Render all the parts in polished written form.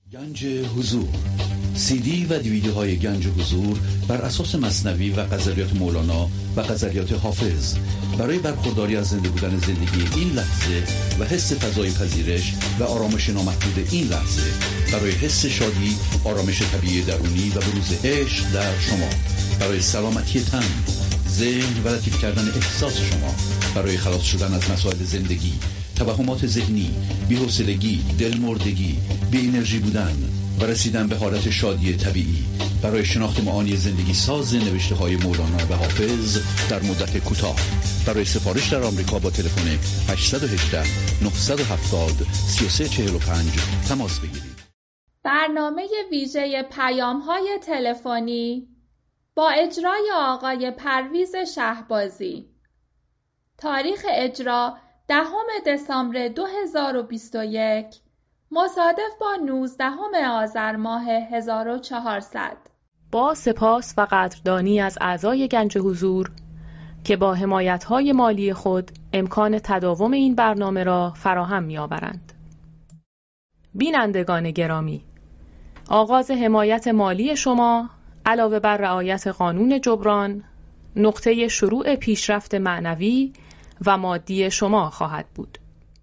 گنج حضور، سی دی و دیویدی های گنج حضور بر اساس مثنوی و غزلیات مولانا و غزلیات حافظ برای برخورداری از زنده بودن زندگی این لحظه و حس فضای پذیرش و آرامش نامحدود این لحظه، برای حس شادی، آرامش طبیعی درونی و بروز عشق در شما، برای سلامتی تن، ذهن و لطیف کردن احساس شما، برای خلاص شدن از مسائل زندگی، توهمات ذهنی، بی‌حوصلگی، دلمردگی، بی انرژی بودن و رسیدن به حالت شادی طبیعی، برای شناخت معانی زندگی ساز نوشته‌های مولانا و حافظ در مدت کوتاه. برای سفارش در آمریکا با تلفن 818 970 3345 تماس بگیرید. برنامه ویژه پیام‌های تلفنی با اجرای آقای پرویز شهبازی. تاریخ اجرا 10 دسامبر 2021 مصادف با 19 آذر ماه 1400. با سپاس و قدردانی از اعضای گنج حضور که با حمایت‌های مالی خود امکان تداوم این برنامه را فراهم می‌آورند. بینندگان گرامی، آغاز حمایت مالی شما علاوه بر رعایت قانون جبران، نقطه شروع پیشرفت معنوی و مادی شما خواهد بود.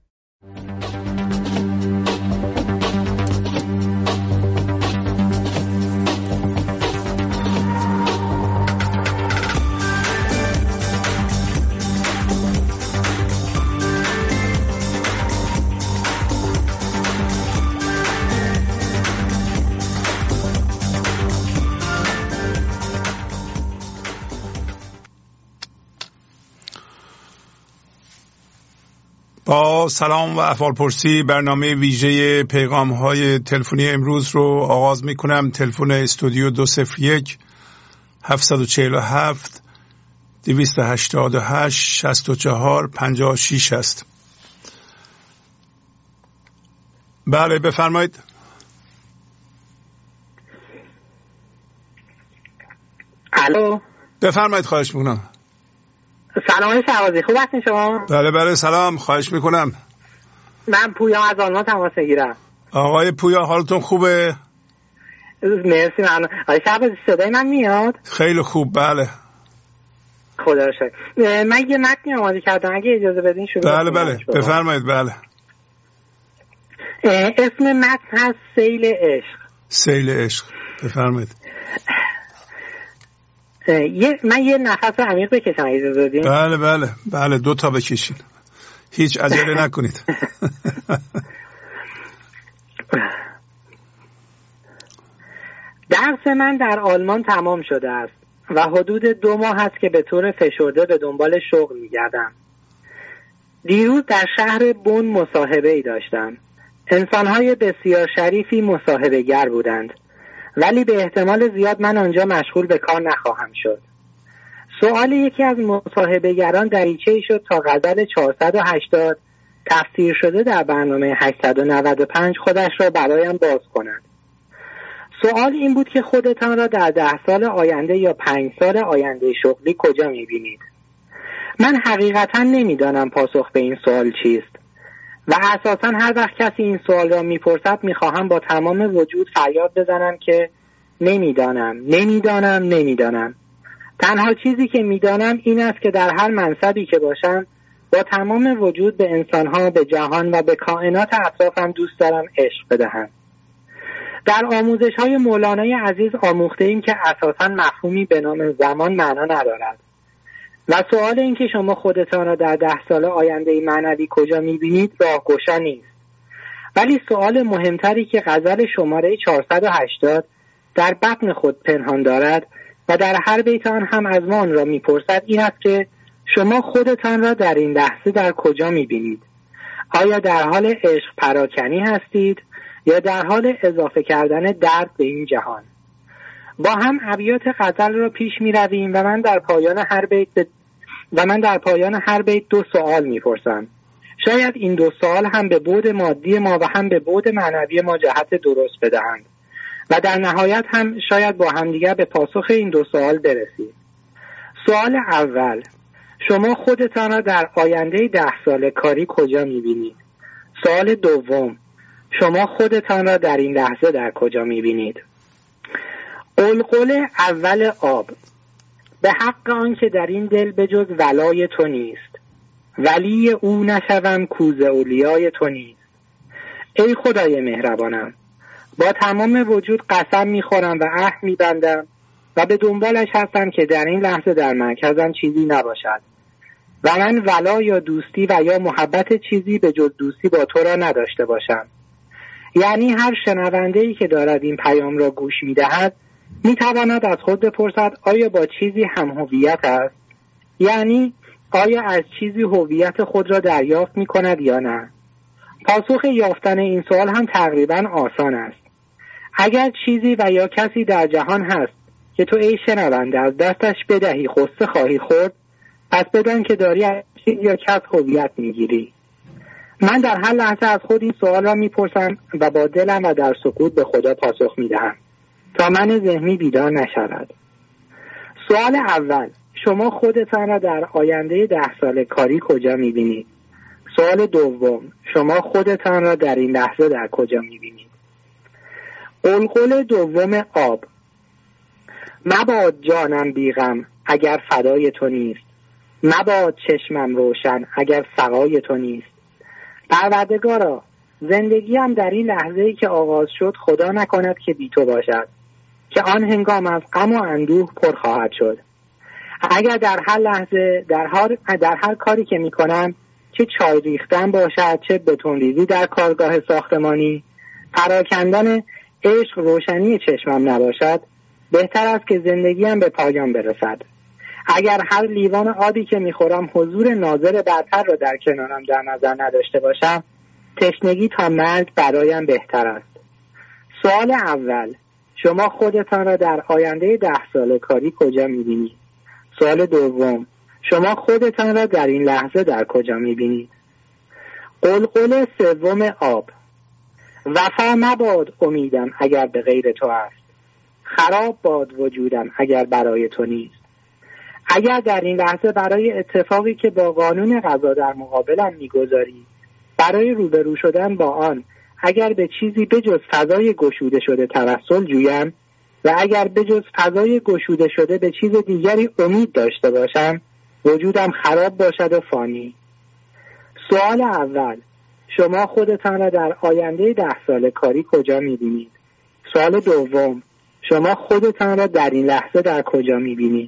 با سلام و احوالپرسی برنامه ویژه پیغام‌های تلفنی امروز رو آغاز می‌کنم. تلفن استودیو 201 747 288 64 56 است. بله بفرمایید. الو بفرمایید، خواهش می‌کنم. سلام شهبازی، خوب هستین شما؟ بله سلام، خواهش میکنم. من پویا از آلمان تماس میگیرم. آقای پویا حالتون خوبه؟ مرسی. ممنون. آقای شهبازی صدای من میاد؟ خیلی خوب، بله. خدا رو شکر. من یه متنی آماده کردم، اگه اجازه بدین شروع بله بفرمایید. بله اسم متن هست سیل عشق. سیل عشق، بفرمایید. من یه نفس عمیق بکشم اجازه بدین؟ بله 2 تا بکشین، هیچ عجله نکنید. درس من در آلمان تمام شده است و حدود 2 ماه است که به طور فشرده به دنبال شغل می‌گردم. دیروز در شهر بون مصاحبه‌ای داشتم. انسان‌های بسیار شریفی مصاحبه‌گر بودند، ولی به احتمال زیاد من آنجا مشغول به کار نخواهم شد. سؤال یکی از مصاحبه‌گران دریچه‌ای شد تا غزل 480 تفسیر شده در برنامه 895 خودش را برایم باز کند. سؤال این بود که خودتان را در 10 سال آینده یا 5 سال آینده شغلی کجا می‌بینید؟ من حقیقتاً نمی‌دانم پاسخ به این سوال چیست و اساساً هر وقت کسی این سوال را می‌پرسد می‌خواهم با تمام وجود فریاد بزنم که نمی‌دانم. تنها چیزی که می‌دانم این است که در هر منصبی که باشم با تمام وجود به انسان‌ها، به جهان و به کائنات اطرافم دوست دارم عشق بدهم. در آموزش‌های مولانای عزیز آموخته‌ایم که اساساً مفهومی به نام زمان معنا ندارد و سوال این که شما خودتان را در 10 سال آینده معنوی کجا می‌بینید راهگشا نیست. ولی سوال مهمتری که غزل شماره 480 در بطن خود پنهان دارد و در هر بیت آن هم از ما آن را می‌پرسد این است که شما خودتان را در این لحظه در کجا می‌بینید؟ آیا در حال عشق پراکنی هستید یا در حال اضافه کردن درد به این جهان؟ با هم ابیات غزل را پیش می‌رویم و من در پایان هر بیت 2 سوال می‌پرسم. شاید این 2 سوال هم به بعد مادی ما و هم به بعد معنوی ما جهت درست بدهند و در نهایت هم شاید با همدیگر به پاسخ این 2 سوال برسیم. سوال اول، شما خودتان را در آینده 10 سال کاری کجا می‌بینید؟ سوال دوم، شما خودتان را در این لحظه در کجا می‌بینید؟ قلقل اول آب: به حق آن که در این دل به جز ولای تو نیست، ولی او نشوم کوز اولیای تو نیست. ای خدای مهربانم، با تمام وجود قسم میخورم و عهد میبندم و به دنبالش هستم که در این لحظه در مرکزم چیزی نباشد و من ولا یا دوستی و یا محبت چیزی به جز دوستی با تو را نداشته باشم. یعنی هر شنونده‌ای که دارد این پیام را گوش میدهد میتواند از خود بپرسد آیا با چیزی هم هویت است؟ یعنی آیا از چیزی هویت خود را دریافت میکند یا نه؟ پاسخ یافتن این سوال هم تقریبا آسان است. اگر چیزی و یا کسی در جهان هست که تو ای شنونده از دستش بدهی خسته خواهی خورد، پس بدان که داری از چیز یا کس هویت میگیری. من در هر لحظه از خود این سوال را میپرسم و با دلم و در سکوت به خدا پاسخ میدهم تا من ذهنی بیدار نشود. سوال اول: شما خودتان را در آینده 10 سال کاری کجا میبینید؟ سوال دوم: شما خودتان را در این لحظه در کجا میبینید؟ قلقل دوم آب: مباد جانم بیغم اگر فدای تو نیست، مباد چشمم روشن اگر سقای تو نیست. پروردگارا، زندگیم در این لحظه‌ای که آغاز شد خدا نکند که بی تو باشد، که آن هنگام از غم و اندوه پر خواهد شد. اگر در هر لحظه در هر کاری که میکنم، چه چای ریختن باشد، چه بتون ریزی در کارگاه ساختمانی، پراکندن عشق روشنی چشمم نباشد، بهتر است که زندگیم به پایان برسد. اگر هر لیوان آبی که میخورم حضور ناظر برتر را در کنارم در نظر نداشته باشم، تشنگی تا مرگ برایم بهتر است. سوال اول: شما خودتان را در آینده 10 سال کاری کجا میبینید؟ سوال دوم: شما خودتان را در این لحظه در کجا میبینید؟ قلقل سوم آب: وفا مباد امیدم اگر به غیر تو است، خراب باد وجودم اگر برای تو نیست. اگر در این لحظه برای اتفاقی که با قانون قضا در مقابلم میگذاری، برای روبرو شدن با آن، اگر به چیزی بجز فضای گشوده شده توسل جویم و اگر بجز فضای گشوده شده به چیز دیگری امید داشته باشم، وجودم خراب باشد و فانی. سوال اول: شما خودتان را در آینده 10 سال کاری کجا می‌بینید؟ سوال دوم: شما خودتان را در این لحظه در کجا می‌بینید؟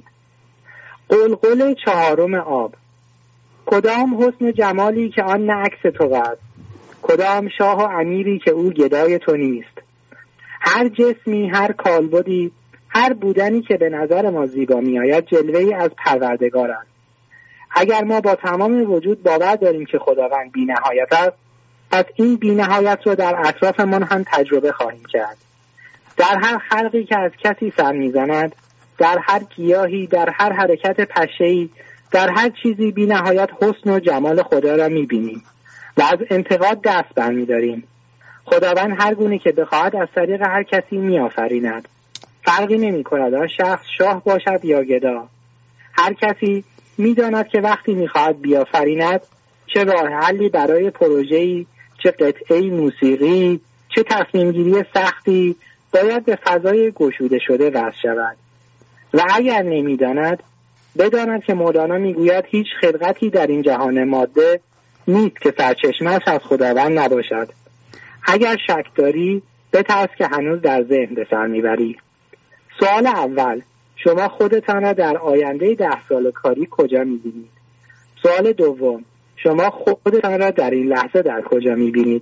قلقل چهارم آب: کدام حسن جمالی که آن نه عکس تو است، کدام شاه و امیری که او گدای تو نیست. هر جسمی، هر کالبدی، هر بودنی که به نظر ما زیبا می آید جلوه‌ای از پروردگار است. اگر ما با تمام وجود باور داریم که خداوند بی نهایت است، پس این بی نهایت را در اطرافمان هم تجربه خواهیم کرد. در هر خلقی که از کسی سر می زند، در هر گیاهی، در هر حرکت پشه‌ای، در هر چیزی بی نهایت حسن و جمال خدا را می بینیم و از انتقاد دست برمی داریم. خداوند هر گونه که بخواهد از طریق هر کسی می آفریند. فرقی نمی کند آن شخص شاه باشد یا گدا. هر کسی می داند که وقتی می خواهد بیافریند، چه راه حلی برای پروژه‌ای، چه قطعه‌ای موسیقی، چه تصمیم گیری سختی باید به فضای گشوده شده وصل شود. و اگر نمی داند، بداند که مولانا می گوید هیچ خلقتی در این جهان ماده نیست که سرچشمه‌اش از خداوند نباشد. اگر شک داری، بترس که هنوز در ذهن به سر میبری. سوال اول: شما خودتان را در آینده 10 سال کاری کجا میبینید؟ سوال دوم: شما خودتان را در این لحظه در کجا میبینید؟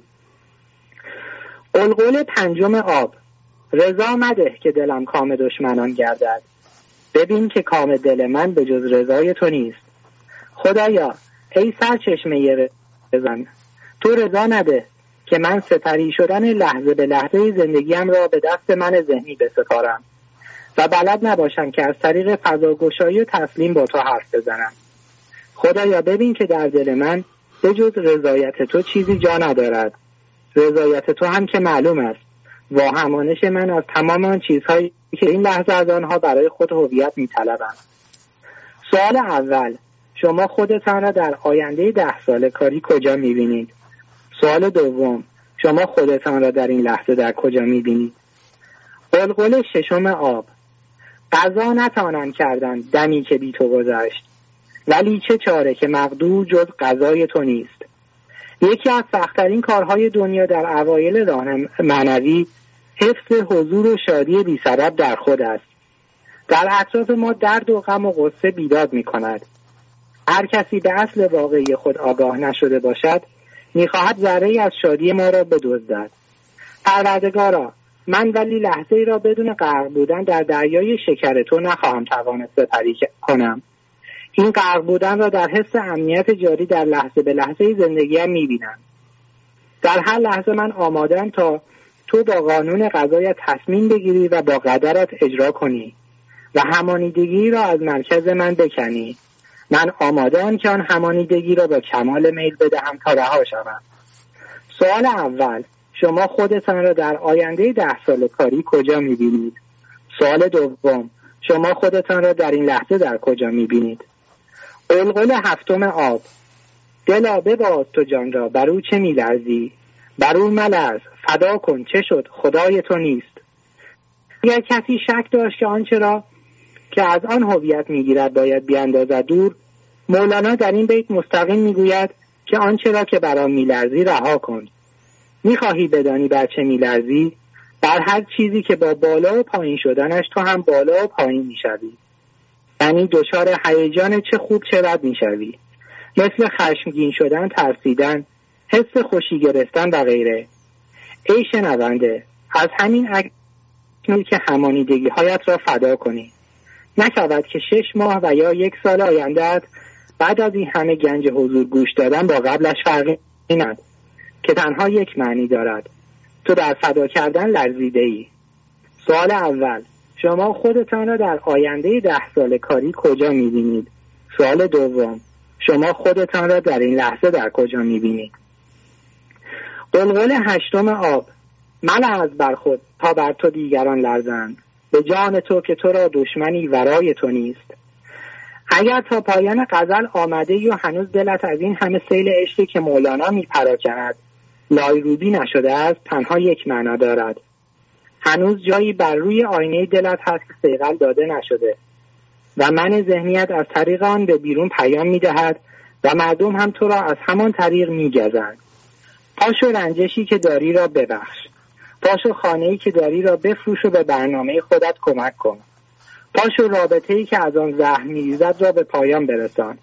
قلقل پنجم آب: رضا مده که دلم کام دشمنان گردد، ببین که کام دل من به جز رضای تو نیست. خدایا، ای سرچشمه رضا، تو رضا نده که من سپری شدن لحظه به لحظه زندگیم را به دست من ذهنی بسپارم و بلد نباشم که از طریق فضاگشایی و تسلیم با تو حرف بزنم. خدایا، ببین که در دل من به جز رضایت تو چیزی جا ندارد. رضایت تو هم که معلوم است، واهمانش من از تمام آن چیزهایی که این لحظه از آنها برای خود هویت می‌طلبم. سوال اول: شما خودتان را در آینده 10 سال کاری کجا می‌بینید؟ سوال دوم: شما خودتان را در این لحظه در کجا می‌بینید؟ قلقل ششم آب. قضا نتوانم کردن دمی که بی تو گذشت، ولی چه چاره که مقدور جز قضای تو نیست. یکی از سخت‌ترین کارهای دنیا در اوایل راه معنوی حفظ حضور و شادی بی سبب در خود است. در اطراف ما درد و غم و غصه بیداد می کند. هر کسی به اصل واقعی خود آگاه نشده باشد می‌خواهد ذره‌ای از شادی ما را بدزدد. پروردگارا، من ولی لحظه‌ای را بدون غرق بودن در دریای شکر تو نخواهم توانست سپری کنم. این غرق بودن را در حس امنیت جاری در لحظه به لحظه زندگیم می‌بینم. در هر لحظه من آماده‌ام تا تو با قانون قضایت تصمیم بگیری و با قدرت اجرا کنی و همانیدگی را از مرکز من بکنی. من آماده‌ام که آن همانیدگی را با کمال میل بدهم تا رها شوم. سوال اول، شما خودتان را در آینده 10 سال کاری کجا می‌بینید؟ سوال دوم، شما خودتان را در این لحظه در کجا می‌بینید؟ قلقل هفتم آب. دلا بباز تو جان را، بر او چه می‌لرزی؟ بر او ملرز، فدا کن، چه شد؟ خدای تو نیست. اگر کسی شک داشت که آنچه را که از آن هویت می‌گیرد باید بیاندازد دور، مولانا در این بیت مستقیم می‌گوید که آنچه را که بر آن می‌لرزی رها کن. می‌خواهی بدانی بر چه می‌لرزی؟ بر هر چیزی که با بالا و پایین شدنش تو هم بالا و پایین می‌شوی. یعنی دچار هیجان چه خوب چه بد می‌شوی، مثل خشمگین شدن، ترسیدن، حس خوشی گرفتن و غیره. ای شنونده، از همین اکنون که همانیدگی هایت را فدا کنی. نشود که 6 ماه و یا 1 سال آینده‌ات بعد از این همه گنج حضور گوش دادن با قبلش فرقی ندارد که تنها یک معنی دارد: تو در فدا کردن لرزیده ای. سوال اول، شما خودتان را در آینده 10 سال کاری کجا می‌بینید؟ سوال دوم، شما خودتان را در این لحظه در کجا می‌بینید؟ قلقل هشتم آب. ملرز بر خود تا بر تو دیگران لرزند، به جان تو که تو را دشمنی ورای تو نیست. اگر تا پایان غزل آمده ای و هنوز دلت از این همه سیل عشقی که مولانا میپراکند لایروبی نشده است، تنها یک معنا دارد: هنوز جایی بر روی آینه دلت هست که صیقل داده نشده و من ذهنیت از طریق آن به بیرون پیام میدهد و مردم هم تو را از همان طریق میگزند. پاشو رنجشی که داری را ببخش، پاشو خانه‌ای که داری را بفروش و به برنامه خودت کمک کن، پاشو رابطه‌ای که از آن زهر می‌ریزد را به پایان برسان،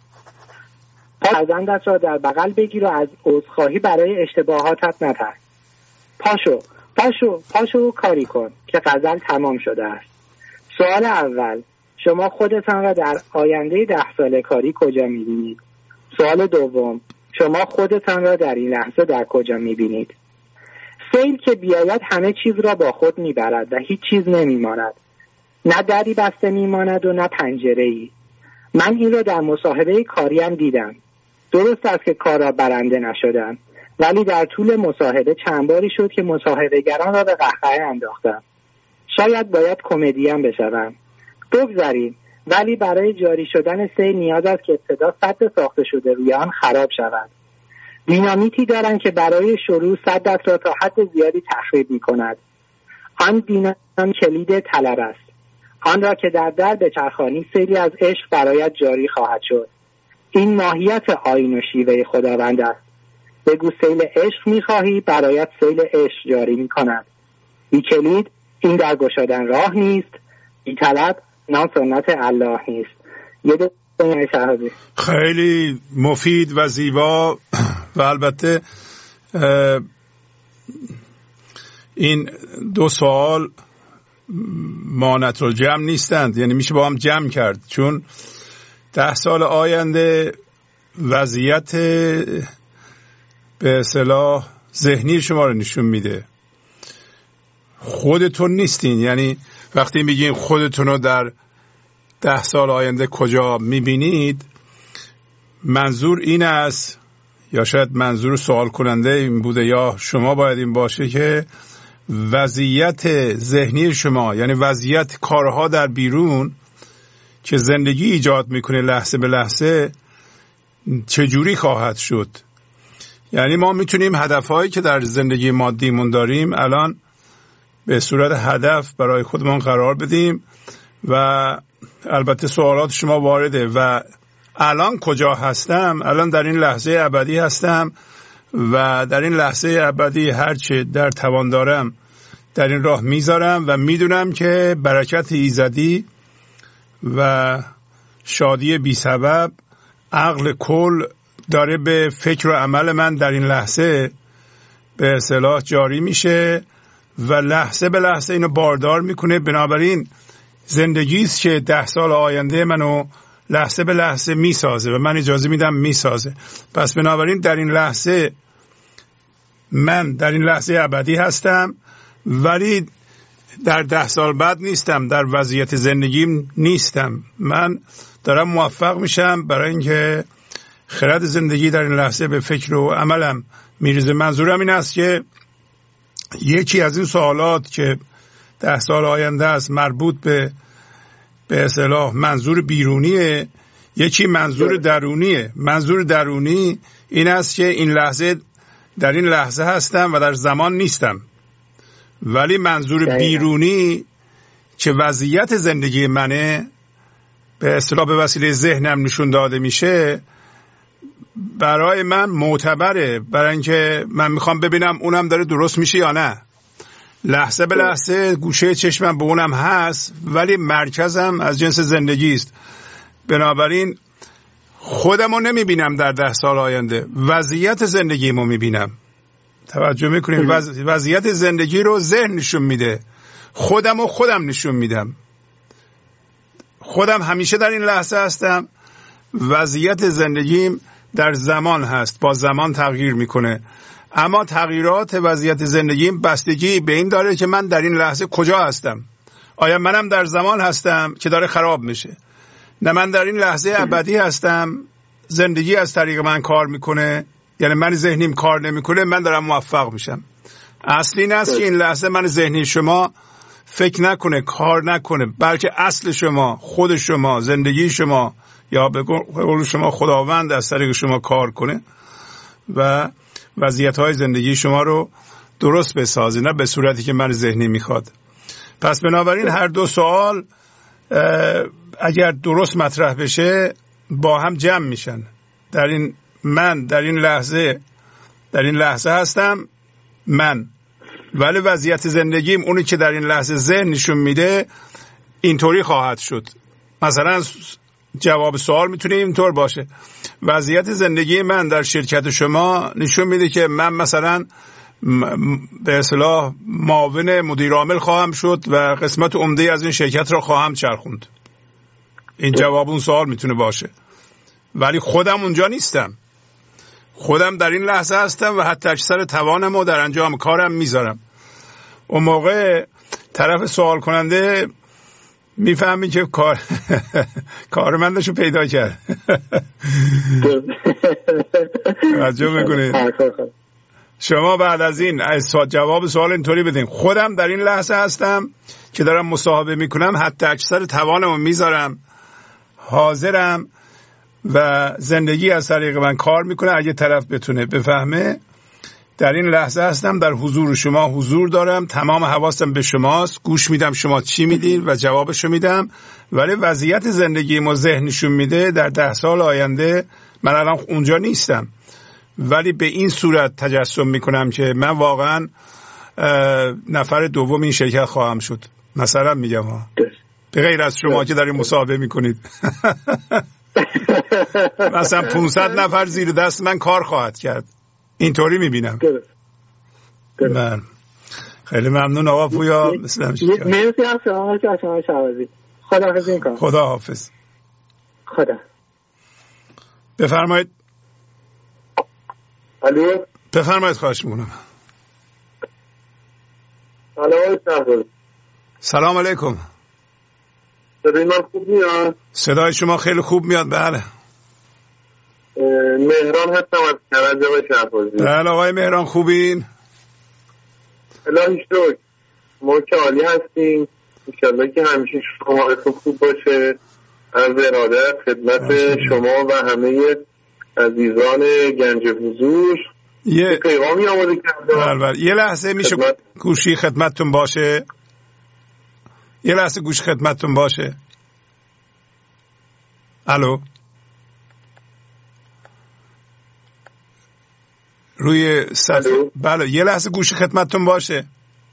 فرزندت را در بغل بگیر و از عذرخواهی برای اشتباهاتت نترس. پاشو کاری کن که غزل تمام شده است. سوال اول، شما خودتان را در آینده 10 سال کاری کجا می‌بینید؟ سوال دوم، شما خودتان را در این لحظه در کجا می‌بینید؟ سیل که بیاید همه چیز را با خود میبرد و هیچ چیز نمیماند. نه دری بسته میماند و نه پنجره‌ای. من این را در مصاحبه کاریم دیدم. درست است که کار را برنده نشدم، ولی در طول مصاحبه چند باری شد که مصاحبه‌گران را به قهقه انداختم. شاید باید کمدین بشوم. بگذاریم، ولی برای جاری شدن سیل نیاز است که ابتدا سد ساخته شده روی آن خراب شود. دینامیتی دارند که برای شروع سدت را تا حد زیادی تخریب می کند. آن دینامیت کلید طلب است. آن را که در بچرخانی سیلی از عشق برایت جاری خواهد شد. این ماهیت آیین و شیوه خداوند است. بگو سیل عشق می خواهی، برایت سیل عشق جاری می کند. بی کلید این در گشادن راه نیست، بی طلب نام سنت الله نیست. خیلی مفید و زیبا و البته این 2 سوال مانعت الجمع نیستند، یعنی میشه با هم جمع کرد، چون 10 سال آینده وضعیت به اصطلاح ذهنی شما رو نشون میده. خودتون نیستین، یعنی وقتی میگین خودتون رو در 10 سال آینده کجا میبینید، منظور این است، یا شاید منظور سوال کننده این بوده یا شما باید این باشه که وضعیت ذهنی شما، یعنی وضعیت کارها در بیرون که زندگی ایجاد میکنه لحظه به لحظه چجوری خواهد شد. یعنی ما میتونیم هدفهایی که در زندگی مادیمون داریم الان به صورت هدف برای خودمون قرار بدیم و البته سوالات شما وارده و الان کجا هستم؟ الان در این لحظه ابدی هستم و در این لحظه ابدی هرچه در توان دارم در این راه میذارم و میدونم که برکت ایزدی و شادی بی سبب عقل کل داره به فکر و عمل من در این لحظه به اصطلاح جاری میشه و لحظه به لحظه اینو باردار میکنه. بنابراین زندگی است که 10 سال آینده منو لحظه به لحظه میسازه و من اجازه میدم میسازه. پس بنابراین در این لحظه من در این لحظه ابدی هستم، ولی در 10 سال بعد نیستم، در وضعیت زندگیم نیستم. من دارم موفق میشم برای اینکه خرد زندگی در این لحظه به فکر و عملم میریزه. منظورم این است که یکی از این سوالات که 10 سال آینده است مربوط به اصطلاح منظور بیرونیه، یکی منظور درونیه. منظور درونی این است که این لحظه در این لحظه هستم و در زمان نیستم، ولی منظور بیرونی که وضعیت زندگی منه به اصطلاح به وسیله ذهنم نشون داده میشه برای من معتبره، برای اینکه من میخوام ببینم اونم داره درست میشه یا نه. لحظه به لحظه گوشه چشمم به اونم هست، ولی مرکزم از جنس زندگی است. بنابراین خودمو نمیبینم در 10 سال آینده، وضعیت زندگیمو میبینم. توجه میکنیم؟ وضعیت زندگی رو ذهن نشون میده، خودم نشون میدم. خودم همیشه در این لحظه هستم، وضعیت زندگیم در زمان هست، با زمان تغییر میکنه. اما تغییرات وضعیت زندگیم بستگی به این داره که من در این لحظه کجا هستم. آیا منم در زمان هستم که داره خراب میشه، نه من در این لحظه ابدی هستم، زندگی از طریق من کار میکنه، یعنی من ذهنیم کار نمیکنه، من دارم موفق میشم. اصلی این است که این لحظه من ذهنی شما فکر نکنه، کار نکنه، بلکه اصل شما، خود شما، زندگی شما یا به قول شما خداوند از طریق شما کار کنه و وضعیت‌های زندگی شما رو درست بسازه، نه به صورتی که من ذهنی میخواد. پس بنابراین هر دو سوال اگر درست مطرح بشه با هم جمع میشن. من در این لحظه هستم من، ولی وضعیت زندگیم اونی که در این لحظه ذهن نشون میده اینطوری خواهد شد. مثلا جواب سوال میتونه اینطور باشه: وضعیت زندگی من در شرکت شما نشون میده که من مثلا به اصطلاح معاون مدیر عامل خواهم شد و قسمت عمده از این شرکت را خواهم چرخوند. این جواب اون سوال میتونه باشه، ولی خودم اونجا نیستم. خودم در این لحظه هستم و حتی اکثر توانم رو در انجام کارم میذارم. اون موقع طرف سوال کننده میفهمی که کارمندشو پیدا کرد. توجه میکنید؟ شما بعد از این جواب سوال اینطوری بدین: خودم در این لحظه هستم که دارم مصاحبه میکنم، حتی اکثر توانمو میذارم، حاضرم و زندگی از طریق من کار میکنه. اگه طرف بتونه بفهمه در این لحظه هستم، در حضور شما حضور دارم، تمام حواسم به شماست، گوش میدم شما چی میدین و جوابشو میدم، ولی وضعیت زندگیمو ذهنشون میده در 10 سال آینده من الان اونجا نیستم، ولی به این صورت تجسم میکنم که من واقعا نفر دوم این شرکت خواهم شد. مثلا میگم ها، به غیر از شما که دارین مصاحبه میکنید. مثلا 500 نفر زیر دست من کار خواهد کرد. اینطوری میبینم. من خیلی ممنون آقا پویا. مرسی از شما شهبازی. خداحافظ میکنم. خداحافظ. خدا. بفرمایید. الو. بفرمایید، خواهش میکنم. سلام علیکم. صدای من خوب میاد؟ صدای شما خیلی خوب میاد. بله. مهران هستم از کرج آقای شهبازی. بله آقای مهران، خوبین؟ الهی شکر، ما که عالی هستیم. انشالله که همیشه شما خوب باشه. از ارادت خدمت شما و همه عزیزان گنج حضور یه پیغامی آماده کردم. بله. یه لحظه میشه گوشی خدمتتون باشه؟ یه لحظه گوشی خدمتتون باشه. الو، روی صفحه. بله، یه لحظه گوشی خدمتتون باشه.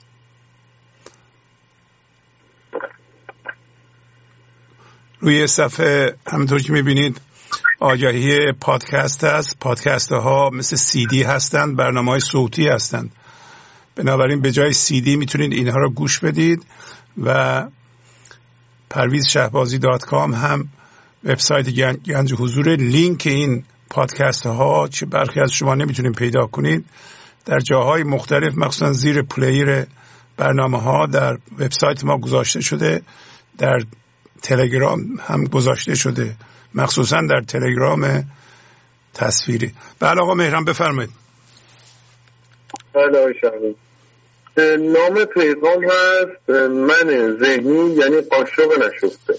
روی صفحه همونطور که میبینید آگهی پادکست هست. پادکست ها مثل CD هستند، برنامه های صوتی هستند. بنابراین به جای CD میتونید اینها رو گوش بدید و pervizshahbazi.com هم وبسایت گنج حضور. لینک این پادکست ها چه برخی از شما نمیتونید پیدا کنید در جاهای مختلف، مخصوصا زیر پلیر برنامه ها در وبسایت ما گذاشته شده، در تلگرام هم گذاشته شده، مخصوصا در تلگرام تصویری. بله آقا مهران بفرمایید. بله شهرام، نام پیغام هست من ذهنی، یعنی قاشق نشسته.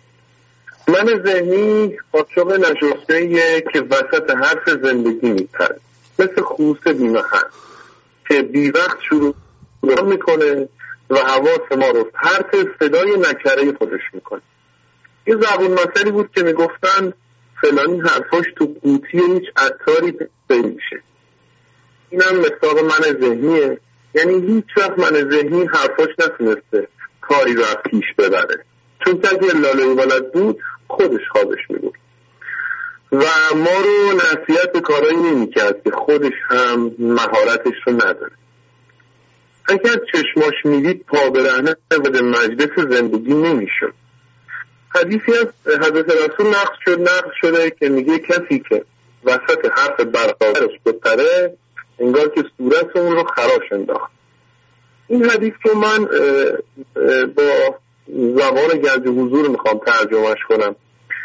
من ذهنی قاشق نشسته که وسط حرف زندگی میپره، مثل خوست بیمهن که بی وقت شروع میکنه و حواس ما رو پرت صدای نکره خودش میکنه. یه زبون مثلی بود که میگفتن فلانی حرفاش تو قوطی هیچ عطاری پیدا میشه. اینم مثال من ذهنیه، یعنی هیچ وقت من ذهنی حرفاش نتونسته کاری رو از پیش ببره، چون که اگه لاله ولد بود خودش خوابش میبود و ما رو نصیحت به کارایی نمیکرد که خودش هم مهارتش رو نداره. اگر چشماش میدید پا برهنه وارد مجلس زندگی نمیشد. حدیثی از حضرت رسول نقل شده که میگه کسی که وسط حرف برادرش بپره انگار که صورت اون رو خراش انداخت. این حدیث رو من با زبان گنج حضور میخوام ترجمهش کنم.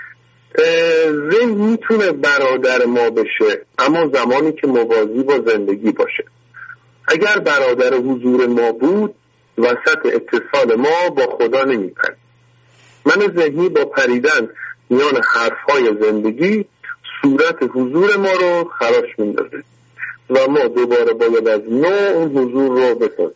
ذهن میتونه برادر ما بشه، اما زمانی که موازی با زندگی باشه. اگر برادر حضور ما بود وسط اتصال ما با خدا نمیپرد. من ذهنی با پریدن میان حرفهای زندگی صورت حضور ما رو خراش میندازه و ما دوباره باید از نو اون حضور رو بسازیم.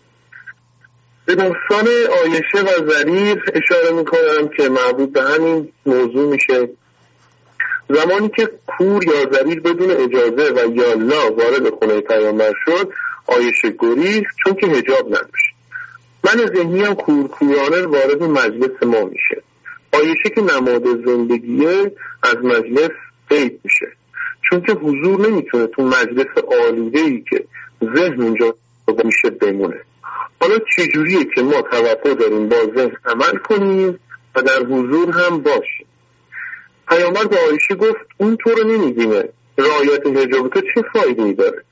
به داستان عایشه و ضریر اشاره میکنم که مربوط به همین موضوع میشه. زمانی که کور یا ضریر بدون اجازه و یالا وارد خونه پیامبر شد، عایشه گریخت چون که حجاب نداشت. من ذهنی هم کورکورانه وارد مجلس ما میشه. عایشه که نماد زندگیه از مجلس قید میشه، چون که حضور نمیتونه تو مجلس آلوده‌ای که ذهن اونجا میشه بمونه. حالا چجوریه که ما توقع داریم با ذهن عمل کنیم و در حضور هم باشیم؟ پیامبر به عایشه گفت اون تو رو نمیبینه، رعایت حجاب تو چه فایده‌ای داره؟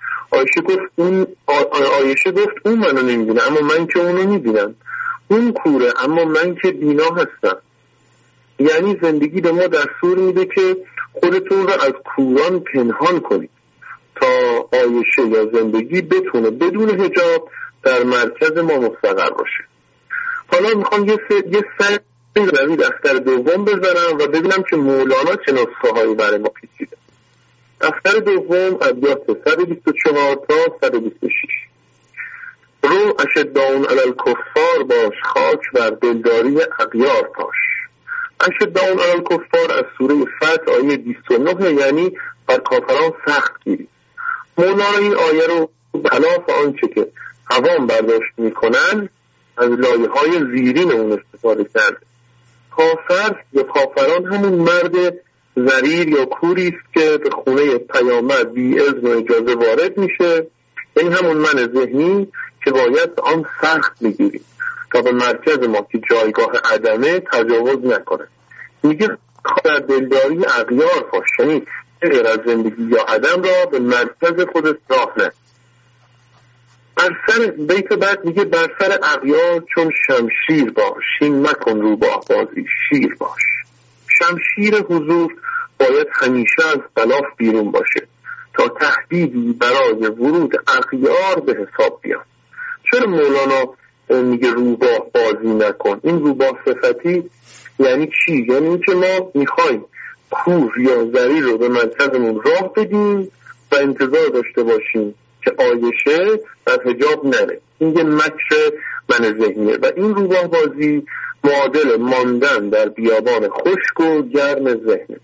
عایشه گفت اون منو نمیبینه اما من که اونو میبینم. اون کوره اما من که بینا هستم. یعنی زندگی به ما دستور میده که خودتون رو از کوران پنهان کنید تا عایشه یا زندگی بتونه بدون حجاب در مرکز ما مستقر باشه. حالا میخوام یه سری روی دفتر دوم بذارم و ببینم که مولانا چه نسخه هایی برای ما پیچیده. دفتر دوم ابیات 124 تا 126. رو اشداون علی الکفار باش، خاک بر دلداری اغیار پاش. اشداون علی الکفار از سوره فتح آیه 29، یعنی بر کافران سخت گیری. مولانا این آیه رو خلاف آنچه که عوام برداشت میکنن از لایه های زیرین اون استفاده کرده. کافر یا کافران همون مرد ضریر یا کوری است که به خونه پیامبر بی اذن و اجازه وارد میشه، یعنی همون من ذهنی که باید آن سخت بگیریم تا به مرکز ما که جایگاه عدمه تجاوز نکنه. میگه در دلداری اغیار پاش، یعنی غیر از زندگی یا عدم را به مرکز خودت راه نه. بر سر بیت بعد میگه بر سر اغیار چون شمشیر باش، این مکن رو با بازی شیر باش. شمشیر حضور باید همیشه از غلاف بیرون باشه تا تهدیدی برای ورود اغیار به حساب بیاد. چرا مولانا میگه روباه بازی نکن؟ این روباه صفتی یعنی چی؟ یعنی که ما میخوایم کور یا ضریر رو به مرکزمون راه بدیم و انتظار داشته باشیم که عایشه از حجاب نره. این یه مکر من ذهنیه و این روباه بازی معادل ماندن در بیابان خشک و گرم ذهنه.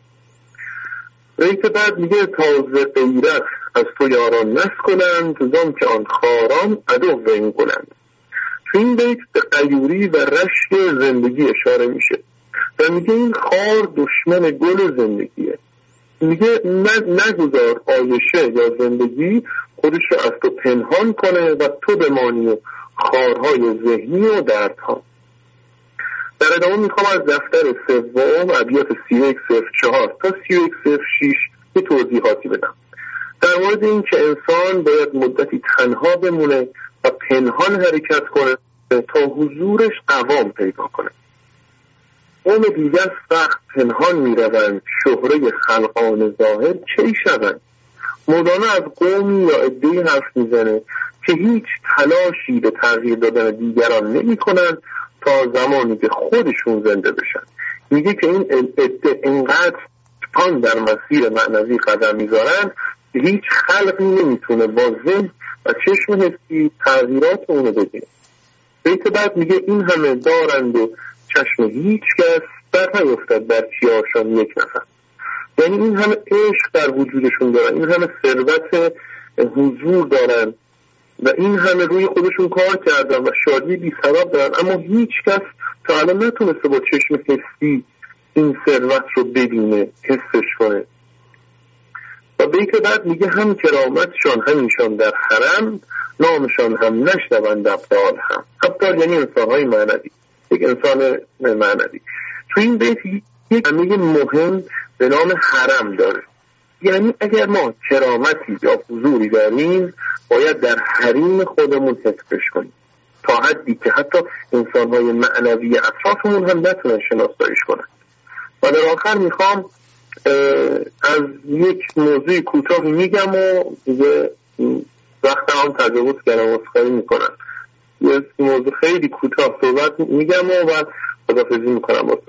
بیت بعد میگه تازه غیرت از تو یاران نسکنند زان که آن خاران عدو این کنند. تو این بیت به غیوری و رشک زندگی اشاره میشه و میگه این خار دشمن گل زندگیه. میگه نگذار عایشه یا زندگی خودش رو از تو پنهان کنه و تو بمانی و خارهای ذهنی و دردها. در ادامه میخوام از دفتر سوم ابیات 3104 تا 3106 یه توضیحاتی بدم در مورد این که انسان باید مدتی تنها بمونه و پنهان حرکت کنه تا حضورش قوام پیدا کنه. قوم دیگر سخت پنهان میروند شهره خلقان ظاهر چی شوند. مولانا از قومی یا عده‌ای حرف میزنه که هیچ تلاشی به تغییر دادن دیگران نمی کنن تا زمانی که خودشون زنده بشن. میگه که این عده اینقدر پان در مسیر معنوی قدم میذارن که هیچ خلقی نمیتونه با ذهن و چشم حسی تغییرات اونو ببینه. بیت بعد میگه این همه دارند و چشم هیچ کس بر نیفتد بر کیاشان یک نفر. یعنی این همه عشق در وجودشون دارن، این همه ثروت حضور دارن و این همه روی خودشون کار کردن و شادی بی سبب دارن، اما هیچ کس تا الان نتونسته با چشم حسی این ثروت رو ببینه، حسش کنه. و بیت بعد میگه هم کرامتشان همیشان در حرم نامشان هم نشنوند ابدال هم. ابدال یعنی انسانهای معنوی، یک انسان معنوی. تو این بیت یک همه مهم به نام حرم داره. یعنی اگر ما کرامتی یا حضوری داریم باید در حریم خودمون حفظش کنیم تا حدی که حتی انسانهای معنوی اطرافمون هم نتونن شناساییش کنن. و در آخر میخوام از یک موضوع کوتاه میگم و دیگه وقت هم تجاوز کردم اسخای میکنم. یک موضوع خیلی کوتاه صحبت میگم و بعد خداحافظی میکنم باید.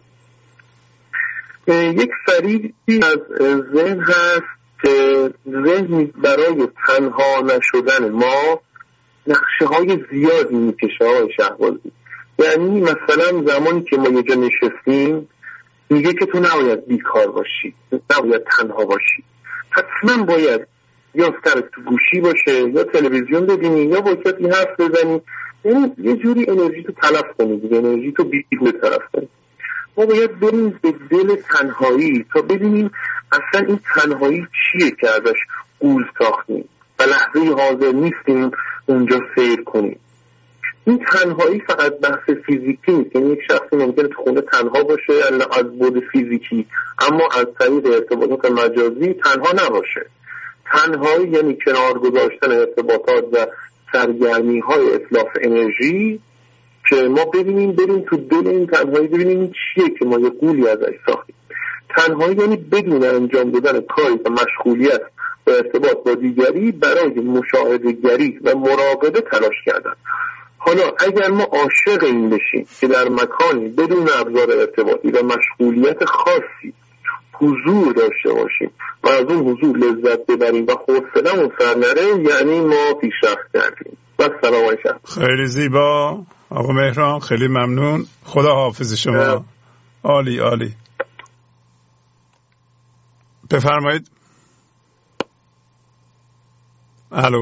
یک فریدی از ذهن هست که ذهن برای تنها نشدن ما نقشه های زیادی میکشه آقای شهبازی. یعنی مثلا زمانی که ما یه جا نشستیم میگه که تو نباید بیکار باشی، نباید تنها باشی، حتما باید یا سرت تو گوشی باشه یا تلویزیون ببینی یا با کسی حرف بزنی. یعنی یه جوری انرژی تو تلف کنی دیگه، انرژی تو بیرون طرف کنی. ما باید بریم به دل تنهایی تا ببینیم اصلا این تنهایی چیه که ازش گول ساختیم و لحظه حاضر نیستیم اونجا سیر کنیم. این تنهایی فقط بحث فیزیکی نیست، یعنی یک شخصی ممکنه تو خونه تنها باشه از بود فیزیکی اما از طریق ارتباطات مجازی تنها نباشه. تنهایی یعنی کنار گذاشتن ارتباطات و سرگرمی های اتلاف انرژی که ما ببینیم بریم تو دل این تنهایی ببینیم این چیه که ما یه قولی ازش ساختیم. تنهایی یعنی بدون انجام دادن کاری و مشغولیت و ارتباط با دیگری برای مشاهده‌گری و مراقبه تلاش کردن. حالا اگر ما عاشق این بشیم که در مکانی بدون ابزار ارتباطی و مشغولیت خاصی حضور داشته باشیم و از اون حضور لذت ببریم و حوصله‌مون سر نره، یعنی ما پیشرفت کردیم. و سلام علیکم. خیلی زیبا آقا مهران، خیلی ممنون. خدا حافظ شما. عالی عالی. بفرمایید. الو.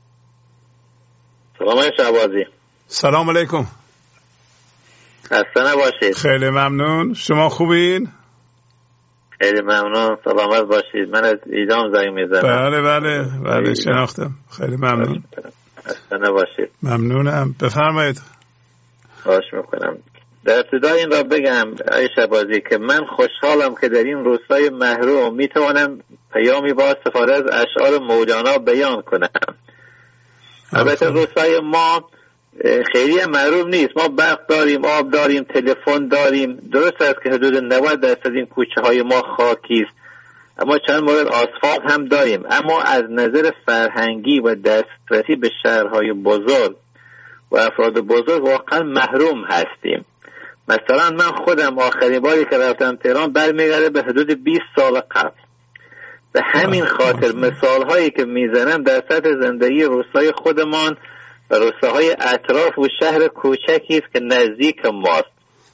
سلام شهبازی. سلام علیکم. خسته نباشید. خیلی ممنون. شما خوبین؟ خیلی ممنون. سلامت باشید. من از ایدام زنگ میزنم. بله شناختم. خیلی ممنون. خسته نباشید. ممنونم. بفرمایید. خواهش میکنم. در ابتدای این را بگم ای شهبازی که من خوشحالم که در این روزهای محروم میتوانم پیامی با استفاده از اشعار مولانا بیان کنم. البته روزهای ما خیلی محروم نیست. ما برق داریم، آب داریم، تلفن داریم. درست است که حدود 90% این کوچه های ما خاکی است، اما چند مورد آسفالت هم داریم. اما از نظر فرهنگی و دسترسی به شهرهای بزرگ و افراد بزرگ واقعا محروم هستیم. مثلا من خودم آخرین باری که رفتم تهران برمیگرده به حدود 20 سال قبل. به همین خاطر مثال هایی که میزنم در سطح زندگی روستای خودمان و روستاهای اطراف و شهر کوچکی است که نزدیک ماست.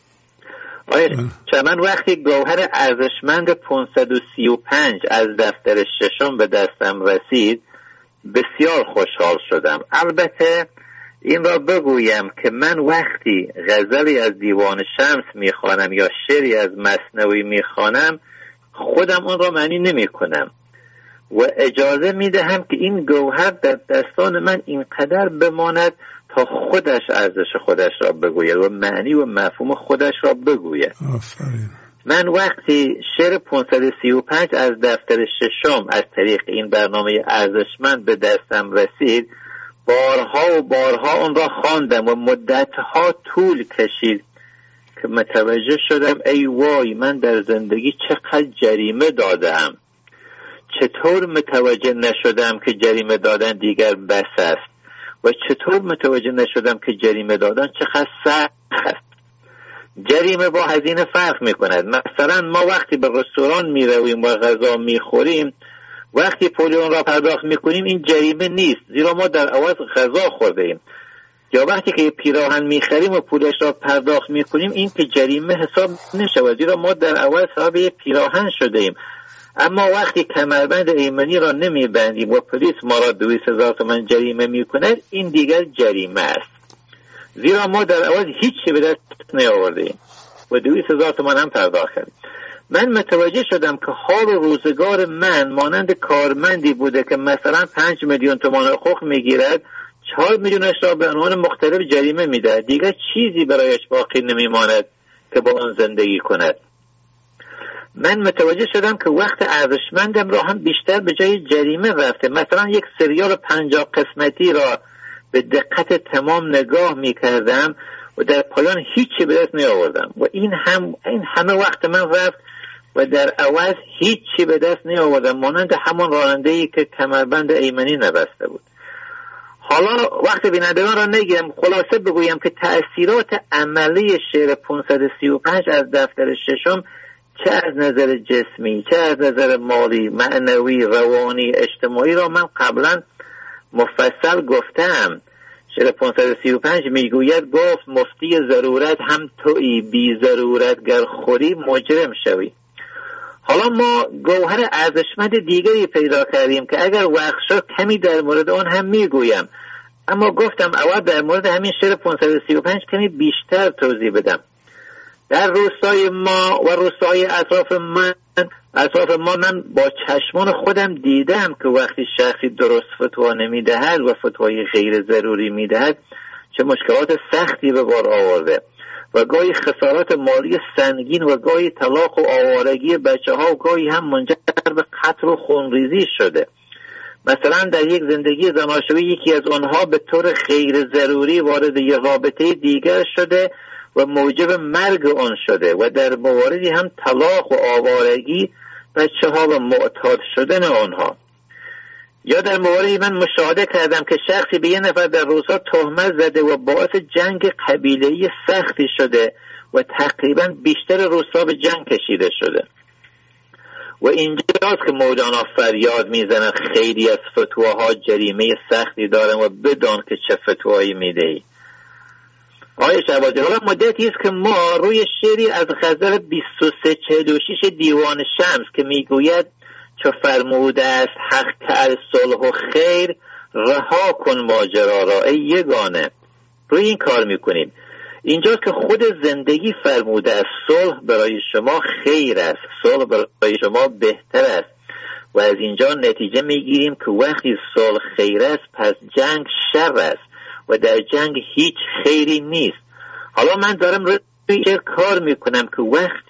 من وقتی گوهر ارزشمند 535 از دفتر ششم به دستم رسید بسیار خوشحال شدم. البته این را بگویم که من وقتی غزلی از دیوان شمس میخوانم یا شعری از مثنوی میخوانم خودم اون را معنی نمی کنم و اجازه میدهم که این گوهر در دستان من اینقدر بماند تا خودش ارزش خودش را بگوید و معنی و مفهوم خودش را بگوید. من وقتی شعر 535 از دفتر ششم از طریق این برنامه ارزشمند به دستم رسید بارها و بارها اون را خواندم و مدتها طول کشید که متوجه شدم ای وای من در زندگی چقدر جریمه دادم. چطور متوجه نشدم که جریمه دادن دیگر بس است و چطور متوجه نشدم که جریمه دادن چقدر سخت است. جریمه با هزینه فرق میکند. مثلا ما وقتی به رستوران میرویم و غذا میخوریم وقتی پول اون را پرداخت میکنیم این جریمه نیست زیرا ما در عوض غذا خورده ایم. یا وقتی که پیراهن میخریم و پولش را پرداخت میکنیم این که جریمه حساب نشود زیرا ما در عوض صاحب پیراهن شده ایم. اما وقتی کمربند ایمنی را نمیبندیم و پلیس ما را 200,000 تومان جریمه میکند این دیگر جریمه است زیرا ما در عوض هیچی به دست نیاوردیم و 200,000 تومان هم پرداخت کردیم. من متوجه شدم که حال روزگار من مانند کارمندی بوده که مثلا 5 میلیون تومان حقوق میگیرد 4 میلیونش را به عنوان مختلف جریمه میده دیگر چیزی برایش باقی نمیماند که با آن زندگی کند. من متوجه شدم که وقت ارزشمندم را هم بیشتر به جای جریمه رفته. مثلا یک سریال 50 قسمتی را به دقت تمام نگاه میکردم و در پایان هیچی به دست نیاوردم و این همه وقت من رفت و در عوض هیچی به دست نیاوردم مانند همان راننده‌ای که کمربند ایمنی نبسته بود. حالا وقت بینندگان را نگیرم خلاصه بگویم که تأثیرات عملی شعر 535 از دفتر ششم چه از نظر جسمی چه از نظر مالی معنوی روانی اجتماعی را من قبلا مفصل گفتم. شعر 535 میگوید گفت مفتی ضرورت هم تویی بی ضرورت گر خوری مجرم شوی. حالا ما گوهر ارزشمند دیگری پیدا کردیم که اگر وقت شد کمی در مورد آن هم میگویم اما گفتم اول در مورد همین شعر 535 کمی بیشتر توضیح بدم. در روستای ما و روستای اطراف ما من با چشمان خودم دیدم که وقتی شخصی درست فتوا نمیدهد و فتوای غیر ضروری میدهد چه مشکلات سختی به بار آورده و گاهی خسارات مالی سنگین و گاهی طلاق و آوارگی بچه ها و گاهی هم منجر به قتل و خونریزی شده. مثلا در یک زندگی زناشویی یکی از آنها به طور غیر ضروری وارد یک رابطه دیگر شده و موجب مرگ آن شده و در مواردی هم طلاق و آوارگی بچه ها و معتاد شدن آنها. یا در موردی من مشاهده کردم که شخصی به یه نفر در روستا تهمت زده و باعث جنگ قبیله‌ای سختی شده و تقریبا بیشتر روستا به جنگ کشیده شده و اینجاست که مولانا فریاد میزنه خیلی از فتواها جریمه سختی دارن و بدان که چه فتوایی میدهی. آقای شهبازی حالا مدتی است که ما روی شعری از غزل 2346 دیوان شمس که میگوید چو فرموده است حق که صلح و خیر رها کن ماجرا را ای یگانه روی این کار میکنیم. اینجاست که خود زندگی فرموده است صلح برای شما خیر است، صلح برای شما بهتر است و از اینجا نتیجه میگیریم که وقتی صلح خیر است پس جنگ شر است و در جنگ هیچ خیری نیست. حالا من دارم روی کار میکنم که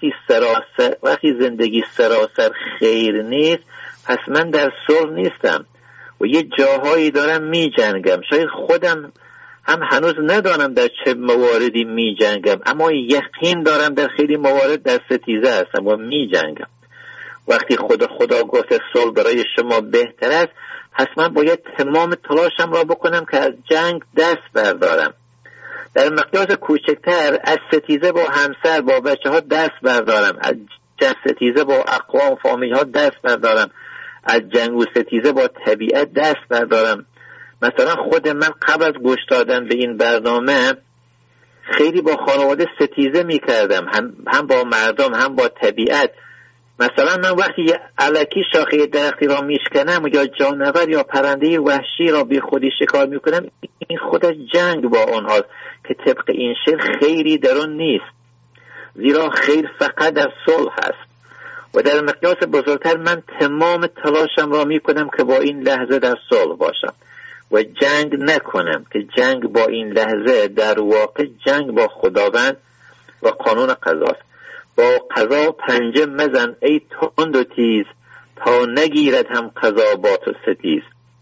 وقتی زندگی سراسر خیر نیست پس من در صلح نیستم و یه جاهایی دارم میجنگم. شاید خودم هم هنوز ندانم در چه مواردی میجنگم اما یقین دارم در خیلی موارد در ستیزه هستم و میجنگم. وقتی خدا گفته صلح برای شما بهتر است پس من باید تمام تلاشم را بکنم که از جنگ دست بردارم. در مقیاس کوچکتر از ستیزه با همسر با بچه ها دست بردارم، از ستیزه با اقوام و فامیل ها دست بردارم، از جنگ و ستیزه با طبیعت دست بردارم. مثلا خود من قبل از گوش دادن به این برنامه خیلی با خانواده ستیزه میکردم، هم با مردم هم با طبیعت. مثلا من وقتی یه الکی شاخه درختی را میشکنم یا جانور یا پرنده وحشی را بی خودی شکار میکنم، این خودش جنگ با آنهاست که طبق این شعر خیری در آن نیست، زیرا خیر فقط در صلح است. و در مقیاس بزرگتر من تمام تلاشم را میکنم که با این لحظه در صلح باشم و جنگ نکنم، که جنگ با این لحظه در واقع جنگ با خداوند و قانون قضاست. با قضا پنجه مزن ای تند و تیز، تا نگیرد هم قضا با تو ستیز.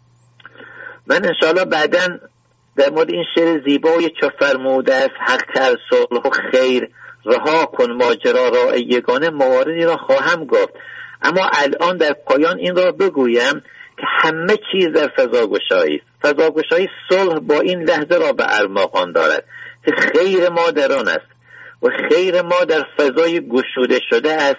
من انشاءالله بعداً در مورد این شعر زیبای چو فرموده است حق کرد صلح و خیر، رها کن ماجرا را ای یگانه، مواردی را خواهم گفت. اما الان در پایان این را بگویم که همه چیز در فضاگشایی است. فضاگشایی صلح با این لحظه را به ارمغان دارد که خیر ما در آن است و خیر ما در فضای گشوده شده است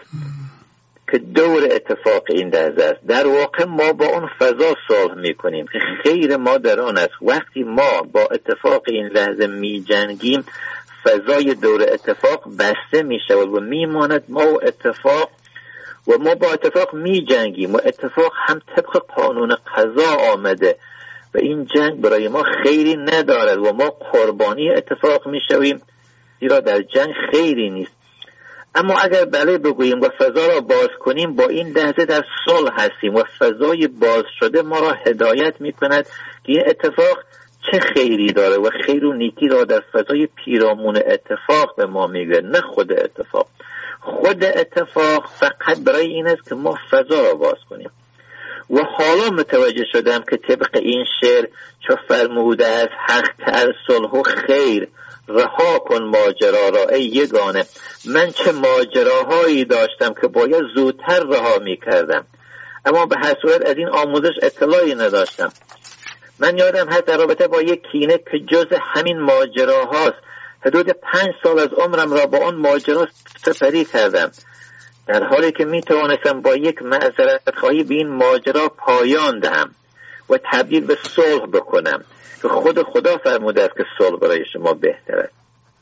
که دور اتفاق این لحظه است. در واقع ما با اون فضا صلح میکنیم که خیر ما در آن است. وقتی ما با اتفاق این لحظه می جنگیم، فضای دور اتفاق بسته می شود و می ماند ما و اتفاق، و ما با اتفاق می جنگیم و اتفاق هم طبق قانون قضا آمده و این جنگ برای ما خیری ندارد و ما قربانی اتفاق می شویم، زیرا در جنگ خیری نیست. اما اگر بله بگوییم و فضا را باز کنیم، با این لحظه در صلح هستیم و فضای باز شده ما را هدایت می کند که این اتفاق چه خیری داره و خیر و نیکی را در فضای پیرامون اتفاق به ما میگه، نه خود اتفاق. خود اتفاق فقط برای این است که ما فضا را باز کنیم. و حالا متوجه شدم که طبق این شعر چو فرموده است حق کرد صلح و خیر، رها کن ماجرا را ای یگانه. من چه ماجراهایی داشتم که باید زودتر رها میکردم، اما به هر صورت از این آموزش اطلاعی نداشتم. من یادم هست در رابطه با یک کینه که جز همین ماجراهاست، حدود 5 سال از عمرم را با آن ماجرا سپری کردم، در حالی که می توانستم با یک معذرت خواهی به این ماجرا پایان دهم و تبدیل به صلح بکنم که خود خدا فرموده است که صلح برای شما بهتر است.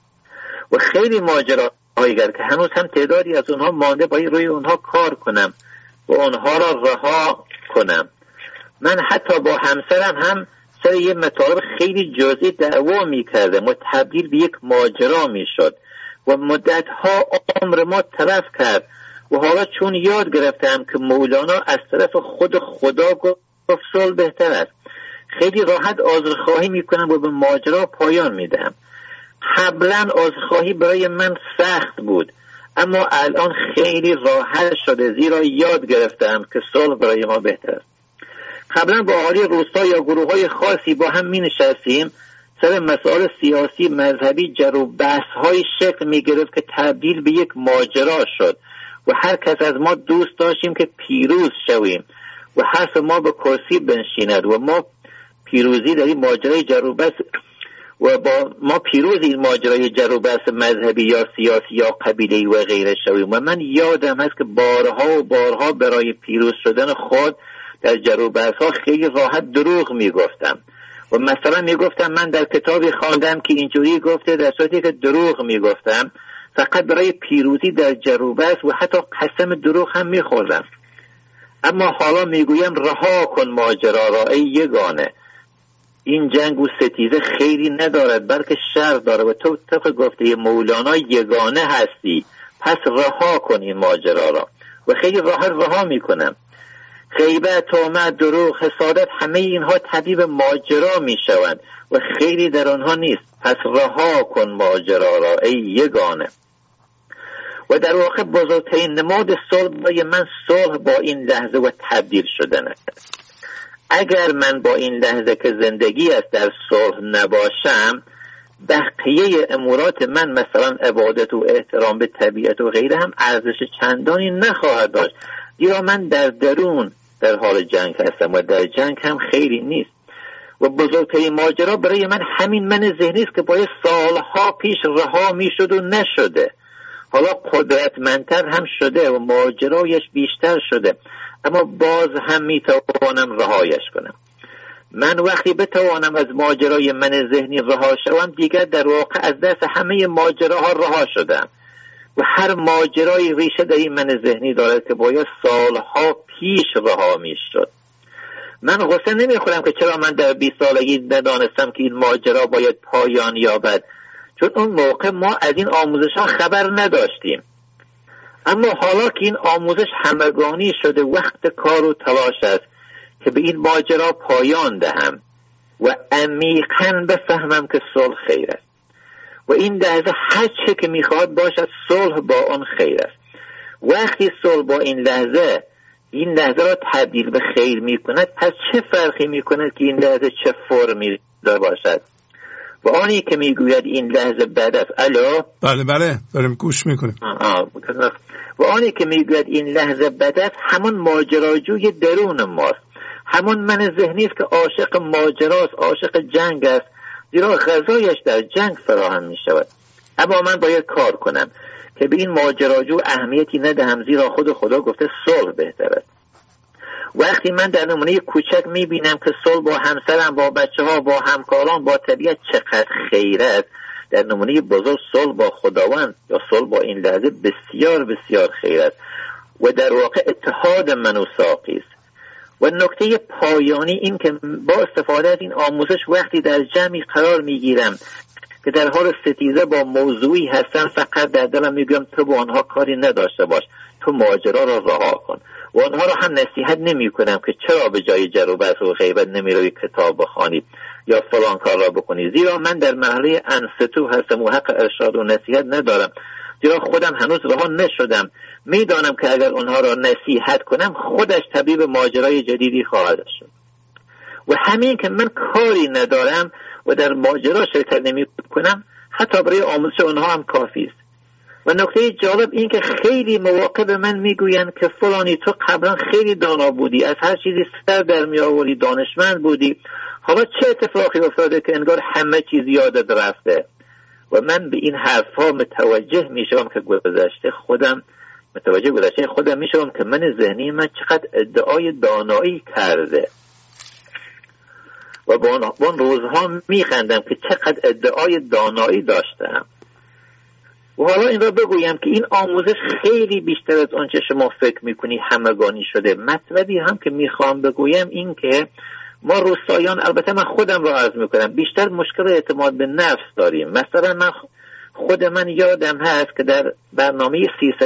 و خیلی ماجراهایی که هنوز هم تعدادی از اونها مانده، باید روی اونها کار کنم و اونها را رها کنم. من حتی با همسرم هم سر یه مطالب خیلی جزئی دعوا می کردم و تبدیل به یک ماجرا می شد و مدتها عمر ما تلف کرد. و حالا چون یاد گرفتم که مولانا از طرف خود خدا گفت صلح بهتر است، خیلی راحت عذرخواهی می کنم و به ماجرا پایان می دهم. قبلا عذرخواهی برای من سخت بود، اما الان خیلی راحت شده، زیرا یاد گرفتم که صلح برای ما بهتر است. قبلا با اهالی روستا یا گروه‌های خاصی با هم می‌نشستیم، سر مسائل سیاسی مذهبی جر و بحث‌های شکل می‌گرفت که تبدیل به یک ماجرا شد و هر کس از ما دوست داشتیم که پیروز شویم و حرف ما به کرسی بنشیند و ما پیروزی در این ماجرای جر و بحث و با ما پیروز این ماجرای جر و بحث مذهبی یا سیاسی یا قبیله‌ای و غیره شویم. و من یادم هست که بارها و بارها برای پیروز شدن خود در جر و بحث‌ها خیلی راحت دروغ میگفتم و مثلا میگفتم من در کتابی خواندم که اینجوری گفته، در صورتی که دروغ میگفتم فقط برای پیروزی در جر و بحث و حتی قسم دروغ هم میخوردم. اما حالا میگویم رها کن ماجرا را ای یگانه. این جنگ و ستیزه خیری ندارد بلکه شر داره و تو طبق گفته مولانا یگانه هستی، پس رها کن این ماجرا را. و خیلی راحت رها میکنم. غیبت، تهمت، دروغ، حسادت، همه اینها تبدیل به ماجرا میشوند و خیری در آنها نیست، پس رها کن ماجرا را ای یگانه. و در واقع بزرگترین نماد صلح برای من صلح با این لحظه و تبدیل شدن است. اگر من با این لحظه که زندگی است در صلح نباشم، بقیه امورات من مثلا عبادت و احترام به طبیعت و غیره هم ارزش چندانی نخواهد داشت، زیرا من در درون در حال جنگ هستم و در جنگ هم خیری نیست. و بزرگترین ماجرا برای من همین من ذهنی است که باید سالها پیش رها میشد و نشده، حالا قدرتمندتر هم شده و ماجرایش بیشتر شده. اما باز هم میتوانم رهایش کنم. من وقتی بتوانم از ماجرای من ذهنی رها شوم، دیگر در واقع از دست همه ماجراها رها شدم و هر ماجرای ریشه در این من ذهنی دارد که باید سالها پیش رها میشد. من غصه نمیخورم که چرا من در 20 سالگی ندانستم که این ماجرا باید پایان یابد، چون اون موقع ما از این آموزش ها خبر نداشتیم. اما حالا که این آموزش همگانی شده، وقت کار و تلاش است که به این ماجرا پایان دهم و عمیقاً بفهمم که صلح خیر است و این لحظه هر چه که میخواد باشد صلح با آن خیر است. وقتی صلح با این لحظه را تبدیل به خیر میکند، پس چه فرقی میکند که این لحظه چه فرمی دار باشد؟ و آنی که میگوید این لحظه بد است، الو؟ بله داریم گوش میکنیم. و آنی که میگوید این لحظه بد است، همون ماجراجوی درون ماست، همون من ذهنی است که عاشق ماجراست، عاشق جنگ است، زیرا غذایش در جنگ فراهم میشود. اما من باید کار کنم که به این ماجراجو اهمیتی ندهم، زیرا خود خدا گفته صلح بهتر است. وقتی من در نمونه کوچک میبینم که صلح با همسرم، با بچه‌ها، با همکاران، با طبیعت چقدر خیر است، در نمونه بزرگ صلح با خداوند یا صلح با این لحظه بسیار بسیار خیر است و در واقع اتحاد من و ساقی است. و نکته پایانی این که با استفاده از این آموزش وقتی در جمعی قرار میگیرم که در حال ستیزه با موضوعی هستن، فقط در دلم میگم تو با آنها کاری نداشته باش، تو ماجرا را رها کن. و آنها را هم نصیحت نمی کنم که چرا به جای جر و بحث و غیبت نمی روی کتاب بخوانی یا فلان کار را بکنی، زیرا من در مرحله انستو هستم و حق ارشاد و نصیحت ندارم، زیرا خودم هنوز رها نشدم. میدانم که اگر آنها را نصیحت کنم خودش طبیب ماجرای جدیدی خواهد شد. و همین که من کاری ندارم و در ماجرا شرکت نمی کنم، حتی برای آموزش آنها هم کافی است. و نکته جالب این که خیلی مواقع به من میگویند که فلانی تو قبلا خیلی دانا بودی، از هر چیزی سر در می آوردی، دانشمند بودی، حالا چه اتفاقی افتاده که انگار همه چیز یادت رفته؟ و من به این حرفها متوجه میشم که گذشته خودم میشم که من ذهنی من چقدر ادعای دانایی کرده و با اون روزها میخندم که چقدر ادعای دانایی داشتم. و حالا این را بگویم که این آموزش خیلی بیشتر از آنچه شما فکر میکنی همگانی شده. مطلبی هم که میخوام بگویم این که ما روستاییان، البته من خودم را عرض میکنم، بیشتر مشکل اعتماد به نفس داریم. مثلا خود من یادم هست که در برنامه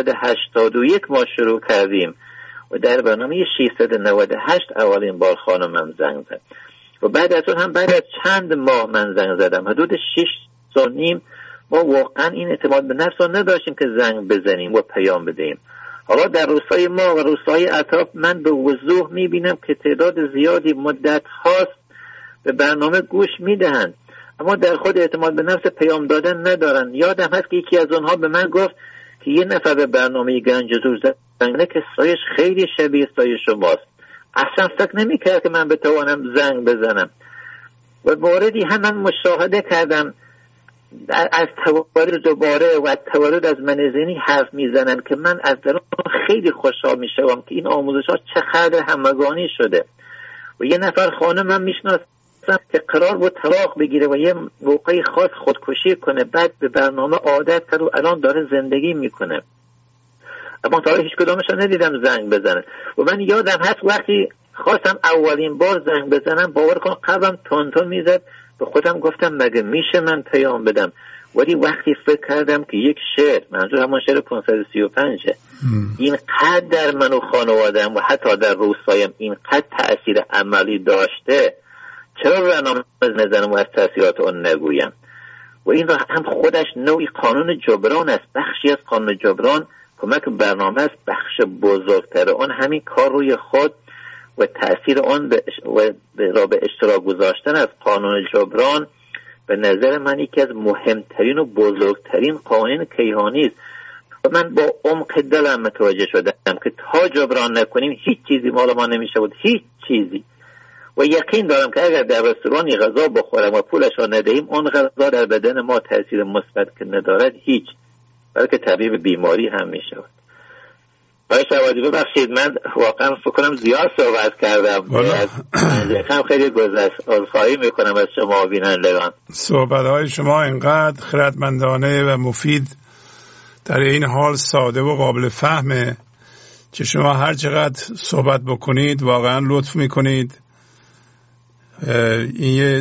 381 ما شروع کردیم و در برنامه 698 اولین بار خانمم زنگ زد و بعد از اون هم بعد از چند ماه من زنگ زدم. حدود 6 سال نیم ما واقعا این اعتماد به نفس رو نداشتیم که زنگ بزنیم و پیام بدهیم. حالا در روستای ما و روستای اطراف من به وضوح میبینم که تعداد زیادی مدت هاست به برنامه گوش میدهند اما در خود اعتماد به نفس پیام دادن ندارن. یادم هست که یکی از اونها به من گفت که یه نفر به برنامه گنج حضور زنگ که سایش خیلی شبیه سایه شماست. اصلا فکر نمی‌کرد که من بتوانم زنگ بزنم. و موردی هم من مشاهده کردم از تولد دوباره و از تولد از من ذهنی حرف میزنن که من از درون خیلی خوشحال میشم که این آموزش ها چقدر همگانی شده. و یه نفر خانم من میشناسم که قرار بود طلاق بگیره و یه موقعی خاص خودکشی کنه، بعد به برنامه عادت کرد و الان داره زندگی میکنه. اما تا هیچ کدامش ندیدم زنگ بزنه. و من یادم هست وقتی خواستم اولین بار زنگ بزنم، باور کن قلبم تون میزد. به خودم گفتم مگه میشه من پیام بدم؟ ولی وقتی فکر کردم که یک شعر، منظور همون شعر 535 اینقدر در من و خانوادم و حتی در روستایم اینقدر تأثیر عملی داشته، چرا برنامه نزنم و از تأثیرات اون نگویم؟ و این هم خودش نوعی قانون جبران است، بخشی از قانون جبران کمک برنامه است. بخش بزرگتر اون همین کار روی خود و تأثیر آن را به اشتراک گذاشتن از قانون جبران به نظر من یکی از مهمترین و بزرگترین قوانین کیهانی است. و من با عمق دلم متوجه شدم که تا جبران نکنیم هیچ چیزی مال ما نمیشه بود، هیچ چیزی. و یقین دارم که اگر در رستورانی غذا بخورم و پولش را ندهیم، اون غذا در بدن ما تأثیر مثبت که ندارد هیچ، بلکه طبیب بیماری هم میشود. آقای شهبازی ببخشید، من واقعا فکر کنم زیاد صحبت کردم، از خیلی گذشت. عذرخواهی میکنم از شما بینندگان. صحبت‌های شما اینقدر خردمندانه و مفید در این حال ساده و قابل فهمه که شما هر چقدر صحبت بکنید واقعا لطف میکنید. این یه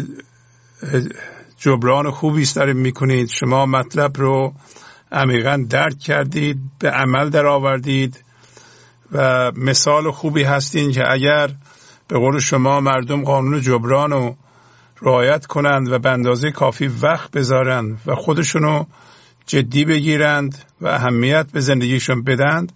جبران خوبی است دارید میکنید. شما مطلب رو عمیقاً درک کردید، به عمل در آوردید و مثال خوبی هستین که اگر به قول شما مردم قانون جبران رو رعایت کنند و به اندازه کافی وقت بذارند و خودشونو جدی بگیرند و اهمیت به زندگیشون بدند،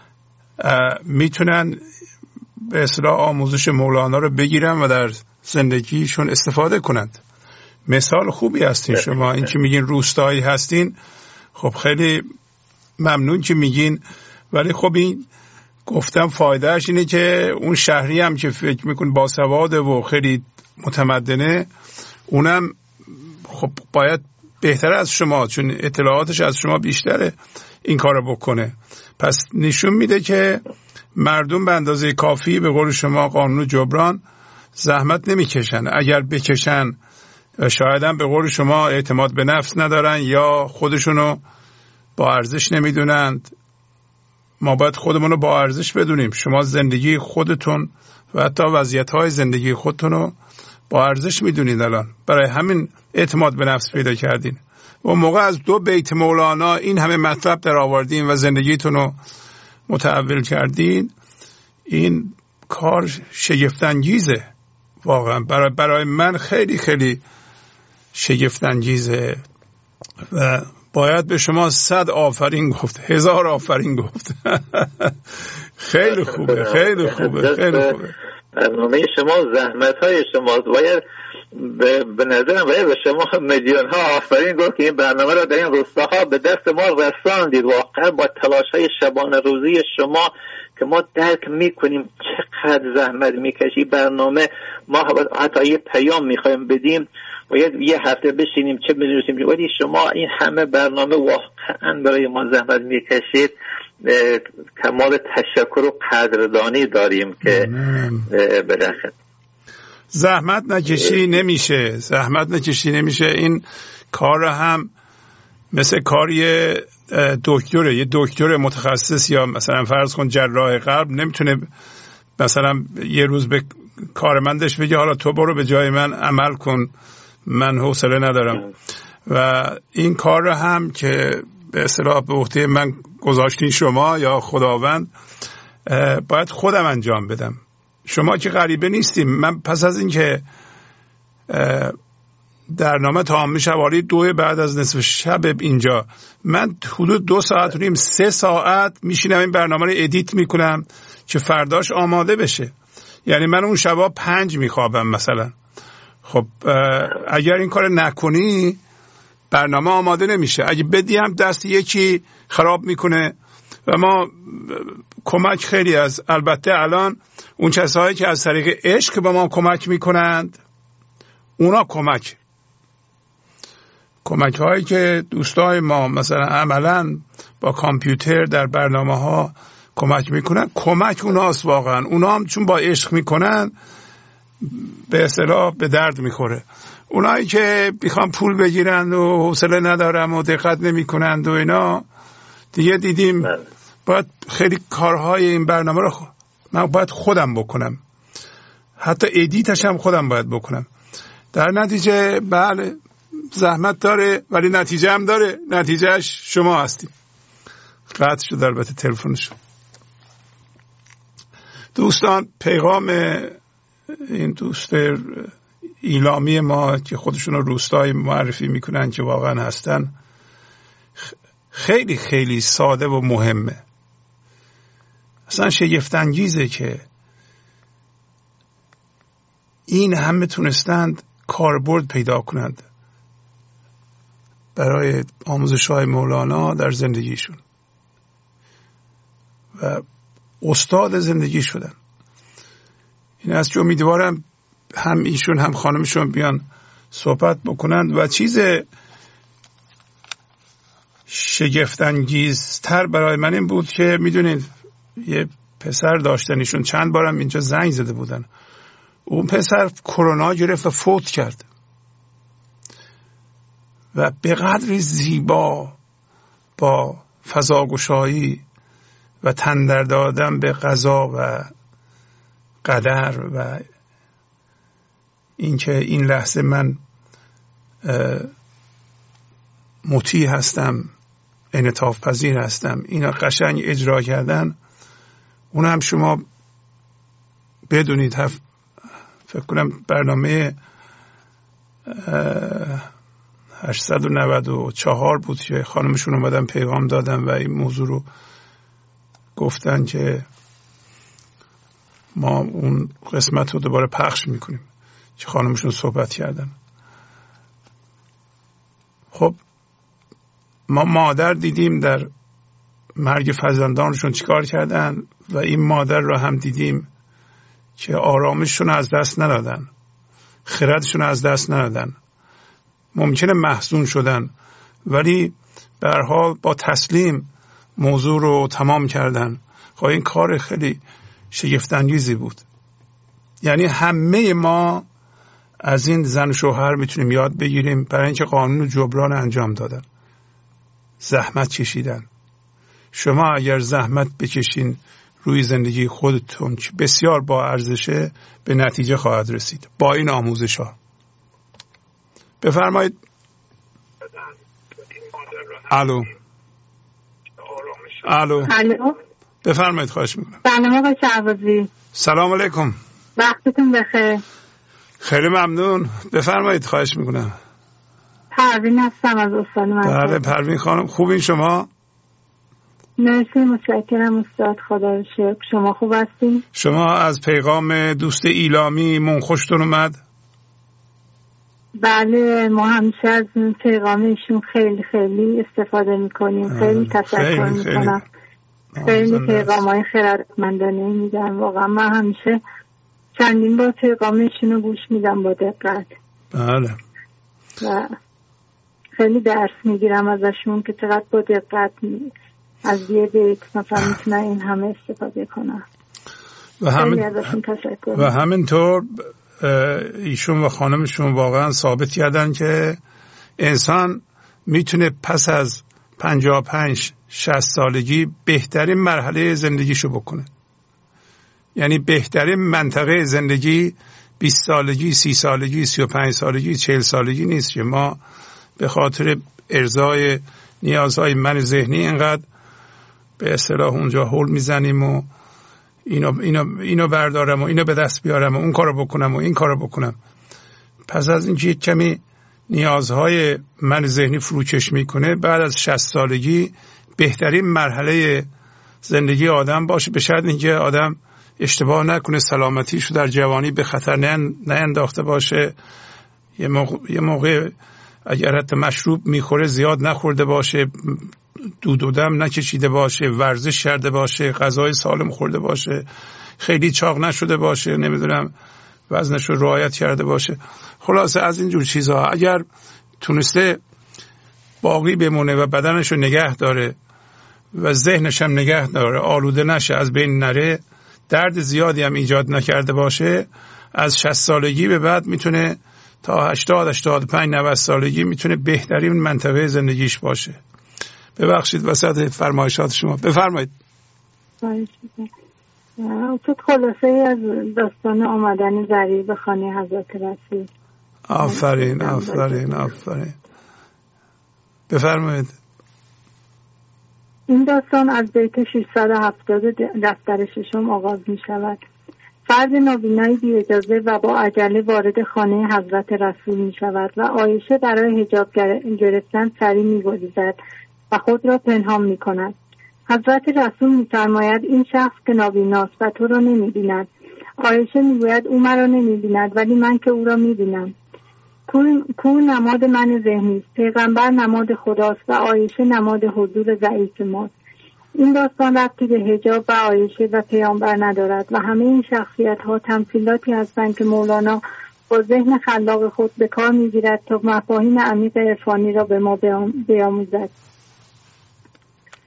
میتونن به اصطلاح آموزش مولانا رو بگیرن و در زندگیشون استفاده کنند. مثال خوبی هستین شما. این که میگین روستایی هستین، خب خیلی ممنون که میگین، ولی خب این گفتم فایدهش اینه که اون شهری هم که فکر میکن باسواده و خیلی متمدنه، اونم خب باید بهتر از شما، چون اطلاعاتش از شما بیشتره، این کارو بکنه. پس نشون میده که مردم به اندازه کافی به قول شما قانون جبران زحمت نمیکشن. اگر بکشن شاید هم به قول شما اعتماد به نفس ندارن یا خودشونو با ارزش نمیدونند. ما باید خودمون رو با ارزش بدونیم. شما زندگی خودتون و حتی وضعیت‌های زندگی خودتون رو با ارزش میدونید الان. برای همین اعتماد به نفس پیدا کردین. و موقع از 2 بیت مولانا این همه مطلب در آوردین و زندگیتون رو متحول کردین. این کار شگفت‌انگیزه واقعا. برای من خیلی خیلی شگفت‌انگیزه و باید به شما 100 آفرین گفت، 1000 آفرین گفت. خیلی خوبه، خیلی خوبه، خیلی خوبه. برنامه شما، زحمت‌های شما باید به نظرم باید به شما میلیون‌ها آفرین گفت که این برنامه رو در این روستاها به دست ما رساندید. واقعا با تلاش‌های شبانه روزی شما که ما درک میکنیم چقدر زحمت میکشی برنامه. ما حتی یه پیام میخوایم بدیم و یه هفته بشینیم چه بنویسیم، ولی شما این همه برنامه واقعا برای ما زحمت میکشید. کمال تشکر و قدردانی داریم که بالاخره زحمت نکشی نمیشه، زحمت نکشی نمیشه. این کار هم مثل کاری دکتره، یه دکتر متخصص یا مثلا فرض کن جراح قلب نمیتونه مثلا یه روز به کارمندش بگه حالا تو برو به جای من عمل کن، من حوصله ندارم. و این کار هم که به اصطلاح به عهده من گذاشتین شما یا خداوند، باید خودم انجام بدم. شما که غریبه نیستیم. من پس از این که در نامه تمام میشه حوالی 2 بعد از نصف شب اینجا، من حدود 2 ساعت و نیم 3 ساعت میشینم این برنامه رو ادیت میکنم که فرداش آماده بشه. یعنی من اون شبا 5 میخوابم مثلا. خب اگر این کار نکنی برنامه آماده نمیشه. اگه بدی هم دست یکی خراب میکنه. و ما کمک خیلی از، البته الان اون کسایی که از طریق عشق به ما کمک میکنند، اونا کمک هایی که دوستای ما مثلا عملا با کامپیوتر در برنامه ها کمک میکنن، کمک اوناست واقعا. اونا هم چون با عشق میکنن به اصطلاح به درد میخوره. اونایی که میخوان پول بگیرند و حوصله ندارم و دقت نمیکنند و اینا، دیگه دیدیم باید خیلی کارهای این برنامه رو من باید خودم بکنم، حتی ادیتش هم خودم باید بکنم. در نتیجه بله زحمت داره ولی نتیجه هم داره. نتیجهش شما هستید. قطع شد البته تلفنش. دوستان، پیغام این دوست ایلامی ما که خودشون رو روستایی معرفی میکنن که واقعا هستن، خیلی خیلی ساده و مهمه. اصلا شگفت‌انگیزه که این همه تونستند کاربرد پیدا کنند برای آموزش‌های مولانا در زندگیشون و استاد زندگی شدن. این است که امیدوارم هم ایشون هم خانمشون بیان صحبت بکنند. و چیز شگفت‌انگیزتر برای من این بود که میدونید یه پسر داشتنشون، چند بارم اینجا زنگ زده بودن. اون پسر کرونا گرفت و فوت کرد و به قدری زیبا با فضاگشایی و تن در دادن به قضا و قدر و اینکه این لحظه من مطیع هستم، انعطاف پذیر هستم، اینا قشنگ اجرا کردن. اون هم شما بدونید فکر کنم برنامه 894 بود که خانمشون اومدن پیغام دادن و این موضوع رو گفتن که ما اون قسمت رو دوباره پخش میکنیم که خانمشون صحبت کردن. خب ما مادر دیدیم در مرگ فرزندانشون چیکار کردن و این مادر رو هم دیدیم که آرامششون از دست ندادن، خردشون از دست ندادن. ممکنه محزون شدن ولی به هر حال با تسلیم موضوع رو تمام کردن. خب این کار خیلی شگفت‌انگیزی بود. یعنی همه ما از این زن و شوهر میتونیم یاد بگیریم برای اینکه قانون جبران انجام دادن، زحمت کشیدن. شما اگر زحمت بکشین روی زندگی خودتون که بسیار با ارزشه، به نتیجه خواهد رسید با این آموزش ها. بفرمایید. الو. بفرمایید، خواهش میکنم. سلام آقای شهبازی. سلام علیکم. وقتتون بخیر. خیلی ممنون. بفرمایید، خواهش میکنم. پروین هستم از استان مرکز. بله پروین خانم، خوبین شما؟ مرسی، متشکرم استاد، خدا رو شکر. شما خوب هستین؟ شما از پیغام دوست ایلامی من خوشتون اومد؟ بله، ما همیشه از پیغام ایشون خیلی خیلی استفاده میکنیم. خیلی تشکر میکنم. خیلی پیغام‌های خردمندانه میدن. واقعا من همیشه چندین بار پیغام ایشون رو گوش میدم با دقت. بله. و خیلی درس میگیرم ازشون که چقدر با دقت از یه بیت مثلا میتونن این همه استفاده کنن. و همینطور ایشون و خانمشون واقعا ثابت کردن که انسان میتونه پس از 55-60 سالگی بهترین مرحله زندگیشو بکنه. یعنی بهترین منطقه زندگی 20 سالگی، 30 سالگی، 35 سالگی، 40 سالگی نیست که ما به خاطر ارضای نیازهای من ذهنی اینقدر به اصطلاح اونجا هول میزنیم و اینو بردارم و اینو به دست بیارم و اون کارو بکنم و این کارو بکنم. پس از اینکه کمی نیازهای من ذهنی فروکش میکنه، بعد از 60 سالگی بهترین مرحله زندگی آدم باشه، به شرط اینکه آدم اشتباه نکنه، سلامتیشو در جوانی به خطر نینداخته باشه، یه موقع اگر حتی مشروب میخوره زیاد نخورده باشه، دود و دم نکشیده باشه، ورزش کرده باشه، غذای سالم خورده باشه، خیلی چاق نشده باشه، نمیدونم وزنش رو رعایت کرده باشه. خلاصه از اینجور چیزها اگر تونسته باقی بمونه و بدنش رو نگه داره و ذهنش هم نگه داره، آلوده نشه، از بین نره، درد زیادی هم ایجاد نکرده باشه، از 60 سالگی به بعد میتونه تا 80 85 90 سالگی میتونه بهترین منطقه زندگیش باشه. ببخشید وسط فرمایشات شما، بفرمایید. اصد خلاصه از داستان آمدن ضریر به خانه حضرت رسول. آفرین آفرین آفرین. بفرمایید. این داستان از بیت 670 دفتر ششم آغاز می شود. فرد نابینایی بی اجازه و با عجله وارد خانه حضرت رسول می شود و عایشه برای حجاب گرفتن سری می گریزد و خود را پنهان می کند. حضرت رسول می فرماید این شخص که نابیناست و تو را نمی بیند. عایشه می گوید او مرا نمی بیند ولی من که او را می بینم. کور نماد من ذهنی است، پیغمبر نماد خداست و عایشه نماد حضور ضعیف ماست. این داستان ربطی به حجاب و عایشه و پیامبر ندارد و همه این شخصیت ها تمثیلاتی هستند که مولانا با ذهن خلاق خود به کار میگیرد تا مفاهیم عمیق عرفانی را به ما بیاموزد.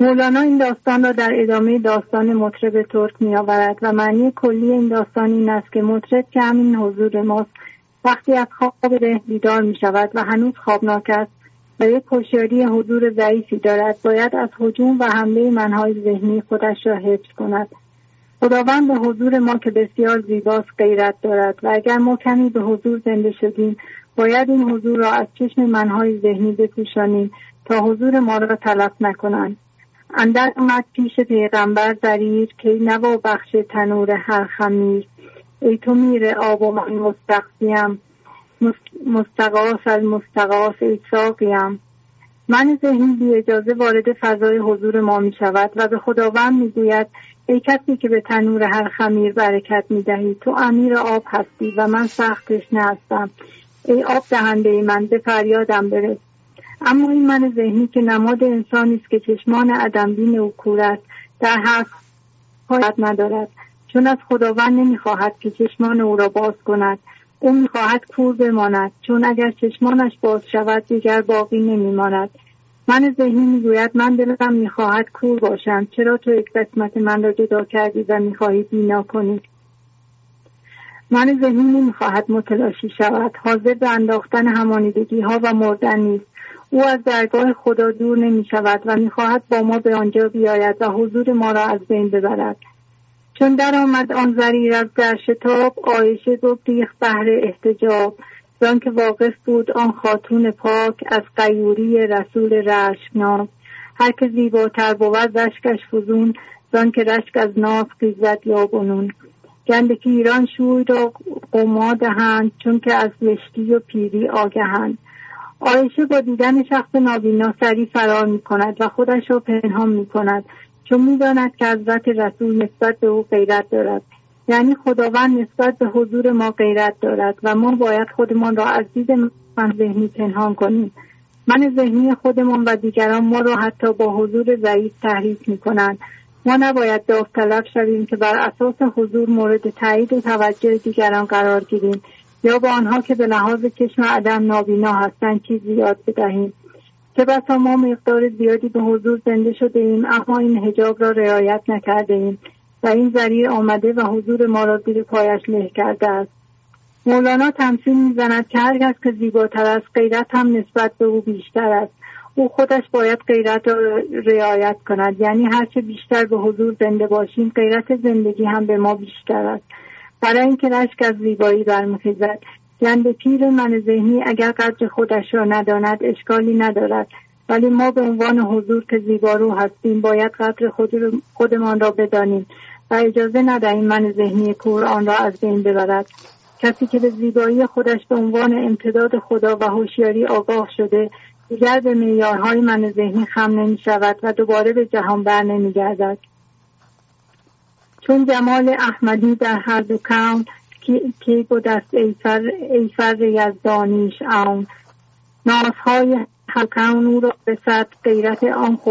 مولانا این داستان را در ادامه داستان مطرب ترک می آورد و معنی کلی این داستان این است که مطرب که همین حضور ماست وقتی از خواب ره بیدار می شود و هنوز خوابناک است و یک هوشیاری حضور ضعیفی دارد، باید از هجوم و حمله منهای ذهنی خودش را حفظ کند. خداوند به حضور ما که بسیار زیباست غیرت دارد و اگر ما کمی به حضور زنده شدیم باید این حضور را از چشم منهای ذهنی بپوشانیم تا حضور ما را تلف نکنند. اندر آمد پیش پیغمبر ضریر که نوا بخش تنور هر خمیر، ای تو میر آب و من مستقیم مستغاث المستغاث ای ساقیم. من ذهنی بی اجازه وارد فضای حضور ما می شود و به خداوند می گوید ای کسی که به تنور هر خمیر برکت می دهی، تو امیر آب هستی و من سخت تشنه هستم، ای آب دهنده من به فریادم برس. اما این من ذهنی که نماد انسانی است که چشمان عدمبین او کور است در حرف حالت ندارد، چون از خداوند نمیخواهد که چشمان او را باز کند. او میخواهد کور بماند، چون اگر چشمانش باز شود دیگر باقی نمیماند. من ذهنی میگوید من دلم میخواهد کور باشم، چرا تو یک قسمت من را جدا کردی و میخواهی بینا کنی؟ من ذهنی نمیخواهد متلاشی شود، حاضر به انداختن همانیدگی ها و مردن نیست. او از درگاه خدا دور نمی شود و می خواهد با ما به آنجا بیاید و حضور ما را از بین ببرد. چون در آمد آن ضریر از در شتاب، عایشه بگریخت بهر احتجاب، زان که واقف بود آن خاتون پاک از غیوری رسول رشکناک. هر که زیباتر بود رشکش فزون، زان که رشک از ناز خیزد یا بنون. گندکی ایران شوی را قما دهند، چون که از لشتی و پیری آگهند. عایشه با دیدن شخص نابینا سری فرار می کند و خودش را پنهان می کند، چون می داند که حضرت رسول نسبت به او غیرت دارد. یعنی خداوند نسبت به حضور ما غیرت دارد و ما باید خودمان را از دید من ذهنی پنهان کنیم. من ذهنی خودمان و دیگران ما را حتی با حضور ضعیف تحریک می کنند. ما نباید داوطلب شویم که بر اساس حضور مورد تایید و توجه دیگران قرار گیریم یا با آنها که به لحاظ چشم عدم نابینا هستند چیزی یاد بدهیم. که بسا ما مقدار زیادی به حضور زنده شده ایم اما این حجاب را رعایت نکرده ایم و این ضریر آمده و حضور ما را زیر پایش له کرده است. مولانا تمثیل می‌زند که هر کس که زیباتر است غیرت هم نسبت به او بیشتر است. او خودش باید غیرت را رعایت کند، یعنی هرچه بیشتر به حضور زنده باشیم غیرت زندگی هم به ما بیشتر است. برای اینکه رشک از زیبایی برمیخیزد. گند پیر من ذهنی اگر قدر خودش را نداند اشکالی ندارد، ولی ما به عنوان حضور که زیبارو هستیم باید قدر خودمان را بدانیم و اجازه ندهیم من ذهنی کور آن را از بین ببرد. کسی که به زیبایی خودش به عنوان امتداد خدا و هوشیاری آگاه شده دیگر به معیارهای من ذهنی خم نمی شود و دوباره به جهان بر نمی گردد. چون جمال احمدی در هر دو کون کی بود است ای فر یزدانیش آن. نازهای هر کون او را رسد، غیرت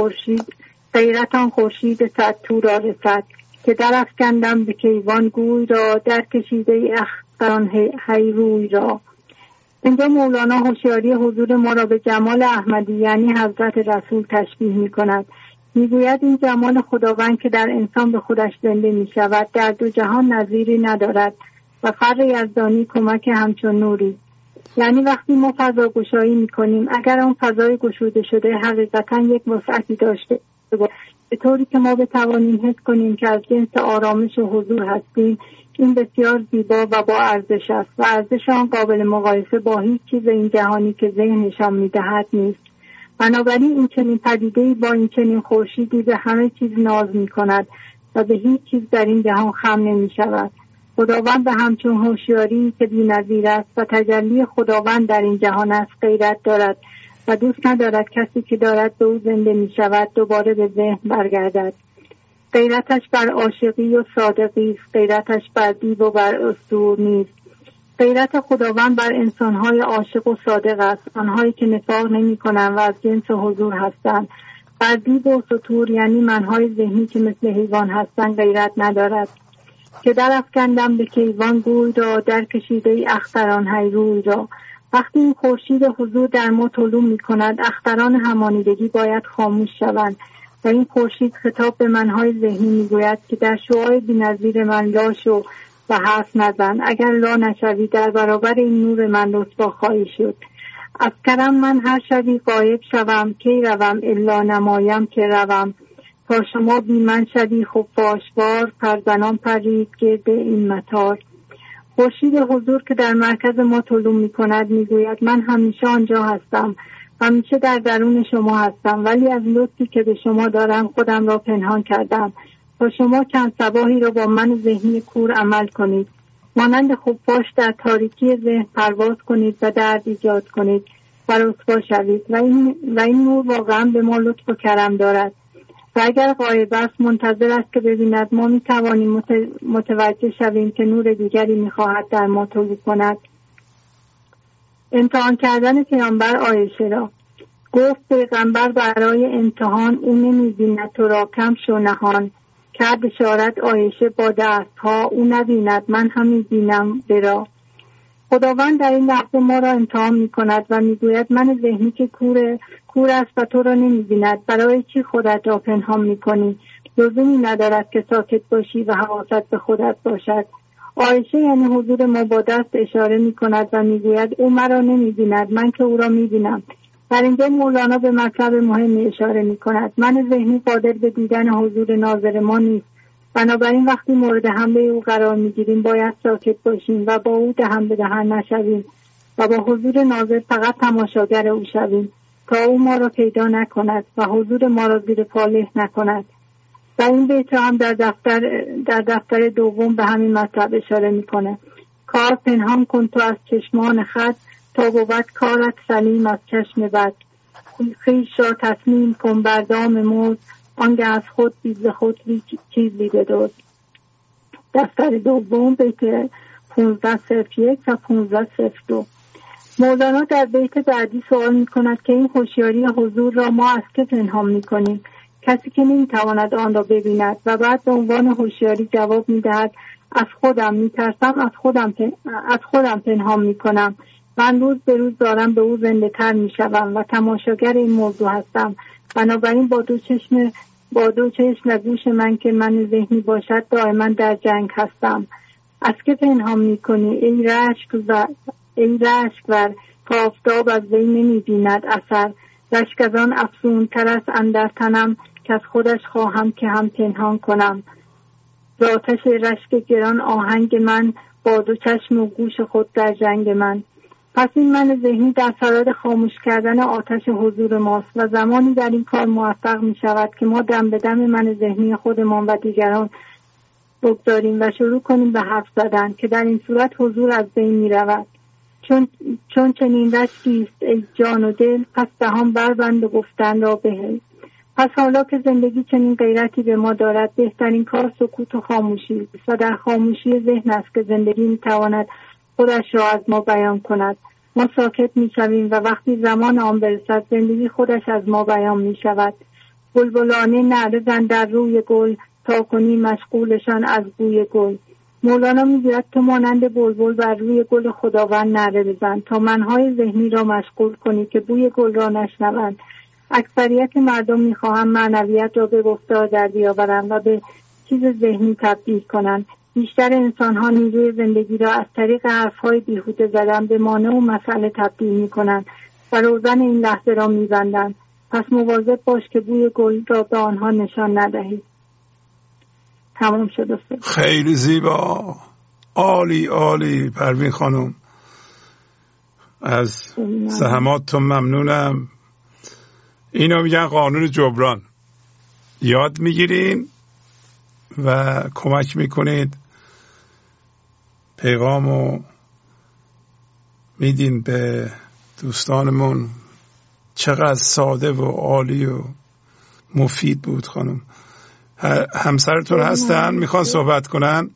آن خورشید صد تو را رسد. که در افکندم به کیوان گوی را، در کشیده اختران هی روی را. اینجا مولانا هوشیاری حضور ما را به جمال احمدی یعنی حضرت رسول تشبیه می کند. می گوید این جمال خداوند که در انسان به خودش زنده می شود در دو جهان نظیری ندارد و فر یزدانی کمک همچون نوری. یعنی وقتی ما فضا گشایی می کنیم اگر اون فضای گشوده شده حقیقتا یک وسعتی داشته باشه به طوری که ما بتوانیم حس کنیم که از جنس آرامش و حضور هستیم، این بسیار زیبا و با ارزش است و ارزش آن قابل مقایسه با هیچ چیز این جهانی که ذهنشان می‌دهد نیست. بنابراین این چنین پدیده‌ای با این چنین خورشیدی به همه چیز ناز می‌کند و به هیچ چیز در این جهان خم نمی‌شود. خداوند به همچون هوشیاری که بی‌نظیر است و تجلی خداوند در این جهان است غیرت دارد و دوست ندارد کسی که دارد به او زنده می‌شود دوباره به ذهن برگردد. غیرتش بر عاشقی و صادقی است، غیرتش بر دیو و بر اسطور نیست. غیرت خداوند بر انسان‌های عاشق و صادق است، آنهایی که نفاق نمی‌کنند و از جنس حضور هستند. بر دیو و سطور یعنی منهای ذهنی که مثل حیوان هستند غیرت ندارد. که در افکندم به کیوان گوی را، در کشیده اختران هی روی را. وقتی این خورشید حضور در ما طلوع می‌کند اختران همانیدگی باید خاموش شوند و این خورشید خطاب به منهای ذهنی میگوید که در شعاع بی‌نظیر من لا شو و حرف نزن. اگر لا نشوی در برابر این نور من رسوا خواهی شد. از کرم من هر شبی غایب شوم، کی روم الا نمایم که روم. تا شما بی من شدی خفاشوار، پرزنان پرید گرد این مطار. خورشید حضور که در مرکز ما طلوع می کند می گوید من همیشه آنجا هستم، همیشه در درون شما هستم، ولی از لطفی که به شما دارم خودم را پنهان کردم تا شما چند صباحی را با من ذهنی کور عمل کنید، مانند خفاش در تاریکی ذهن پرواز کنید و درد ایجاد کنید و رسوا شوید. و این نور واقعا به ما لطف و کرم دارد و اگر غایب است منتظر است که ببیند ما می توانیم متوجه شویم که نور دیگری می خواهد در ما طلوع کند. امتحان کردن پیامبر عایشه را. گفت پیغمبر برای امتحان او نمی بیند تو را کم شو نهان. کرد اشارت عایشه با دستها او نبیند من هم بینم برا. خداوند در این لحظه ما را امتحان می کند و می گوید من ذهنی که کور است و تو را نمی بیند برای چی خودت را پنهان می کنی؟ لزومی ندارد که ساکت باشی و حواست به خودت باشد. عایشه یعنی حضور ما با دست اشاره می کند و می گوید او مرا نمی بیند من که او را می بینم. در اینجا مولانا به مطلب مهمی اشاره می کند. من ذهنی قادر به دیدن حضور ناظر ما نیست، بنابراین وقتی مورد حمله او قرار می گیریم باید ساکت باشیم و با او دهن به دهن نشویم و با حضور ناظر فقط تماشاگر او شویم تا او ما را پیدا نکند و حضور ما را زیر پا له نکند. و این بیت هم در دفتر دوم به همین مطلب اشاره میکنه. کار پنهان کن تو از چشمان خود، تا بود کارت سلیم از چشم بد. خویش را تصمیم کن بر دام موز، آنگه از خود بیز خود چیزی بدوز. دفتر دوم بیت 1501 و 1502. مولانا در بیت بعدی سوال می کند که این هوشیاری حضور را ما از که پنهان می کنیم؟ کسی که نمی تواند آن را ببیند. و بعد به عنوان هوشیاری جواب می دهد از خودم می ترسم، از خودم پنهان می کنم. من روز به روز دارم به او زنده تر می شوم و تماشاگر این موضوع هستم. بنابراین با دو چشم و گوش من که من ذهنی باشد دائما در جنگ هستم. از که پنهان می کنی ای رشک ور که آفتاب از وی نمی بیند اثر. رشک از آن افزون تر است اندر تنم، که از خودش خواهم که هم پنهان کنم. ز آتش رشک گران آهنگ من، با دو چشم و گوش خود در جنگ من. پس این من ذهنی در صدد خاموش کردن آتش حضور ماست و زمانی در این کار موفق می شود که ما دم به دم من ذهنی خودمان و دیگران بگذاریم و شروع کنیم به حرف زدن که در این صورت حضور از بین می رود. چون چنین رشکیست ای جان و دل، پس دهان بربند و گفتن را بهل. پس حالا که زندگی چنین غیرتی به ما دارد، بهترین کار سکوت و خاموشی و در خاموشی ذهن است که زندگی می تواند خودش را از ما بیان کند. ما ساکت می شویم و وقتی زمان آن برسد زندگی خودش از ما بیان می شود. بلبلانه نعره زن در روی گل، تا کنی مشغولشان از بوی گل. مولانا میگوید تو مانند بلبل بر روی گل خداوند نعره بزن تا منهای ذهنی را مشغول کنی که بوی گل را نشنوند. اکثریت مردم میخواهند معنویت را به گفتار در بیاورند و به چیز ذهنی تبدیل کنند. بیشتر انسانها نیروی زندگی را از طریق حرفهای بیهوده زدن به مانع و مسئله تبدیل میکنند و روزن این لحظه را میبندند. پس مواظب باش که بوی گل را به آنها نشان ندهی. تمام شد. خیلی زیبا، عالی عالی پروین خانم، از زحماتتون ممنونم. اینو میگن قانون جبران، یاد میگیرین و کمک میکنید، پیغامو میدین به دوستانمون. چقدر ساده و عالی و مفید بود. خانم همسرتون هستن میخوان صحبت کنن؟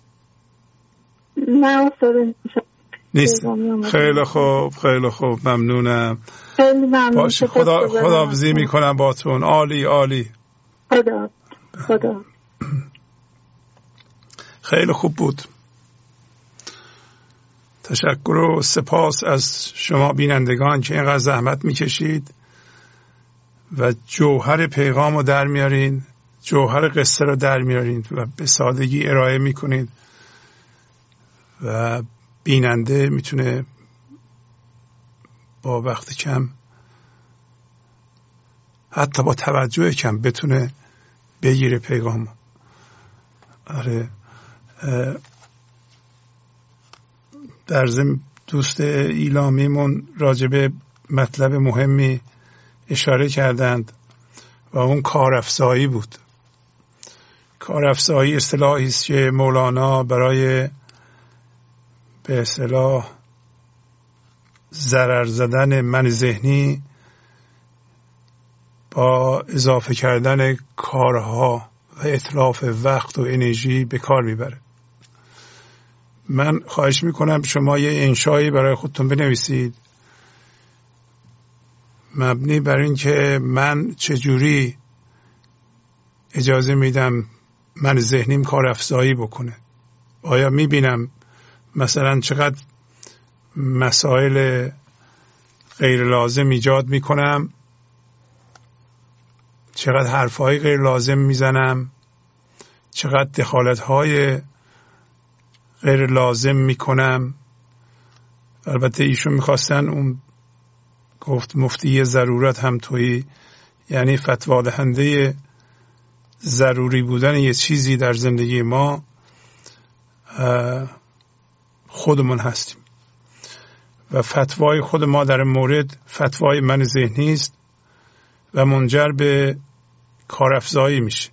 نه نیست. خیلی خوب، خیلی خوب، ممنونم. خیلی ممنون. باشه، خداحافظی میکنم باتون. عالی عالی. خدا خیلی خوب بود. تشکر و سپاس از شما بینندگان که اینقدر زحمت میکشید و جوهر پیغام رو در میارین، جوهر قصه رو در میارین و به سادگی ارائه میکنید و بیننده میتونه با وقت کم، حتی با توجه کم، بتونه بگیره پیغام. آره، در ضمن دوست ایلامیمون راجب مطلب مهمی اشاره کردند و اون کارافزایی بود. کارافزایی اصطلاحی است که مولانا برای به اصطلاح ضرر زدن من ذهنی با اضافه کردن کارها و اتلاف وقت و انرژی به کار میبره. من خواهش میکنم شما یه انشایی برای خودتون بنویسید مبنی بر این که من چجوری اجازه میدم من ذهنیم کار افزایی بکنه. آیا میبینم مثلا چقدر مسائل غیر لازم ایجاد میکنم، چقدر حرفهای غیر لازم میزنم، چقدر دخالتهای غیر لازم میکنم. البته ایشون میخواستن اون گفت مفتی ضرورت هم تویی، یعنی فتوا دهنده ضروری بودن یه چیزی در زندگی ما خودمون هستیم و فتوای خود ما در مورد فتوای من ذهنی است و منجر به کارافزایی میشه.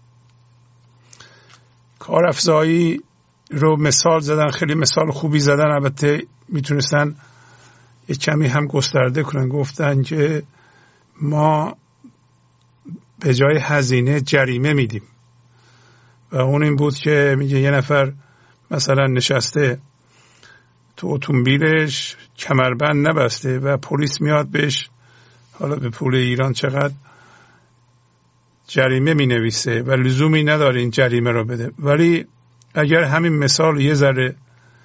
کارافزایی رو مثال زدن، خیلی مثال خوبی زدن، البته میتونستن یک کمی هم گسترده کنن. گفتن که ما به جای هزینه جریمه میدیم و اون این بود که میگه یه نفر مثلا نشسته تو اتومبیلش کمربند نبسته و پلیس میاد بهش، حالا به پول ایران چقدر، جریمه می نویسه و لزومی نداره این جریمه رو بده. ولی اگر همین مثال یه ذره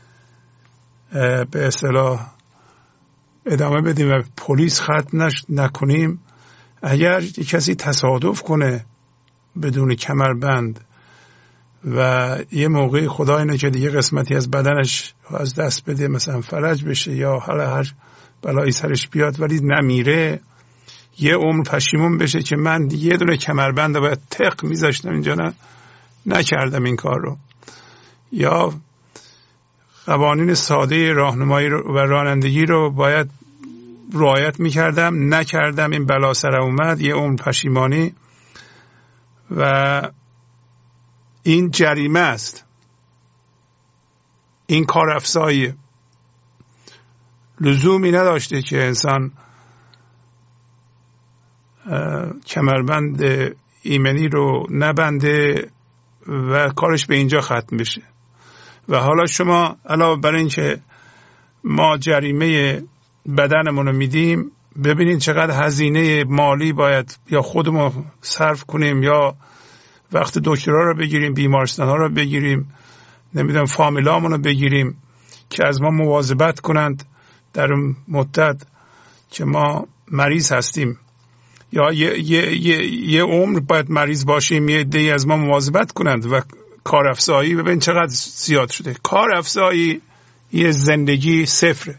به اصطلاح ادامه بدیم و پلیس خط نکنیم، اگر کسی تصادف کنه بدون کمربند و یه موقعی خدا اینه که دیگه قسمتی از بدنش از دست بده، مثلا فلج بشه یا حالا هر بلایی سرش بیاد ولی نمیره، یه عمر پشیمون بشه که من یه دونه کمربند رو باید تق میذاشتم اینجا، نکردم این کار رو. یا قوانین ساده راهنمایی و رانندگی رو باید رعایت میکردم، نکردم، این بلا سر اومد، یه عمر پشیمانی و این جریمه است. این کار افزایی لزومی نداشته که انسان کمربند ایمنی رو نبنده و کارش به اینجا ختم بشه. و حالا شما علاوه بر این که ما جریمه بدنمون رو میدیم، ببینید چقدر هزینه مالی باید یا خودمون صرف کنیم یا وقت دکترها رو بگیریم، بیمارستان ها رو بگیریم، نمیدونم فامیلامون رو بگیریم که از ما مواظبت کنند در مدت که ما مریض هستیم، یا یه عمر باید مریض باشیم، یه عده‌ای از ما مواظبت کنند. و کار افزایی ببین چقدر زیاد شده. کار افزایی یه زندگی صفره.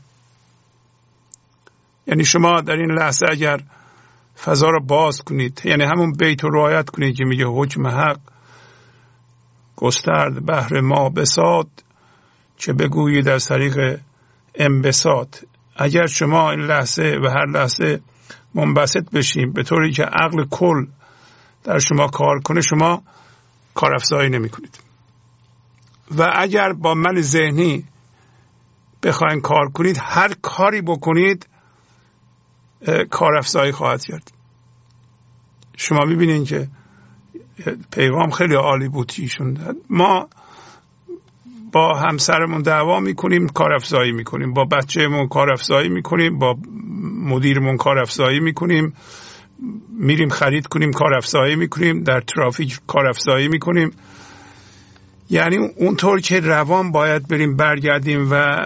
یعنی شما در این لحظه اگر فضا رو باز کنید، یعنی همون بیت رو رعایت کنید که میگه حکم حق گسترد بهر ما بساط، چه بگویید در طریق انبساط. اگر شما این لحظه و هر لحظه منبسط بشیم به طوری که عقل کل در شما کار کنه، شما کار افزایی نمی کنید. و اگر با من ذهنی بخواین کار کنید، هر کاری بکنید کار افزایی خواهد کرد. شما میبینین که پیغام خیلی عالی بود ایشون. ما با همسرمون دعوا میکنیم، کار افزایی میکنیم، با بچه‌مون کار افزایی میکنیم، با مدیرمون کار افزایی میکنیم، میریم خرید کنیم کار افزایی میکنیم، در ترافیک کار افزایی میکنیم. یعنی اونطور که روان باید بریم برگردیم و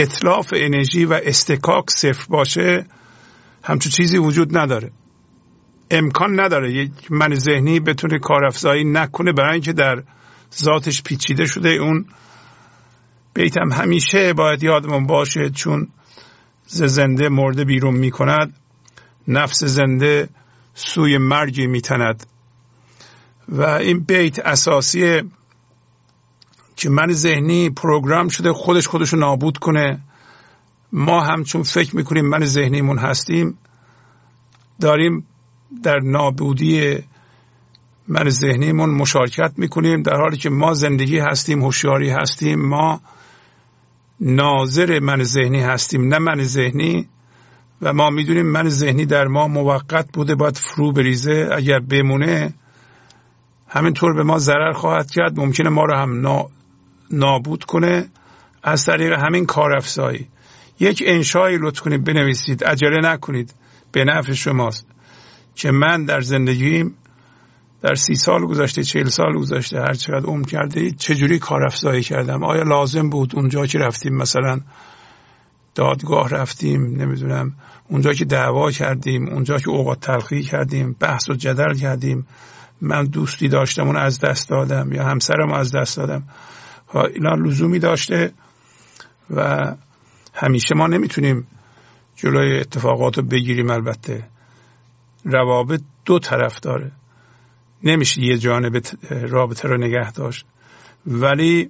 اتلاف انرژی و استکاک صفر باشه، همچون چیزی وجود نداره. امکان نداره یک من ذهنی بتونه کارافزایی نکنه، برای اینکه در ذاتش پیچیده شده. اون بیتم همیشه باید یادمون باشه، چون زنده مرده بیرون می کند، نفس زنده سوی مرگی می تند. و این بیت اساسیه که من ذهنی پروگرام شده خودشو نابود کنه. ما هم چون فکر میکنیم من ذهنیمون هستیم، داریم در نابودی من ذهنیمون مشارکت میکنیم، در حالی که ما زندگی هستیم، هوشیاری هستیم، ما ناظر من ذهنی هستیم، نه من ذهنی. و ما میدونیم من ذهنی در ما موقت بوده، باید فرو بریزه. اگر بمونه همینطور به ما ضرر خواهد کرد، ممکنه ما رو هم نابود کنه از طریق همین کارافزایی. یک انشایی لطف کنید بنویسید، عجله نکنید، به نفع شماست که من در زندگیم در 30 سال گذشته، 40 سال گذشته، هر چقدر عمر کرده چجوری کارافزایی کردم. آیا لازم بود اونجا که رفتیم مثلا دادگاه رفتیم، نمیدونم اونجا که دعوا کردیم، اونجا که اوقات تلخی کردیم، بحث و جدل کردیم، من دوستی داشتم اون از دست دادم یا همسرم از دست دادم، اینا لزومی داشته؟ و همیشه ما نمیتونیم جلوی اتفاقات رو بگیریم. البته روابط 2 طرف داره، نمیشه یه جانب رابطه رو نگه داشت، ولی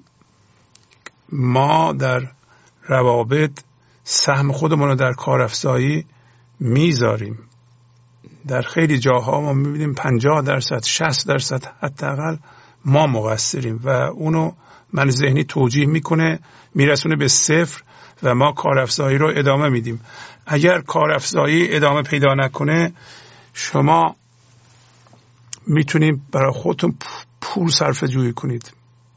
ما در روابط سهم خودمون رو در کارافزایی میذاریم. در خیلی جاها ما میبینیم 50%، 60% حداقل ما مقصریم و اونو من ذهنی توجیه میکنه، میرسونه به 0 و ما کارافزایی رو ادامه میدیم. اگر کارافزایی ادامه پیدا نکنه، شما میتونید برای خودتون پول صرفه جویی کنید.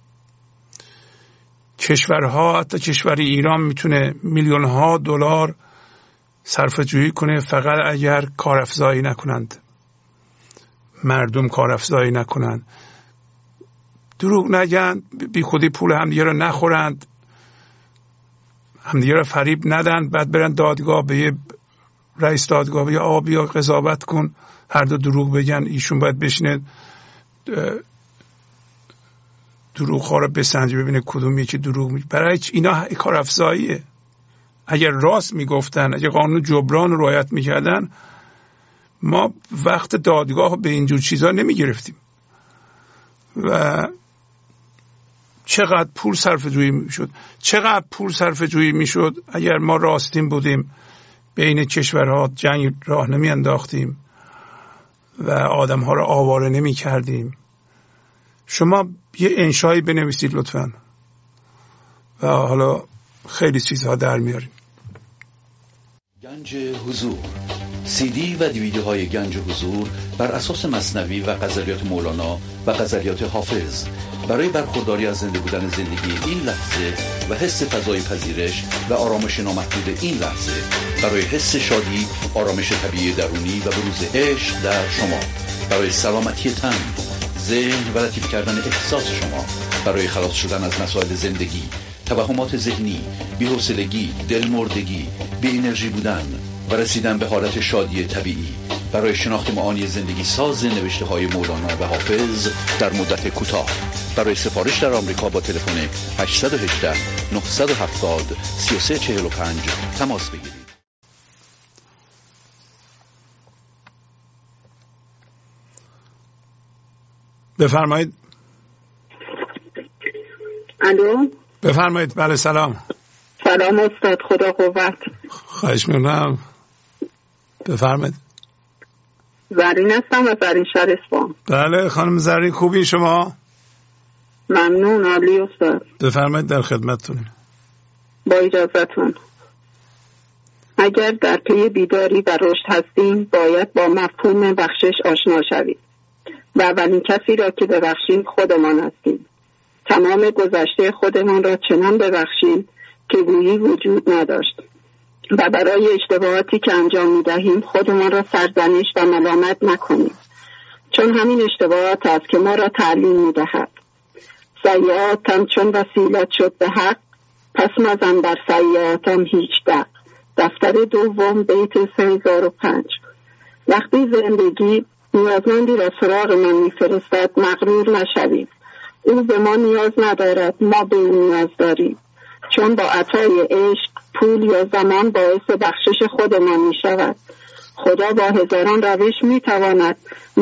کشورها، حتی کشور ایران میتونه میلیون‌ها دلار صرفه جویی کنه فقط اگر کارافزایی نکنند، مردم کارافزایی نکنند، دروغ نگن، بی خودی پول همدیگه رو نخورند، همدیگه رو فریب ندن، بعد برن دادگاه به یه رئیس دادگاه بگه آقا بیا قضاوت کن، هر دو دروغ بگن، ایشون باید بشینه دروغ ها رو بسنجه ببینه کدوم یکی دروغ میگه. برای اینا کارافزاییه. اگر راست میگفتن، اگر قانون جبران رو رعایت میکردن، ما وقت دادگاه به اینجور چیزا نمیگرفتیم. و چقدر پول صرفه جویی میشد، چقدر پول صرفه جویی میشد اگر ما راستین بودیم، بین کشورها جنگ راه نمی انداختیم و آدم ها رو آواره نمی کردیم. شما یه انشایی بنویسید لطفاً و حالا خیلی چیزها در میاریم. گنج حضور، CD و دیویدیوهای گنج حضور بر اساس مثنوی و غزلیات مولانا و غزلیات حافظ برای برخورداری از زنده بودن زندگی این لحظه و حس فضای پذیرش و آرامش نامحدود این لحظه، برای حس شادی، آرامش طبیعی درونی و بروز عشق در شما، برای سلامتی تن، ذهن و لطیف کردن احساس شما، برای خلاص شدن از مسائل زندگی، توهمات ذهنی، بی‌حوصلگی، دلمردگی، بی انرژی بودن و رسیدن به حالت شادی طبیعی، برای شناخت معانی زندگی ساز نوشته های مولانا و حافظ در مدت کوتاه. برای سفارش در آمریکا با تلفن 818 970 3345 تماس بگیرید. بفرمایید. الو، بفرمایید. بله سلام. سلام استاد، خدا قوت. خواهش می‌کنم. بفرمایید. زرین هستم از زرین شهر اصفهان. بله خانم زرین، خوبی شما؟ ممنون، عالی استاد. بفرمایید، در خدمتتونیم. با اجازهتون، اگر در پی بیداری و رشد هستیم باید با مفهوم بخشش آشنا شویم و اولین کسی را که ببخشیم خودمان هستیم. تمام گذشته خودمان را چنان ببخشیم که گویی وجود نداشت و برای اشتباهاتی که انجام می‌دهیم خودمان را سرزنش و ملامت نکنیم، چون همین اشتباهات است که ما را تعلیم می‌دهد. سیئاتم چون وسیلت شد به حق، پس مزن بر سیئاتم هیچ دق. دفتر دوم بیت 3005. وقتی زندگی نیازمندی را سراغ من می‌فرستد مغرور نشوید. او به ما نیاز ندارد، ما به او نیاز داریم، چون با عطای عشق پول یا زمان باعث بخشش خودمان می‌شود. خدا با هزاران روش می‌تواند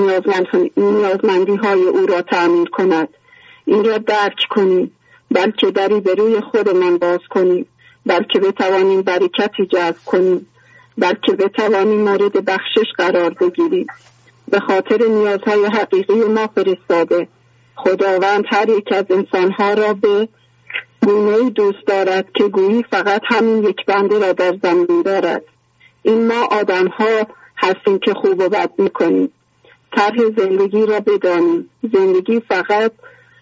نیازمندی‌های او را تأمین کند. این را درک کنیم، بلکه دری به روی خودمان باز کنیم، بلکه بتوانیم برکتی جذب کنیم، بلکه بتوانیم مورد بخشش قرار بگیریم. به خاطر نیازهای حقیقی ما فرستاده. خداوند هر یک از انسانها را به گونه‌ای دوست دارد که گویی فقط همین یک بنده را در زمین دارد. این ما آدم‌ها هستیم که خوب و بد می‌کنیم. طرح زندگی را بدانیم. زندگی فقط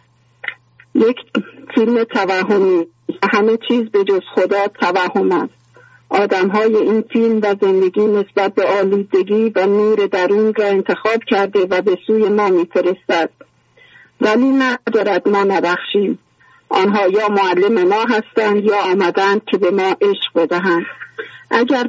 یک فیلم توهمی، همه چیز به جز خدا توهم است. آدم‌های این فیلم و زندگی نسبت به آلودگی و نور درون را انتخاب کرده و به سوی ما می‌فرستد، ولی ندارد ما نبخشیم. آنها یا معلم ما هستند یا آمدند که به ما عشق بدهند. اگر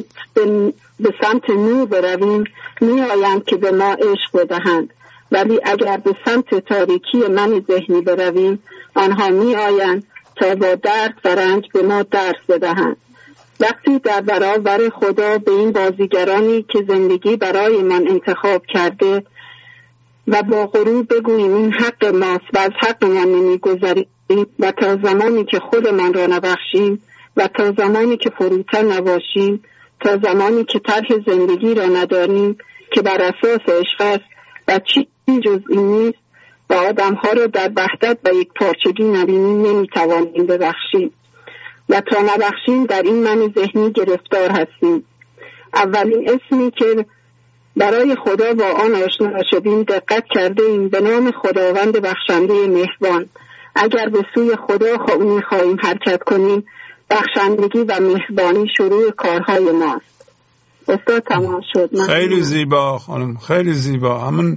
به سمت نور برویم می‌آیند که به ما عشق بدهند، ولی اگر به سمت تاریکی من ذهنی برویم آنها می‌آیند تا با درد و رنج به ما درس بدهند. وقتی در برابر خدا به این بازیگرانی که زندگی برای من انتخاب کرده و با غرور بگوییم این حق ماست و از حق من نمی‌گذریم و تا زمانی که خودمان را نبخشیم و تا زمانی که فروتن نباشیم، تا زمانی که طرح زندگی را نداریم که بر اساس عشق است و چی جز این نیست و آدم‌ها را در وحدت و یک پارچگی نبینیم، نمی‌توانیم ببخشیم و تا نبخشیم در این من ذهنی گرفتار هستیم. اولین اسمی که برای خدا با آن آشنا شدیم دقت کرده ایم به نام خداوند بخشنده مهربان. اگر به سوی خدا می‌خواهیم حرکت کنیم، بخشندگی و مهربانی شروع کارهای ماست. استاد تمام شد. خیلی زیبا خانم، خیلی زیبا. همون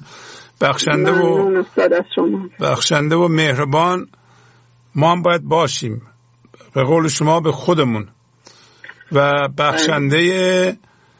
بخشنده و مهربان ما هم باید باشیم، به قول شما به خودمون، و بخشنده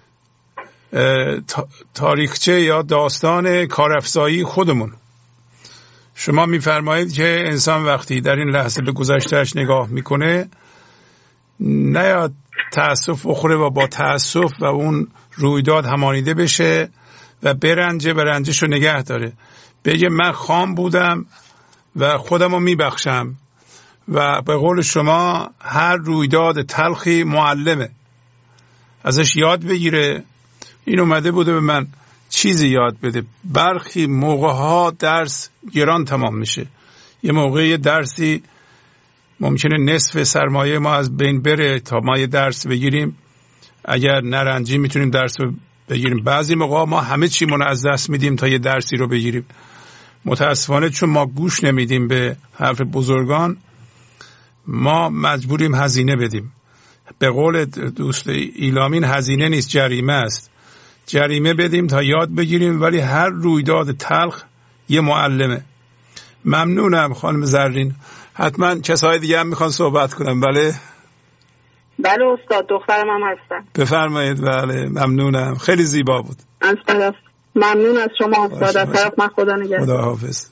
تاریخچه یا داستان کارافزایی خودمون. شما میفرمایید که انسان وقتی در این لحظه به گذشتهش نگاه میکنه نیاد تأسف بخوره و با تأسف و اون رویداد همانیده بشه و برنجش رو نگه داره، بگه من خام بودم و خودم رو میبخشم. و به قول شما هر رویداد تلخی معلمه، ازش یاد بگیره. این اومده بوده به من چیزی یاد بده. برخی موقعها درس گران تمام میشه. یه موقع یه درسی ممکنه نصف سرمایه ما از بین بره تا ما یه درس بگیریم. اگر نرنجی میتونیم درس بگیریم. بعضی موقع ما همه چیمون از دست میدیم تا یه درسی رو بگیریم. متاسفانه چون ما گوش نمیدیم به حرف بزرگان، ما مجبوریم هزینه بدیم. به قول دوست ایلامین هزینه نیست، جریمه است. جریمه بدیم تا یاد بگیریم، ولی هر رویداد تلخ یه معلمه. ممنونم خانم زرین. حتما کسای دیگه هم میخوان صحبت کنم. بله بله استاد، دخترم هم هستن. بفرمایید. بله ممنونم، خیلی زیبا بود. ممنون از شما استاد. از طرف من خدا نگهدار. خدا حافظ.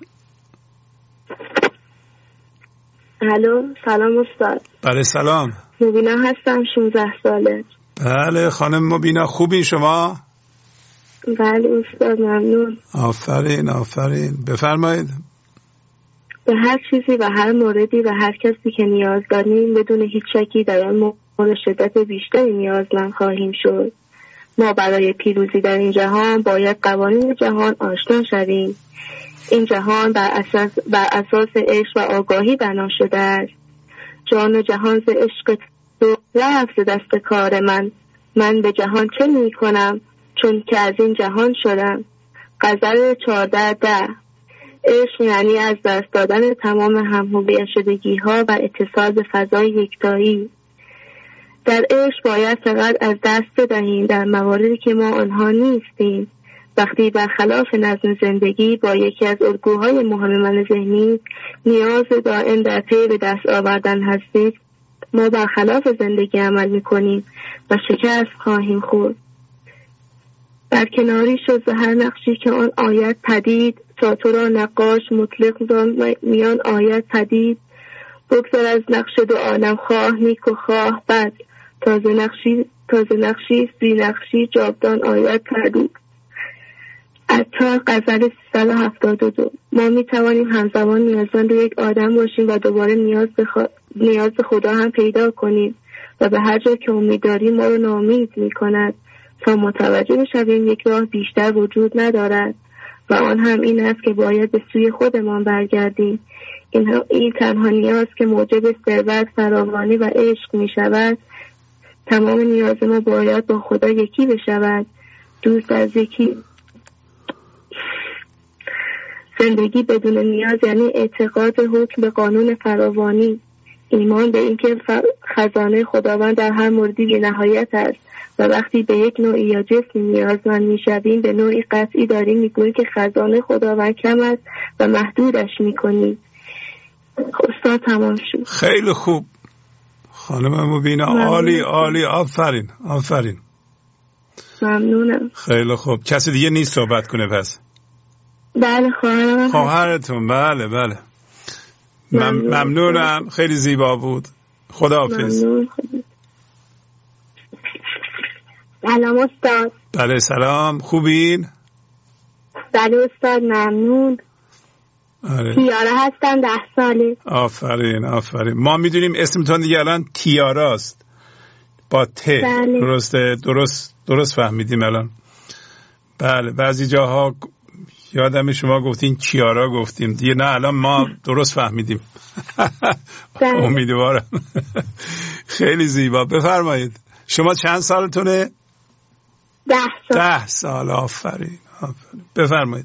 الو سلام استاد. بله سلام. مبینا هستم، 16 ساله. بله خانم مبینا، خوبین شما؟ بله استاد ممنون. آفرین. بفرمایید. به هر چیزی و هر موردی و هر کسی که نیاز داریم بدون هیچ شکی در آن مورد شدت بیشتری نیازمند خواهیم شد. ما برای پیروزی در این جهان باید قوانین جهان آشنا شویم. این جهان بر اساس عشق و آگاهی بنا شده است. جان و جهان ز عشق تو رفت دست کار من به جهان چه می کنم چون که از این جهان شدم. غزل 14:10. عشق یعنی از دست دادن تمام هم‌هویت شدگی ها و اتصال به فضای یکتایی. در عشق باید فقط از دست بدهیم در مواردی که ما آنها نیستیم. وقتی برخلاف نظم زندگی با یکی از الگوهای مهم من ذهنی نیاز دائم در پی به دست آوردن هستید، ما برخلاف زندگی عمل می‌کنیم و شکست خواهیم خورد. بر کناری شد و هر نقشی که آن آید پدید، تا تو را نقاش مطلق دان میان آید پدید. بگذر از نقش دو عالم خواه نیک و خواه بد، تازه نقشی بی نقشی جاودان آید پدید. عطار غزل 372. ما می توانیم همزمان نیازمند یک آدم باشیم و دوباره نیاز به خدا هم پیدا کنیم و به هر جا که امید داریم ما رو ناامید می کند تا متوجه بشویم یک راه بیشتر وجود ندارد و آن هم این است که باید به سوی خودمان برگردیم. این تنها نیاز که موجب ثروت، فراوانی و عشق می شود. تمام نیاز ما باید با خدا یکی بشود. دوست از یکی زندگی بدون نیاز یعنی اعتقاد حکم به قانون فراوانی، ایمان به اینکه خزانه خداوند در هر موردی بی نهایت است و وقتی به یک نوعی یا جسمی نیازمند میشویم به نوعی قطعی داریم میگوییم که خزانه خداوند کم است و محدودش میکنیم. استاد تمام شد. خیلی خوب خانم مبینا، عالی عالی، آفرین آفرین. ممنونم. خیلی خوب. کسی دیگه نیست صحبت کنه پس؟ بله خواهرتون. بله بله. ممنونم. خیلی زیبا بود. خداحافظ. سلام استاد. بله سلام، خوبین؟ بله استاد ممنون. تیارا هستم 10 ساله. آفرین آفرین. ما میدونیم اسمتون دیگه الان تیاراست با ت. بله. درسته؟ درست فهمیدیم الان. بله بعضی جاها یادم شما گفتین کیارا گفتیم دیگه، نه الان ما درست فهمیدیم. امیدوارم. خیلی زیبا. بفرمایید شما چند سالتونه؟ 10 سال. 10 سال. آفرین. بفرمایید.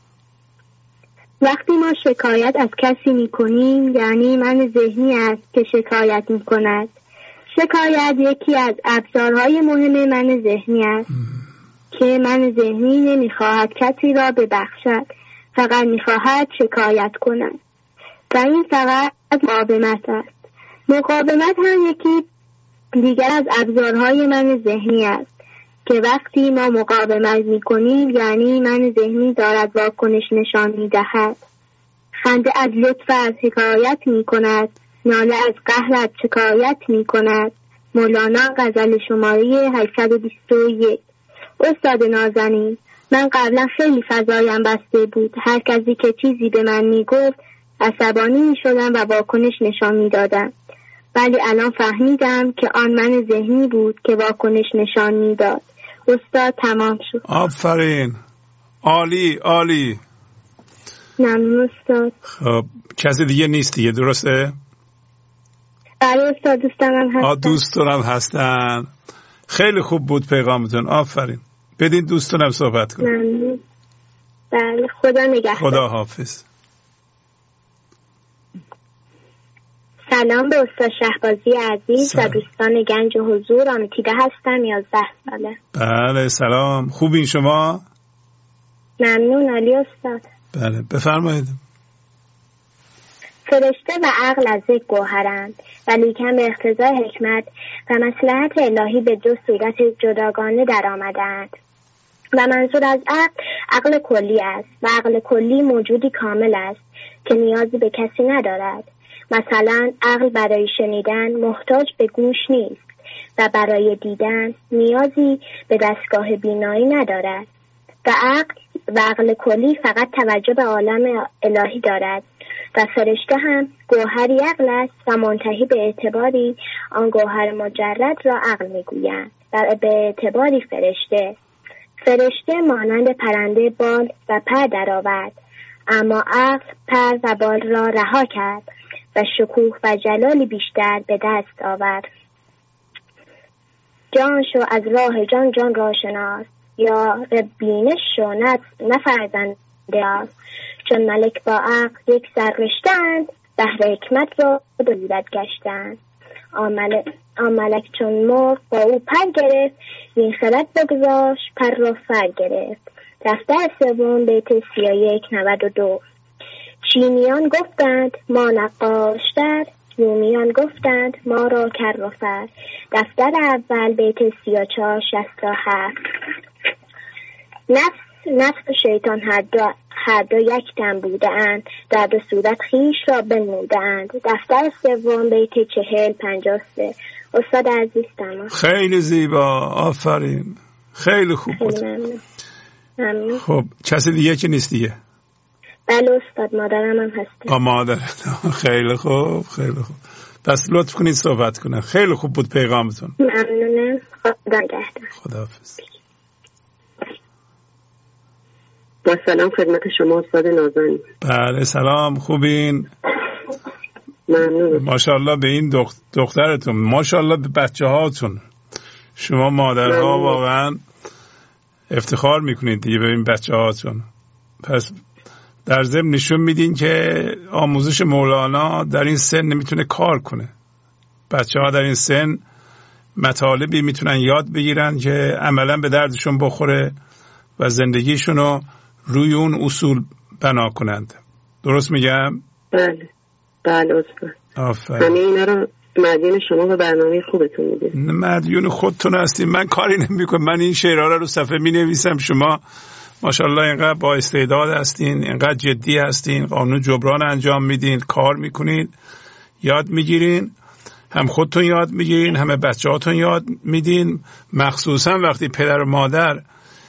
وقتی ما شکایت از کسی میکنیم یعنی من ذهنی است که شکایت میکند. شکایت یکی از ابزارهای مهم من ذهنی است که من ذهنی نمیخواهد کسی را ببخشد، فقط میخواهد شکایت کند و این فقط مقاومت است. مقاومت هم یکی دیگر از ابزارهای من ذهنی است که وقتی ما مقاومت میکنیم یعنی من ذهنی دارد واکنش نشان میدهد. خنده از لطفت حکایت میکند، ناله از قهرت شکایت میکند. مولانا غزل شماره 821. استاد نازنین، من قبلا خیلی فضایم بسته بود. هر کسی که چیزی به من میگفت عصبانی میشدم و واکنش نشان میدادم، ولی الان فهمیدم که آن من ذهنی بود که واکنش نشان میداد. استاد تمام شد. آفرین، عالی عالی. ممنون استاد. خب کسی دیگه نیست دیگه، درسته؟ بله استاد، دوستانم هستن. دوستانم هستن. خیلی خوب بود پیغامتون. آفرین. بدین دوستانم صحبت کنم. ممنون. بله خدا نگهدار. خدا حافظ. سلام به استاد شهبازی عزیز و دوستان گنج و حضور. آمیتیده هستم، 11 ساله. بله سلام، خوبین شما؟ ممنون علی استاد. بله بفرمایید. فرشته و عقل از یک گوهرند، ولیکن به اقتضای حکمت و مصلحت الهی به دو صورت جداگانه در آمدند و منظور از عقل کلی است و عقل کلی موجودی کامل است که نیازی به کسی ندارد. مثلا عقل برای شنیدن محتاج به گوش نیست و برای دیدن نیازی به دستگاه بینایی ندارد و عقل کلی فقط توجه به عالم الهی دارد و فرشته هم گوهری عقل است و منتهی به اعتباری آن گوهر مجرد را عقل میگویند و به اعتباری فرشته مانند پرنده بال و پر درآورد، اما عقل پر و بال را رها کرد و شکوه و جلالی بیشتر به دست آورد. جان شو از راه جان را شناس، یا ربینش شو نه فرزنده. چون ملک با عقل یک سر رشتند، بهر حکمت را به زیرت گشتند. آن ملک چون مرغ با او پر گرفت، این خرد بگذاشت پر را فر گرفت. دفتر سوم بیت 31-92. چینیان گفتند ما نقاشتر، رومیان گفتند ما را کر و فر. دفتر اول بیت 34-67. نفس و شیطان هر دو یک تن بودند، در دو صورت خویش را بنمودند. دفتر سوم بیت 40-53. استاد عزیز تمام. خیلی زیبا، آفرین، خیلی خوب بود. ممنون. خب کسی دیگه که نیست دیگه؟ بله استاد، مادرم هم هست. مادرت. خیلی خوب، خیلی خوب. پس لطف کنید صحبت کنید. خیلی خوب بود پیغامتون. ممنونم. خدا نگهدار. خداحافظ. با سلام خدمت شما استاد نازنین. بله سلام، خوبین؟ ممنون. ماشاءالله به این دخترتون، ماشاءالله به بچه هاتون. شما مادرها واقعا افتخار میکنید دیگه به این بچه هاتون. پس در ضمن نشون میدین که آموزش مولانا در این سن نمیتونه کار کنه. بچه ها در این سن مطالبی میتونن یاد بگیرن که عملا به دردشون بخوره و زندگیشون رو روی اون اصول بنا کنند. درست میگم؟ بله بله استاد. آفرین. همه اینا رو مدیون شما و برنامه خوبتون میده. مدیون خودتون هستین، من کاری نمیکنم. من این شعرها رو صفحه مینویسم. شما ماشاءالله اینقدر با استعداد هستین، اینقدر جدی هستین، قانون جبران انجام میدین، کار میکنین، یاد میگیرین، هم خودتون یاد میگیرین، همه بچه‌هاتون یاد میدین. مخصوصا وقتی پدر و مادر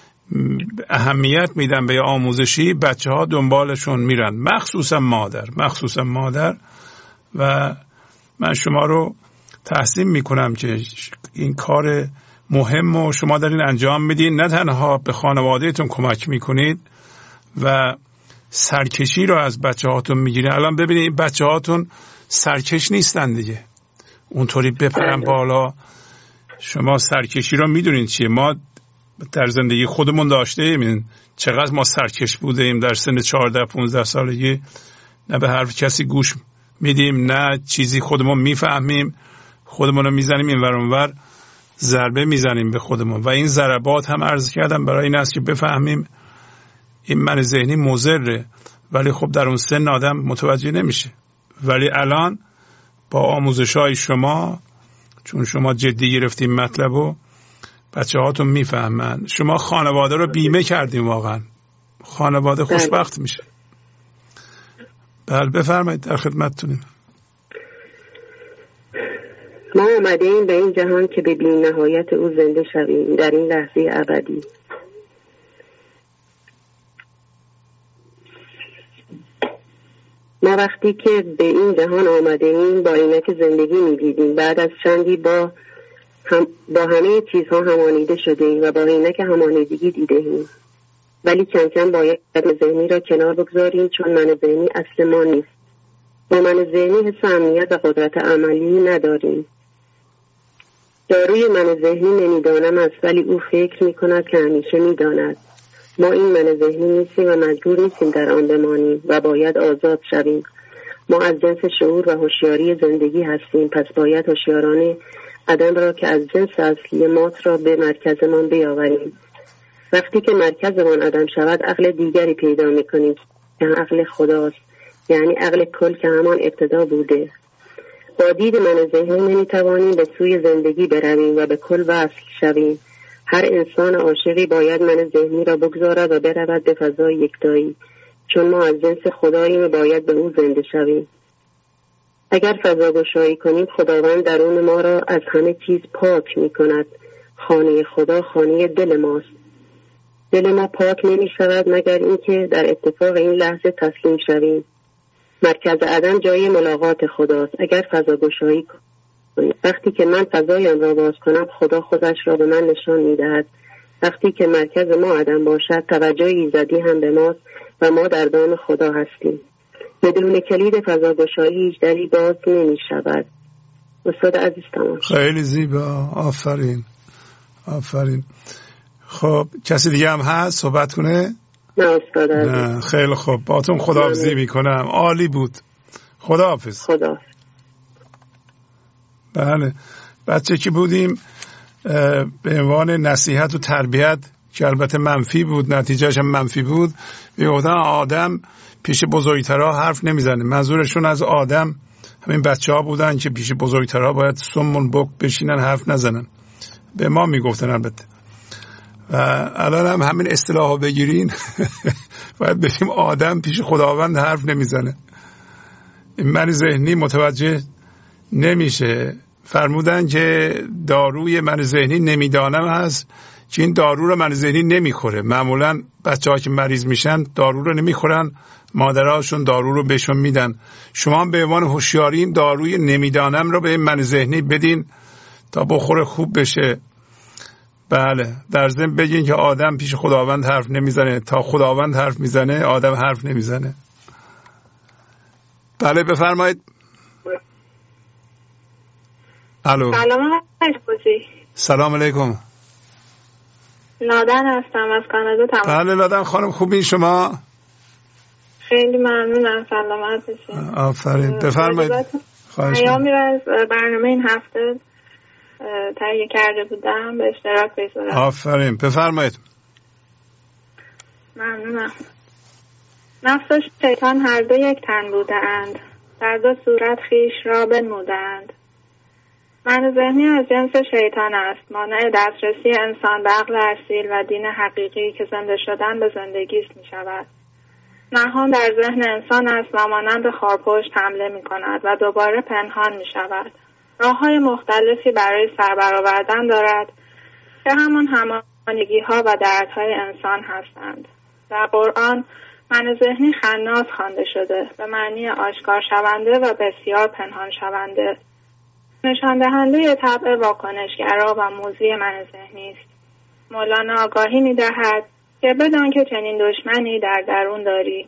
اهمیت میدن به آموزشی، بچه‌ها دنبالشون میرن، مخصوصا مادر. و من شما رو تحسین میکنم که این کار مهم و شما در این انجام میدین. نه تنها به خانوادهتون کمک میکنید و سرکشی رو از بچه‌هاتون میگیرین. الان ببینید این بچه‌هاتون سرکش نیستن دیگه، اونطوری بپرن بالا. شما سرکشی رو میدونین چیه. ما در زندگی خودمون داشته ایم چقدر ما سرکش بوده ایم در سن 14-15 سالگی. نه به حرف کسی گوش میدیم، نه چیزی خودمون میفهمیم، خودمون رو میزنیم این ور اون ور، ضربه میزنیم به خودمون. و این ضربات هم عرض کردم برای این است که بفهمیم این من ذهنی مضره، ولی خب در اون سن آدم متوجه نمیشه. ولی الان با آموزش‌های شما، چون شما جدی گرفتیم مطلبو، بچه‌هاتون میفهمن. شما خانواده رو بیمه کردیم، واقعا خانواده خوشبخت میشه. بله بفرمایید، در خدمتتونیم. ما آمده ایم به این جهان که به بی‌نهایت او زنده شویم در این لحظه ابدی. ما وقتی که به این جهان آمده ایم با عینک زندگی می‌دیدیم. بعد از چندی با همه چیزها همانیده شده ایم و با عینک همانیدگی دیده ایم. ولی کم کم باید من ذهنی را کنار بگذاریم، چون من ذهنی اصل ما نیست. با من ذهنی حس امنیت و قدرت عملی نداریم. داروی من ذهنی نمیدانم است، ولی او فکر میکند که همیشه میداند. ما این من ذهنی نیستیم و مجبور نیستیم در آن بمانیم و باید آزاد شویم. ما از جنس شعور و هوشیاری زندگی هستیم، پس باید هوشیارانه عدم را که از جنس اصلی مات را به مرکزمان بیاوریم. وقتی که مرکزمان عدم شود، عقل دیگری پیدا میکنیم که عقل خداست، یعنی عقل کل که همان ابتدا بوده. با دید من ذهنی نمیتوانیم به سوی زندگی برویم و به کل وصل شویم. هر انسان عاشقی باید من ذهنی را بگذارد و برود به فضای یکتایی، چون ما از جنس خداییم و باید به او زنده شویم. اگر فضا گشایی کنیم، خداوند درون ما را از همه چیز پاک میکند. خانه خدا خانه دل ماست. دل ما پاک نمی شود مگر اینکه در اتفاق این لحظه تسلیم شویم. مرکز عدم جای ملاقات خداست. اگر فضا گشایی کنیم، وقتی که من فضایم را باز کنم، خدا خودش را به من نشان می دهد. وقتی که مرکز ما عدم باشد، توجه ایزدی هم به ماست و ما در دام خدا هستیم. بدون کلید فضا گشایی هیچ دری باز نمی شود. استاد عزیز تمام. خیلی زیبا، آفرین آفرین. خب کسی دیگه هم هست صحبت کنه؟ نه استاد عزیز. نه خیلی خوب، باتون خداحافظی میکنم. عالی بود، خداحافظ. خدا. بله بچه که بودیم به عنوان نصیحت و تربیت که البته منفی بود، نتیجهش هم منفی بود، میگفتن آدم پیش بزرگترها حرف نمیزنه. منظورشون از آدم همین بچه ها بودن که پیش بزرگترها باید سمون بک بشینن حرف نزنن. به ما میگفتن البته. و الان هم همین اصطلاحو بگیرین باید بگیم آدم پیش خداوند حرف نمیزنه. این من ذهنی متوجه نمیشه. فرمودن که داروی من ذهنی نمیدانم هست که این دارو رو من ذهنی نمیخوره. معمولا بچه‌ها که مریض میشن دارو رو نمیخورن، مادرهاشون دارو رو بهشون میدن. شما به عنوان هوشیاری این داروی نمیدانم رو به من ذهنی بدین تا بخوره خوب بشه. بله، در ضمن بگین که آدم پیش خداوند حرف نمیزنه، تا خداوند حرف میزنه آدم حرف نمیزنه. بله بفرمایید. الو. سلام علیکم. لادن هستم از کانادا. تمام. بله لادن خانم، خوبی شما؟ خیلی ممنونم، سلامت باشین. آفرین، بفرمایید. پیامی رو از برنامه این هفته تهیه کرده بودم به اشتراک بذارم. آفرین، بفرمایید. ممنونم. نفس و شیطان هر دو یک تن بودند، در دو صورت خویش را بنمودند. من ذهنی از جنس شیطان است، مانع دسترسی انسان به عقل اصیل و دین حقیقی که زنده شدن به زندگی است می شود. نهان در ذهن انسان است و مانند خارپشت حمله می کند و دوباره پنهان می شود. راه‌های مختلفی برای سربرآوردن دارد که همان همانگی‌ها و دردهای انسان هستند. در قرآن من ذهنی خناس خوانده شده، به معنی آشکار شونده و بسیار پنهان شونده. نشان دهنده طبع واکنشگرا و موذی من ذهنی است. مولانا آگاهی می‌دهد که بدان که چنین دشمنی در درون داری.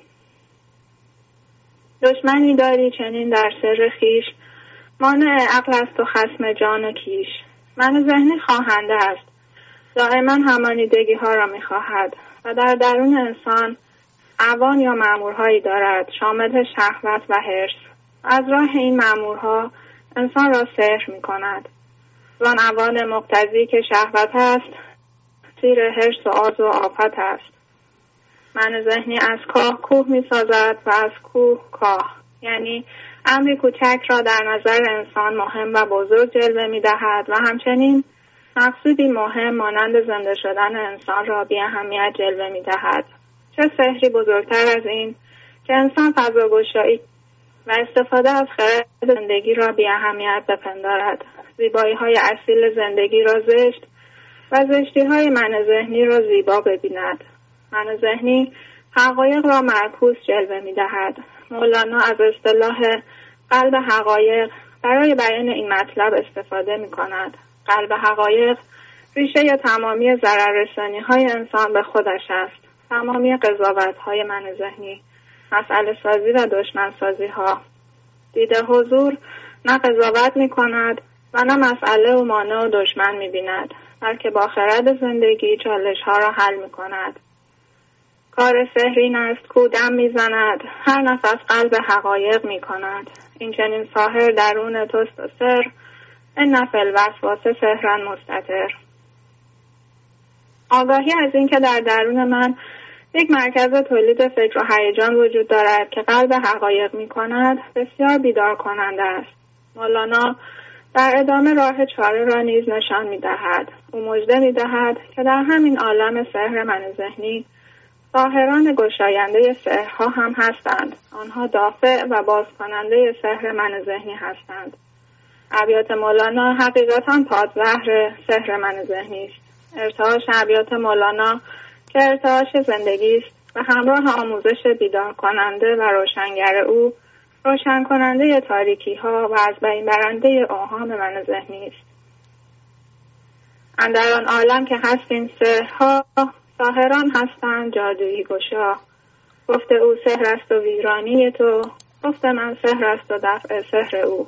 دشمنی داری چنین در سر خیش، مانع عقل است و خصم جان و کیش. من ذهنی خواهنده است، دائما همانیدگی ها را می‌خواهد و در درون انسان اعوان یا مأمورهایی دارد شامل شهوت و حرص. از راه این مأمورها انسان را سحر می کند. وان اعوان مقتضی که شهوت است، تیر حرص و آز و آفت است. من ذهنی از کاه کوه می سازد و از کوه کاه، یعنی امری کوچک را در نظر انسان مهم و بزرگ جلوه می دهد و همچنین مقصودی مهم مانند زنده شدن انسان را بی اهمیت جلوه می دهد. چه سحری بزرگتر از این که انسان فضاگشایی و استفاده از خرد زندگی را بی اهمیت بپندارد، زیبایی های اصیل زندگی را زشت و زشتی های من ذهنی را زیبا ببیند. من ذهنی حقایق را معکوس جلوه می دهد. مولانا از اصطلاح قلب حقایق برای بیان این مطلب استفاده می کند. قلب حقایق ریشه تمامی ضرررسانی های انسان به خودش است. تمامی قضاوت های من ذهنی، مسئله سازی و دشمن سازی ها. دیده حضور نه قضاوت می کند و نه مسئله و مانع و دشمن می بیند، بلکه با خرد زندگی چالش ها را حل می کند. کار سحرین است کو دم می زند، هر نفس قلب حقایق می کند. این چنین ساحر درون توست و سر، ان فی الوسواس سحرا مستتر. آگاهی از این که در درون من یک مرکز تولید فکر و هیجان وجود دارد که قلب حقایق می کند بسیار بیدار کننده است. مولانا در ادامه راه چاره را نیز نشان می دهد. او مژده می دهد که در همین عالم سحر من ذهنی ساحران گشاینده سحرها هم هستند. آنها دافع و باز کننده سحر من ذهنی هستند. ابیات مولانا حقیقتا پادزهر سحر من ذهنی است. ارتعاش ابیات مولانا که ارتعاش زندگی است و همراه آموزش بیدار کننده و روشنگر او، روشن کننده تاریکی ها و از بین برنده اوهام من ذهنی است. اندر آن عالم که هستین سحرها، ساحران هستند جادویی گشا. گفت او سحر است و ویرانی تو، گفت من سحر است و دفع سحر او.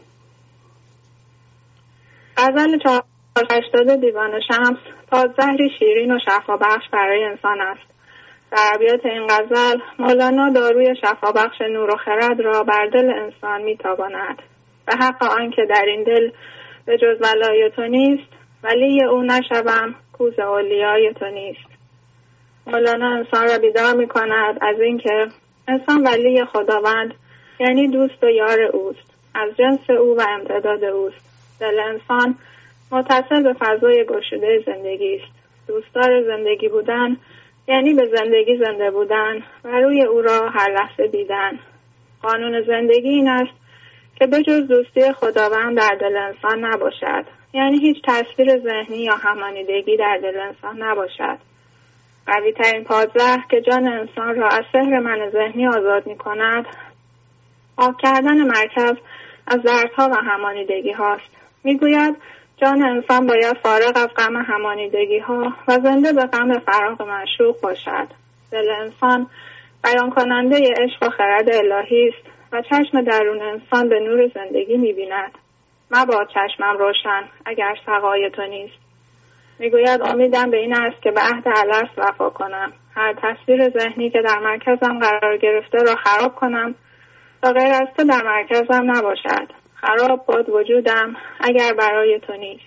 غزل 480 دیوان شمس پادزهری شیرین و شفابخش برای انسان است. در ابیات این غزل مولانا داروی شفابخش نور و خرد را بر دل انسان میتاباند. به حق آن که در این دل به جز ولای تو نیست، ولی او نشوم کوز اولیای تو نیست. مولانا انسان را بیدار میکند از اینکه انسان ولی خداوند یعنی دوست و یار اوست، از جنس او و امتداد اوست. دل انسان متصل به فضای گشوده زندگی است. دوستدار زندگی بودن یعنی به زندگی زنده بودن و روی او را هر لحظه دیدن. قانون زندگی این است که به جز دوستی خداوند در دل انسان نباشد، یعنی هیچ تصویر ذهنی یا همانیدگی در دل انسان نباشد. قوی ترین پادزهر که جان انسان را از سحر من ذهنی آزاد می کند، پاک کردن مرکز از دردها و همانیدگی هاست. می گوید جان انسان باید فارغ از غم همانیدگی ها و زنده به غم فراق معشوق باشد. دل انسان بیان کننده عشق و خرد الهی است و چشم درون انسان به نور زندگی می بیند. مباد چشمم روشن اگر سقای تو نیست. میگوید امیدم به این است که به عهد الست وفا کنم، هر تصویر ذهنی که در مرکزم قرار گرفته را خراب کنم تا غیر از تو در مرکزم نباشد. خراب باد وجودم اگر برای تو نیست.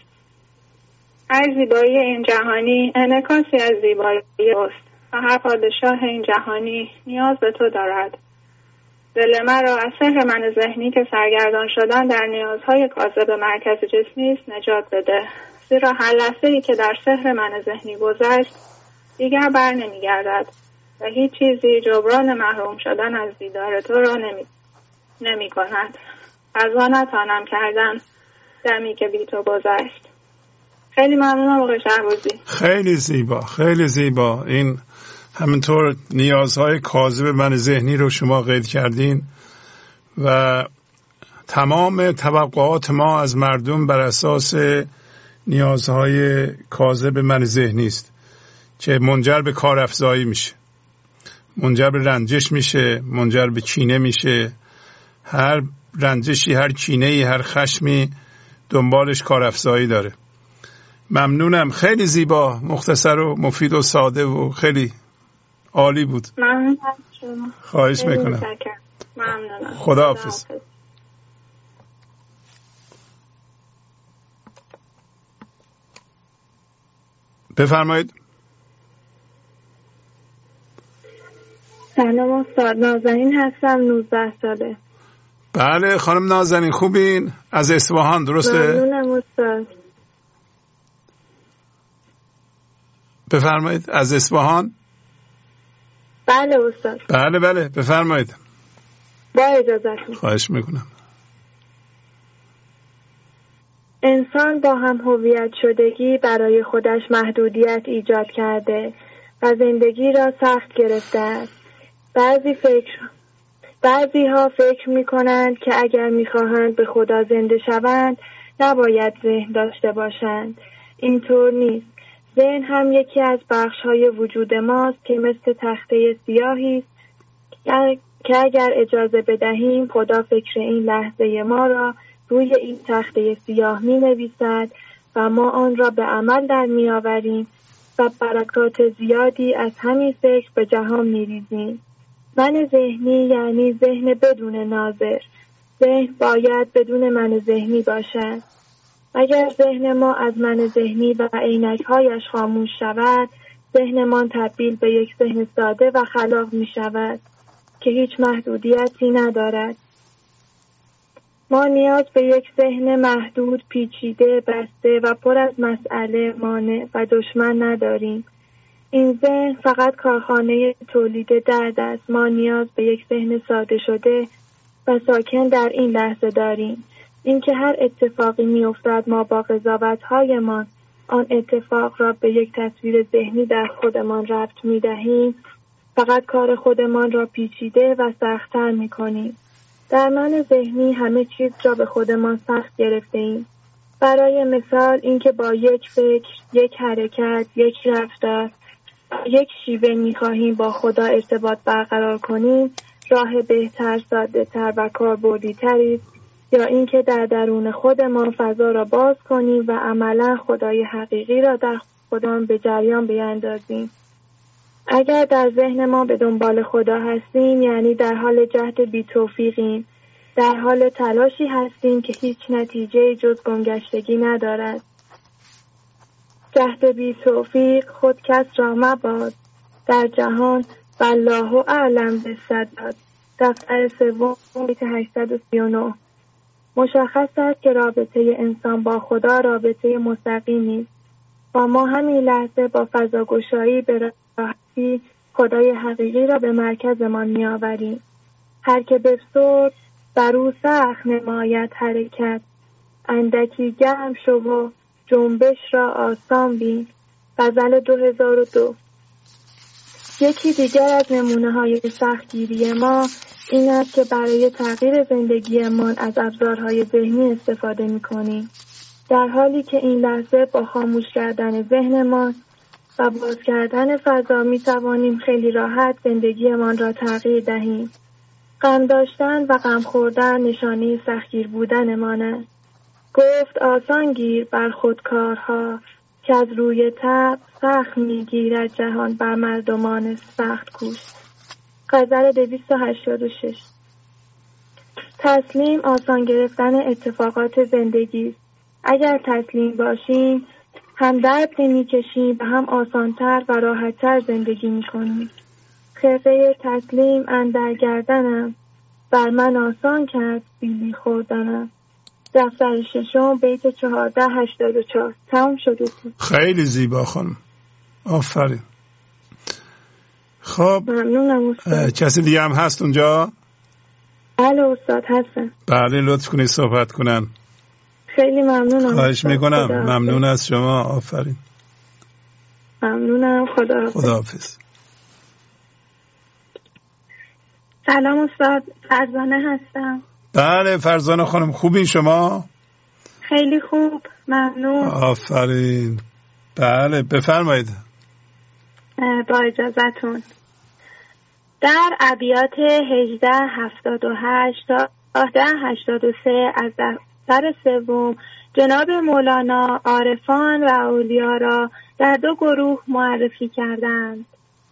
هر زیبایی این جهانی انعکاسی از زیبایی است و هر پادشاه این جهانی نیاز به تو دارد. دل مرا از سحر من ذهنی که سرگردان شدن در نیازهای کاذب مرکز جسمی است نجات بده، زیرا هر لحظه‌ای که در سحر من ذهنی گذشت دیگر بر نمیگردد و هیچ چیزی جبران محروم شدن از دیدار تو را نمی کند. فضا نتوانم کردن دمی که بی تو گذشت. خیلی ممنونم آقای شهبازی. خیلی زیبا، خیلی زیبا. این همینطور نیازهای کاذب من ذهنی رو شما قید کردین و تمام توقعات ما از مردم بر اساس نیازهای کاذب من ذهنی است که منجر به کار افزایی میشه، منجر به رنجش میشه، منجر به کینه میشه. هر رنجشی، هر کینه‌ای، هر خشمی دنبالش کار افزایی داره. ممنونم، خیلی زیبا، مختصر و مفید و ساده و خیلی عالی بود. ممنونم شما. خواهش میکنم. ممنونم. خداحافظ. بفرمایید. سلام استاد، نازنین هستم، 19 ساله. بله خانم نازنین، خوبین؟ از اصفهان درسته؟ ممنونم استاد. بفرمایید. از اصفهان؟ بله استاد. بله بله بفرمایید. با اجازتون. خواهش میکنم. انسان با هم هویت شدگی برای خودش محدودیت ایجاد کرده و زندگی را سخت گرفته است. بعضی ها فکر می کنند که اگر می خواهند به خدا زنده شوند نباید ذهن داشته باشند. اینطور نیست. ذهن هم یکی از بخش های وجود ماست که مثل تخته سیاهی است که اگر اجازه بدهیم خدا فکر این لحظه ما را روی این تخته سیاه می نویسد و ما آن را به عمل در می آوریم و برکات زیادی از همین فکر به جهان می ریزیم. من ذهنی یعنی ذهن بدون ناظر. ذهن باید بدون من ذهنی باشد. اگر ذهن ما از من ذهنی و عینک‌هایش خاموش شود، ذهنمان تبدیل به یک ذهن ساده و خلاق می شود که هیچ محدودیتی ندارد. ما نیاز به یک ذهن محدود، پیچیده، بسته و پر از مسئله، مانع و دشمن نداریم. این ذهن فقط کارخانه تولید درد است. ما نیاز به یک ذهن ساده شده و ساکن در این لحظه داریم. اینکه هر اتفاقی می‌افتد ما با قضاوت‌هایمان آن اتفاق را به یک تصویر ذهنی در خودمان ربط می‌دهیم، فقط کار خودمان را پیچیده و سخت‌تر می‌کنیم. در من ذهنی همه چیز را به خودمان سخت گرفته‌ایم. برای مثال اینکه با یک فکر، یک حرکت، یک رفتار، یک شیوه می‌خواهیم با خدا ارتباط برقرار کنیم، راه بهتر، ساده‌تر و کاربردی‌تری است، یا اینکه در درون خودمان فضا را باز کنیم و عملاً خدای حقیقی را در خودمان به جریان بیاندازیم. اگر در ذهن ما به دنبال خدا هستیم یعنی در حال جهد بی‌توفیقیم، در حال تلاشی هستیم که هیچ نتیجه جز گمگشتگی ندارد. جهد بی‌توفیق خود کس را مباد در جهان والله اعلم بالصداد. دفتر سوم بیت 839. مشخص است که رابطه انسان با خدا رابطه مستقیمی است. و ما همین لحظه با فضاگشایی به راحتی خدای حقیقی را به مرکزمان می‌آوریم. هر که بفسرد بر او سخت نماید حرکت، اندکی گرم شو و جنبش را آسان بین. غزل 2002. یکی دیگر از نمونه‌های سختگیری ما این است که برای تغییر زندگیمان از ابزارهای ذهنی استفاده می‌کنیم، در حالی که این لحظه با خاموش کردن ذهنمان و باز کردن فضا می‌توانیم خیلی راحت زندگیمان را تغییر دهیم. غم داشتن و غم خوردن نشانه سختگیر بودنمان است. گفت آسان گیر بر خود کارها، که از روی تب سخت می‌گیرد جهان بر مردمان سخت کوش. غزل 286. تسلیم آسان گرفتن اتفاقات زندگی. اگر تسلیم باشیم هم درد نمی‌کشیم و هم آسان‌تر و راحت‌تر زندگی می‌کنیم. خرقه تسلیم اندر گردنم، بر من آسان کرد بیلی خوردنم. دفتر ششم بیت 1484. تمام شد. خیلی زیبا خانم، آفرین. خب ممنونم استاد. کسی دیگه هم هست اونجا؟ بله استاد هستم. بله لطف کنید صحبت کنن. خیلی ممنونم. خواهش میکنم. ممنون از شما. آفرین. ممنونم. خداحافظ. سلام استاد، فرزانه هستم. بله فرزانه خانم، خوبین شما؟ خیلی خوب، ممنون. آفرین. بله بفرمایید. با اجازتون در ابیات 1878 تا 1883 از دفتر سوم جناب مولانا عارفان و اولیا را در دو گروه معرفی کردند.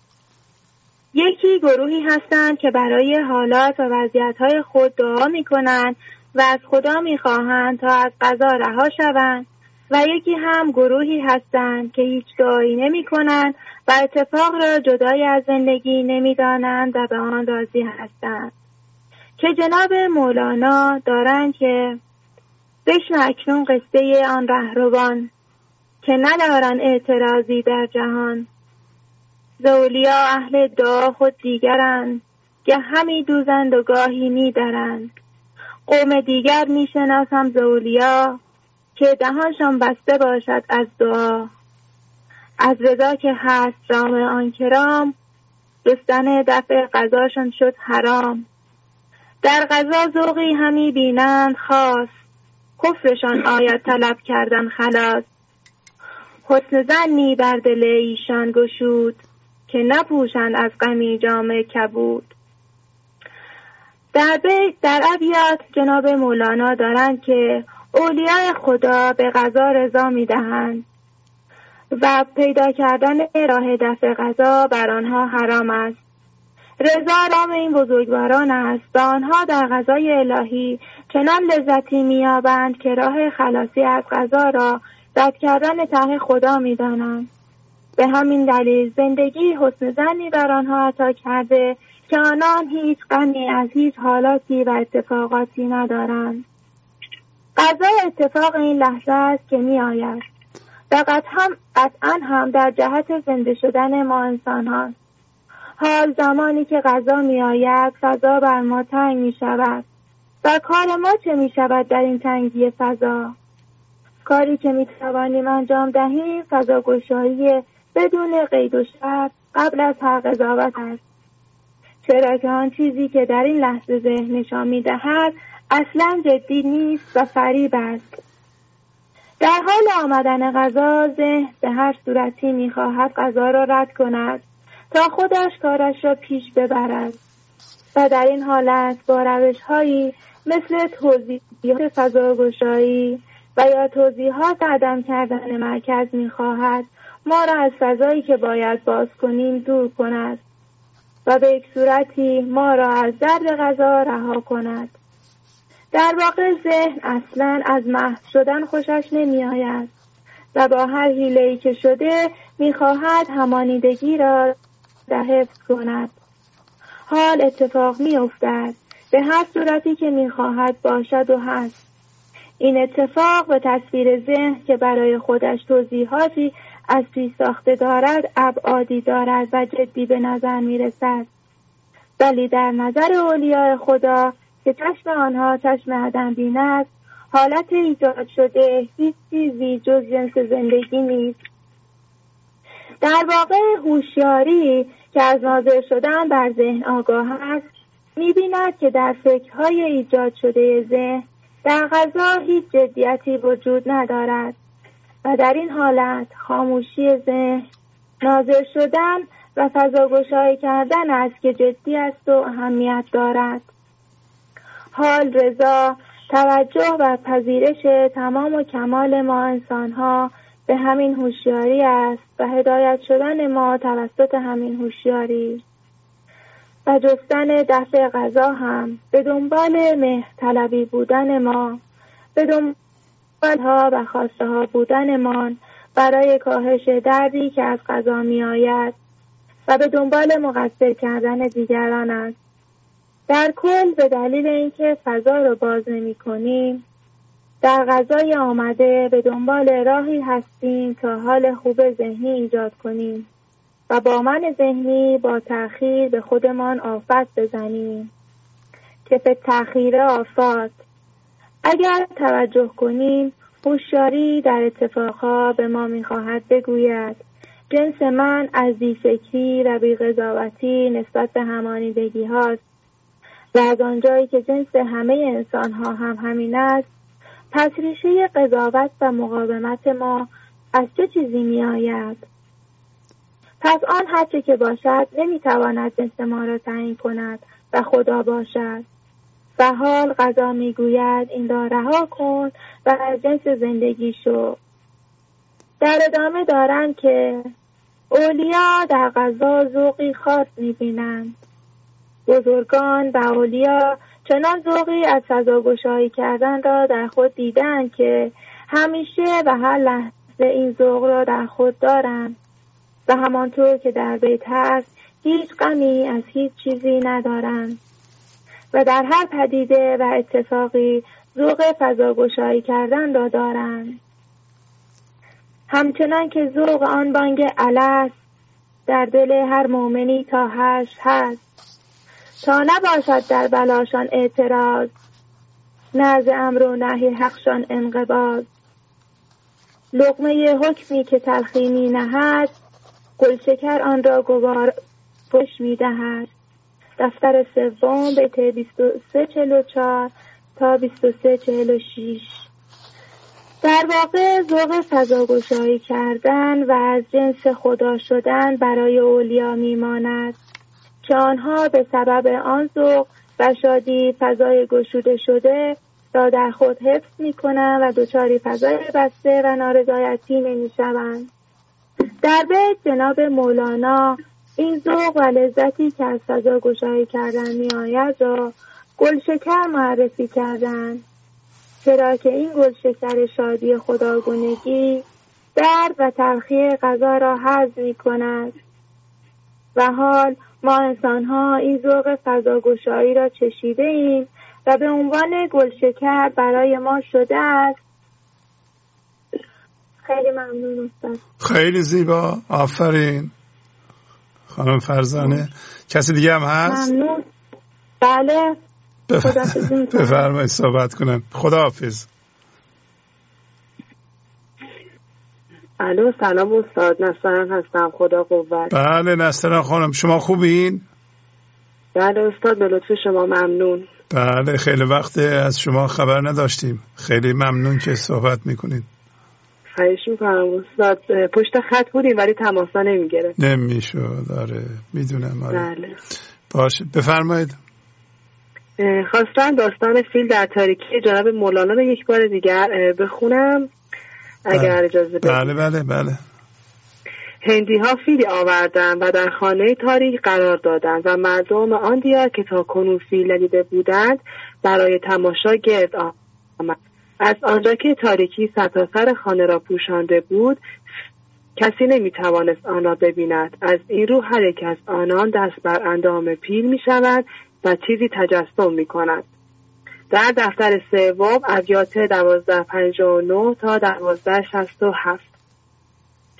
یکی گروهی هستند که برای حالات و وضعیت‌های خود دعا می‌کنند و از خدا می‌خواهند تا از قضا رها شوند، و یکی هم گروهی هستند که هیچ دعایی نمی‌کنند و اتفاق را جدای از زندگی نمی‌دانند و به آن راضی هستند. که جناب مولانا دارند که بشنو اکنون قصه آن رهروان که ندارن اعتراضی در جهان. زولیا اهل دعا خود دیگرند، که همی دوزند و گاهی میدرند. قوم دیگر میشناسم زولیا، که دهانشان بسته باشد از دعا. از رضا که هست رام آن کرام، جستن دفع قضاشان شد حرام. در قضا ذوقی همی بینند خاص، کفرشان آید طلب کردن خلاص. حسن ظنی بر دل ایشان گشود، که نپوشند از غمی جامه کبود. در ابیات جناب مولانا دارند که اولیاء خدا به قضا رضا می‌دهند و پیدا کردن راه دفع قضا بر آنها حرام است. رضا رام این بزرگواران است و آنها در قضای الهی چنان لذتی می‌یابند که راه خلاصی از قضا را رد کردن طرح خدا می‌دانند. به همین دلیل زندگی حسن ظنی بر آنها عطا کرده که آنان هیچ غمی از هیچ حالاتی و اتفاقاتی ندارند. قضا اتفاق این لحظه است که می آید و قطعا هم در جهت زنده شدن ما انسان هاست. حال زمانی که قضا می آید فضا بر ما تنگ می شود و کار ما چه می شود در این تنگی فضا؟ کاری که می توانیم انجام دهیم فضا گشایی بدون قید و شرط قبل از هر قضاوت است، چرا که آن چیزی که در این لحظه ذهن نشان می دهد اصلا جدی نیست و فریب است. در حال آمدن قضا ذهن به هر صورتی می خواهد قضا را رد کند تا خودش کارش را پیش ببرد و در این حالت با روش‌هایی مثل توضیحات فضاگشایی و یا توضیحات عدم کردن مرکز می خواهد ما را از فضایی که باید باز کنیم دور کند و به یک صورتی ما را از درد قضا رها کند. در واقع ذهن اصلاً از محو شدن خوشش نمی آید و با هر حیله‌ای که شده می خواهد همانیدگی را در حفظ کند. حال اتفاق می افتد به هر صورتی که می خواهد باشد و هست. این اتفاق به تصویر ذهن که برای خودش توضیحاتی از پیش ساخته دارد ابعادی دارد و جدی به نظر می رسد. ولی در نظر اولیاء خدا که چشم آنها چشم آدم بین است، حالت ایجاد شده هیچ چیزی جز جنس زندگی نیست. در واقع هوشیاری که از ناظر شدن بر ذهن آگاه است، می‌بیند که در فکرهای ایجاد شده ذهن در غذا هیچ جدیتی وجود ندارد و در این حالت خاموشی ذهن، ناظر شدن و فضاگشایی کردن است که جدی است و اهمیت دارد. حال، رضا، توجه و پذیرش تمام و کمال ما انسان‌ها به همین هوشیاری است و هدایت شدن ما توسط همین هوشیاری و جستن دفع غذا هم به دنبال مهرطلبی بودن ما، به دنبال ها و خواسته ها بودنمان برای کاهش دردی که از غذا می آید و به دنبال مقصر کردن دیگران است. در کل به دلیل اینکه فضا رو باز نمی کنیم، در غذای آمده به دنبال راهی هستیم تا حال خوب ذهنی ایجاد کنیم و با من ذهنی با تأخیر به خودمان آفت بزنیم که به تأخیر آفات. اگر توجه کنیم، هوشیاری در اتفاقها به ما می‌خواهد بگوید جنس من از بی‌فکری و بی‌قضاوتی نسبت به همانیدگی هاست و از آنجایی که جنس همه انسان ها هم همین است، پس ریشه قضاوت و مقاومت ما از چه چیزی می آید؟ پس آن هرچه که باشد نمیتواند جنس ما را تعیین کند و خدا باشد. و حال قضا میگوید این را رها کن و از جنس زندگی شو. در ادامه دارند که اولیا در قضا ذوقی خاص میبینند. بزرگان و اولیا چنان ذوقی از فضاگشایی کردن را در خود دیدند که همیشه و هر لحظه این ذوق را در خود دارند و همانطور که در بیت هست هیچ غمی از هیچ چیزی ندارند و در هر پدیده و اتفاقی ذوق فضاگشایی کردن را دارند. همچنان که ذوق آن بانگ الست در دل هر مؤمنی تا حشر هست، تا نباشد در بلاشان اعتراض، نه از امر و نهی حقشان انقباض. لقمه حکمی که تلخی می نهد، گلشکر آن را گوار پش می دهد. دفتر سوم بیت 2344 تا 2346. در واقع ذوق فضاگشایی کردن و از جنس خدا شدن برای اولیا میماند که آنها به سبب آن ذوق و شادی فضای گشوده شده را در خود حفظ می‌کنند و دچار فضای بسته و نارضایتی نمی‌شوند. در بیت جناب مولانا این ذوق و لذتی که از فضاگشایی کردن می‌آید را گلشکر معرفی کردند، چرا که این گلشکر شادی خداگونگی درد و تلخی غذا را هضم می‌کند. و حال ما انسان‌ها این ذوق فضاگشایی را چشیده ایم و به عنوان گلشکر برای ما شده است. خیلی ممنون استاد. خیلی زیبا، آفرین خانم فرزانه. کسی دیگه هم هست؟ ممنون. بله. بفرمایید صحبت کنم. خداحافظ. الو، سلام استاد، نسترن هستم. خدا قوت. بله نسترن خانم، شما خوبین؟ بله استاد، به لطف شما ممنون. بله خیلی وقت از شما خبر نداشتیم. خیلی ممنون که صحبت میکنید. خواهش میکنم استاد. پشت خط بودیم ولی تماسا نمیگرفت. نمیشد. آره میدونم. آره. بله. باشه بفرمایید. خواستم داستان فیل در تاریکی جناب مولانا رو یک بار دیگر بخونم اگر اجازه بدید. بله بله بله. هندی ها فیلی آوردند و در خانه تاریک قرار دادند و مردم آن دیار که تا کنون فیل ندیده بودند برای تماشا گرد آمد. از آنجا که تاریکی سرتاسر خانه را پوشانده بود، کسی نمیتوانست آن را ببیند. از این رو هر یک از آنان دست بر اندام پیل می شود و چیزی تجسم می کند. در دفتر سوم ابیات 1259 تا 1267.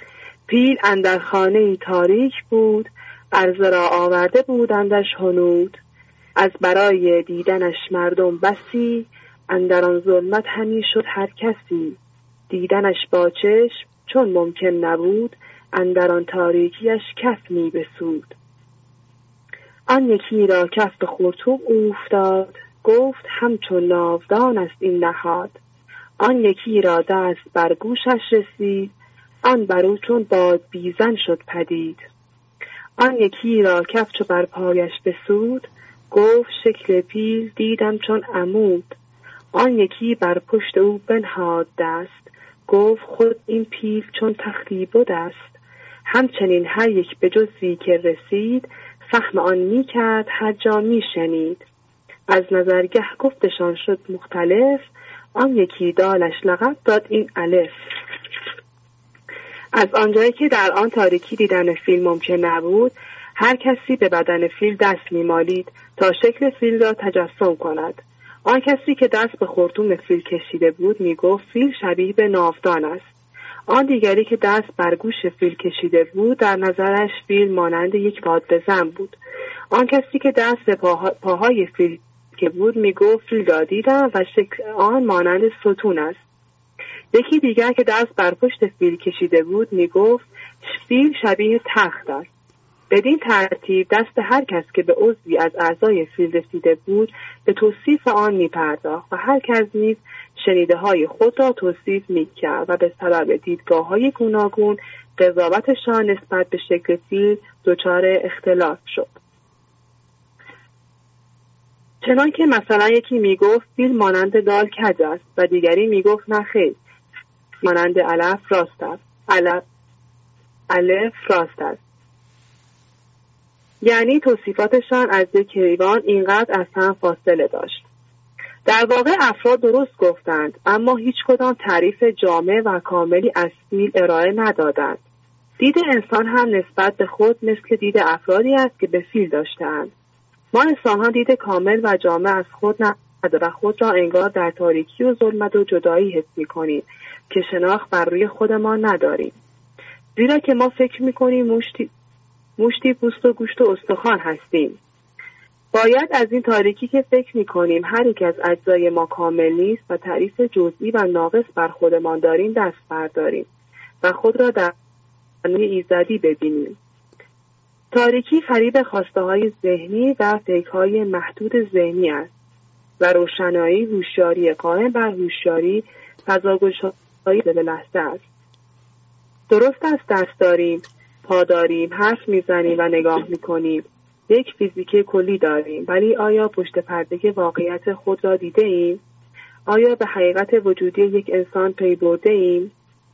پیل اندر خانه‌ای تاریک بود، عرضه را آورده بودندش هنود. از برای دیدنش مردم بسی، اندر آن ظلمت همی شد هر کسی. دیدنش با چشم چون ممکن نبود، اندر آن تاریکیش کف می بسود. آن یکی را کف به خرطوم اوفتاد، گفت همچون ناودان است این نهاد. آن یکی را دست بر گوشش رسید، آن برو چون باد بیزن شد پدید. آن یکی را کف چو بر پایش بسود، گفت شکل پیل دیدم چون عمود. آن یکی بر پشت او بنهاد دست، گفت خود این پیل چون تختی بود است. همچنین هر یک به جزوی که رسید، فهم آن می کرد هر جا می شنید. از نظرگه گفتشان شد مختلف، آن یکی دالش لقب داد این الف. از آنجایی که در آن تاریکی دیدن فیل ممکن نبود، هر کسی به بدن فیل دست می مالید تا شکل فیل را تجسم کند. آن کسی که دست به خرطوم فیل کشیده بود می گفت فیل شبیه به ناودان است. آن دیگری که دست بر گوش فیل کشیده بود، در نظرش فیل مانند یک بادبزن بود. آن کسی که دست به پاهای فیل که بود می گفت فیل را دیدم و شکل آن مانند ستون است. یکی دیگر که دست بر پشت فیل کشیده بود می گفت فیل شبیه تخت است. بدین ترتیب دست هر کس که به عضوی از اعضای فیل رسیده بود به توصیف آن می پرداخت و هر کس نیز شنیده های خود را توصیف می کرد و به سبب دیدگاه های گوناگون قضاوتشان نسبت به شکل فیل دچار اختلاف شد. چنان که مثلا یکی می گفت فیل مانند دال کج است و دیگری می گفت نه خیر، مانند الف راست است. الف راست است. یعنی توصیفاتشان از یک کیوان اینقدر از هم فاصله داشت. در واقع افراد درست گفتند، اما هیچ کدام تعریف جامع و کاملی از فیل ارائه ندادند. دید انسان هم نسبت به خود مثل دید افرادی است که به فیل داشتند. ما انسان‌ها دید کامل و جامع از خود نداریم و خود را انگار در تاریکی و ظلمت و جدایی حس می‌کنیم که شناخت بر روی خودمان نداریم. زیرا که ما فکر می‌کنیم مشتی پوست و گوشت و استخوان هستیم. باید از این تاریکی که فکر می‌کنیم هر یک از اجزای ما کامل نیست و تعریف جزئی و ناقص بر خودمان داریم دست برداریم و خود را در معنی ایزدی ببینیم. تاریکی فریب خواسته‌های ذهنی و فکرهای محدود ذهنی است و روشنایی هوشیاری قائم بر هوشیاری فضاگشایی به لحظه است. درست است دست داریم، پا داریم، حرف میزنیم و نگاه میکنیم. یک فیزیک کلی داریم، ولی آیا پشت پرده واقعیت خود را دیده ایم؟ آیا به حقیقت وجودی یک انسان پی برده ایم؟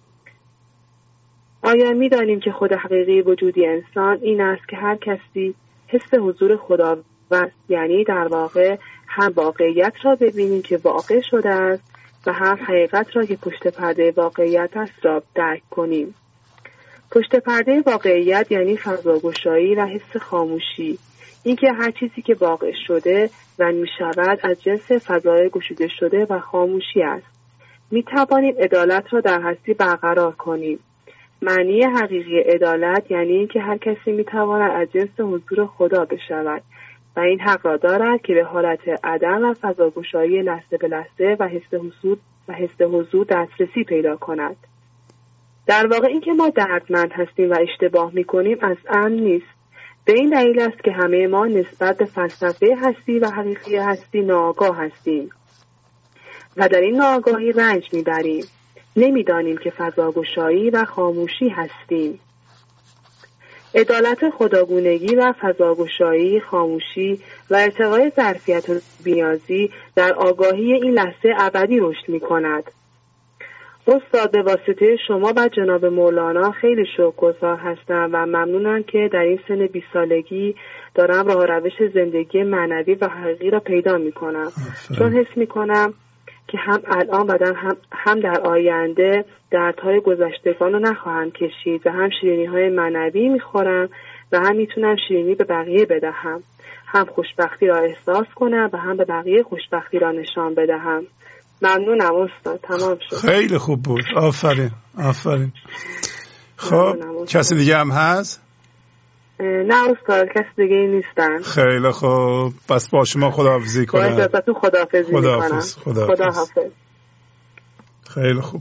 آیا میدانیم که خود حقیقی وجودی انسان این است که هر کسی حس حضور خداوند، یعنی در واقع هم واقعیت را ببینیم که واقع شده است و هم حقیقت را که پشت پرده واقعیت است را درک کنیم. پشت پرده واقعیت یعنی فضاگشایی و حس خاموشی، اینکه هر چیزی که واقع شده و می شود از جنس فضای گشوده شده و خاموشی است. می توانیم عدالت را در هستی برقرار کنیم. معنی حقیقی عدالت یعنی اینکه هر کسی می تواند از جنس حضور خدا بشود و این حق را دارد که به حالت عدم و فضاگشایی لحظه به لحظه و حس حضور دسترسی پیدا کند. در واقع اینکه ما دردمند هستیم و اشتباه می‌کنیم از امن نیست. به این دلیل است که همه ما نسبت به فلسفه هستی و حقیقی هستی ناآگاه هستیم و در این ناآگاهی رنج می‌بریم. نمی‌دانیم که فضاگشایی و خاموشی هستیم. عدالت خداگونگی و فضاگشایی، خاموشی و ارتقای ظرفیت و بی‌نیازی در آگاهی این لحظه ابدی رشد می‌کند. استاد، به واسطه شما و جناب مولانا خیلی شکرگزار هستم و ممنونم که در این سن 20 سالگی دارم راه روش زندگی معنوی و حقیقی را پیدا می‌کنم. چون حس می‌کنم که هم الان و هم در آینده دردهای گذشتگان رو نخواهم کشید و هم شیرینی‌های معنوی می‌خورم و هم می‌تونم شیرینی به بقیه بدهم. هم خوشبختی را احساس کنم و هم به بقیه خوشبختی را نشان بدهم. ممنونم استاد. تمام شد. خیلی خوب بود. آفرین. خب کسی دیگه هم هست؟ نه استاد، کسی دیگه نیستن. خیلی خوب، پس با شما خداحافظی کنم. با اجازهتون خداحافظی میکنم. خداحافظ. خیلی خوب،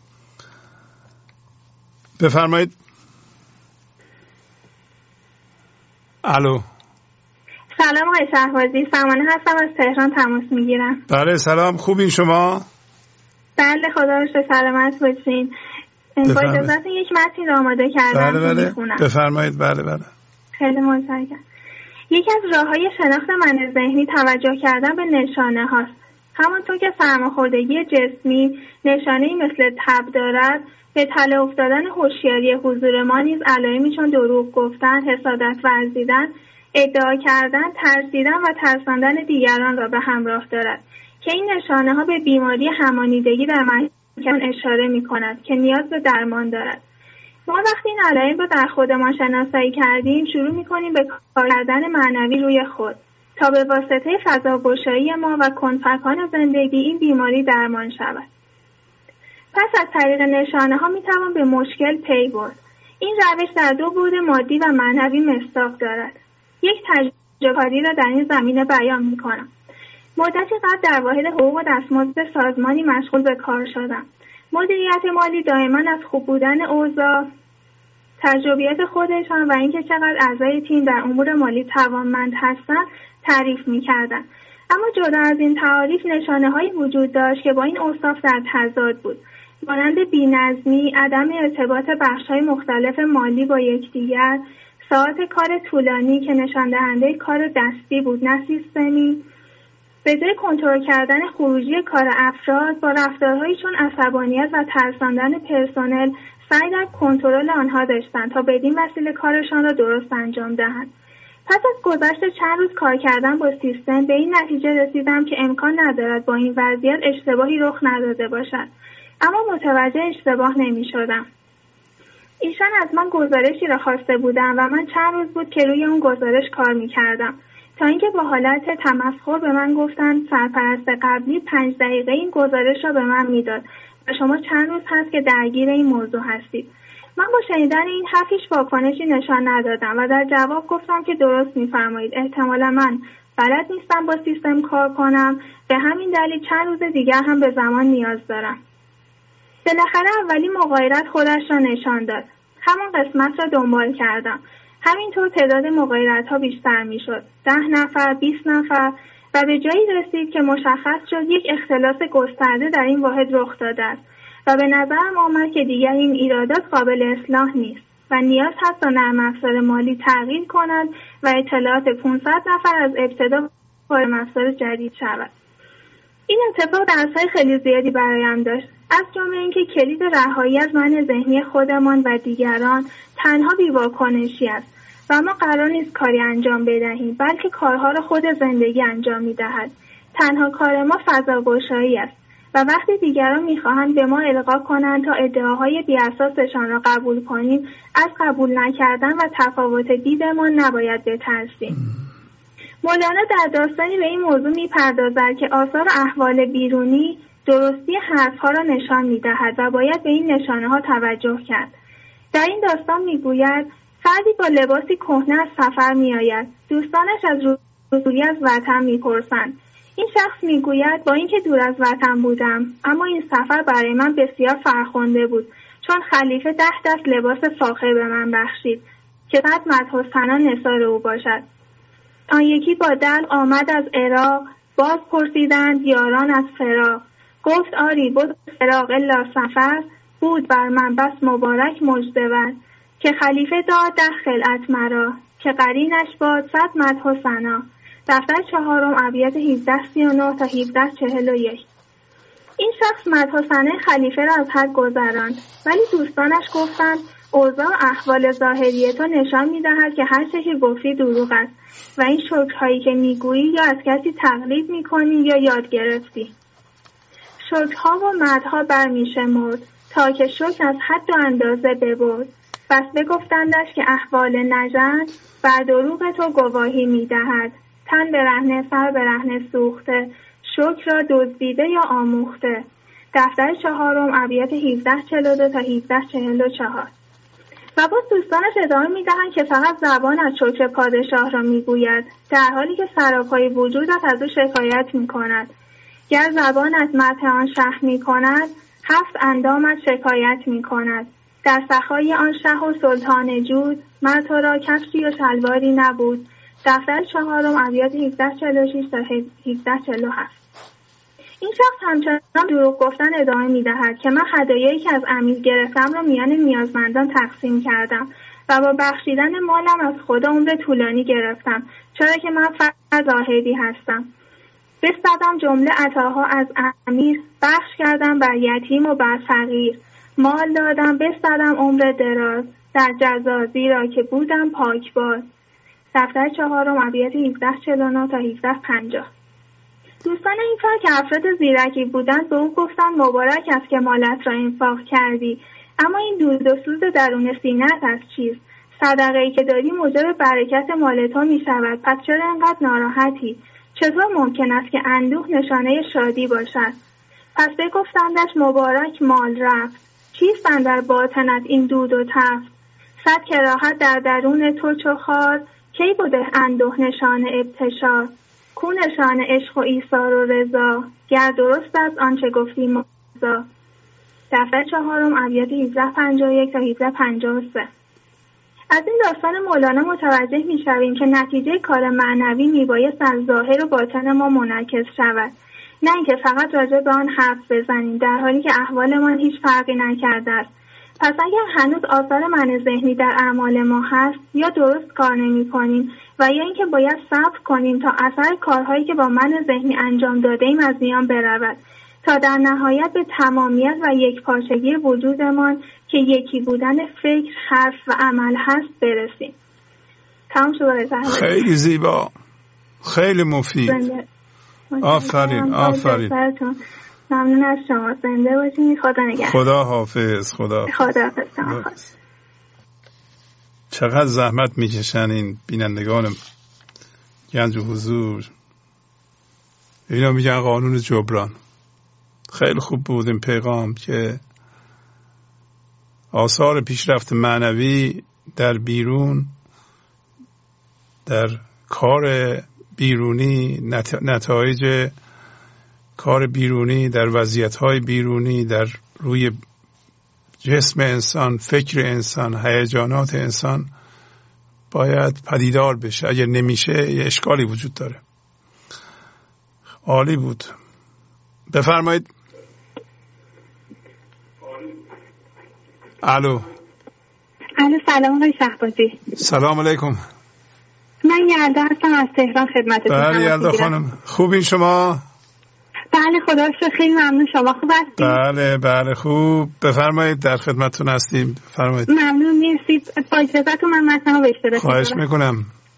بفرمایید. الو. سلام آقای شهبازی، سمانه هستم، از تهران تماس میگیرم. بله سلام، خوبین شما؟ بله خدا رو شکر، سلامت باشین. با اجازهتون یک متن رو آماده کردم. بله میخونم. بفرمایید. بله خیلی متشکرم. یکی از راه‌های شناخت من ذهنی توجه کردن به نشانه هاست. همانطور که سرماخوردگی جسمی نشانه‌ای مثل تب دارد، به تله افتادن هوشیاری حضور ما نیز علائمی چون دروغ گفتن، حسادت ورزیدن، ادعا کردن، ترسیدن و ترساندن دیگران را به همراه دارد که این نشانه ها به بیماری همانیدگی در مکان اشاره می کند که نیاز به درمان دارد. ما وقتی این علائم را در خودمان شناسایی کردیم، شروع می کنیم به کار کردن معنوی روی خود تا به واسطه فضاگشایی ما و کنفکان زندگی این بیماری درمان شود. پس از طریق نشانه ها می توان به مشکل پی برد. این روش در دو بعد مادی و معنوی مصداق دارد. یک تجربه‌کاری را در این زمینه بیان می کنم. مدتی قبل در واحد حقوق و دستمزد سازمانی مشغول به کار شدم. مدیریت مالی دائما از خوب بودن اوضاع، تجربیات خودشان و اینکه چقدر اعضای تیم در امور مالی توانمند هستند تعریف می‌کردند. اما جدا از این تعاریف نشانه‌هایی وجود داشت که با این اوصاف در تضاد بود، مانند بی‌نظمی، عدم ارتباط بخش‌های مختلف مالی با یکدیگر، ساعات کار طولانی که نشان دهنده کار دستی بود نه سیستمی، به جای کنترل کردن خروجی کار افراد با رفتارهایی چون عصبانیت و ترساندن پرسنل سعی در کنترل آنها داشتند تا بدین وسیله کارشان را درست انجام دهند. پس از گذشت چند روز کار کردن با سیستم به این نتیجه رسیدم که امکان ندارد با این وضعیت اشتباهی رخ نداده باشد، اما متوجه اشتباه نمی شدم. ایشان از من گزارشی را خواسته بودند و من چند روز بود که روی اون گزارش کار می کردم تا اینکه با حالت تمسخر به من گفتند سرپرست قبلی 5 دقیقه این گزارش را به من میداد و شما چند روز هست که درگیر این موضوع هستید. من با شنیدن این حرف هیچ واکنشی نشان ندادم و در جواب گفتم که درست می‌فرمایید، احتمالا من بلد نیستم با سیستم کار کنم، به همین دلیل چند روز دیگر هم به زمان نیاز دارم. بالاخره اولی مغایرت خودش را نشان داد. همان قسمت را دنبال کردم. همینطور تعداد مغایرت‌ها بیشتر می‌شد. 10 نفر، 20 نفر و به جایی رسید که مشخص شد یک اختلاس گسترده در این واحد رخ داده است و به نظرم آمد که دیگر این ایرادات قابل اصلاح نیست و نیاز هست تا نرم افزار مالی تغییر کند و اطلاعات 500 نفر از ابتدا وارد افزار جدید شود. این اتفاق درس‌های خیلی زیادی برایم داشت، از جمله اینکه کلید رهایی از من ذهنی خودمان و دیگران تنها بی‌واکنشی است و ما قرار نیست کاری انجام بدهیم، بلکه کارها را خود زندگی انجام می‌دهد. تنها کار ما فضاگشایی است و وقتی دیگران می‌خواهند به ما القا کنند تا ادعاهای بی‌اساسشان را قبول کنیم، از قبول نکردن و تفاوت دیدمان نباید بترسیم. مولانا در داستانی به این موضوع می‌پردازد که آثار احوال بیرونی درستی حرف‌ها را نشان می‌دهد و باید به این نشانه‌ها توجه کرد. در این داستان می‌گوید فردی با لباسی کهنه از سفر می‌آید. دوستانش از روزی از وطن می‌پرسند. این شخص می‌گوید با اینکه دور از وطن بودم، اما این سفر برای من بسیار فرخنده بود، چون خلیفه 10 دست لباس فاخر به من بخشید که 100 مدح و ثنا نثار او باشد. آن یکی با دلق آمد از عراق، باز پرسیدند یاران از فراق. گفت آری بود فراق الا سفر، بود بر من بس مبارک مجدور. که خلیفه داد 10 خلعت مرا، که قرینش باد 100 مدح و ثنا. دفتر 4 ابیات 1739 تا 1741. این شخص مدح و ثنای خلیفه را از حد گذراند، ولی دوستانش گفتند اوضاع احوال ظاهری تو نشان می‌دهد که هر چه که گفتی دروغ است و این شکرهایی که می‌گویی یا از کسی تقلید می‌کنی یا یاد گرفتی. شکرها و مدحها برمی‌شمرد تا که شکر از حد و اندازه ببرد. پس بگفتندش که احوال نژند بر دروغ تو گواهی می‌دهد. تن برهنه سر برهنه سوخته، شکر را دزدیده یا آموخته. دفتر 4 ابیات 1742 تا 1744. و باز دوستانش ادامه میدهند که فقط زبان از شکر پادشاه را میگوید، در حالی که سراپای وجودت از او شکایت میکند. گر زبان از مدح آن شه میکند، 7 اندامت شکایت میکند. در سخای آن شه و سلطان جود، من تو را کفشی و شلواری نبود. دفتر 4 ابیات 1746 تا 1747. این شخص همچنان دروغ گفتن ادامه می‌دهد که من هدایایی که از امیر گرفتم را میان نیازمندان تقسیم کردم و با بخشیدن مالم از خدا عمر طولانی گرفتم، چرا که من فرد زاهدی هستم. بستدم جمله عطاها از امیر، بخش کردم بر یتیم و بر فقیر. مال دادم بستدم عمر دراز، در جزا زیرا که بودم پاکباز. دفتر 4 ابیات 1749 تا 1750. دوستان این کار که افراد زیرکی بودند به او گفتند مبارک است که مالت را انفاق کردی، اما این دود و سوز درون سینه‌ات از چیست؟ صدقه‌ای که دادی موجب برکت مال تو می شود، پس چرا انقدر ناراحتی؟ چطور ممکن است که اندوه نشانه شادی باشد؟ پس بگفتندش مبارک مال رفت، چیست اندر باطنت این دود و تفت؟ صد کراهت در درون تو چو خار، کی بوده اندوه نشان ابتشار؟ کو نشان عشق و ایثار و رضا، گر درست است آنچه گفتی موزا. دفتر 4 ابیات 1751 تا 1753. از این داستان مولانا متوجه می‌شویم که نتیجه کار معنوی میبایست از ظاهر و باطن ما منعکس شود، نه اینکه فقط راجع به آن حرف بزنیم در حالی که احوالمان هیچ فرقی نکرده است. پس اگر هنوز آثار من ذهنی در اعمال ما هست، یا درست کار نمی‌کنیم و یا اینکه باید صبر کنیم تا اثر کارهایی که با من ذهنی انجام داده‌ایم از میان برود، تا در نهایت به تمامیت و یکپارچگی وجودمان که یکی بودن فکر، حرف و عمل هست برسیم. تمام شد. خیلی زیبا، خیلی مفید. آفرین آفرین. ممنون از شما. زنده باشید. خدا نگهدار. خدا حافظ. خدا حافظ. چقدر زحمت میکشن این بینندگان گنج و حضور. اینا میگن قانون جبران. خیلی خوب بود این پیغام که آثار پیشرفت معنوی در بیرون، در کار بیرونی، نتایج کار بیرونی، در وضعیت‌های بیرونی، در روی جسم انسان، فکر انسان، هیجانات انسان باید پدیدار بشه. اگر نمیشه یه اشکالی وجود داره. عالی بود. بفرمایید. الو سلام آقای شهبازی. سلام علیکم. من یلدا هستم از تهران خدمتتون. بله یلدا خانم، خوبین شما؟ بله خدا رو شکر، خیلی ممنون. شما خوب هستید؟ بله خوب. بفرمایید، در خدمتتون هستیم. بفرمایید. ممنون، مرسی. با اجازهتون من متن‌ها به اشتراک خواهش میکنم.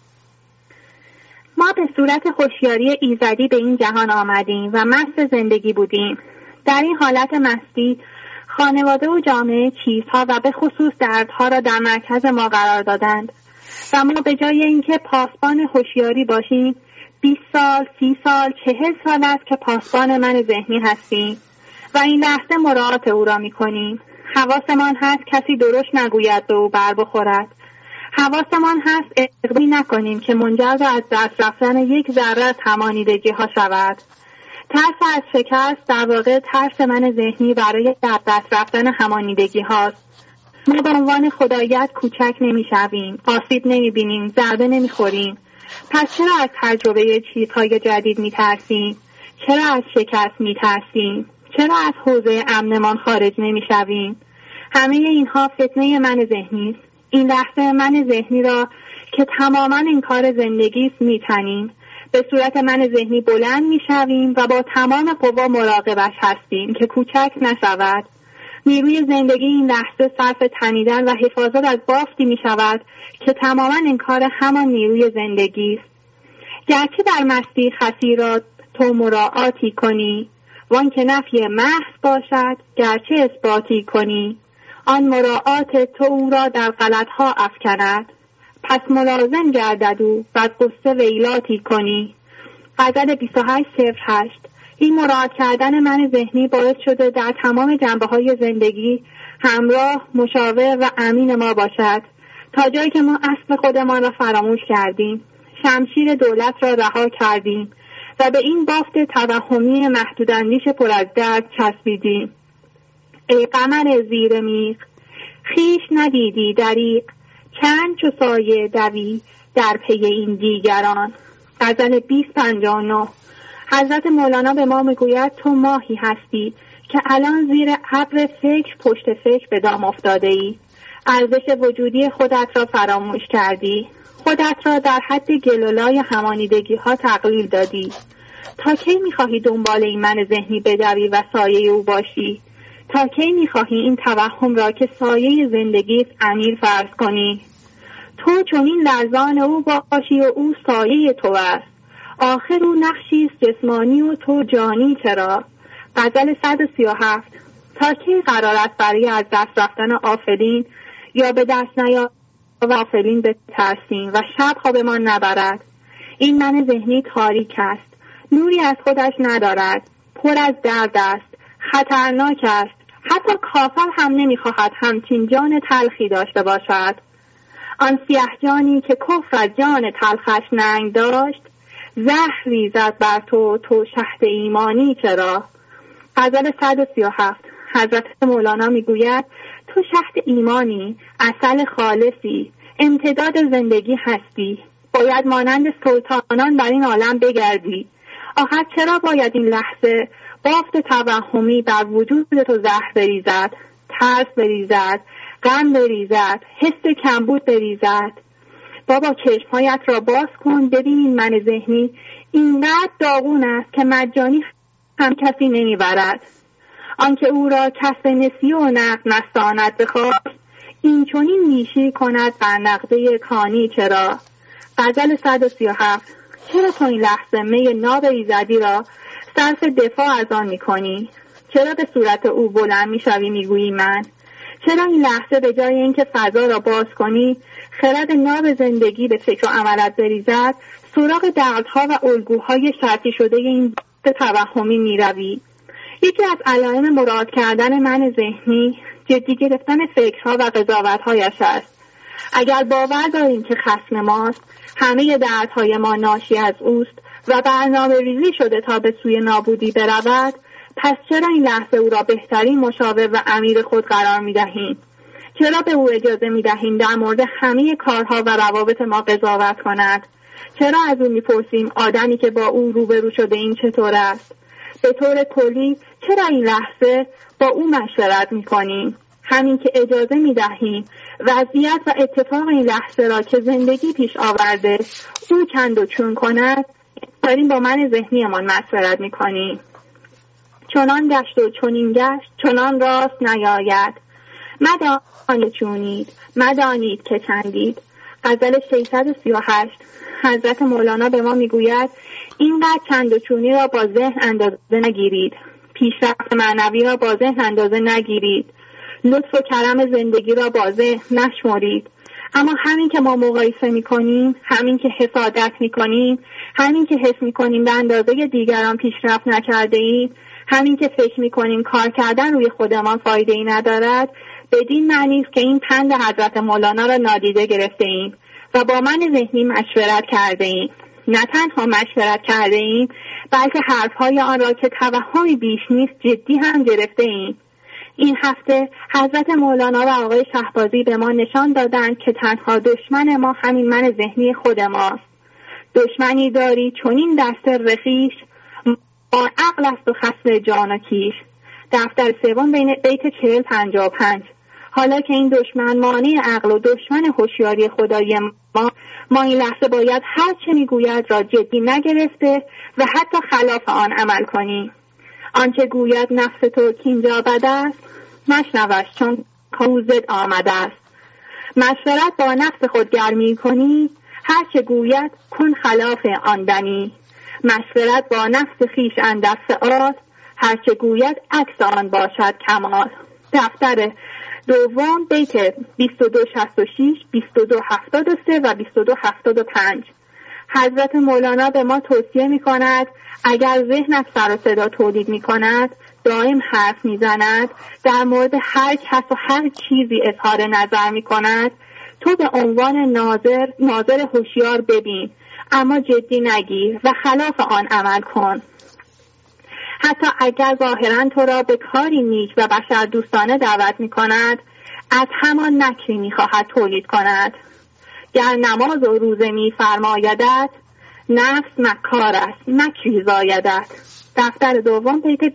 ما به صورت هوشیاری ایزدی به این جهان آمدیم و مست زندگی بودیم. در این حالت مستی خانواده و جامعه چیزها و به خصوص دردها را در مرکز ما قرار دادند و ما به جای اینکه پاسبان هوشیاری باشیم 20 سال، 30 سال، 40 سال است که پاسبان من ذهنی هستیم و این لحظه مراعات او را می‌کنیم. حواسمان هست کسی درشت نگوید به او بر بخورد. حواسمان هست اقدامی نکنیم که منجر به از دست رفتن یک ذره از همانیدگی ها شود. ترس از شکست در واقع ترس من ذهنی برای از دست رفتن همانیدگی هاست. ما به عنوان خداییت کوچک نمی‌شویم، آسیب نمی‌بینیم، ضربه نمی‌خوریم. پس چرا از تجربه چیزهای جدید می‌ترسیم؟ چرا از شکست می‌ترسیم؟ چرا از حوزه امنمان خارج نمی‌شویم؟ همه اینها فتنه من ذهنی است. این لحظه من ذهنی را که تماما این کار زندگی است می‌تنیم. به صورت من ذهنی بلند می‌شویم و با تمام قوا مراقبش هستیم که کوچک نشود. نیروی زندگی این لحظه صرف تنیدن و حفاظت از بافتی می‌شود که تماما این کار همان نیروی زندگی است. گرچه در مستی خسی را تو مراعاتی کنی، وان که نفی محض باشد گرچه اثباتی کنی، آن مراعات تو او را در غلط‌ها افکند، پس ملازم گردد او و قصه ویلاتی کنی. غزل 28:08. این مراعات کردن من ذهنی باعث شده در تمام جنبه‌های زندگی همراه، مشاور و امین ما باشد تا جایی که ما اصل خودمان را فراموش کردیم، شمشیر دولت را رها کردیم و به این بافت توهمی محدوداندیش پر از درد چسبیدیم. ای قمر زیر میغ، خویش ندیدی دریغ، چند چو سایه دوی در پی این دیگران. غزل 2059. حضرت مولانا به ما میگوید تو ماهی هستی که الان زیر ابر فکر پشت فکر به دام افتاده ای. ارزش وجودی خودت را فراموش کردی. خودت را در حد گلولای همانیدگی ها تقلیل دادی. تا کی میخواهی دنبال این من ذهنی بدوی و سایه او باشی؟ تا کی میخواهی این توهم را که سایه زندگیت امیر فرض کنی؟ تو چنین لرزان او باشی و او سایه تو است. آخر او نقشیست جسمانی و تو جانی چرا؟ غزل 137. تا کی قرار است برای از دست رفتن آفرین یا به دست نیاوردن آفرین بترسیم و شب خوابمان نبرد؟ این من ذهنی تاریک است، نوری از خودش ندارد، پر از درد است، خطرناک است. حتی کافر هم نمیخواهد همچین جان تلخی داشته باشد. آن سیاه جانی که کفر از جان تلخش ننگ داشت، زهر ریزد بر تو تو شهد ایمانی چرا؟ غزل 137. حضرت مولانا میگوید تو شهد ایمانی، عسل خالصی، امتداد زندگی هستی. باید مانند سلطانان بر این عالم بگردی. آخر چرا باید این لحظه بافت توهمی بر وجود تو زهر بریزد، ترس بریزد، غم بریزد، حس کمبود بریزد؟ بابا چشمهایت را باز کن، ببین این من ذهنی اینقدر داغون است که مجانی هم کسی نمیبرد. آنکه او را کسب نسیه و نقد نستاند بخواست، این چنین نیشی کند بر نقده کانی چرا؟ غزل 137. چرا تو این لحظه می ناب ایزدی را صرف دفاع از آن میکنی؟ چرا به صورت او بلند میشوی میگویی من؟ چرا این لحظه به جای اینکه فضا را باز کنی، خرد ناب زندگی به فکر و عملت بریزد، سراغ دردها و الگوهای شرطی شده این توهمی میروی؟ یکی از علائم مراعات کردن من ذهنی جدی گرفتن فکرها و قضاوت‌هایش است. اگر باور داریم که خصم ماست، همه دردهای ما ناشی از اوست و برنامه ریزی شده تا به سوی نابودی برود، پس چرا این لحظه او را بهترین مشاور و امیر خود قرار می دهیم؟ چرا به او اجازه می دهیم در مورد همه کارها و روابط ما قضاوت کند؟ چرا از او می پرسیم آدمی که با او روبرو شده این چطور است؟ به طور کلی چرا این لحظه با او مشورت می کنیم؟ همین که اجازه می دهیم وضعیت و اتفاق این لحظه را که زندگی پیش آورده او چند و چون کند، داریم با من ذهنیمان مشورت می کنیم. چنان گشت و چنین گشت، چنان راست نیاید، مدانید چونید، مدانید که چندید. غزل 638. حضرت مولانا به ما میگوید اینقدر چند و چونی را با ذهن اندازه نگیرید، پیشرفت معنوی را با ذهن اندازه نگیرید، لطف و کرم زندگی را با ذهن نشمرید. اما همین که ما مقایسه میکنیم، همین که حسادت میکنیم، همین که حس میکنیم به اندازه دیگران پیشرفت نکرده ایم، همین که فکر میکنیم کار کردن روی خودمان فایده ای ندارد، بدین معنی است که این پند حضرت مولانا را نادیده گرفته ایم و با من ذهنی مشورت کرده ایم. نه تنها مشورت کرده ایم، بلکه حرفهای آن را که توهمی بیش نیست جدی هم گرفته ایم. این هفته حضرت مولانا و آقای شهبازی به ما نشان دادند که تنها دشمن ما همین من ذهنی خود ماست. دشمنی داری چنین دست رخیش، با عقل است و خصم جان و کیش. دفتر سوم بیت 40-55. حالا که این دشمن مانع عقل و دشمن هوشیاری خدای ما این لحظه باید هر چه میگوید را جدی نگرفته و حتی خلاف آن عمل کنیم. آنچه گوید نفس تو کینجا بد است، مشنوش چون کوزد آمده است. مشورت با نفس خود گرمی کنی، هر چه گوید کن خلاف آن دنی. مشورت با نفس خیش اندر فعال، هر چه گوید عکس آن باشد کمال. دفتر دوم بیت 2266، 2273 و 2275. حضرت مولانا به ما توصیه می کند اگر ذهنت سر و صدا تولید می کند، دائم حرف می زند، در مورد هر کس و هر چیزی اظهار نظر می کند، تو به عنوان ناظر هوشیار ببین، اما جدی نگیر و خلاف آن عمل کن. حتی اگر ظاهرا تو را به کاری نیک و بشر دوستانه دعوت می کند، از همان نکری می خواهد تولید کند. گر نماز و روزه می فرمایدت، نفس مکار است مکری زایدت. دفتر دوم بیت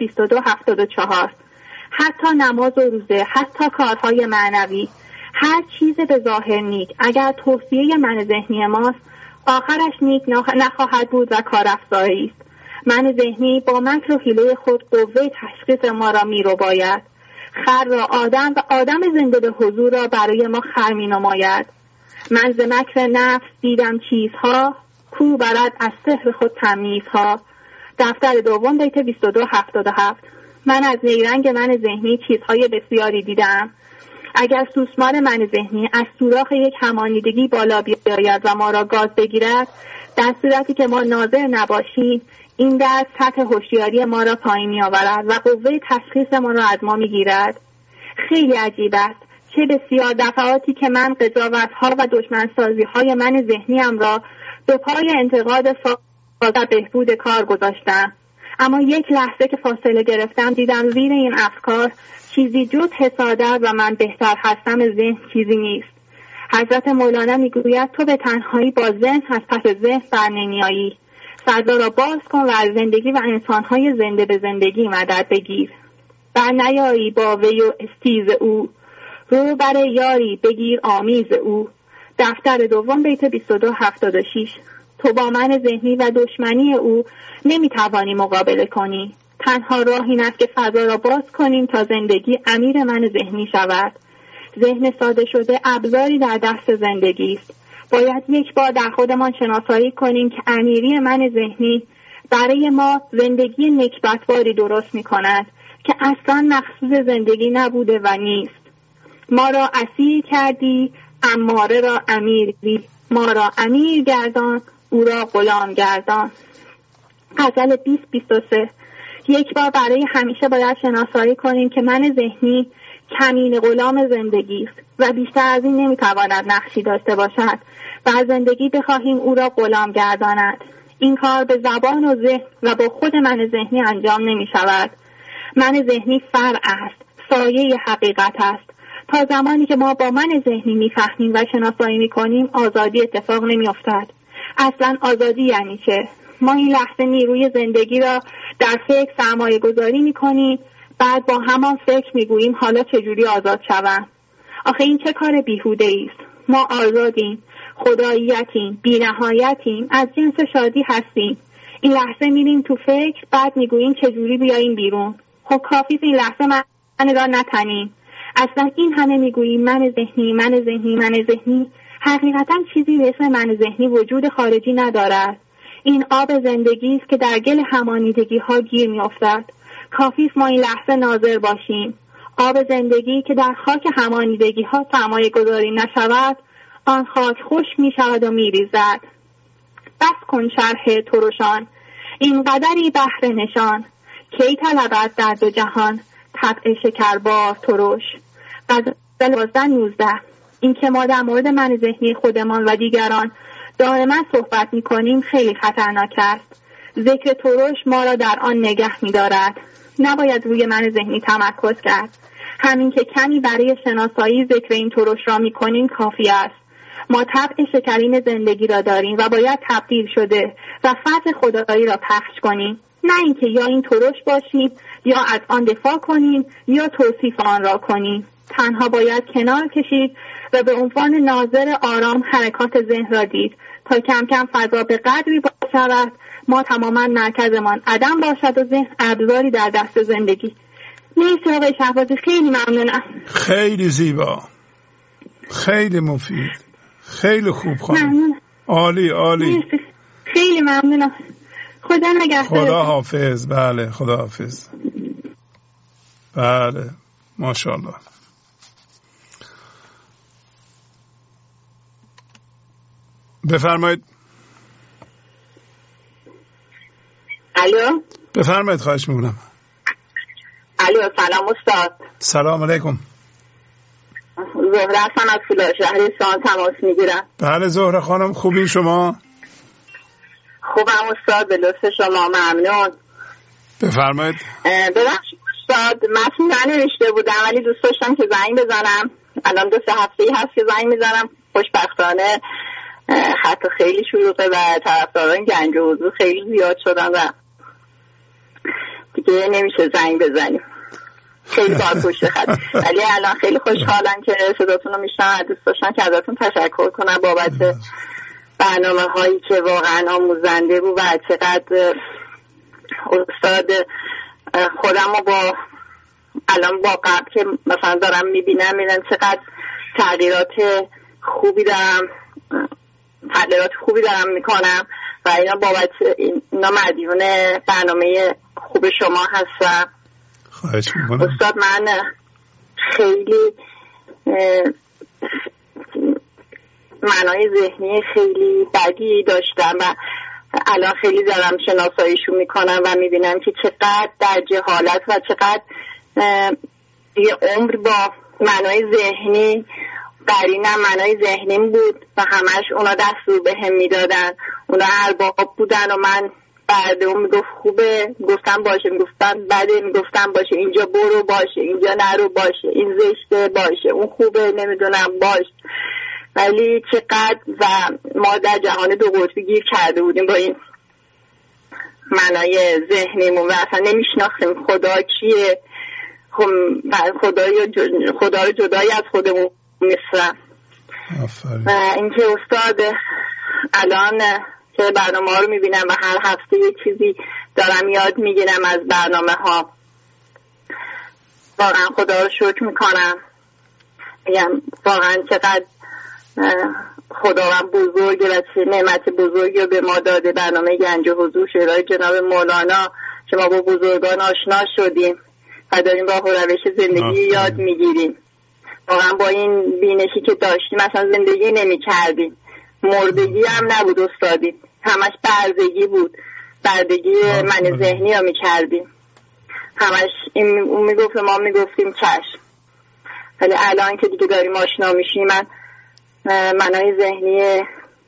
2274. حتی نماز و روزه، حتی کارهای معنوی، هر چیز به ظاهر نیک اگر توصیه من ذهنی ماست، آخرش نیک نخواهد بود و کار افزایی است. من ذهنی با مکر و حیله خود قوه تشخیص ما را می رو باید. خر را آدم و آدم زنده به حضور را برای ما خر می نماید. من ز مکر نفس دیدم چیزها، کو برد از سحر خود تمییزها. دفتر دوم بیت 2277. من از نیرنگ من ذهنی چیزهای بسیاری دیدم. اگر سوسمار من ذهنی از سوراخ یک همانیدگی بالا بیاید و ما را گاز بگیرد، در صورتی که ما ناظر نباشیم، این در سطح هوشیاری ما را پایین می آورد و قوه تشخیص ما را از ما می گیرد. خیلی عجیب است چه بسیار دفعاتی که من قضاوت‌ها و دشمنسازی‌های من ذهنیم را به پای انتقاد و بهبود کار گذاشتم، اما یک لحظه که فاصله گرفتم دیدم زیر این افکار چیزی جز حسادت و من بهتر هستم ذهن چیزی نیست. حضرت مولانا میگوید تو به تنهایی با ذهن از پس ذهن بر نمیایی. فضا را باز کن و از زندگی و انسانهای زنده به زندگی مدد بگیر. بر نیایی با وی و استیز او، رو بر یاری بگیر آمیز او. دفتر دوم بیت 2276. تو با من ذهنی و دشمنی او نمیتوانی مقابله کنی. تنها راه این است که فضا را باز کنیم تا زندگی امیر من ذهنی شود. ذهن ساده شده ابزاری در دست زندگی است. باید یک بار در خودمان شناسایی کنیم که امیری من ذهنی برای ما زندگی نکبتباری درست می کند که اصلا مقصود زندگی نبوده و نیست. ما را اسیر کردی، اماره را امیری، ما را امیر گردان، او را غلام گردان. غزل 20-23. یک بار برای همیشه باید شناسایی کنیم که من ذهنی کمین غلام زندگی است و بیشتر از این نمیتواند نقشی داشته باشد و از زندگی بخواهیم او را غلام گرداند. این کار به زبان و ذهن و با خود من ذهنی انجام نمی شود. من ذهنی فرع است، سایه حقیقت است. تا زمانی که ما با من ذهنی میفهمیم و شناسایی میکنیم آزادی اتفاق نمیافتد. اصلا آزادی یعنی چه؟ ما این لحظه نیروی زندگی را در فکر سرمایه گذاری میکنیم، بعد با همان فکر میگوییم حالا چجوری آزاد شوم. آخه این چه کار بیهوده است؟ ما آزادیم، خداییتیم، بی‌نهایتیم، از جنس شادی هستیم. این لحظه میریم تو فکر، بعد میگوییم چجوری بیاییم بیرون. خب کافیه این لحظه من را نتنیم. اصلا این همه میگوییم من ذهنی، من ذهنی، من ذهنی، حقیقتا چیزی به اسم من ذهنی وجود خارجی ندارد. این آب زندگی است که در گل همانیدگی ها گیر میافتد. کافیه ما این لحظه ناظر باشیم. آب زندگی که در خاک همانیدگی ها سرمایه گذاری نشود، آن خاک خشک می شود و می ریزد. بس کن شرح ترشان، این قدری بهر نشان، کی طلبد در دو جهان، طبع شکربار ترش. غزل 19. این که ما در مورد من ذهنی خودمان و دیگران دائما صحبت می کنیم خیلی خطرناک است. ذکر ترش ما را در آن نگه می دارد. نباید روی من ذهنی تمرکز کرد. همین که کمی برای شناسایی ذکر این ترش را می کنیم کافی است. ما طبع شکرین زندگی را داریم و باید تبدیل شده و فتح خدایی را پخش کنیم. نه اینکه یا این ترش باشیم یا از آن دفاع کنیم یا توصیف آن را کنیم. تنها باید کنار کشید و به عنوان ناظر آرام حرکات ذهن را دید تا کم کم فضا به قدری باشد ما تماما مرکزمان عدم باشد و ذهن ابزاری در دست زندگی. مرسی آقای شهبازی، خیلی ممنونم. خیلی زیبا، خیلی مفید، خیلی خوب خانم. عالی عالی. مرسی. خیلی ممنونم. خدا نگهدار. خدا حافظ. بله خدا حافظ. بله ماشاءالله. بفرمایید. الو بفرمایید، خواهش میکنم. الو سلام استاد. سلام علیکم. زهره هستم از فولاد شهر اصفهان تماس میگیرم. بله زهره خانم، خوبین شما؟ خوبم استاد، به لطف شما ممنون. بفرمایید. ببخشید استاد، متن ننوشته بودم ولی دوست داشتم که زنگ بزنم. الان 2-3 هفته‌ای هست که زنگ میزنم، خوشبختانه خط خیلی شلوغه و طرفداران گنج و حضور خیلی زیاد شدن و دیگه نمیشه زنگ بزنیم، خیلی بار پشت خط. ولی الان خیلی خوشحالم که صداتون رو میشنم. دوست داشتم که ازتون تشکر کنم بابت برنامه هایی که واقعا آموزنده بود و چقدر استاد خودم رو الان با قبل که مثلا دارم میبینم چقدر تغییرات خوبی دارم میکنم و اینا بابت اینا مدیون برنامه خوب شما هستم. خواهش میکنم استاد. من خیلی معنای ذهنی خیلی بدی داشتم و الان خیلی دارم شناساییشون میکنم و میبینم که چقدر در جهالت و چقدر یه عمر با معنای ذهنی قرینم معنای ذهنیم بود و همش اونا دستور به هم میدادن. اونا ارباب بودن و من بعد اون میگفت خوبه میگفتم باشه، میگفتم بده میگفتم باشه، اینجا برو باشه، اینجا نرو باشه، این زشته باشه، اون خوبه نمیدونم باشه. ولی چقدر و ما در جهان دو قطبی گیر کرده بودیم با این معنای ذهنیمون و اصلا نمیشناختیم خدا کیه، خدا رو جدایی از خودمون می‌سرم. و اینکه استاد الان که برنامه ها رو میبینم و هر هفته یه چیزی دارم یاد میگیرم از برنامه ها، واقعا خدا رو شکر میکنم. میگم واقعا چقدر خداوند بزرگه و چه نعمت بزرگی رو به ما داده. برنامه گنج و حضور شعرهای جناب مولانا که ما با بزرگان آشنا شدیم و داریم راه و روش زندگی یاد میگیریم. واقعا با این بینشی که داشتیم مثلا زندگی نمی کردیم. مردگی هم نبود استادی، همش بردگی بود، بردگی من ذهنی رو می کردیم. همش اون می گفت ما می گفتیم چشم. ولی الان که دیگه داریم آشنا میشیم من منای ذهنی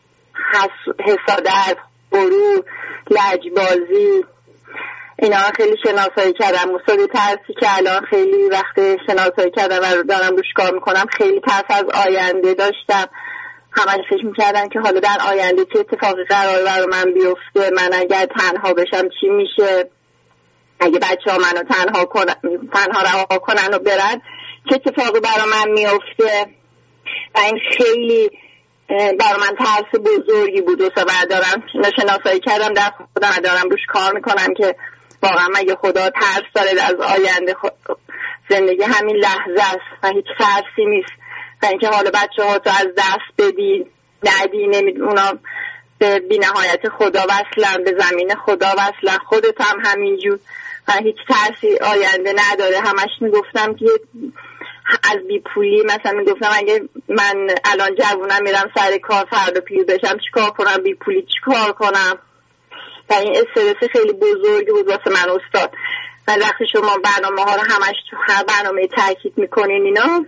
حسادت، غرور، لجبازی اینا خیلی شناسایی کردم. مصادی ترسی که الان خیلی وقت شناسایی کردم و دارم روش کار میکنم. خیلی ترس از آینده داشتم، همش فکر میکردم که حالا در آینده چه اتفاقی قرار برای من بیفته، من اگر تنها بشم چی میشه، اگه بچه ها منو تنها رها کنن و برن چه اتفاقی برای من میفته. و این خیلی برای من ترس بزرگی بود و دارم شناسایی کردم در خودم و دارم روش کار میکنم که واقعا اگه خدا ترس داره از آینده، زندگی همین لحظه است و هیچ ترسی نیست. و اینکه حالا بچه ها تو از دست بدی ندی اونا به بی‌نهایت خدا وصلن، به زمین خدا وصلن، خودت هم همینجور و هیچ ترسی آینده نداره. همش میگفتم که از بیپولی مثلا میگفتم اگه من الان جوونم میرم سر کار فردا پیر بشم چیکار کنم، بیپولی چیکار کنم. و این استرس خیلی بزرگی بود واسه من استاد. و وقتی شما برنامه ها رو همش تو هر برنامه تاکید میکنین اینا،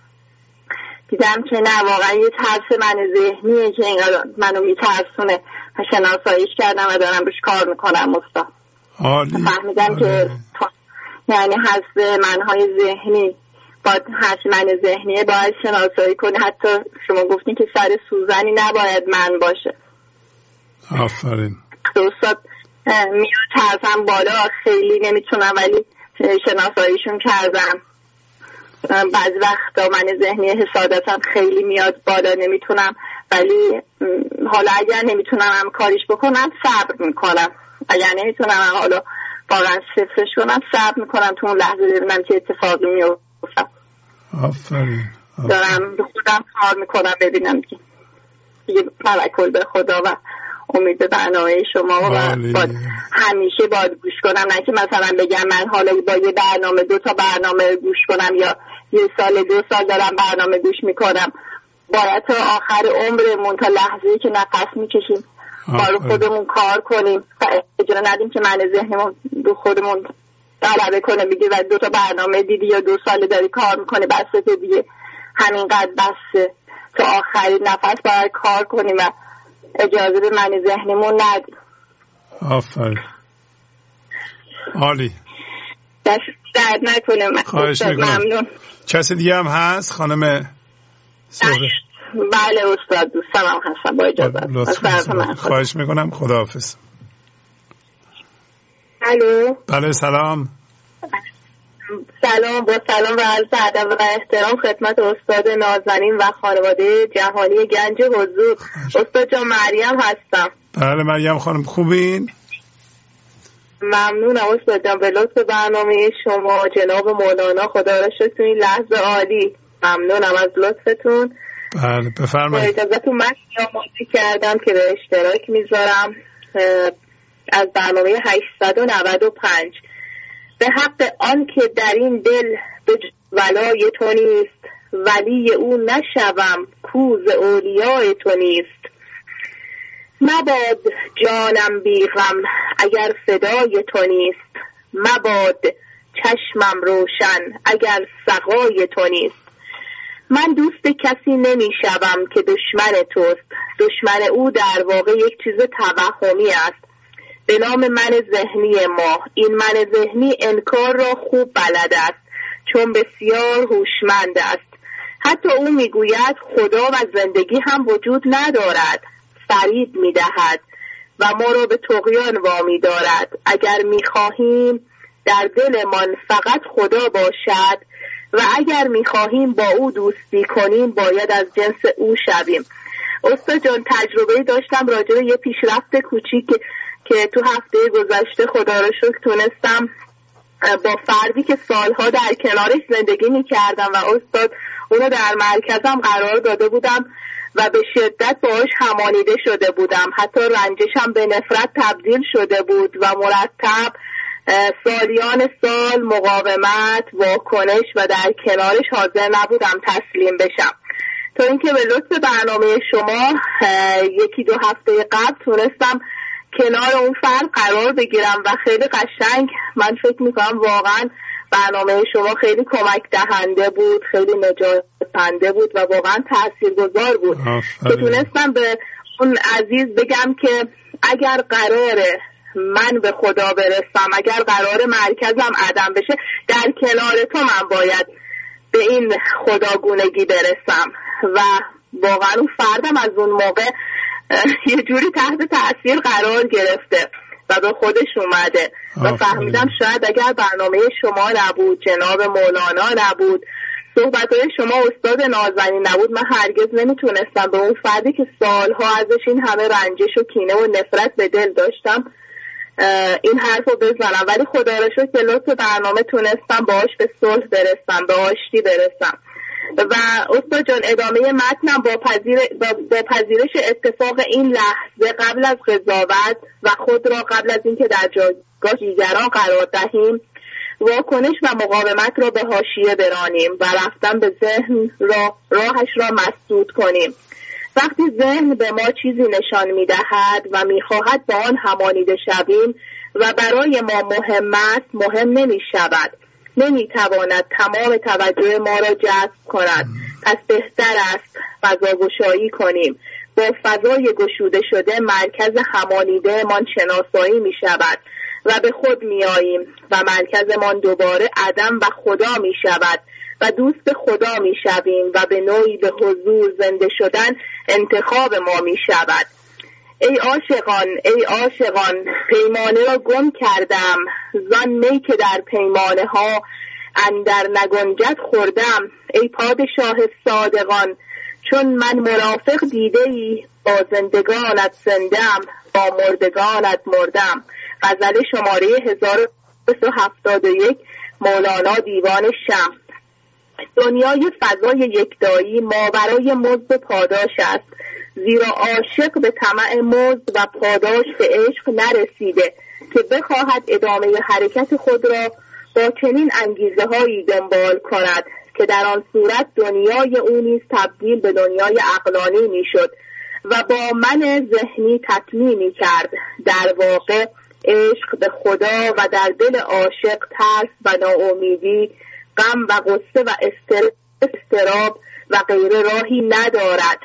دیدم که نه واقعا یه ترس من ذهنیه که اینقدر منو میترسونه و شناساییش کردم و دارم روش کار میکنم استاد. فهمیدم که یعنی حذف منهای ذهنی باید حذف من ذهنیه باید شناسایی کنی. حتی شما گفتین که سر سوزنی نباید من باشه. آفرین استاد. میاد ترسم بالا، خیلی نمیتونم ولی شناساییشون کردم. بعضی وقتا من ذهنی حسادتم خیلی میاد بالا، نمیتونم ولی حالا اگر نمیتونم کاریش بکنم صبر میکنم. اگر نمیتونم حالا واقعا صفرش کنم صبر میکنم تو اون لحظه ببینم چه اتفاقی میفته. آفرین. دارم به خودم کار میکنم ببینم که دیگه توکل به خدا و امید به برنامه شما و همیشه باید گوش کنم. نه که مثلا بگم من حالا با یه برنامه 2 تا برنامه گوش کنم یا 1 سال 2 سال دارم برنامه گوش میکنم. باید تا آخر عمرمون تا لحظه‌ای که نفس میکشیم با خودمون کار کنیم، اجازه ندیم که من ذهنمون رو خودمون غلبه کنه بگی و 2 تا برنامه دیدی یا 2 سال داری کار میکنی بسته دیگه همینقدر بسته، تا آخرین نفس باید کار کنیم و اجازه به من ذهنمون ندیم. آفرین، عالی، دست درد نکنه. خواهش میکنم. ممنون. کسی دیگه هم هست خانم صبح؟ بله استاد، دوستم هم هستم با اجازه. خواهش میکنم، خداحافظ. الو. بله سلام. سلام، با سلام و عرض ادب و احترام خدمت استاد نازنین و خانواده جهانی گنج حضور. استاد جان مریم هستم. بله مریم خانم، خوبین؟ ممنونم استاد جان، به لطف برنامه شما جناب مولانا، خدا را شکر تو این لحظه عالی. ممنونم از لطفتون. بله بفرمایید. اجازهتون من آماده کردم که به اشتراک میذارم از برنامه 895. به حق آن که در این دل به ولای تو نیست، ولی او نشوم کوز اولیای تو نیست. مباد جانم بی غم اگر فدای تو نیست، مباد چشمم روشن اگر سقای تو نیست. من دوست کسی نمی شوم که دشمن توست، دشمن او در واقع یک چیز توهمی است به نام من ذهنی ما. این من ذهنی انکار را خوب بلد است چون بسیار هوشمند است. حتی او میگوید خدا و زندگی هم وجود ندارد، فریب میدهد و ما را به طغیان وامی دارد. اگر میخواهیم در دلمان فقط خدا باشد و اگر میخواهیم با او دوستی کنیم باید از جنس او شویم. استاد جان، تجربه داشتم راجع به یه پیشرفت کوچیک که تو هفته گذشته خدا رو شکر تونستم با فردی که سالها در کنارش زندگی میکردم و استاد اونو در مرکزم قرار داده بودم و به شدت باهاش همانیده شده بودم. حتی رنجشم به نفرت تبدیل شده بود و مرتب سالیان سال مقاومت، واکنش و در کنارش حاضر نبودم تسلیم بشم، تا اینکه به لطف برنامه شما 1-2 هفته قبل تونستم کنار اون فرد قرار بگیرم و خیلی قشنگ. من فکر میکنم واقعا برنامه شما خیلی کمک دهنده بود، خیلی نجات دهنده بود و واقعا تاثیرگذار بود که تونستم به اون عزیز بگم که اگر قراره من به خدا برسم، اگر قرار مرکزم عدم بشه، در کنار تو من باید به این خداگونگی برسم. و واقعا اون فردم از اون موقع یه جوری تحت تأثیر قرار گرفته و به خودش اومده و فهمیدم شاید اگر برنامه شما نبود، جناب مولانا نبود، صحبت‌های شما استاد نازنین نبود، من هرگز نمیتونستم به اون فردی که سالها ازش این همه رنجش و کینه و نفرت به دل داشتم این حرف رو بزنم. ولی خدا را شکر که لطف برنامه تونستم باهاش به صلح برسم، به آشتی برسم. و استاد جان، ادامه متنم با پذیرش اتفاق این لحظه قبل از قضاوت و خود را قبل از اینکه در جایگاه دیگران قرار دهیم، واکنش و مقاومت را به حاشیه برانیم و رفتن به ذهن راهش را مسدود کنیم. وقتی ذهن به ما چیزی نشان می‌دهد و می‌خواهد با آن همانیده شویم و برای ما مهم است، مهم نمی‌شود، نمی‌تواند تمام توجه ما را جذب کند. پس بهتر است فضاگشایی کنیم. با فضای گشوده شده مرکز همانیده من شناسایی می‌شود و به خود می‌آییم و مرکزمان دوباره عدم و خدا می‌شود و دوست خدا می‌شویم و به نوعی به حضور زنده شدن انتخاب ما می‌شود. ای عاشقان، ای عاشقان، پیمانه را گم کردم، زان می که در پیمانه ها اندر نگنجد خوردم. ای پادشاه صادقان، چون من مرافق دیده ای، با زندگانت زندم، با مردگانت مردم. غزل شماره 1271 مولانا دیوان شمس. دنیای فضای یکتایی ماورای مزد پاداش است، زیرا عاشق به طمع مزد و پاداش به عشق نرسیده که بخواهد ادامه حرکت خود را با چنین انگیزه هایی دنبال کند که در آن صورت دنیای او نیز تبدیل به دنیای عقلانی می شد. و با من ذهنی تطمیمی کرد. در واقع عشق به خدا و در دل عاشق ترس و ناامیدی، غم و غصه و اضطراب و غیره راهی ندارد.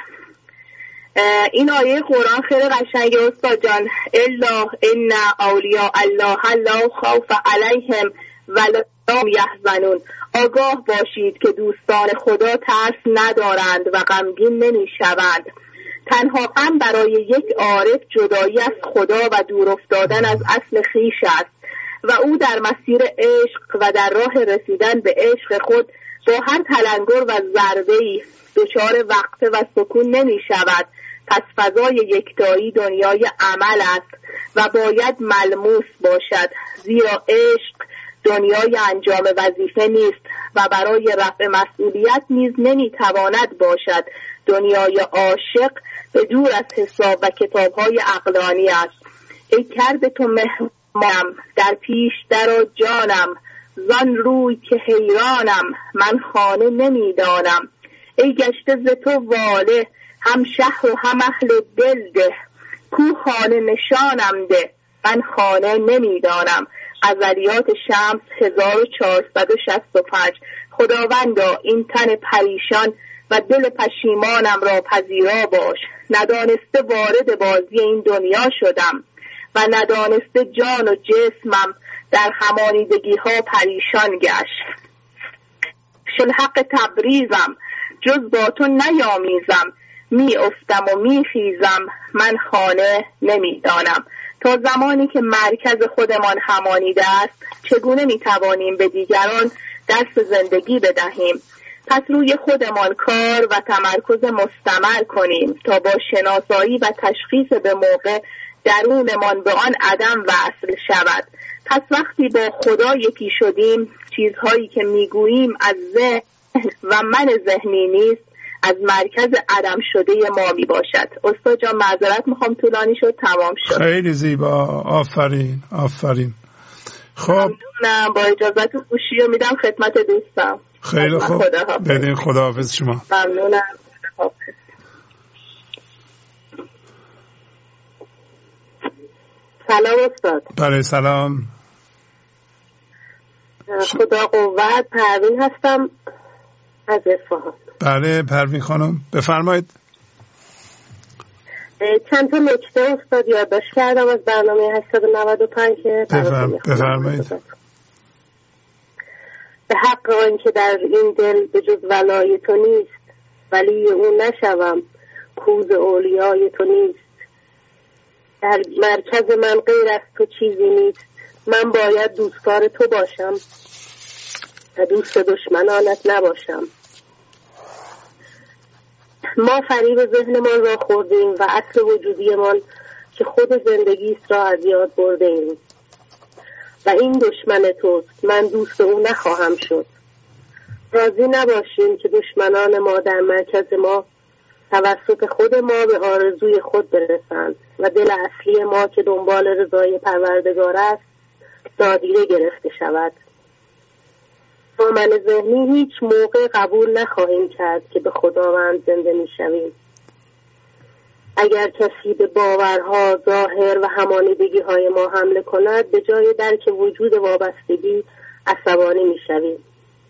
این آیه قرآن خیلی قشنگه استاد جان. الا ان اولیاء الله لا خوف علیهم ولا هم یحزنون. آگاه باشید که دوستان خدا ترس ندارند و غمگین نمیشوند. تنها غم برای یک عارف جدایی از خدا و دور افتادن از اصل خویش است و او در مسیر عشق و در راه رسیدن به عشق خود با هر تلنگر و ضربه‌ای دچار وقفه و سکون نمی شود. پس فضای یکتایی دنیای عمل است و باید ملموس باشد، زیرا عشق دنیای انجام وظیفه نیست و برای رفع مسئولیت نیز نمیتواند باشد. دنیای عاشق به دور از حساب و کتاب‌های عقلانی است. ای کرده تو مهمانم، در پیش درآ جانم، زان روی که حیرانم، من خانه نمیدانم. ای گشته ز تو واله، هم شهر و هم اهل دل ده، کو خانه نشانم ده، من خانه نمیدانم. غزلیات شمس 1465. خداوندا این تن پریشان و دل پشیمانم را پذیرا باش. ندانسته وارد بازی این دنیا شدم و ندانسته جان و جسمم در همانیدگی ها پریشان گشت. شلحق تبریزم، جز با تو نیامیزم، می افتم و می خیزم، من خانه نمی دانم. تا زمانی که مرکز خودمان همانیده است چگونه می توانیم به دیگران درس زندگی بدهیم؟ پس روی خودمان کار و تمرکز مستمر کنیم تا با شناسایی و تشخیص به موقع درونمان به آن عدم وصل شود. پس وقتی با خدا یکی شدیم، چیزهایی که میگوییم از ذهن و من ذهنی نیست، از مرکز عدم شده ما می باشد. استاد جان معذرت میخوام طولانی شد، تمام شد. خیلی زیبا، آفرین آفرین. خب ممنونم، با اجازت گوشی رو میدم خدمت دوستم. خیلی خوب، بدین خداحافظ شما. ممنونم. سلام استاد. بله سلام. خدا قوت، پروین هستم از اصفهان. بله پروین خانم بفرمایید. چند تا نکته استاد یادداشت کردم از برنامه 895 که بفرمایید. به حق آن که در این دل به جز ولای تو نیست، ولی اون نشوم، کوز اولیای تو نیست. در مرکز من غیر از تو چیزی نیست، من باید دوستدار تو باشم و دوست دشمنانت نباشم. ما فریب ذهنمان را خوردیم و اصل وجودیمان که خود زندگی است را از یاد برده ایم و این دشمن توست، من دوست او نخواهم شد. راضی نباشیم که دشمنان ما در مرکز ما توسط خود ما به آرزوی خود برسند و دل اصلی ما که دنبال رضای پروردگار است نادیده گرفته شود. ما من ذهنی هیچ موقع قبول نخواهیم کرد که به خداوند زنده می شویم. اگر کسی به باورها، ظاهر و همانیدگی های ما حمله کند، به جای درک وجود وابستگی عصبانی می شویم.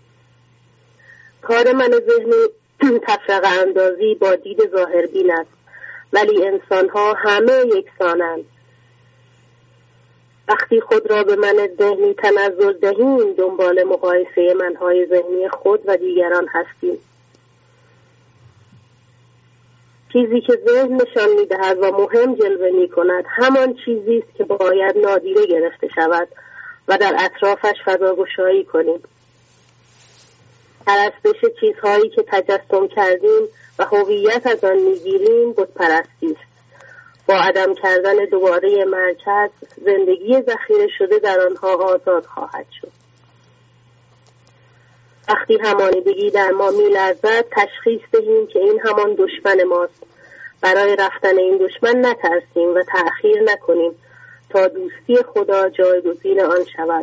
کار من ذهنی تفرقه اندازی با دید ظاهر بین است، ولی انسان ها همه یکسانند. وقتی خود را به من ذهنی تنزل دهیم، دنبال مقایسه منهای ذهنی خود و دیگران هستیم. چیزی که ذهن نشان می‌دهد و مهم جلوه می‌کند همان چیزی است که باید نادیده گرفته شود و در اطرافش فضاگشایی کنیم. پرستش چیزهایی که تجسم کردیم و هویت از آن می‌گیریم بت‌پرستی است. با عدم کردن دوباره مرکز، زندگی ذخیره شده در آنها آزاد خواهد شد. وقتی همانیدگی در ما می‌لرزد، تشخیص دهیم که این همان دشمن ماست. برای رفتن این دشمن نترسیم و تأخیر نکنیم تا دوستی خدا جایگزین آن شود.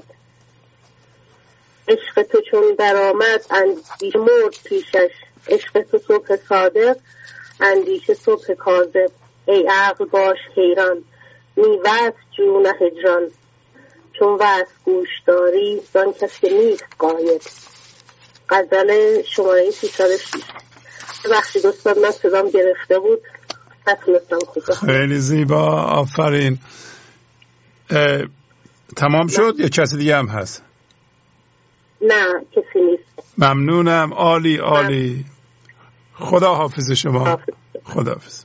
عشق تو چون درآمد اندیشه مرد پیشش، عشق تو صبح صادق اندیشه صبح کاذب. ای عقل باش حیران، نی وصل جو نه هجران، چون وصل گوش داری زان کس که نیست غایب. غزل شماره 306. بخشی دوستان من صدام گرفته بود نتونستم خوب. خیلی زیبا، آفرین. تمام شد یا کسی دیگه هم هست؟ نه کسی نیست. ممنونم، عالی عالی. خدا حافظ شما. خدا حافظ.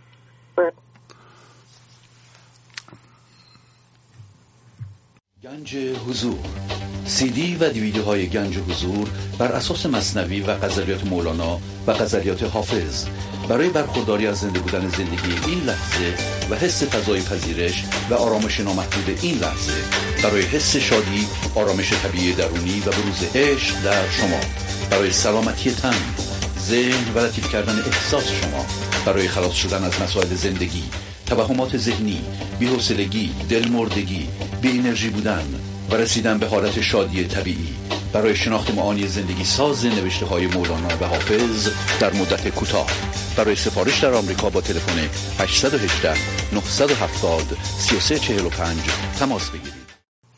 گنج حضور، CD و DVD های گنج حضور بر اساس مثنوی و غزلیات مولانا و غزلیات حافظ برای برخورداری از زنده بودن زندگی این لحظه و حس فضای پذیرش و آرامش نامحدود این لحظه، برای حس شادی، آرامش طبیعی درونی و بروز عشق در شما، برای سلامتی تن، ذهن و لطیف کردن احساس شما، برای خلاص شدن از مسائل زندگی، توهمات ذهنی، بی‌حوصلگی، دلمردگی، بی انرژی بودن و رسیدن به حالت شادی طبیعی، برای شناخت معانی زندگی ساز نوشته های مولانا و حافظ در مدت کوتاه. برای سفارش در آمریکا با تلفن 818 970 3345 تماس بگیرید.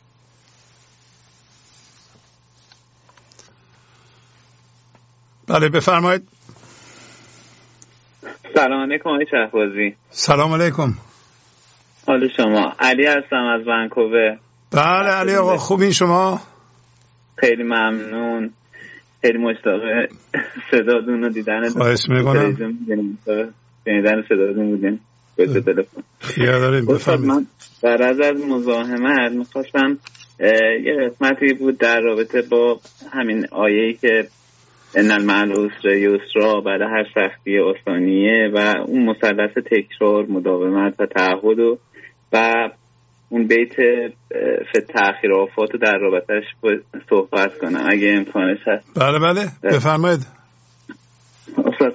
بله بفرمایید. سلام علیکم آقای شهبازی. سلام علیکم. حال شما؟ علی هستم از ونکوور. بله علی آقا، خوبین شما؟ خیلی ممنون، خیلی مشتاق صداتون و دیدن. خواهش میکنم. شنیدن صداتون بودیم به تلفن. خیال داریم بفرمایید. من در از مزاحمت میخواستم یه قسمتی بود در رابطه با همین آیه‌ای که ان المعل عسر یسرا، بعد هر سختی آسانیه، و اون مثلث تکرار، مداومت و تعهد و اون بیت تأخیر آفات در رابطهش صحبت کنم اگه امکانش هست. بله بله بفرمایید. استاد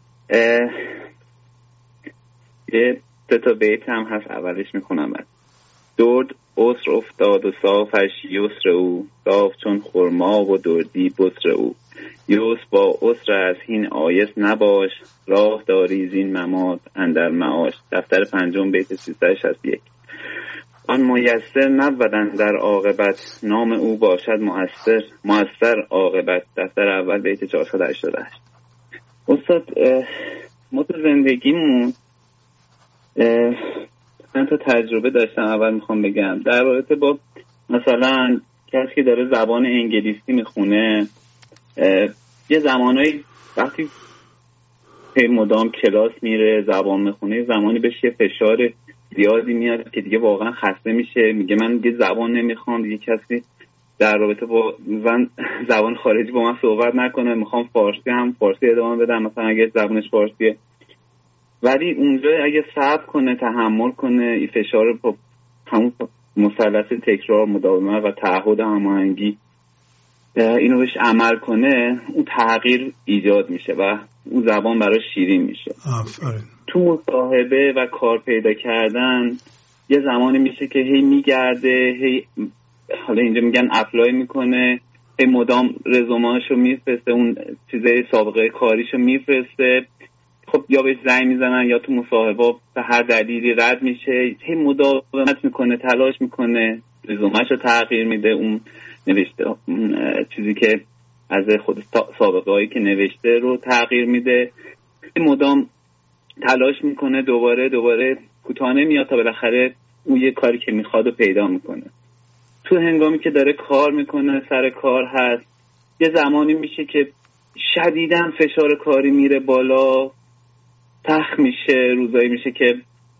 یه 3 تا بیت هم هست، اولش میخونم. درد عسر افتاد و صافش یسر او، صاف چون خرما و دردی بسر او. یسر با عسر از هین آیس نباش، راه داری زین ممات اندر معاش. دفتر 5 بیت 361. آن میسر نبودن در عاقبت، نام او باشد مؤثر عاقبت. دفتر اول بیت 488. استاد ما تو زندگیمون من تا تجربه داشتم. اول میخوام بگم در رابطه با مثلا کسی که داره زبان انگلیسی میخونه، یه زمانایی وقتی مدام کلاس میره زبان میخونه، زمانی بهش یه فشار زیادی میاد که دیگه واقعا خسته میشه، میگه من دیگه زبان نمیخوام، دیگه کسی در رابطه با زبان خارجی با من صحبت نکنه، میخوام فارسی ادامه بدم، مثلا اگه زبانش فارسیه. ولی اونجا اگه صبر کنه، تحمل کنه، این فشار رو همون مثلث تکرار، مداومت و تعهد هماهنگی اینو بهش عمل کنه، اون تغییر ایجاد میشه و اون زبان براش شیرین میشه. آفرین. تو مصاحبه و کار پیدا کردن یه زمانی میشه که هی میگرده، هی حالا اینجا میگن اپلای میکنه، هی مدام رزومه‌اشو میفرسته، اون چیزای سابقه کاریشو میفرسته. خب یا بهش زنگ میزنن یا تو مصاحبه به هر دلیلی رد میشه، هی مداومت میکنه، تلاش میکنه، رزومه‌اشو تغییر میده، اون نوشته چیزی که از خود سابقه هایی که نوشته رو تغییر میده، مدام تلاش میکنه، دوباره کوتاه نمیاد تا بالاخره اون یه کاری که میخواد رو پیدا میکنه. تو هنگامی که داره کار میکنه، سر کار هست، یه زمانی میشه که شدیداً فشار کاری میره بالا، تخ میشه، روزایی میشه که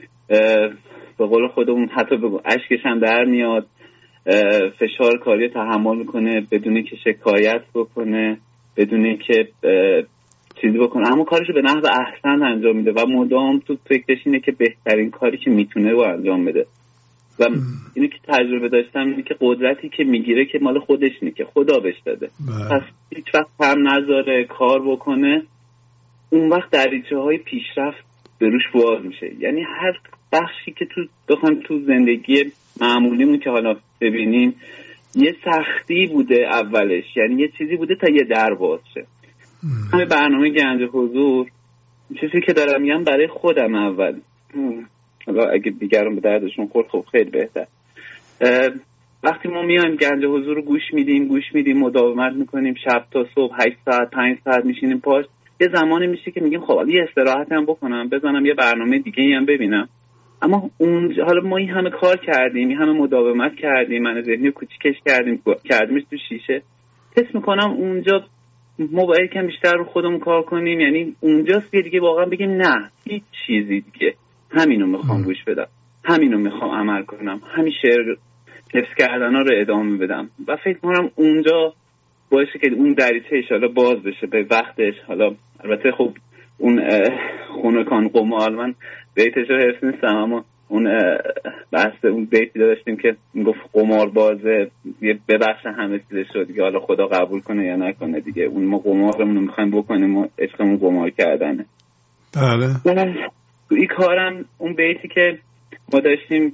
به قول خودمون حتی اشکش هم در میاد، فشار کاری تحمل میکنه بدون که شکایت بکنه، بدون که چیزی بکنه، اما کارشو به نحو احسن انجام میده و مدام تو فکرش اینه که بهترین کاری که میتونه رو انجام بده. و اینه که تجربه داشتم، اینه که قدرتی که میگیره که مال خودش نیست، که خدا بهش داده. پس هیچ وقت هم نذاره کار بکنه، اون وقت دریچه های پیشرفت به روش باز میشه. یعنی هر بخشی که تو زندگی معمولیمون که حالا ببینیم یه سختی بوده اولش، یعنی یه چیزی بوده تا یه در باز شه. همه برنامه گنج حضور چیزی که دارم میگم برای خودم اول، حالا اگه دیگران به دردشون خورد خب خیلی بهتر. وقتی ما میایم گنج حضور رو گوش میدیم مداومت میکنیم، شب تا صبح 8 ساعت 5 ساعت میشینیم پاش، یه زمانی میشه که میگیم خب یه استراحت هم بکنم، بزنم یه برنامه دیگه هم ببینم. اما اونجا حالا ما این همه کار کردیم، این همه مداومت کردیم، من ذهنی کوچیکش کردیمش تو شیشه، حس میکنم اونجا ما باید کم بیشتر رو خودمون کار کنیم. یعنی اونجاست که دیگه واقعا بگیم نه هیچ چیزی دیگه، همینو میخوام گوش بدم، همینو میخوام عمل کنم، همین شعر حفظ کردن ها رو ادامه بدم. و فکر کنم اونجا باشه که اون دریچه ایشالا باز بشه به وقتش. حالا البته خب اون خونکان قمار، من بیتش رو حفظ نیستم، اما اون بحث اون بیتی داشتیم که گفت قمار بازه یه ببخش همه چیزش رو دیگه، حالا خدا قبول کنه یا نکنه دیگه، اون ما قمارمون رو میخوایم بکنیم و عشقمون قمار کردنه. بله. این کارم اون بیتی که ما داشتیم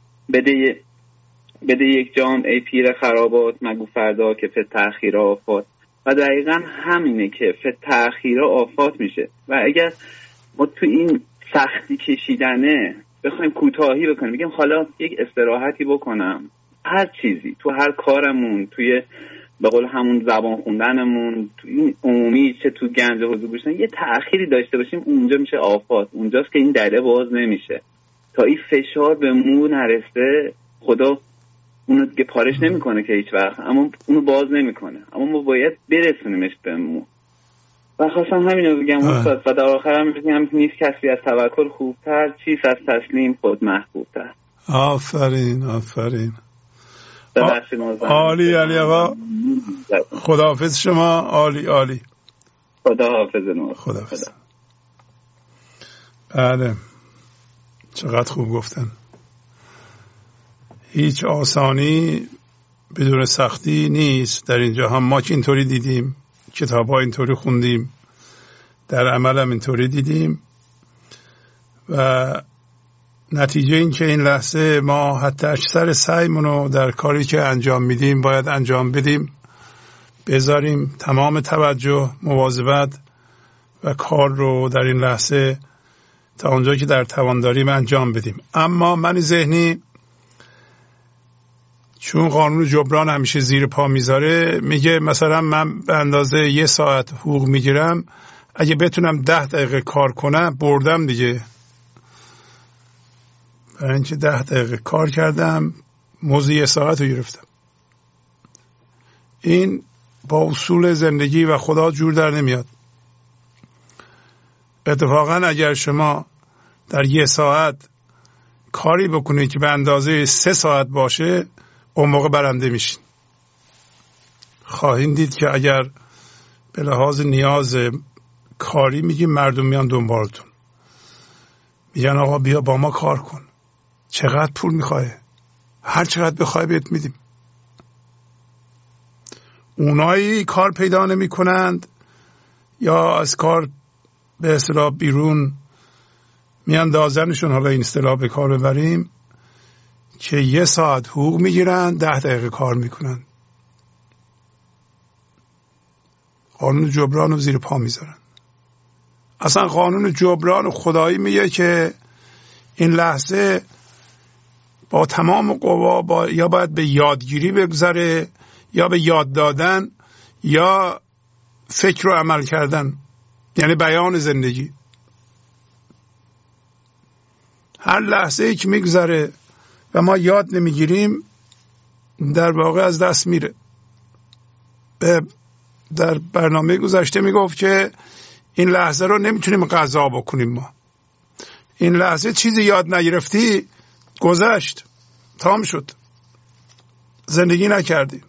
بده یک جام ای پیر خرابات، مگو فردا که فت تأخیر آفات. و دقیقا همینه که فت تأخیر آفات میشه. و اگر ما تو این سختی کشیدنه بخوایم کوتاهی بکنیم، بگیم حالا یک استراحتی بکنم، هر چیزی تو هر کارمون، توی به قول همون زبان خوندنمون، تو این عمومی چه تو گنج حضور گوشن یه تأخیری داشته باشیم، اونجا میشه آفات. اونجاست که این دره باز نمیشه. تا این فشار به مو نرسه خدا اونو دیگه پارش نمیکنه که هیچ وقت، اما اونو باز نمیکنه، اما ما باید برسونیمش به مو. و خواستم همینو بگم استاد. و در آخر هم بگم نیست کسی از توکل خوبتر، چیست از تسلیم خود محبوبتر. آفرین آفرین. عالی علی آقا، خداحافظ شما. عالی عالی. خداحافظ. بله چقدر خوب گفتن. هیچ آسانی بدون سختی نیست در اینجا. هم ما که اینطوری دیدیم، کتاب ها اینطوری خوندیم، در عمل هم اینطوری دیدیم. و نتیجه این که این لحظه ما حتی اکثر سعیمونو در کاری که انجام میدیم باید انجام بدیم، بذاریم تمام توجه، مواظبت و کار رو در این لحظه تا اونجا که در توان داریم انجام بدیم. اما من ذهنی چون قانون جبران همیشه زیر پا میذاره، میگه مثلا من به اندازه 1 ساعت حقوق میگیرم، اگه بتونم 10 دقیقه کار کنم بردم دیگه. برای اینکه 10 دقیقه کار کردم مزد 1 ساعت رو گرفتم. این با اصول زندگی و خدا جور در نمیاد. اتفاقا اگر شما در 1 ساعت کاری بکنید که به اندازه 3 ساعت باشه، اون موقع برنده میشین. خواهید دید که اگر به لحاظ نیاز کاری میگیم، مردم میان دنبالتون، میگن آقا بیا با ما کار کن، چقدر پول میخوای؟ هر چقدر بخوای بهت میدیم. اونایی کار پیدا نمی کنند یا از کار به اصطلاح بیرون میاندازنشون، حالا این اصطلاح به کار ببریم، که 1 ساعت حقوق میگیرن، 10 دقیقه کار میکنن. قانون جبران رو زیر پا میذارن. اصلا قانون جبران خدایی میگه که این لحظه با تمام قوا یا باید به یادگیری بگذره، یا به یاد دادن، یا فکر و عمل کردن، یعنی بیان زندگی. هر لحظه ای که میگذره و ما یاد نمیگیریم، در واقع از دست میره. در برنامه گذشته میگفت که این لحظه رو نمیتونیم قضا بکنیم. ما این لحظه چیزی یاد نگرفتی، گذشت، تمام شد، زندگی نکردی.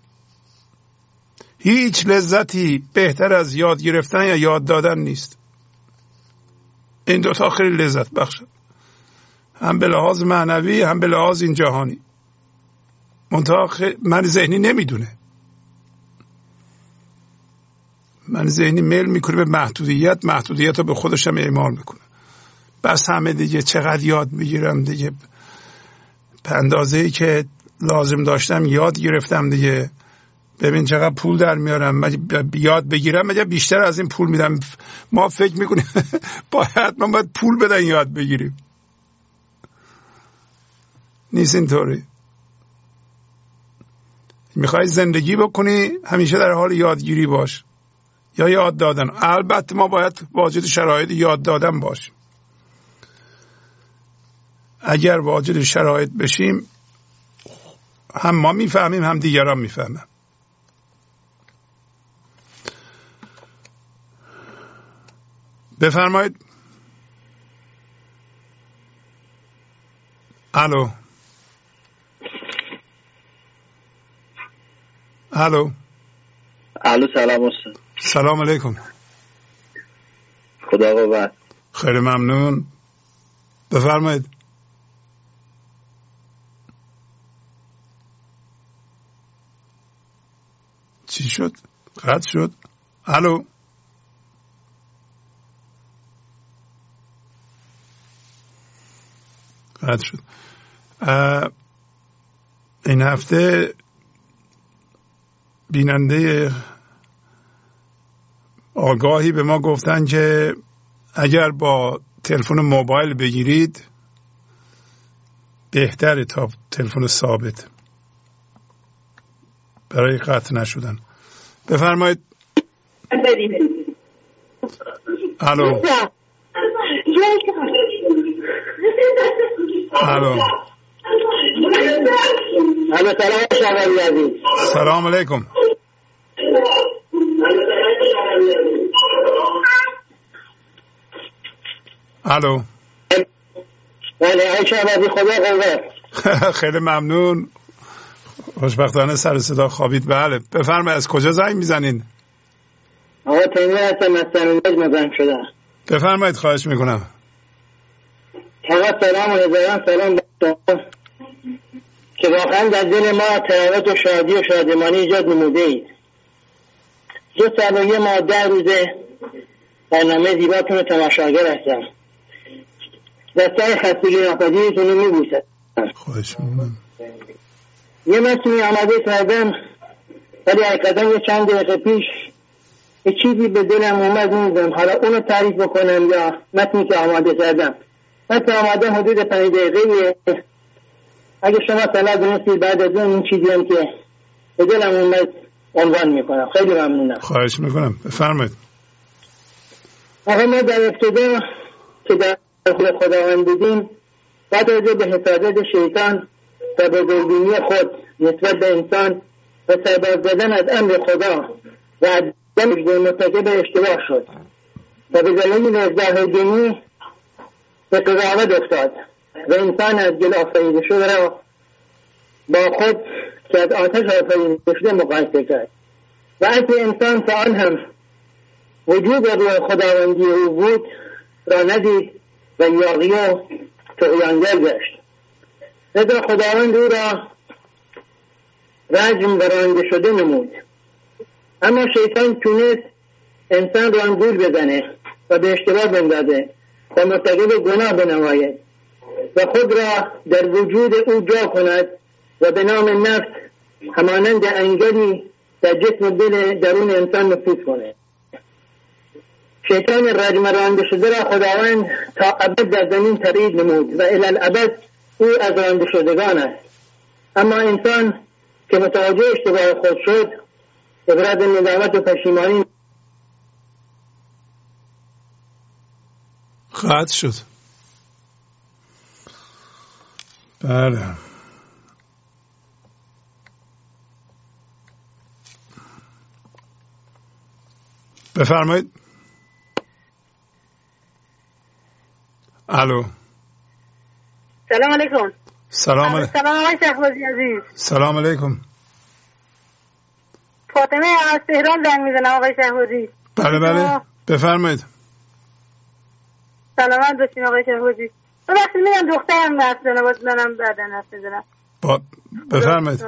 هیچ لذتی بهتر از یاد گرفتن یا یاد دادن نیست. این دوتا خیلی لذت بخشه، هم به لحاظ معنوی هم به لحاظ این جهانی. منتها من ذهنی نمیدونه. من ذهنی میل میکنه به محدودیت رو به خودش هم اعمال میکنه. بس همه دیگه چقدر یاد میگیرم دیگه، به اندازه‌ای که لازم داشتم یاد گرفتم دیگه، ببین چقدر پول در میارم، من یاد بگیرم مگه بیشتر از این پول میدم؟ ما فکر میکنیم باید پول بدن یاد بگیریم. نیست اینطوری. میخوای زندگی بکنی همیشه در حال یادگیری باش یا یاد دادن. البته ما باید واجد شرایط یاد دادن باشیم. اگر واجد شرایط بشیم هم ما میفهمیم هم دیگران میفهمن. بفرمایید. الو الو الو سلام استاد. سلام علیکم. خدا قوت. خیلی ممنون. بفرمایید. چی شد؟ قطع شد. الو قطع شد. این هفته بیننده آگاهی به ما گفتن که اگر با تلفن موبایل بگیرید بهتره تا تلفن ثابت برای قطع نشدن. بفرمایید. الو الو سلام علیکم. الو خیلی ممنون. خوشبختانه سر صدا خوابید. بله بفرمایید. از کجا زنگ میزنین؟ آقا تیمور هستم از سنوبت مزاحم شدم. بفرمایید. خواهش میکنم. آقا سلام و هزاران سلام که واقعا در دل ما تراوت و شادی و شادمانی ایجاد نموده اید. 2 سال و 1 ماه 10 روزه برنامه زیباتون رو تماشاگر هستم. دستای خستگی ناپذیرتون رو میبوسم. خواهش میکنم. یه متنی آماده کردم ولی حقیقتا یه چند دقیقه پیش یه چیزی به دلم اومد، نمیدونم حالا اونو تعریف بکنم یا متنی که آماده کردم. متن آماده حدود 5 دقیقه. اگه شما صلاح دونستید بعد از اون این چیزی هم که به دلم اومد عنوان میکنم. خیلی ممنونم. خواهش میکنم. بفرمایید. آقا ما در ابتدا که در خداوند بودیم بعد از به حسادت شیطان و به بزرگبینی خود نسبت به انسان و سرباز زدن از امر خدا و عدم مرتکب اشتباه شد و به دلیل ازداه دینی به قضاوت افتاد و انسان از گل آفریده شده را با خود که از آتش آفریده شده مقایسه کرد و اصل انسان تا آن هم وجود روی خداوندی او بود را ندید و یاغی و طغیانگر گشت. لذا خداوند او را رجم و رانده شده نمود. اما شیطان تونست انسان را گول بزنه و به اشتباه بندازه و مرتکب گناه بنماید و خود را در وجود او جا کند و به نام نفس همانند انگلی در جسم دل درون انسان نفوذ کنه. شیطان رجم رانده شده را خداوند تا ابد در زمین ترید نمود و الی الابد او از رانده شدگان است. اما انسان که متوجه اشتباه خود شد ابراز ندامت و پشیمانی قطع شد. بله بفرمایید. الو سلام علیکم. سلام علیکم. سلام آقای شهبازی عزیز. سلام علیکم. فاطمه از تهران زنگ میزنم آقای شهبازی. بله بله بفرمایید. سلامت باشین آقای شهبازی. ببخشید میگم دخترم حرف زنه باید منم بعدا حرف بزنم. بفرمایید.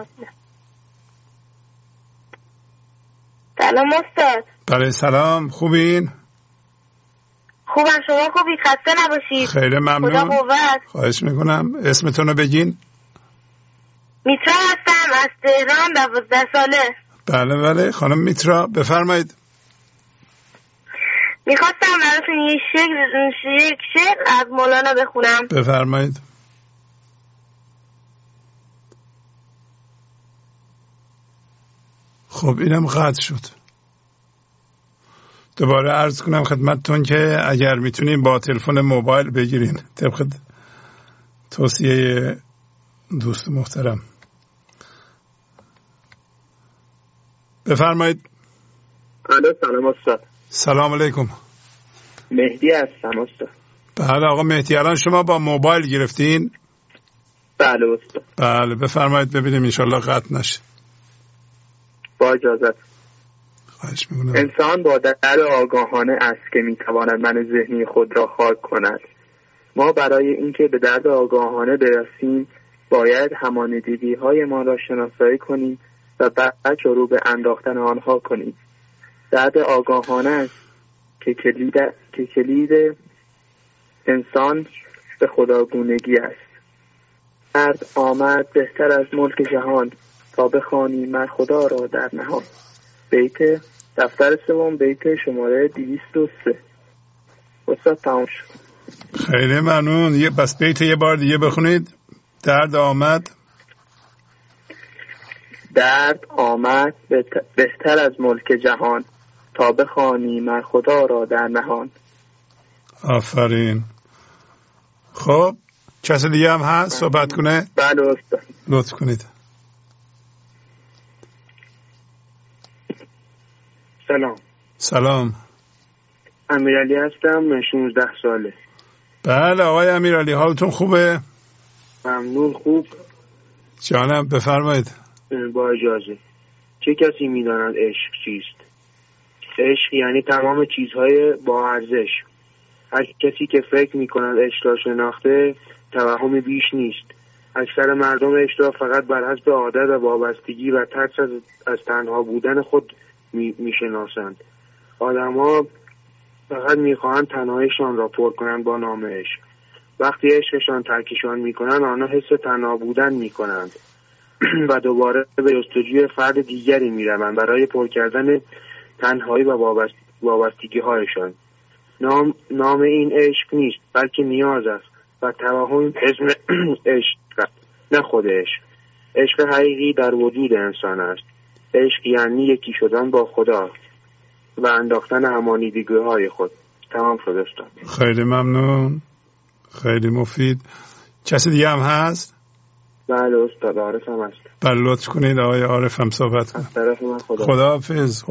سلام استاد. بله سلام. خوبین؟ خوبم. شما خوبی؟ خسته نباشید. خیلی ممنون. خدا قوت. خواهش میکنم. اسمتون رو بگین. میترا هستم از تهران. 12 ساله. بله بله خانم میترا بفرمایید. میخواستم براتون یک شعر از مولانا بخونم. بفرمایید. خب اینم قطع شد. دوباره عرض کنم خدمتتون که اگر میتونین با تلفن موبایل بگیرین طبق توصیه دوست محترم. بفرمایید. الو سلام استاد. سلام علیکم. مهدی هستم استاد. بله آقا مهدی، الان شما با موبایل گرفتین؟ بله استاد. بله بفرمایید ببینیم انشالله قطع نشه. با اجازت. خواهش میکنم. انسان با درد آگاهانه است که میتواند من ذهنی خود را خاک کند. ما برای اینکه به درد آگاهانه برسیم باید همانیدگی های ما را شناسایی کنیم و بعد شروع به انداختن آنها کنیم. درد آگاهانه است که کلید انسان به خداگونگی است. درد آمد بهتر از ملک جهان تا بخوانی من خدا را در نهان. بیت دفتر سوم بیت شماره 203. استاد تمام شد. خیلی ممنون. بس بیت یه بار دیگه بخونید. درد آمد بهتر از ملک جهان تا بخوانی من خدا را در نهان. آفرین. خب کسی دیگه هم هست صحبت کنه؟ بله استاد. لطف کنید. سلام. امیرعلی هستم، 16 ساله. بله آقای امیرعلی حالتون خوبه؟ ممنون. خوب جانم بفرمایید. با اجازه. چه کسی میداند عشق چیست؟ عشق یعنی تمام چیزهای با ارزش. هر کسی که فکر میکند عشق را شناخته توهمی بیش نیست. اکثر مردم عشق را فقط بر حسب عادت و وابستگی و ترس از تنها بودن خود میشناسند. آدم‌ها فقط میخواهند تنهاییشان را پر کنند با نام عشق. وقتی عشقشان ترکشان میکنند آنها حس تنها بودن میکنند و دوباره به جستجوی فرد دیگری میروند برای پر کردن تنهایی و وابستگی هایشان. نام این عشق نیست بلکه نیاز است و توهم اسم عشق است، نه خود عشق. عشق حقیقی در وجود انسان است. عشق یعنی یکی شدن با خدا و انداختن همانیدگی های خود. تمام شد استاد. خیلی ممنون. خیلی مفید. کسی دیگه هم هست؟ بله استاد. عارف هم هست. بله لطف کنید آقای عارف هم صحبت کنید. طرف من خداحافظ.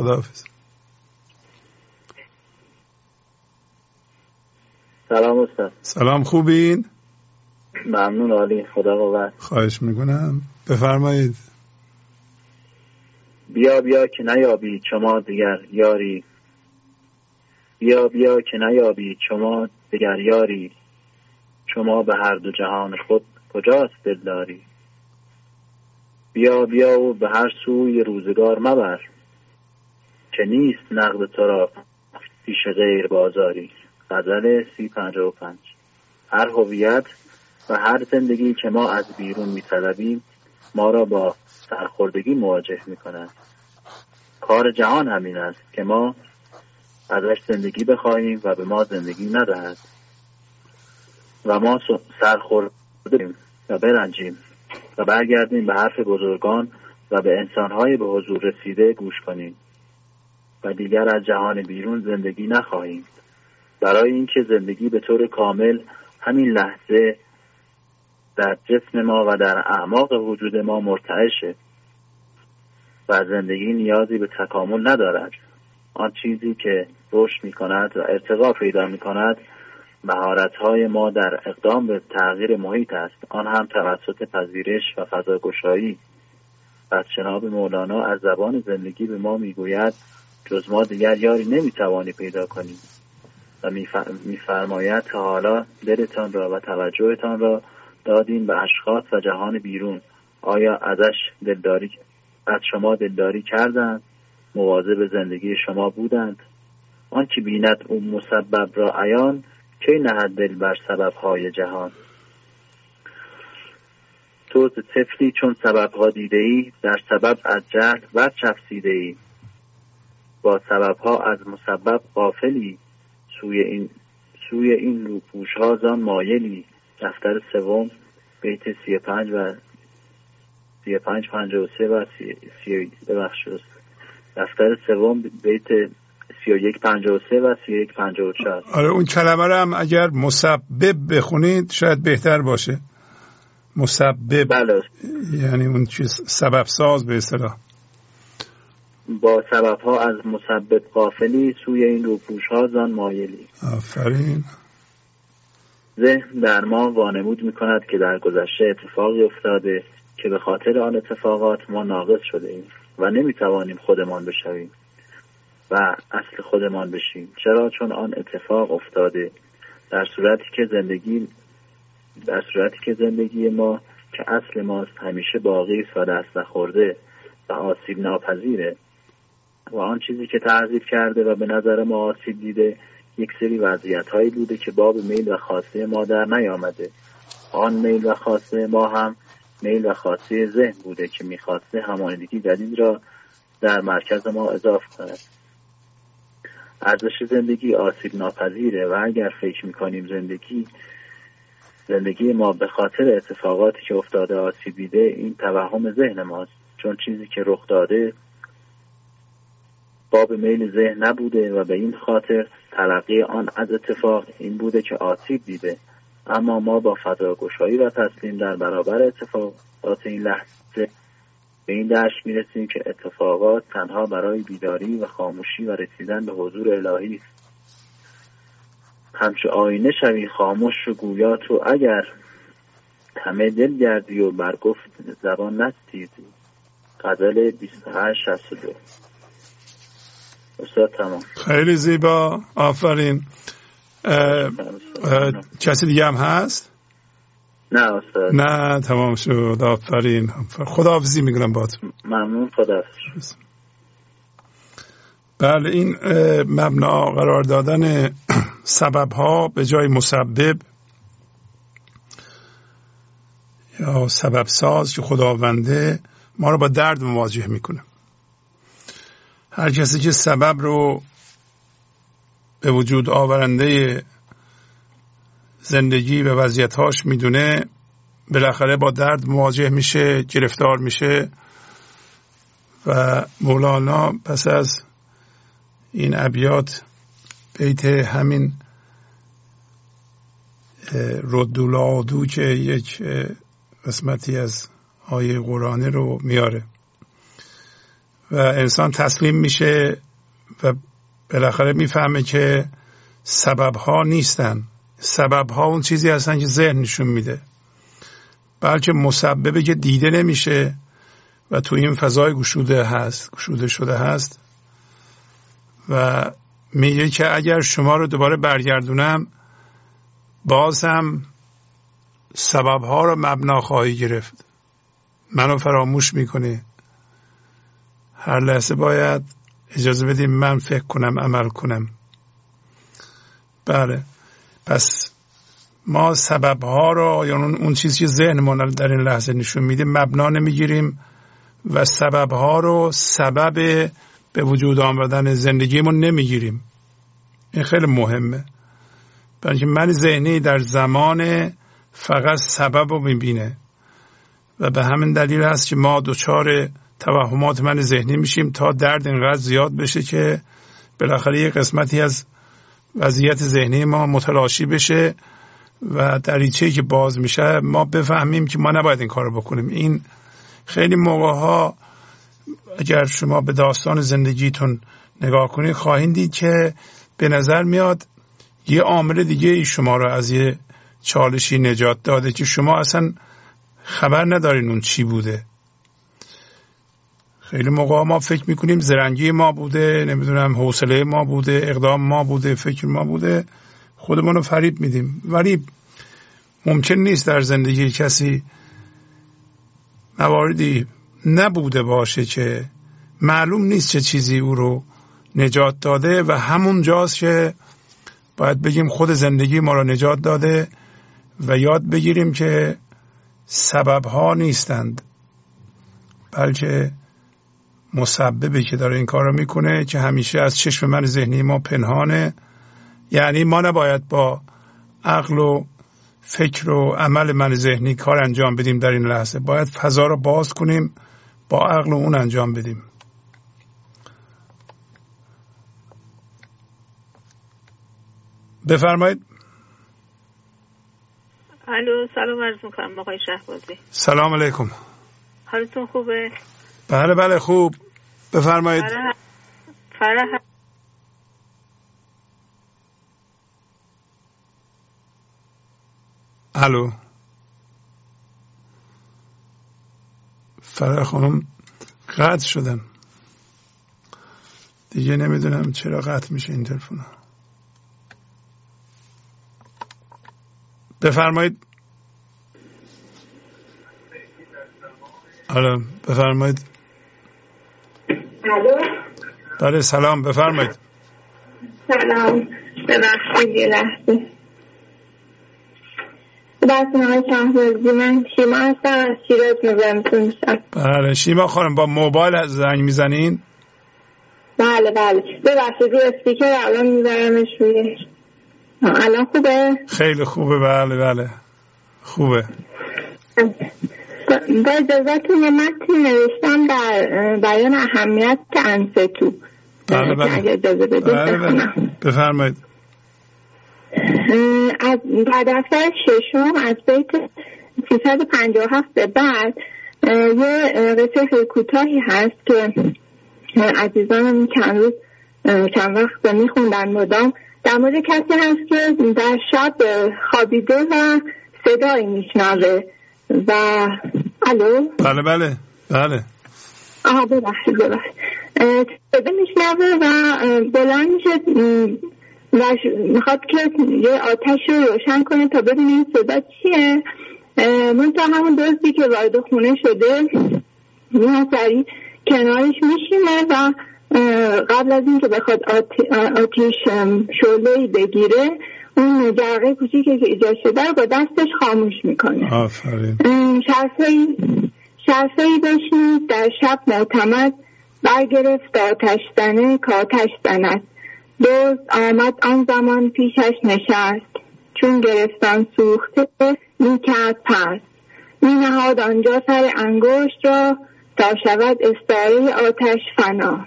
سلام استاد. سلام، خوبین؟ ممنون عالی، خدا قوت. خواهش میکنم. بفرمایید. بیا که نیابی شما دیگر یاری. بیا که نیابی شما دیگر یاری. شما به هر دو جهان خود کجاست دلداری. بیا و به هر سوی روزگار مبر. که نیست نقد تو را پیش غیر بازاری. غزل 3055. هر هویت و هر زندگی که ما از بیرون می‌طلبیم ما را با سرخوردگی مواجه می‌کند. کار جهان همین است که ما ازش زندگی بخواهیم و به ما زندگی ندهد و ما سرخوردیم و برنجیم و برگردیم به حرف بزرگان و به انسان‌های به حضور رسیده گوش کنیم و دیگر از جهان بیرون زندگی نخواهیم. برای اینکه زندگی به طور کامل همین لحظه در جسم ما و در اعماق وجود ما مرتعشه و زندگی نیازی به تکامل ندارد. آن چیزی که رشد می کند و ارتقا پیدا می کند مهارت‌های ما در اقدام به تغییر محیط است، آن هم توسط پذیرش و فضاگشایی. پس جناب مولانا از زبان زندگی به ما میگوید جز ما دیگر یاری نمیتوانی پیدا کنی و میفرماید تا حالا دلتان را و توجهتان را دادین به اشخاص و جهان بیرون. آیا از شما دلداری کردند؟ مواظب زندگی شما بودند؟ آن که بیند اون مسبب را عیان کی نهد دل بر سبب‌های جهان. تو ز طفلی چون سببها دیده ای، در سبب از جهل ور چفسیده ای. با سببها از مسبب غافلی، سوی این روپوش ها زان مایلی. دفتر سوم بیت 35 و 35 53 و 30 ببخشید. دفتر سوم بیت 31 53 و 31 54. آره اون کلمه رو هم اگر مسبب بخونید شاید بهتر باشه. مسبب. بله. یعنی اون چیز سبب ساز به اصطلاح. با سببها از مسبب غافلی، سوی این روپوش ها زان مایلی. آفرین. ذهن در ما وانمود می کند که در گذشته اتفاقی افتاده که به خاطر آن اتفاقات ما ناقص شده ایم و نمی توانیم خودمان بشویم و اصل خودمان بشیم. چرا؟ چون آن اتفاق افتاده در صورتی که زندگی ما که اصل ماست همیشه باقی است و دست نخورده و آسیب ناپذیره و آن چیزی که تعریف کرده و به نظر ما آسیب دیده یک سری وضعیت هایی بوده که باب میل و خواسته ما در نیامده. آن میل و خواسته ما هم میل و خواسته ذهن بوده که میخواسته همانندگی جدید را در مرکز ما اضافه کند. ارزش زندگی آسیب ناپذیره و اگر فکر میکنیم زندگی ما به خاطر اتفاقاتی که افتاده آسیب دیده، این توهم ذهن ماست، چون چیزی که رخ داده باب میل ذهن نبوده و به این خاطر تلقی آن از اتفاق این بوده که آسیب دیده. اما ما با فضاگشایی و تسلیم در برابر اتفاقات این لحظه به این درک میرسیم که اتفاقات تنها برای بیداری و خاموشی و رسیدن به حضور الهی است. همچه آینه شوی خاموش و گویا تو، اگر همه دل گردی و برگفت زبان نستیزی. غزل 2862. استاد تمام. خیلی زیبا، آفرین. کسی دیگه هم هست؟ نه استاد. نه تمام شد، آفرین. خداحافظی میگم باهاتون. ممنون، خداحافظ. بله، این مبنا قرار دادن سبب ها به جای مسبب یا سبب ساز که خداونده ما رو با درد مواجه میکنه. هر کسی که سبب رو به وجود آورنده زندگی و وضعیتاش میدونه بالاخره با درد مواجه میشه، گرفتار میشه. و مولانا پس از این ابیات بیت همین ردولادو که یک قسمتی از آیه قرآنی رو میاره و انسان تسلیم میشه و بالاخره میفهمه که سبب ها نیستن. سبب ها اون چیزی هستن که ذهن نشون میده، بلکه مسببه که دیده نمیشه و تو این فضای گشوده شده هست و میگه که اگر شما رو دوباره برگردونم باز هم سبب ها رو مبنا خواهی گرفت، منو فراموش میکنه. هر لحظه باید اجازه بدیم من فکر کنم، عمل کنم. بله، پس ما سبب ها رو یا اون چیزی که ذهنمون در این لحظه نشون میده مبنا نمیگیریم و سبب ها رو سبب به وجود آمدن زندگیمون نمیگیریم. این خیلی مهمه، بلکه من ذهنی در زمان فقط سبب رو میبینه و به همین دلیل هست که ما دچار توهمات من ذهنی میشیم تا درد اینقدر زیاد بشه که بالاخره یک قسمتی از وضعیت ذهنی ما متلاشی بشه و دریچه‌ای که باز میشه ما بفهمیم که ما نباید این کارو بکنیم. این خیلی موقع‌ها اگر شما به داستان زندگیتون نگاه کنید خواهید دید که به نظر میاد یه عامل دیگه شما رو از یه چالشی نجات داده که شما اصلا خبر ندارین اون چی بوده. خیلی موقع ما فکر میکنیم زرنگی ما بوده، نمیدونم حوصله ما بوده، اقدام ما بوده، فکر ما بوده، خودمون رو فریب میدیم. ولی ممکن نیست در زندگی کسی مواردی نبوده باشه که معلوم نیست چه چیزی او رو نجات داده و همون جاست که باید بگیم خود زندگی ما رو نجات داده و یاد بگیریم که سبب ها نیستند، بلکه مسببی که داره این کار رو میکنه که همیشه از چشم من ذهنی ما پنهانه. یعنی ما نباید با عقل و فکر و عمل من ذهنی کار انجام بدیم در این لحظه، باید فضا رو باز کنیم با عقل و اون انجام بدیم. بفرمایید. الو، سلام عرض میکنم آقای شهبازی. سلام علیکم. حالتون خوبه؟ بله بله خوب. بفرمایید. فرح الو، فرح خانم قطع شدن دیگه، نمیدونم چرا قطع میشه این تلفن. بفرمایید. الو بفرمایید. الو بله سلام، بفرمایید. سلام، ببخشید یه لحظه. بسم الله شهبازی، من شیما هستم از شیراز مزاحمتون میشم. بله شیما خانم، با موبایل زنگ میزنین؟ بله ببخشید رو استیکر الان میذارمش روی. الان خوبه؟ خیلی خوبه. بله خوبه. با اجازتون یه متن نوشتم در بیان اهمیت انستو. بله اگه اجازه بدید بخونم. بفرمایید. در دفتر ششم از بیت 357 به بعد یه قصه خیلی کوتاهی هست که عزیزانم چند وقت میخوندن مدام. در مورد کسی هست که در شب خوابیده و صدایی میشنوه و الو؟ بله ببخشید صدا میشنوه و بلند میشه و میخواد که یه آتش رو روشن کنه تا ببینه این صدا چیه. من تا همون دزدی که وارد خونه شده میاد سریع کنارش میشینه و قبل از این که بخواد آتیش شعله‌ای بگیره اون جرقه کوچیکی که ایجاد شده رو با دستش خاموش میکنه. آفرین. شرفه‌ای بشنید در شب معتمد، برگرفت آتش زنه که آتش زند. دزد آمد آن زمان پیشش نشست، چون گرفتان سوخته میکرد پس. مینهاد آنجا سر انگشت را تا شود استاره آتش فنا.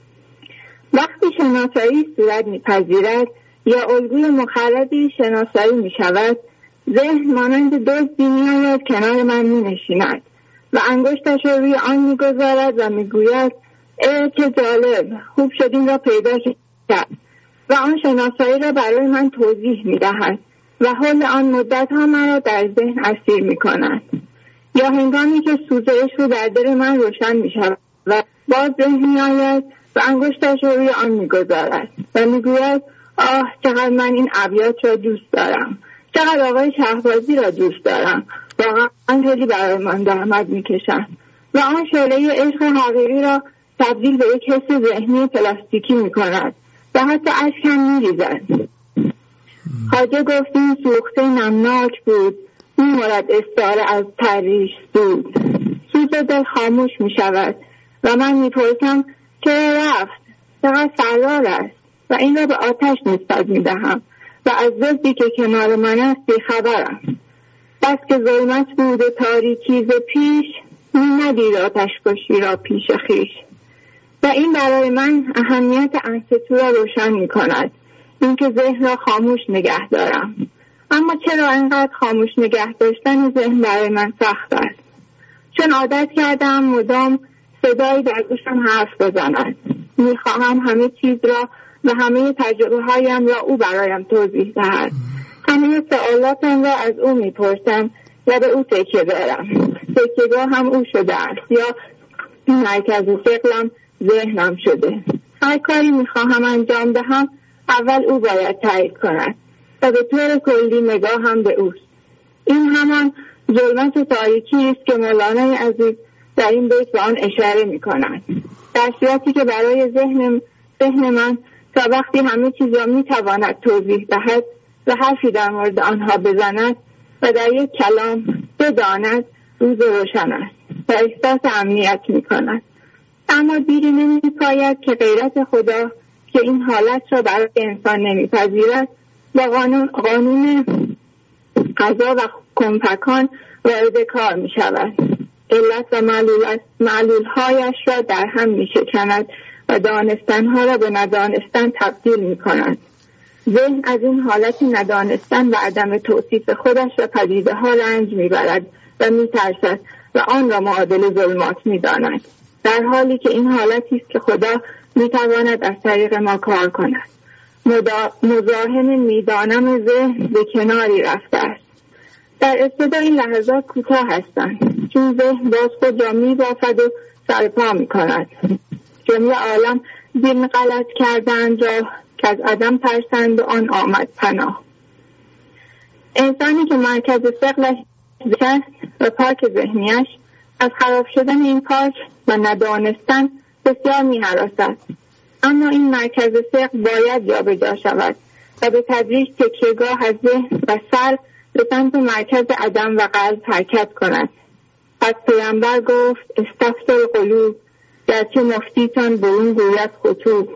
وقتی شناسایی صورت میپذیرد یا الگوی مخربی شناسایی میشود، ذهن مانند دزدی میآید کنار من مینشیند و انگشتش را روی آن میگذارد و میگوید چه جالب، خوب شد این را پیدا کرد، و آن شناسایی را برای من توضیح میدهد و حال آن مدت ها مرا در ذهن اسیر میکند. یا هنگامی که سوزش رو در دل من روشن میشود و باز ذهن میآید و انگشتش رو روی آن میگذارد و میگوید چقدر من این ابیات را دوست دارم، چقدر آقای شهبازی را دوست دارم، واقعا خیلی برای من زحمت میکشند، و آن شعله عشق حقیقی را تبدیل به یک حس ذهنی پلاستیکی میکند و حتی اشک هم میریزد. خواجه گفت این سوخته نمناک بود، میمرد استاره از پریش سود. سوز دل خاموش میشود و من میپرسم چرا رفت، چقدر فرار است، و این را به آتش نسبت میدهم و از دزدی که کنار من است بیخبرم. بس که ظلمت بود و تاریکی ز پیش، ندید آتش کشی را پیش خیش. و این برای من اهمیت انستو را روشن می کند، اینکه ذهن را خاموش نگه دارم. اما چرا اینقدر خاموش نگه داشتن ذهن برای من سخت است؟ چون عادت کردم مدام صدایی در گوشم حرف بزند. میخواهم همه چیز را و همه تجربه هایم را او برایم توضیح دهد. همه سوالاتم را از او میپرسم و به او تکیه دارم. تکیه‌گاه هم او شده است یا مرکز فکرم ذهنم شده. هر کاری میخواهم انجام دهم اول او باید تایید کند و به طور کلی نگاه هم به اوست. این همان ظلمت و تاریکی است که مولانا عزیز در این بیت به آن اشاره میکند. در صورتی که برای ذهن من تا وقتی همه چیز را میتواند توضیح دهد و حرفی در مورد آنها بزند و در یک کلام بداند روز روشن است و احساس امنیت می‌کند. اما دیری نمی‌پاید که غیرت خدا که این حالت را برای انسان نمی‌پذیرد با قانون قضا و کنفکان وارد کار می‌شود. علت و معلول‌هایش را در هم می‌شکند و دانستنها را به ندانستن تبدیل می‌کند. ذهن از این حالت ندانستن و عدم توصیف خودش و پدیده‌ها رنج می‌برد و می‌ترسد و آن را معادل ظلمات می‌داند، در حالی که این حالتی است که خدا می‌تواند از طریق ما کار کند. مزاحم میدانم ذهن به کناری رفته است. در ابتدا این لحظات کوتاه هستند، چون ذهن باز خود را می‌بافد و سرپا می‌کند. جمله عالم دین غلط کردند را که از عدم ترسند و آن آمد پناه. انسانی که مرکز ثقلش است و پاک ذهنیش از خراب شدن این پاک و ندانستن بسیار می‌هراسد. اما این مرکز ثقل باید جابجا شود و به تدریج تکیه‌گاه از ذهن و سر به سمت مرکز عدم و قلب حرکت کند. پس پیامبر گفت استفتوا القلوب، گرچه مفتیتان برون گوید خطوب.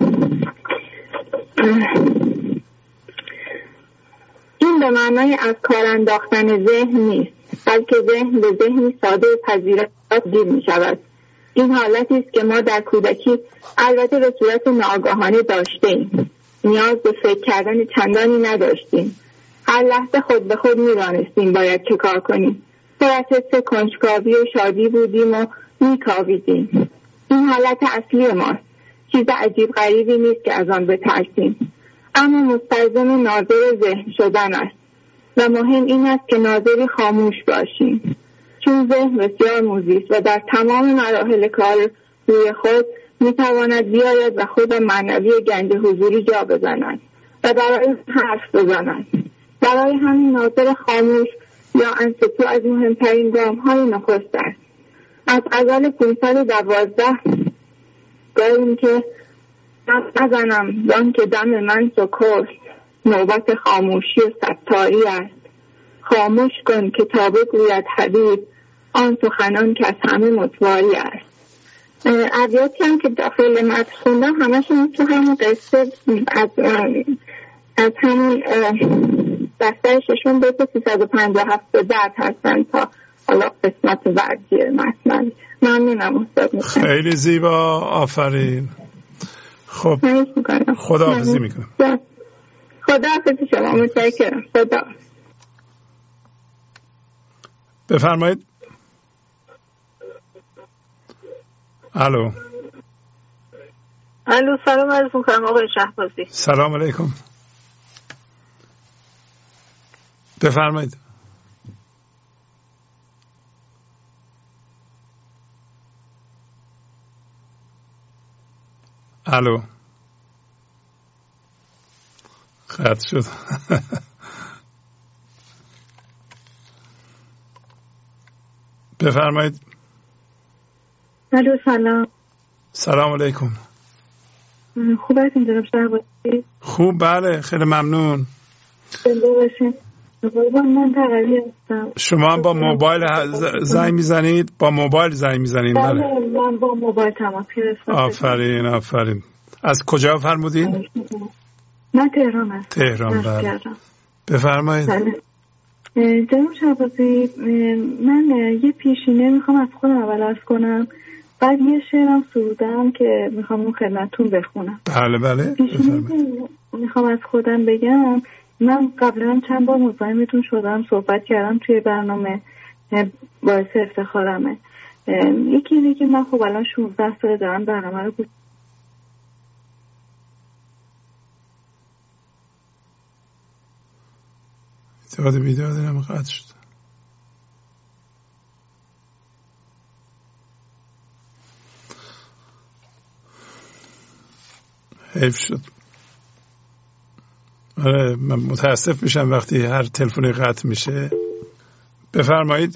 این به معنای از کار انداختن ذهن نیست، بلکه ذهن به ذهنی ساده و پذیرفته تبدیل می شود. این حالتی است که ما در کودکی البته به صورت ناآگاهانه داشتیم. نیاز به فکر کردن چندانی نداشتیم. هر لحظه خود به خود می دانستیم باید چه کار کنیم. پر از حس کنجکاوی و شادی بودیم و می کاویدیم. این حالت اصلی ماست. چیز عجیب غریبی نیست که از آن بترسیم. اما مستلزم ناظر ذهن شدن است و مهم این است که ناظری خاموش باشیم، چون ذهن بسیار موذی و در تمام مراحل کار روی خود میتواند بیاید و خود معنوی گنج حضوری جا بزند و برای حرف بزند. برای همین ناظر خاموش یا انستو از مهمترین گام‌های نخست است. از غزل 512 گوییم که نزنم زان که دم من سکست، نوبت خاموشی و ستاری است. خاموش کن که تا بگوید حبیب، آن سخنان که از همه متواری است. ابیاتی هم که داخل متن خوندم همشون تو همون قصه از همون دفتر ششم به 357 درد هستن تا حالا قسمت بعدی متن. ممنونم استاد. خیلی زیبا، آفرین. خب خداحافظی میکنم. خداحافظی شما، متشکرم. خدا. بفرمایید. الو. سلام عرض میکنم آقای شهبازی. سلام علیکم. بفرمایید. الو. قطع شد. بفرمایید. الو سلام. سلام علیکم. خوب هستین جناب شهبازی؟ خوب، بله، خیلی ممنون. زنده باشین. من تقوی هستم. شما هم با موبایل زنگ میزنید؟ با موبایل زنگ میزنید؟ بله من با موبایل تماس گرفتم. آفرین آفرین. از کجا فرمودین؟ من تهران هستم. تهران، بله. بفرمایید. جناب شهبازی، من یه پیشینه میخوام از خودم اول عرض کنم، بعد یه شعرم سرودم که میخوام اون خدمتتون بخونم. بله بله. پیشینه میخوام از خودم بگم. من قبلا چند بار مزاحمتون شدم، صحبت کردم توی برنامه، باعث افتخارمه. یکی اینه که من خب الان 16 سال دارم برنامه رو بیداد هم قطع شد. حیف شد. آره من متاسف میشم وقتی هر تلفنی قطع میشه. بفرمایید.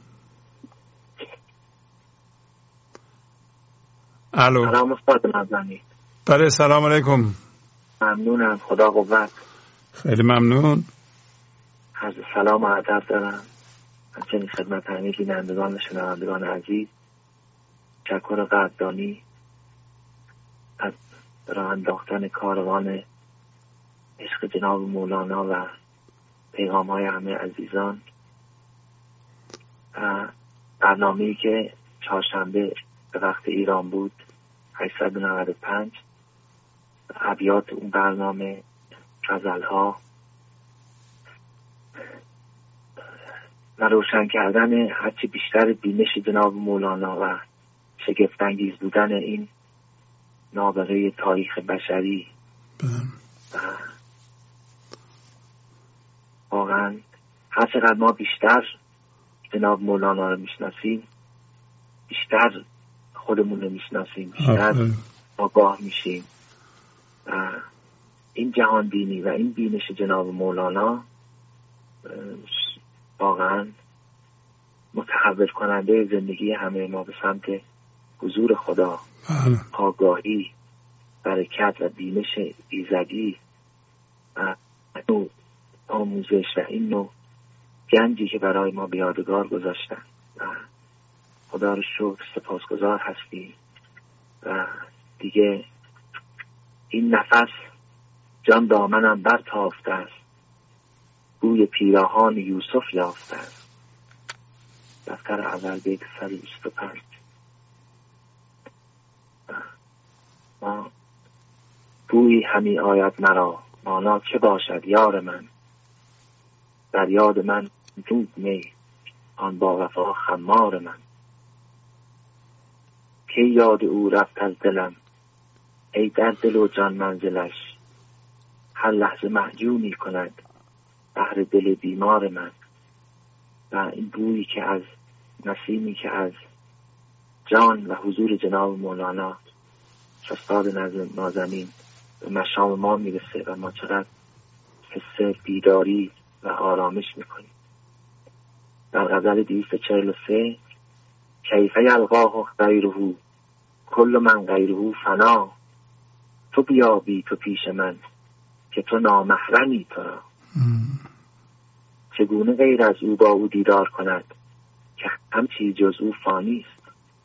الو. سلام استاد نازنین. بله سلام علیکم. ممنونم، خدا قوت. خیلی ممنون. عرض سلام و ادب دارم. همچنین خدمت همه بینندگان و شنوندگان عزیز تشکر قدردانی از راه انداختن کاروان عشق جناب مولانا و پیغام های همه عزیزان. برنامه‌ای که چهارشنبه به وقت ایران بود 895 ابیات اون برنامه غزل‌ها و روشن کردن هرچی بیشتر بینش جناب مولانا و شگفت‌انگیز بودن این نابغه تاریخ بشری. واقعا هر چقدر ما بیشتر جناب مولانا رو میشناسیم بیشتر خودمون رو میشناسیم، بیشتر آگاه میشیم. این جهان بینی و این بینش جناب مولانا واقعا متحول کننده زندگی همه ما به سمت حضور خدا، آگاهی، برکت و بینش ایزدی و نوع آموزش و این نوع گنجی که برای ما به یادگار گذاشتن و خدا رو شکر سپاسگزار هستیم. و دیگه این نفس جان دامنم برتافته است، بوی پیراهان یوسف یافته است. دفتر اول بیت 125. ما بوی همی آید مرا، مانا چه باشد یار من، در یاد من دود می آن با وفا خمار من. کی یاد او رفت از دلم، ای در دل و جان منزلش، هر لحظه محجومی کند بهر دل بیمار من. و این بویی که از نسیمی که از جان و حضور جناب مولانا شستاد نازنین به مشام ما میرسه و ما چقدر حس بیداری و آرامش میکنیم. در غزل 243 کیف یلقاه غیره کل من غیره فنا، تو بیا بی تو پیش من که تو نامحرمی تو را. چگونه غیر از او با او دیدار کند که هم چیز جز او فانی است.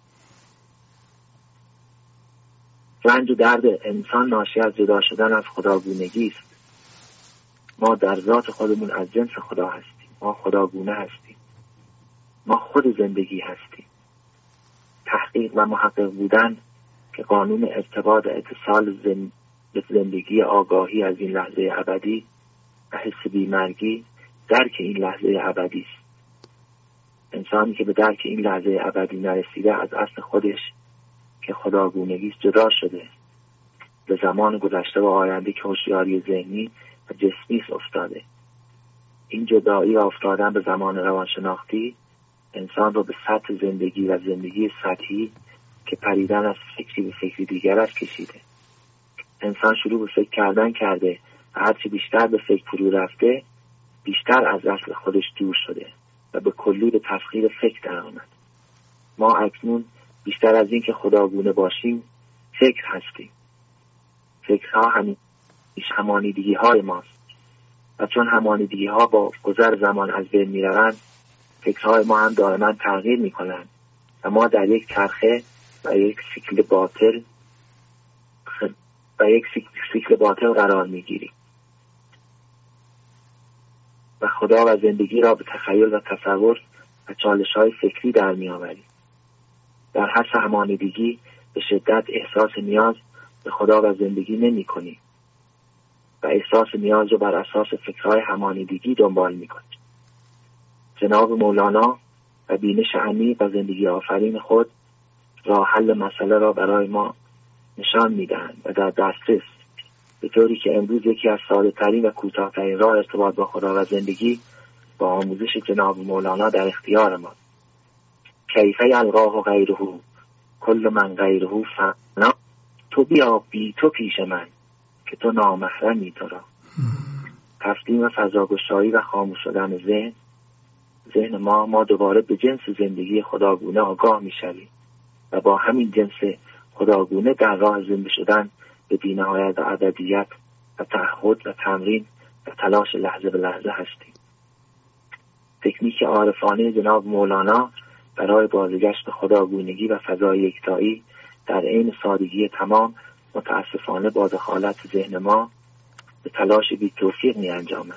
رنج و درد انسان ناشی از جدا شدن از خداگونگی است. ما در ذات خودمون از جنس خدا هستیم، ما خداگونه هستیم، ما خود زندگی هستیم. تحقیق و محقق بودن که قانون ارتباط اتصال به زندگی آگاهی از این لحظه ابدی و حس بیمرگی درک این لحظه ابدی است. انسانی که به درک این لحظه ابدی نرسیده از اصل خودش که خداگونگی جدا شده، به زمان گذشته و آینده که هوشیاری ذهنی و جسمی افتاده. این جدایی افتادن به زمان روانشناختی انسان رو به سطح زندگی و زندگی سطحی که پریدن از فکری به فکری دیگر است کشیده. انسان شروع به فکر کردن کرده و هرچی بیشتر به فکر فرو رفته بیشتر از اصل خودش دور شده و به کلی به تسخیر فکر در آمد. ما اکنون بیشتر از این که خداگونه باشیم فکر هستیم. فکرها همانیدگی های ماست و چون همانیدگی ها با گذر زمان از بین می روند فکرهای ما هم دائما تغییر می کنند و ما در یک چرخه و یک سیکل باطل قرار می گیریم و خدا و زندگی را به تخیل و تصور و چالش های فکری در می آوریم. در هر همانیدگی به شدت احساس نیاز به خدا و زندگی نمی کنیم و احساس نیاز رو بر اساس فکرهای همانیدگی دنبال می کنیم. جناب مولانا و بینش عمیق و زندگی آفرین خود راه حل مسئله را برای ما نشان میدهند و در دسترس، به طوری که امروز یکی از ساده ترین و کوتاه ترین راه ارتباط با خدا و زندگی با آموزش جناب مولانا در اختیار ما. کیف یلقاه غیره کل من غیره فنا، تو بیا بی تو پیش من که تو نامحرمی تو را. تسلیم و فضاگشایی و خاموش شدن ذهن ما دوباره به جنس زندگی خداگونه آگاه میشویم و با همین جنس خداگونه در راه زنده شدن به بی‌نهایت و ابدیت و تعهد و تمرین و تلاش لحظه به لحظه هستیم. تکنیک عارفانه جناب مولانا برای بازگشت خداگونگی و فضای یکتایی در عین سادگی تمام متاسفانه با دخالت ذهن ما به تلاش بی توفیق می انجامد.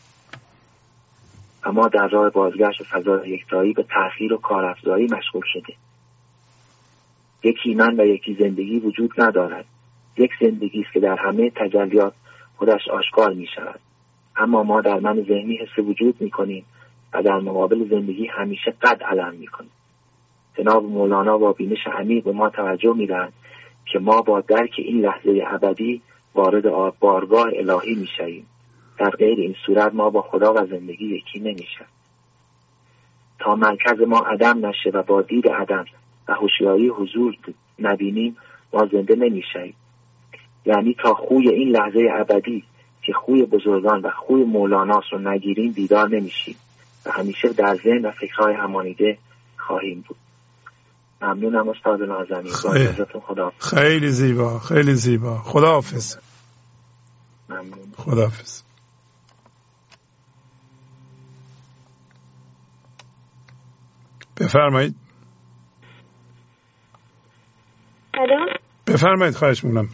اما در راه بازگشت فضای یکتایی به تأخیر و کارافزایی مشغول شده. یکی من و یکی زندگی وجود ندارد. یک زندگی است که در همه تجلیات خودش آشکار می شود. اما ما در من ذهنی حس وجود می کنیم و در مقابل زندگی همیشه قد علم می کنیم. جناب مولانا با بینش عمیق به ما توجه می دهند که ما با درک این لحظه ابدی وارد بارگاه الهی می شویم. در غیر این صورت ما با خدا و زندگی یکی نمی شویم. تا مرکز ما عدم نشه و با دید عدم و هوشیاری حضور نبینیم ما زنده نمی شویم. یعنی تا خوی این لحظه ابدی که خوی بزرگان و خوی مولاناست رو نگیریم بیدار نمیشیم و همیشه در ذهن و فکرهای همانیده خواهیم بود. ممنونم استاد نازنین. خیلی زیبا، خیلی زیبا. خداحافظ. ممنون. خداحافظ. بفرمایید. الو. بفرمایید، خواهش می‌کنم.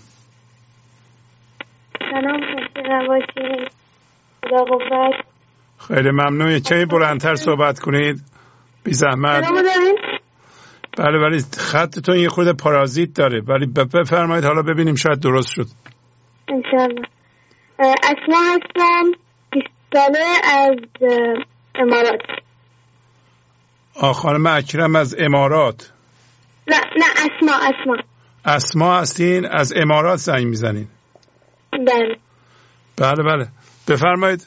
سلام، خوشی خدا قوت. خیلی ممنون. کمی بلندتر صحبت کنید بی زحمت. بله ولی خطتون یه خورده پارازیت داره، ولی بفرمایید حالا ببینیم شاید درست شد. انشالله. اسما هستم، 20 ساله، از امارات. خانم اکرم از امارات؟ نه اسما. اسما هستین، از امارات زنگ میزنین؟ بله بفرمایید.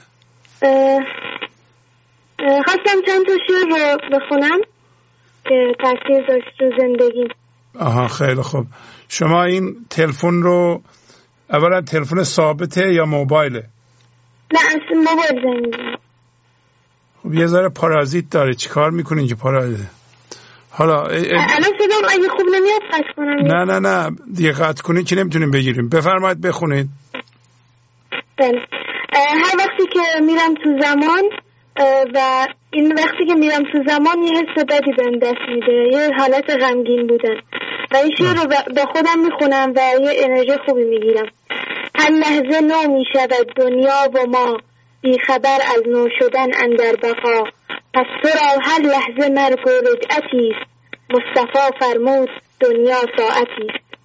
خواستم چند تا شعر رو بخونم که تاثیر داشت رو زندگی. خیلی خوب. شما این تلفن رو اولا تلفن ثابته یا موبایله؟ نه اصلا موبایل زنگ میزنم. خب یه ذره پارازیت داره، چی کار میکنین که پارازیت؟ حالا الان صدام اگه خوب نمیاد قطع کنم. نه دیگه قطع کنید که نمیتونیم بگیریم. بفرمایید بخونید. بله. هر وقتی که میرم تو زمان و این وقتی که میرم تو زمان یه حس بدی بهم دست میده، یه حالت غمگین بودن و این شعر رو با خودم میخونم و یه انرژی خوبی میگیرم. هر لحظه نو میشود دنیا و ما بی خبر از نو شدن اندر بقا. پس تو را هر لحظه مرگ و رجعتی است، مصطفی فرمود دنیا ساعتی است.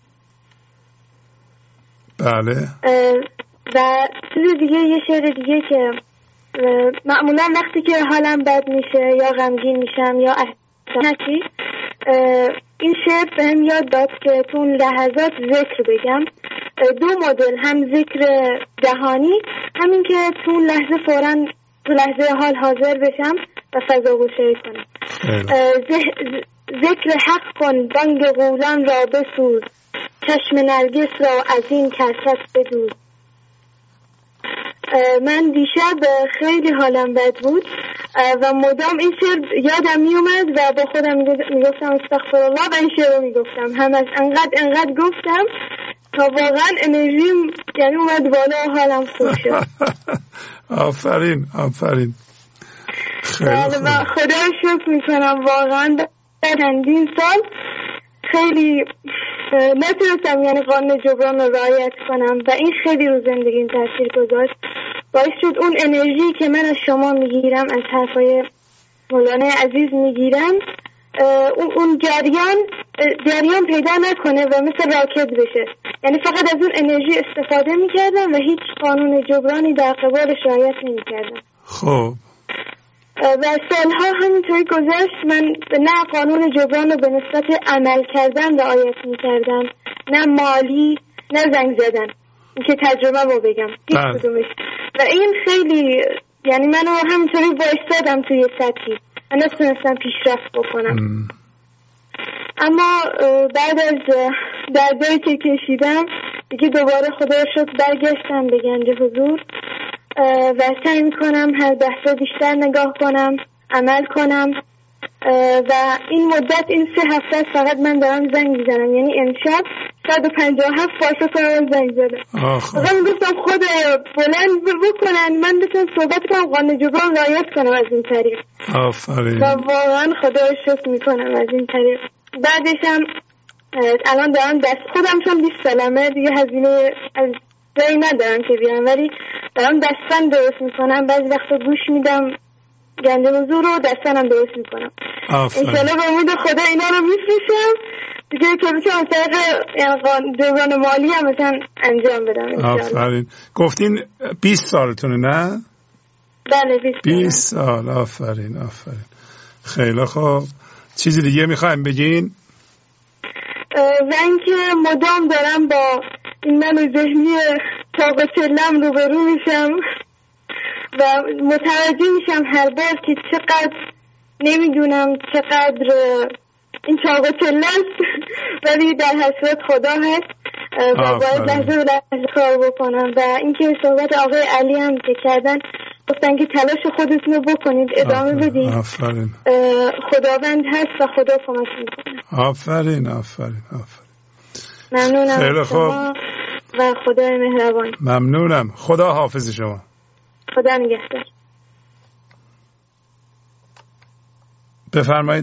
بله. و چیز دیگه، یه شعر دیگه که معمولا وقتی که حالم بد میشه یا غمگین میشم یا احساساتی، این شعر بهم یاد داد که تو اون لحظات ذکر بگم. 2 مدل، هم ذکر جهانی، همین که تو اون لحظه فوراً تو لحظه حال حاضر بشم و فضا گشایی کنم. ذکر حق کن بانگ غولان را بسوز، چشم نرگس را از این کرکس بدوز. من دیشب خیلی حالم بد بود و مدام این شعر یادم میومد و با خودم میگفتم استغفرالله و این شعر رو میگفتم. همش انقدر گفتم تا واقعا انرژیم یعنی اومد بالا و حالم خوب شد. آفرین. خیلی خوب. خدا شکر میکنم واقعا بعد این سال خیلی نتونستم یعنی قانون جبران رو رعایت کنم و این خیلی رو زندگیم تاثیر گذاشت. باعث شد اون انرژی که من از شما میگیرم، از حرفای مولانا عزیز میگیرم، اون جریان پیدا نکنه و مثل راکت بشه. یعنی فقط از اون انرژی استفاده میکردم و هیچ قانون جبرانی در قبالش رعایت نمیکردم. خب. و سالها همینطوری گذشت، من نه قانون جبران رو به نسبت عمل کردن رعایت میکردم، نه مالی، نه زنگ زدن. این که تجربه رو بگم هیچ کدومش. و این خیلی یعنی منو همینطوری وایستادم توی سطحی و نتونستم پیشرفت بکنم. اما بعد از دردایی که کشیدم دیگه دوباره خدا رو شکر برگشتم به گنج حضور و سعی میکنم هر لحظه بیشتر نگاه کنم، عمل کنم و این مدت این 3 هفته فقط من دارم زنگ میزنم. یعنی امشب 157 فاصله کنم زنگ زدم. من گفتم خدایا بلند بکنن من بتونم صحبت کنم قانون جبران رعایت کنم از این طریق. آفرین. و واقعا خدا شکر میکنم از این طریق. بعدش هم الان دارم دست خودم چون 20 سالمه دیگه هزینه از جایی ندارم که بیام، ولی دارم دستن درست میکنم. بعضی وقتا گوش میدم گنده موضوع رو دستنم درست میکنم. انشالله به امید خدا اینا رو میفروشم دیگه که بتونم طریق جبران مالی هم مثلا انجام بدم. آفرین. گفتین 20 سالتونه نه؟ بله 20 سال. آفرین آفرین. خیلی خوب. چیزی دیگه میخوایم بگین؟ و اینکه مدام دارم با این من ذهنی طاقه چلم روبرو میشم و متوجه میشم هر بار که چقدر نمیدونم چقدر این طاقه چله است ولی در حسرت خدا هست و باید لحظه به لحظه کار بکنم. و اینکه صحبت آقای علی هم که کردن گفتن که تلاش خودتون رو بکنید ادامه بدید. آفرین. خداوند هست و خدا کمک میکنه. آفرین آفرین آفرین. ممنونم. خیلی خوب. و خدای مهربان. ممنونم. خدا حافظ شما. خدا نگهدار. بفرمایید.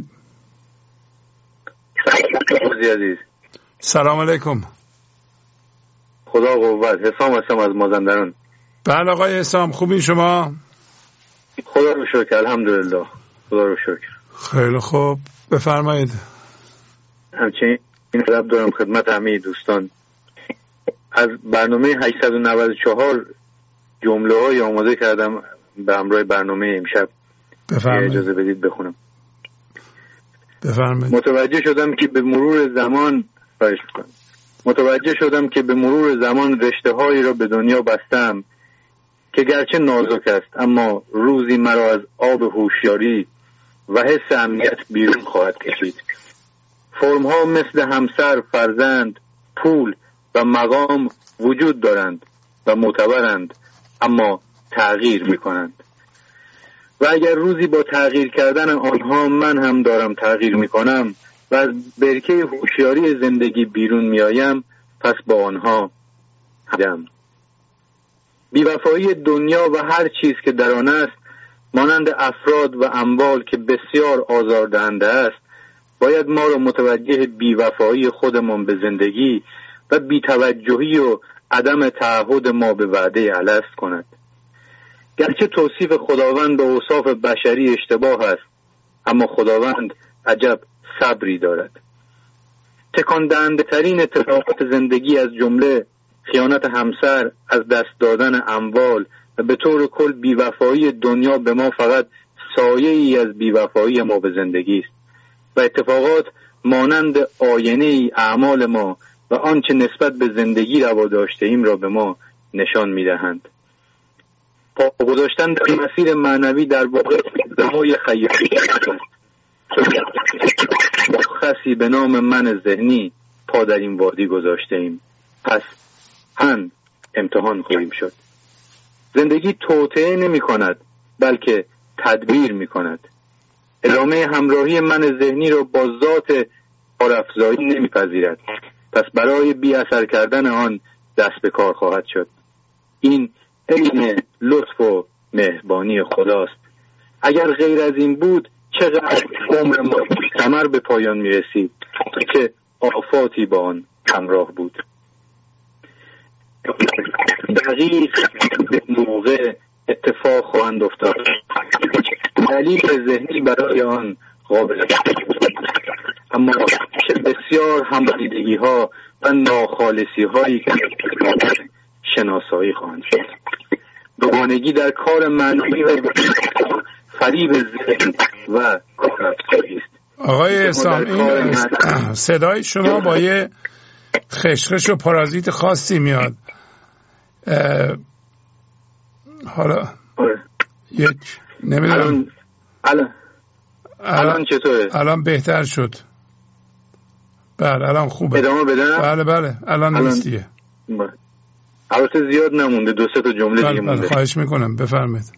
عزیز. سلام علیکم. خدا قوت. حسام هستم از مازندران. بله آقای حسام خوبین شما؟ خدا رو شکر الحمدلله. خدا رو شکر. خیلی خوب. بفرمایید. همچنین این طلب دارم خدمت همه دوستان. از برنامه 894 جمله های آماده کردم به همراه برنامه امشب. بفرمایید. اجازه بدید بخونم. بفرمایید. متوجه شدم که به مرور زمان رشته‌هایی را به دنیا بستم که گرچه نازک است اما روزی مرا از آب هوشیاری و حس امنیت بیرون خواهد کشید. فرم‌ها مثل همسر، فرزند، پول و مقام وجود دارند و معتبرند اما تغییر می‌کنند. و اگر روزی با تغییر کردن آنها من هم دارم تغییر می‌کنم و از برکه هوشیاری زندگی بیرون می‌آیم پس با آنها همدم. بی‌وفایی دنیا و هر چیز که در آن است مانند افراد و اموال که بسیار آزاردهنده است باید ما را متوجه بی‌وفایی خودمان به زندگی و بی‌توجهی و عدم تعهد ما به وعده الست کند. گرچه توصیف خداوند به اوصاف بشری اشتباه است اما خداوند عجب صبری دارد. تکان دهنده ترین اتفاقات زندگی از جمله خیانت همسر، از دست دادن اموال و به طور کل بی‌وفایی دنیا به ما فقط سایه‌ای از بی‌وفایی ما به زندگی است و اتفاقات مانند آینه‌ای اعمال ما و آنچه نسبت به زندگی روا داشته ایم را به ما نشان می‌دهند. پا گذاشتن در مسیر معنوی در واقع دمای خیالی است. خاصی به نام من ذهنی پا در این وادی گذاشته ایم. پس امتحان خواهیم شد. زندگی توطئه نمی کند بلکه تدبیر می کند. ادامه همراهی من ذهنی را با ذات کارافزایی نمی پذیرد. پس برای بی اثر کردن آن دست به کار خواهد شد. این عین لطف و مهربانی خداست. اگر غیر از این بود چقدر عمر ما ثمر به پایان می رسید که آفاتی با آن همراه بود. دقیق به موقع اتفاق خواهند افتاد. دلیل ذهنی برای آن قابل اما چه بسیار همبستگی ها و ناخالصی هایی که شناسایی خواهند شد. دوگانگی در کار معنوی و فریب ذهن و کارافزایی است. آقای حسام این صدای شما با یه خشخش و پارازیت خاصی میاد. حالا یک نمیدونم الان چطوره؟ الان بهتر شد. بله الان خوبه. ادامه بدم؟ بله الان نیست دیگه. البته زیاد نمونده، 2-3 تا جمله دیگه مونده. خواهش میکنم بفرمایید.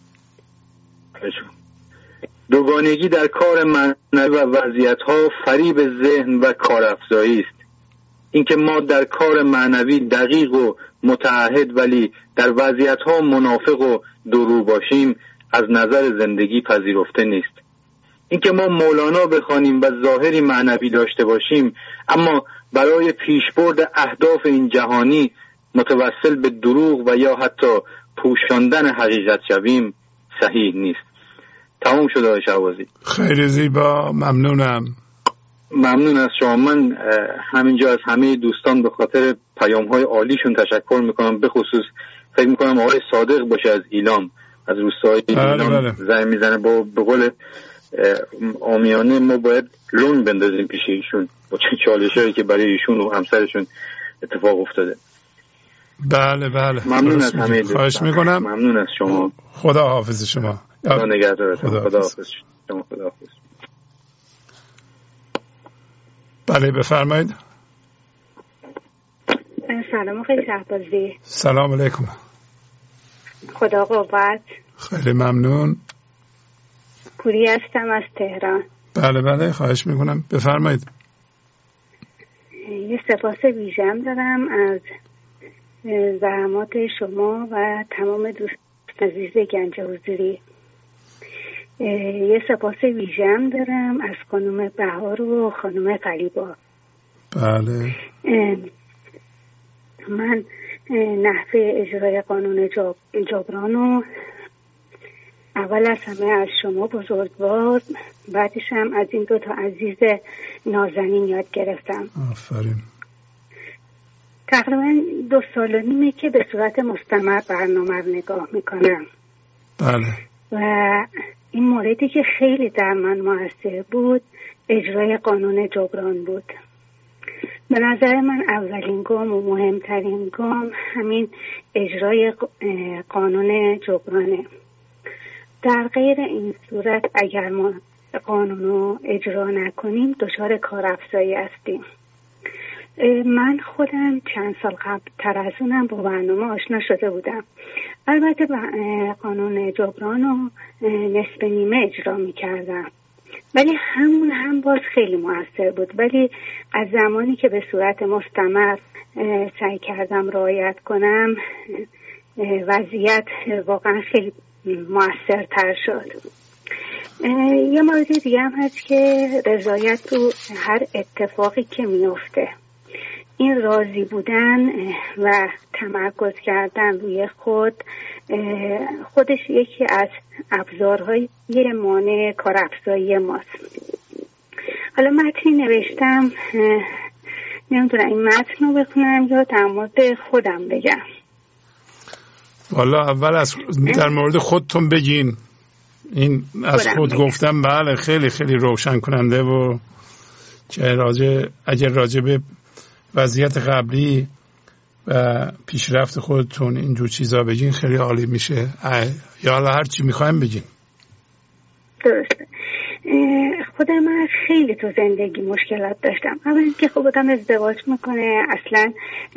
دوگانگی در کار معنوی و وضعیت‌ها فریب ذهن و کارافزایی است. اینکه ما در کار معنوی دقیق و متعهد ولی در وضعیت‌ها منافق و درو باشیم از نظر زندگی پذیرفته نیست. اینکه ما مولانا بخوانیم و ظاهری معنوی داشته باشیم اما برای پیشبرد اهداف این جهانی متوسل به دروغ و یا حتی پوشاندن حقیقت شویم صحیح نیست. تمام شده آقای شهبازی. خیلی زیبا، ممنونم. ممنون از شما. من همینجا از همه دوستان به خاطر پیام‌های عالیشون تشکر میکنم. به خصوص فکر میکنم آقای صادق باشه از ایلام، از روستاهای ایلام زنگ میزنه. به قول عامیانه ما باید لون بندازیم پیش ایشون با چه چالشایی که برای ایشون و همسرشون اتفاق افتاده. بله بله، ممنون از همه دوستان. خواهش میکنم. ممنون از شما. خدا حافظ شما. خدا نگهدارتون. خدا حافظ شما. خدا حافظ. بله بفرمایید. سلام آقای شهبازی. سلام علیکم. خدا قوت. خیلی ممنون. پوری هستم از تهران. بله بله، خواهش میکنم بفرمایید. یه سپاس ویژه‌ام دارم از زحمات شما و تمام دوست عزیز گنج حضوری. یه سپاس ویژه‌ام دارم از خانم بهار و خانم فریبا. بله. من نحوه اجرای قانون جبران اول از همه از شما بزرگوار، بعدش هم از این دو تا عزیز نازنین یاد گرفتم. آفرین. تقریبا 2 سال و نیمه که به صورت مستمر برنامه رو نگاه میکنم. بله. و این موردی که خیلی در من موثر بود اجرای قانون جبران بود. به نظر من اولین گام و مهمترین گام همین اجرای قانون جبرانه. در غیر این صورت اگر ما قانون رو اجرا نکنیم دچار کارافزایی هستیم. من خودم چند سال قبل تر از اونم با برنامه آشنا شده بودم. البته قانون جبران رو نصف نیمه اجرا می کردم، ولی همون هم باز خیلی موثر بود. ولی از زمانی که به صورت مستمر سعی کردم رعایت کنم وضعیت واقعا خیلی موثرتر شد. یه مورد دیگه هم هست که رضایت تو هر اتفاقی که میفته، این راضی بودن و تمرکز کردن روی خودش یکی از ابزارهای مانع کارافزایی ماست. حالا متنی نوشتم، نمیدونم این متن رو بخونم یا در مورد خودم بگم. والا اول در مورد خودتون بگین. این از خود گفتم بله خیلی خیلی روشن کننده و اگر راجع به وضعیت قبلی و پیشرفت خودتون اینجور چیزا بگین خیلی عالی میشه. یا حالا هر چی میخوایم بگین. درسته. خود من خیلی تو زندگی مشکلات داشتم. اولی که خب آدم ازدواج میکنه اصلا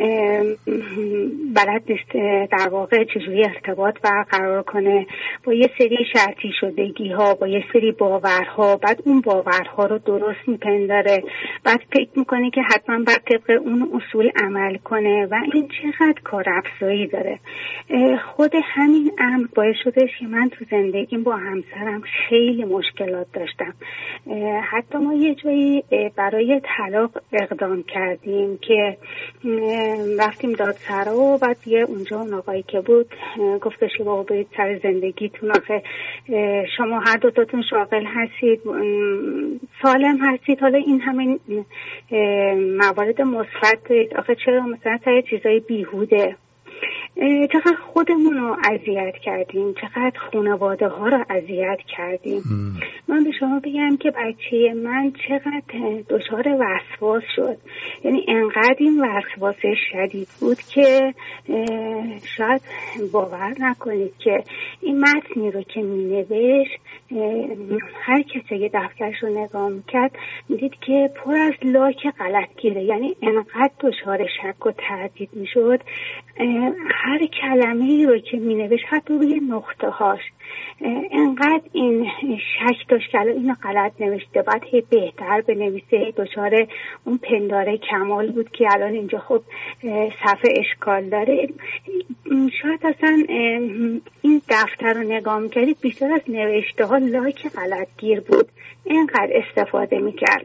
بلد نیست در واقع چجوری ارتباط برقرار کنه با یه سری شرطی شدگی ها، با یه سری باورها. بعد اون باورها رو درست میپنداره، بعد فکر میکنه که حتما باید طبق اون اصول عمل کنه و این چقدر کار افزایی داره. خود همین امر باعث شده که من تو زندگیم با همسرم خیلی مشکلات داشتم. حتی ما یه جایی برای طلاق اقدام کردیم که رفتیم دادسرا و بعد اونجا اون آقایی که بود گفتش که بابا برید سر زندگیتون، آخه شما هر دوتاتون شاغل هستید، سالم هستید، حالا این همین موارد مثبت دارید، آخه چرا مثلا سر چیزای بیهوده. چقدر خودمون رو اذیت کردیم، چقدر خانواده ها رو اذیت کردیم. من به شما بگم که بچه من چقدر دچار وسواس شد. یعنی انقدر این وسواس شدید بود که شاید باور نکنید که این متنی رو که می نوشت هر کسی که دفترش رو نگاه میکرد میدید که پر از لاک غلطگیره. یعنی انقدر دچار شک و تردید میشد. هر کلمه‌ای رو که می‌نوشت حتی روی نقطه هاش انقدر این شک داشت که الان اینو غلط نوشته، باید هی بهتر بنویسه، دچار اون پنداره کمال بود که الان اینجا خب صفحه اشکال داره. شاید اصلا این دفتر رو نگاه میکردید بیشتر از نوشته ها لایک غلط گیر بود، اینقدر استفاده میکرد.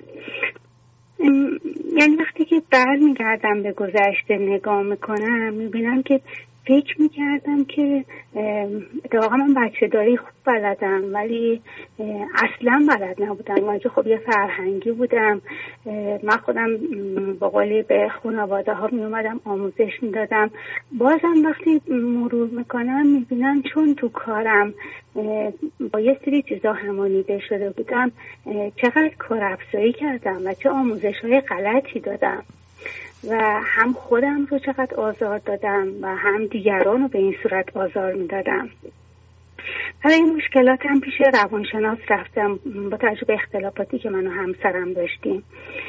یعنی وقتی که برمیگردم به گذشته نگاه میکنم میبینم که فکر میکردم که اتفاقا من بچه داری خوب بلدم، ولی اصلا بلد نبودم. من که خب یه فرهنگی بودم، من خودم با قولی به خانواده ها میومدم آموزش میدادم. بازم وقتی مرور میکنم میبینم چون تو کارم با یه سری چیزا همانیده شده بودم، چقدر کارافزایی کردم و چه آموزش های غلطی دادم و هم خودم رو چقدر آزار دادم و هم دیگران رو به این صورت آزار میدادم. برای این مشکلات هم پیش روانشناس رفتم با توجه به اختلافاتی که من و همسرم داشتیم،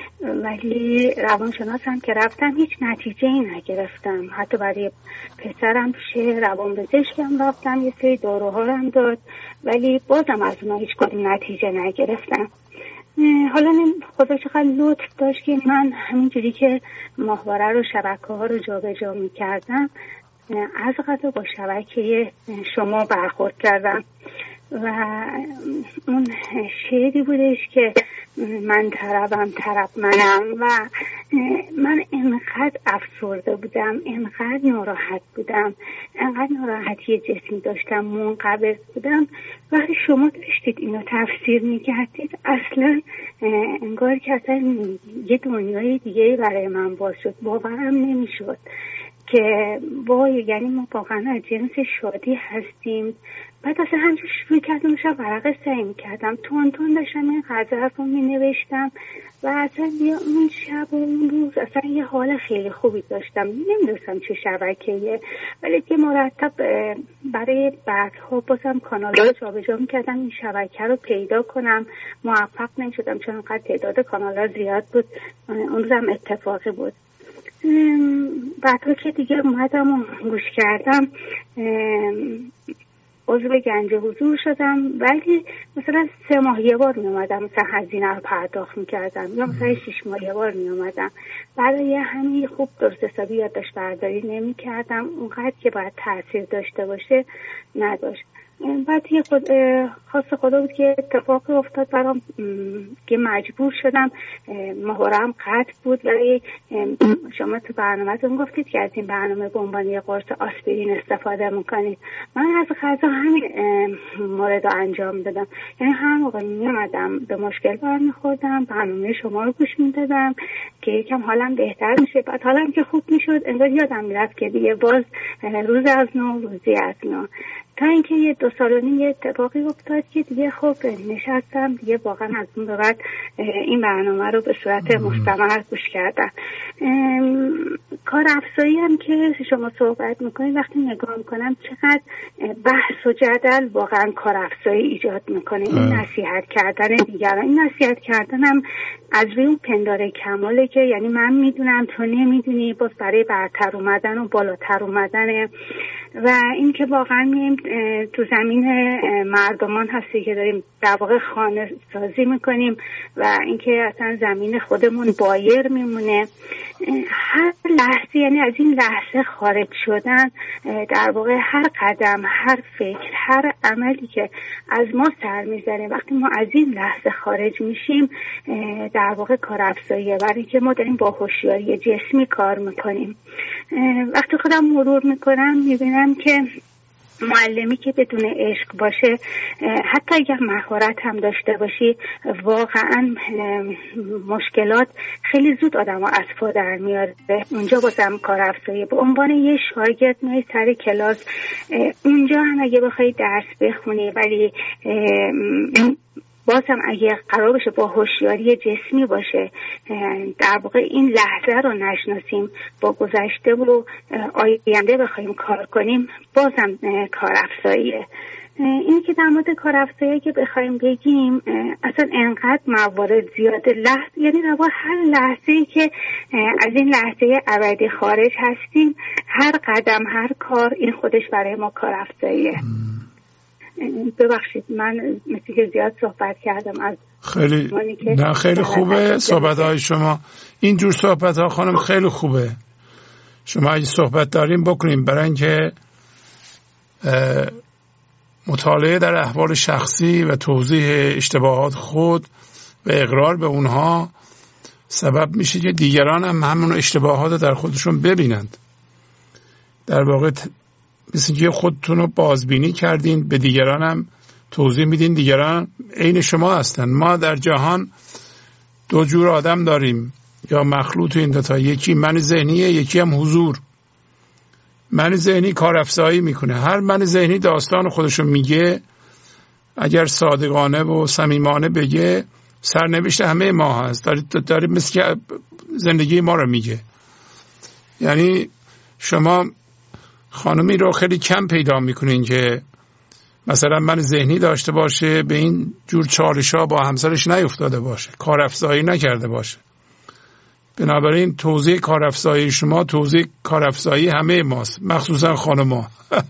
ولی روانشناس هم که رفتم هیچ نتیجه‌ای نگرفتم. حتی برای پسرم پیش روانپزشکم رفتم، یه سری داروها هم داد، ولی بازم از اونها هیچ کدوم نتیجه نگرفتم. حالا خدا چقدر لطف داشت که من همینجوری که ماهواره رو شبکه ها رو جا به جا می کردم از قضا با شبکه شما برخورد کردم و اون شعری بودش که من طربم طرب منم و من انقدر افسرده بودم، انقدر ناراحت بودم، انقدر ناراحتی جسمی داشتم، منقبض بودم. وقتی شما داشتید اینو تفسیر میکردید اصلا انگار که اصلا یه دنیای دیگه برای من باز شد. باورم نمیشد که وای، یعنی ما واقعا از جنس شادی هستیم. بعد اصلا همچون شروع کردم داشتم ورق سعی میکردم، تون داشتم این غزل رو مینوشتم و اصلا اون شب و اون روز اصلا یه حال خیلی خوبی داشتم. نمیدونستم چه شبکه‌ایه، ولی که مرتب برای بعدها بازم کانال‌ها رو جابجا میکردم این شبکه رو پیدا کنم. موفق نشدم چون انقدر تعداد کانال‌ها زیاد بود. اون روزم اتفاقی بود. بعدها که دیگه اومدم و گوش کردم عضو گنج حضور شدم، ولی مثلا 3 ماه یه بار می اومدم مثلا هزینه رو پرداخت میکردم، یا مثلا 6 ماه یه بار می اومدم. برای همین خوب درست حسابی یادداشت برداری نمی کردم، اونقدر که باید تاثیر داشته باشه نداشت. بعد یه خواست خدا بود که اتفاقی افتاد برام که مجبور شدم. ماهواره‌ام قطع بود، ولی شما تو برنامه‌تون گفتید که از این برنامه به عنوان یه قرص آسپرین استفاده میکنید. من از غذا همین مورد رو انجام دادم، یعنی هر موقع میامدم به مشکل برمیخوردم برنامه شما رو گوش میدادم که یکم حالم بهتر میشه. بعد حالم که خوب میشد انگار یادم میرفت که دیگه باز روز از نو روزی از نو، تا اینکه یه 2 سال و نیم یه اتفاقی افتاد که دیگه خب نشستم دیگه واقعا از اون به بعد این برنامه رو به صورت مستمر گوش کردم. کار افزایی هم که شما صحبت میکنید وقتی نگاه میکنم چقدر بحث و جدل واقعا کار افزایی ایجاد میکنه. این نصیحت کردن دیگران، این نصیحت کردن هم از روی اون پنداره کماله که یعنی من میدونم تو نمیدونی، باز برای برتر اومدن و بالاتر اومدنه. و این که واقعا میم تو زمین مردمان هستی که داریم در واقع خانه سازی میکنیم و اینکه اصلا زمین خودمون بایر میمونه. هر لحظه یعنی از این لحظه خارج شدن، در واقع هر قدم، هر فکر، هر عملی که از ما سر میزنه وقتی ما از این لحظه خارج میشیم در واقع کار افزاییه، برای که ما داریم با هوشیاری جسمی کار میکنیم. وقتی خودم مرور میکنم میبینم که معلمی که بدون عشق باشه، حتی اگر مهارت هم داشته باشی، واقعا مشکلات خیلی زود آدم ها از پا در میاره. اونجا بازم کار افزایی به عنوان یه شاگرد میای سر کلاس، اونجا هم اگه بخوای درس بخونی ولی بازم اگه قرار باشه با هوشیاری جسمی باشه، در واقع این لحظه رو نشناسیم، با گذشته و آینده بخوایم کار کنیم، بازم کار افزاییه. این که در مورد کار افزایی که بخوایم بگیم، اصلا انقدر موارد زیاده، یعنی در واقع هر لحظه‌ای که از این لحظه ابدی خارج هستیم، هر قدم، هر کار، این خودش برای ما کار افزاییه. ببخشید من مثل که زیاد صحبت کردم از خیلی خوبه صحبت‌های شما. اینجور صحبت‌ها خانم خیلی خوبه. شما اگه صحبت داریم بکنیم، برای اینکه مطالعه در احوال شخصی و توضیح اشتباهات خود و اقرار به اونها سبب میشه که دیگران هم همون اشتباهات در خودشون ببینند. در واقع مثل که خودتون رو بازبینی کردین، به دیگران هم توضیح میدین، دیگران عین شما هستن. ما در جهان دو جور آدم داریم یا مخلوط این دوتا، یکی من ذهنیه، یکی هم حضور. من ذهنی کارافزایی میکنه، هر من ذهنی داستان خودشو میگه، اگر صادقانه و صمیمانه بگه سرنوشت همه ما هست، داره مثل که زندگی ما رو میگه. یعنی شما خانمی رو خیلی کم پیدا میکنین که مثلا من ذهنی داشته باشه، به این جور چالش‌ها با همسرش نیفتاده باشه، کارافزایی نکرده باشه. بنابراین توضیح کارافزایی شما توضیح کارافزایی همه ماست، مخصوصا خانم‌ها.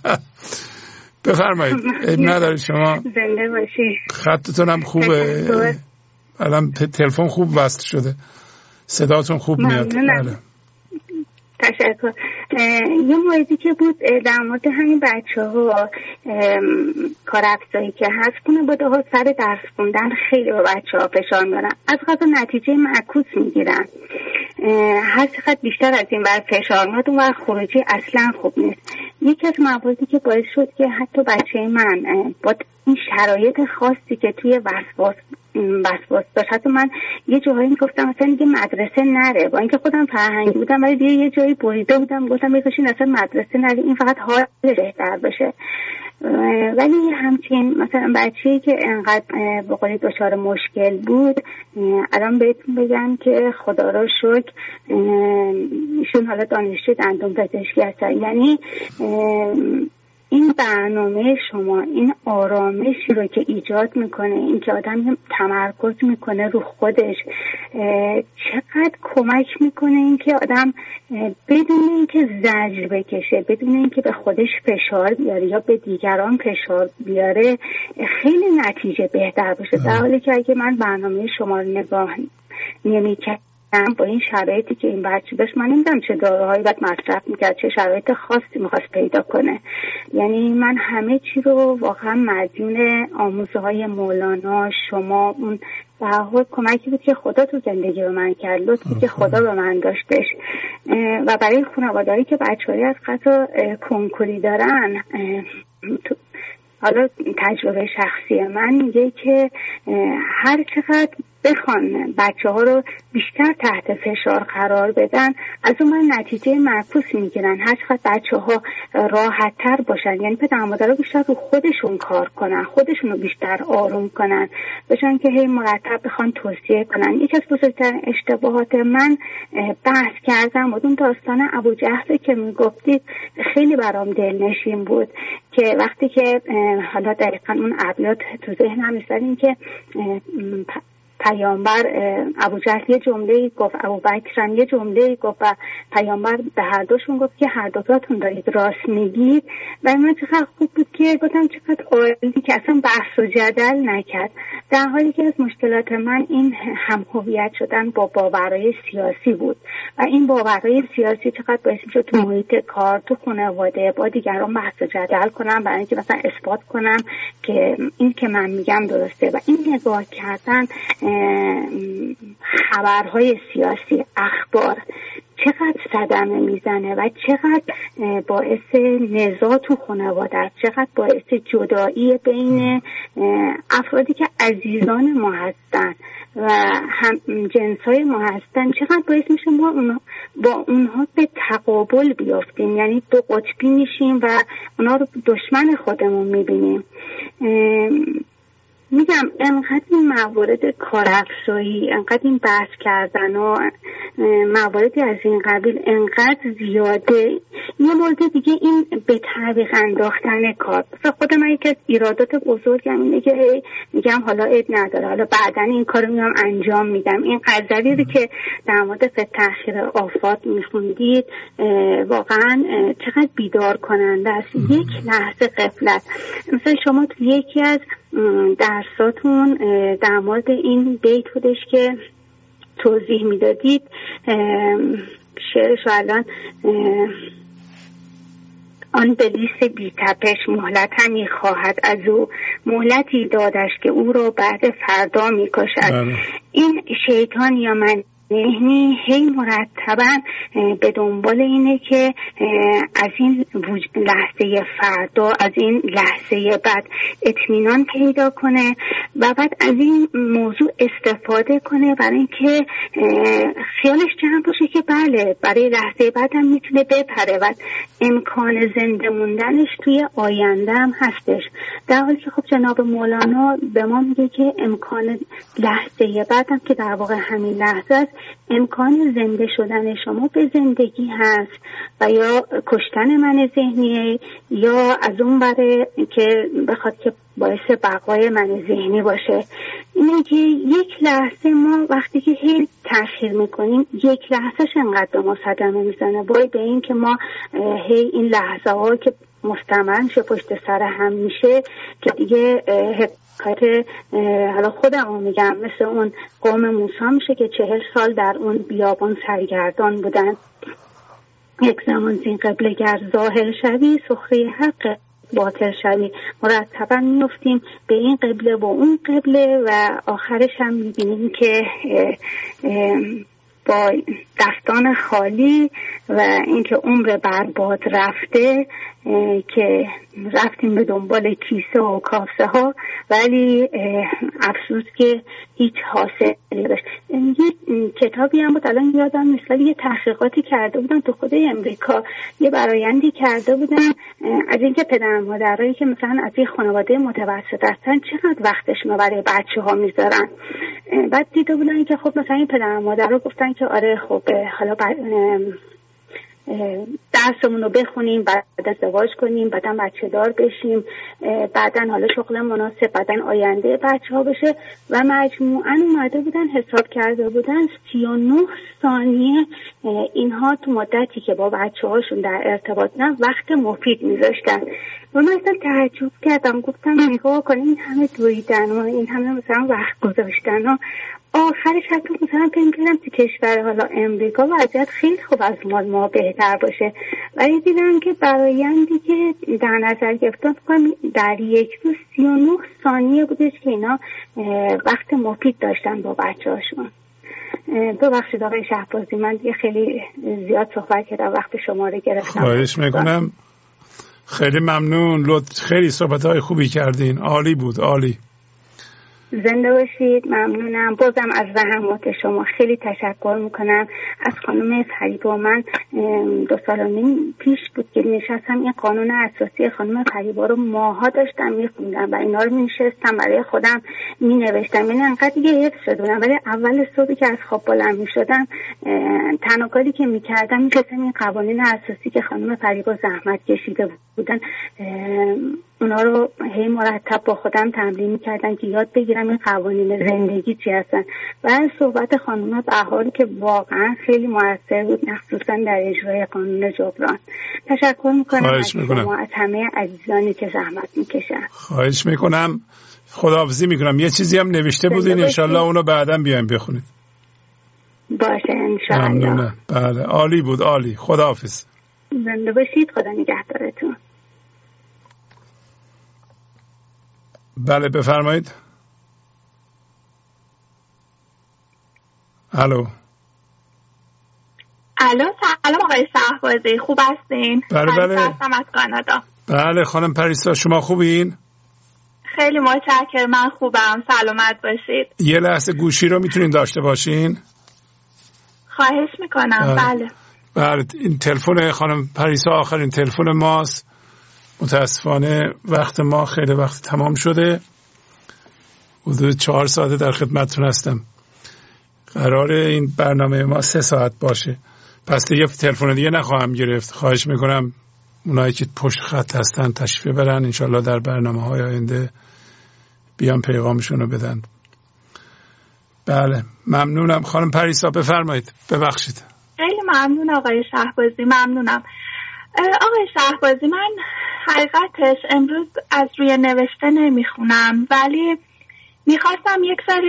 بفرمایید. نداره شما زنده باشی. خطتون هم خوبه، الان تلفن خوب وصل شده، صداتون خوب میاد. بله تشکر. یه موردی که بود در مورد همین بچه‌ها کارافزایی که هست، خانواده‌ها سر درس خوندن خیلی به بچه‌ها فشار میارن، از قضا نتیجه معکوس میگیرن. هر چقدر بیشتر از این ور فشار میاد اون ور خروجی اصلا خوب نیست. یکی از مواردی که باعث شد که حتی بچه من با این شرایط خاصی که توی وسواس داشت، حتی من یه جاهایی میگفتم مثلا دیگه مدرسه نره، با اینکه خودم فرهنگی بودم ولی دیگه یه جایی بریده بودم، گفتم بذارین اصلا مدرسه نره، این فقط حال بهتر بشه. ولی همچین مثلا بچه‌ای که انقدر به قولی دچار مشکل بود، الان بهتون بگم که خدا را شکر ایشون حالا دانشجوی دندون پزشکی هستن. یعنی این برنامه شما این آرامشی رو که ایجاد میکنه، این که آدم تمرکز میکنه رو خودش، چقدر کمک میکنه این که آدم بدون اینکه زجر بکشه، بدون اینکه به خودش فشار بیاره یا به دیگران فشار بیاره، خیلی نتیجه بهتر باشه. در حالی که اگه من برنامه شما رو نگاه نمی‌کردم با این شرایطی که این بچه داشت، من نمیدونم چه داروهایی باید مصرف میکرد، چه شرایط خاصی میخواست پیدا کنه. یعنی من همه چی رو واقعا مدیون آموزه های مولانا، شما اون به هر حال کمکی بود که خدا تو زندگی به من کرد، لطفی که خدا به من داشتش. و برای خانواده‌ای که بچه‌ای از قضا کنکوری دارن، حالا تجربه شخصی من میگه که هر چقدر بخوان بچه ها رو بیشتر تحت فشار قرار بدن، از اون من نتیجه معکوس میگیرن. هر چقدر بچه ها راحت تر باشن، یعنی پدر مادرها بیشتر رو خودشون کار کنن، خودشون رو بیشتر آروم کنن، باشن که هی مرتب بخوان توصیه کنن. یکی از بزرگترین اشتباهات من بحث کردم بود اون داستان ابوجهل که میگفتید، خیلی برام دلنشین بود که وقتی که حالا دقیقاً اون ابیات تو ذهنم می‌سازین که پیامبر ابوجهل یه جمله‌ای گفت، ابوبکر هم یه جمله‌ای گفت و پیامبر به هر دوشون گفت که هر دوتاتون دارید راست میگید. و من چقدر خوب بود که گفتم چقدر عالی که اصلا بحث و جدل نکرد، در حالی که از مشکلات من این هم هویت شدن با باورهای سیاسی بود و این باورهای سیاسی چقدر باعث میشد تو محیط کار، تو خانواده با دیگران بحث و جدل کنم برای اینکه مثلا اثبات کنم که این که من میگم درسته. و این نگاه کردن خبرهای سیاسی، اخبار چقدر صدمه میزنه و چقدر باعث نزاع تو خانواده است، چقدر باعث جدایی بین افرادی که عزیزان ما هستن و هم جنسای ما هستن، چقدر باعث میشه ما با اونها به تقابل بیافتیم، یعنی دو قطبی میشیم و اونها رو دشمن خودمون میبینیم. میگم انقدر این موارد کارافزایی، انقدر این بحث کردن و مواردی از این قبیل انقدر زیاده. یه مورد دیگه این به تعویق انداختن کار. مثلا خود من یکی از ایرادات بزرگم اینه که میگم حالا عیب نداره، حالا بعدن این کارو میام انجام میدم. این غزلی رو که در مورد تأخیر آفات میخوندید واقعا چقدر بیدار کننده است. یک لحظه غفلت. مثلا شما تو یکی از درساتون در مورد این بیت بودش که توضیح میدادید، شعرشو الان آن بلیس بی تپش مهلت همی خواهد از او، مهلتی دادش که او رو بعد فردا می کشد. این شیطان یا من ذهنی هی مرتبا به دنبال اینه که از این لحظه فردا، از این لحظه بعد اطمینان پیدا کنه و بعد از این موضوع استفاده کنه برای اینکه خیالش جمع باشه که بله برای لحظه بعد هم میتونه بپره و امکان زنده موندنش توی آینده هم هستش، در حالی که خب جناب مولانا به ما میگه که امکان لحظه بعد هم که در واقع همین لحظه است، امکان زنده شدن شما به زندگی هست و یا کشتن من ذهنیه یا از اون بره که بخواد که باعث بقای من ذهنی باشه. اینه که یک لحظه ما وقتی که هی تأخیر میکنیم یک لحظهش انقدر به ما صدمه میزنه، باید به این که ما هی این لحظه ها که مستمر میشه پشت سر هم میشه که دیگه حالا خودمو میگم مثل اون قوم موسی میشه که 40 سال در اون بیابان سرگردان بودن. یک زمان زین قبله گر ظاهر شوی سخره حق باطل شوی، مرتبا میفتیم به این قبله و اون قبله و آخرش هم میبینیم که با دستان خالی و اینکه عمر برباد رفته که رفتیم به دنبال کیسه و کاسه ها ولی افسوس که هیچ حاصلی نداشت. یه کتابی هم بود الان یادم نیست ولی یه تحقیقاتی کرده بودن تو خود امریکا، یه برآیندی کرده بودن از اینکه پدر مادرایی که مثلا از این خانواده متوسط هستن چقدر وقتشون برای بچه‌ها میذارن. بعد دیده بودن که خب مثلا این پدر مادرها گفتن که آره خب حالا درسمون رو بخونیم، بعد ازدواج کنیم، بعدن بچه دار بشیم، بعدن حالا شغل مناسب، بعدن آینده بچه ها بشه و مجموعاً اومده بودن حساب کرده بودن 39 ثانیه اینها تو مدتی که با بچه هاشون در ارتباطن وقت مفید میذاشتن. و من اصلا تعجب کردم، گفتم نگاه کنیم این همه دویدن و این همه مثلا وقت گذاشتن و آخرش حتی مثلا فکر کردم تو کشور حالا امریکا وضعیت خیلی خوب از ما بهتر باشه ولی دیدم که برآیندی که در نظر گرفتم در یک روز 39 ثانیه بودش که اینا وقت مفید داشتن با بچه هاشون. ببخشید آقای شهبازی من خیلی زیاد صحبت کردم، وقت شما رو گرفتم. خواهش میکنم، خیلی ممنون، خیلی صحبت‌های خوبی کردین، عالی بود، عالی. زنده باشید، ممنونم. بازم از زحمات شما خیلی تشکر میکنم. از خانم فریبا من 2 سال و نیم پیش بود که نشستم این قانون اساسی خانم فریبا رو ماها داشتم میخوندم و اینا رو مینشستم برای خودم مینوشتم. یعنی انقدر دیگه حفظ شدم ولی اول صبحی که از خواب بلند میشدم تنها کاری که میکردم میشستم این قوانین اساسی که خانم فریبا زحمت کشیده بودن اونا رو هی مرتب با خودم تمرین میکردم که یاد بگیرم این قوانین زندگی چی هستن. و صحبت خانم بهاری که واقعا خیلی موثر بود، مخصوصا در اجرای قانون جبران. تشکر میکنم از شما، از همه عزیزانی که زحمت میکشن. خواهش میکنم، خداحافظی میکنم. یه چیزی هم نوشته بودین انشالله اونو بعداً بیایم بخونید. باشه انشالله. ممنونم. بله عالی بود، عالی. خداحافظ. زنده باشید، خدا نگهدارتون. بله بفرمایید. الو سلام آقای شهبازی، خوب هستین؟ بله هستم از کانادا. بله خانم پریسا شما خوبین؟ خیلی متشکرم، من خوبم، سلامت باشید. یه لحظه گوشی رو میتونین داشته باشین؟ خواهش میکنم. بله این تلفن خانم پریسا آخرین تلفن ماست. متاسفانه وقت ما خیلی وقت تمام شده، حدود 4 ساعته در خدمتتون هستم. قراره این برنامه ما 3 ساعت باشه، پس دیگه تلفن دیگه نخواهم گرفت. خواهش میکنم اونایی که پشت خط هستن تشریف ببرن، انشالله در برنامه‌های آینده بیان پیغامشون رو بدن. بله ممنونم. خانم پریسا بفرمایید. ببخشید. خیلی ممنون آقای شهبازی. ممنونم آقای شهبازی. من حقیقتش امروز از روی نوشته نمیخونم، ولی میخواستم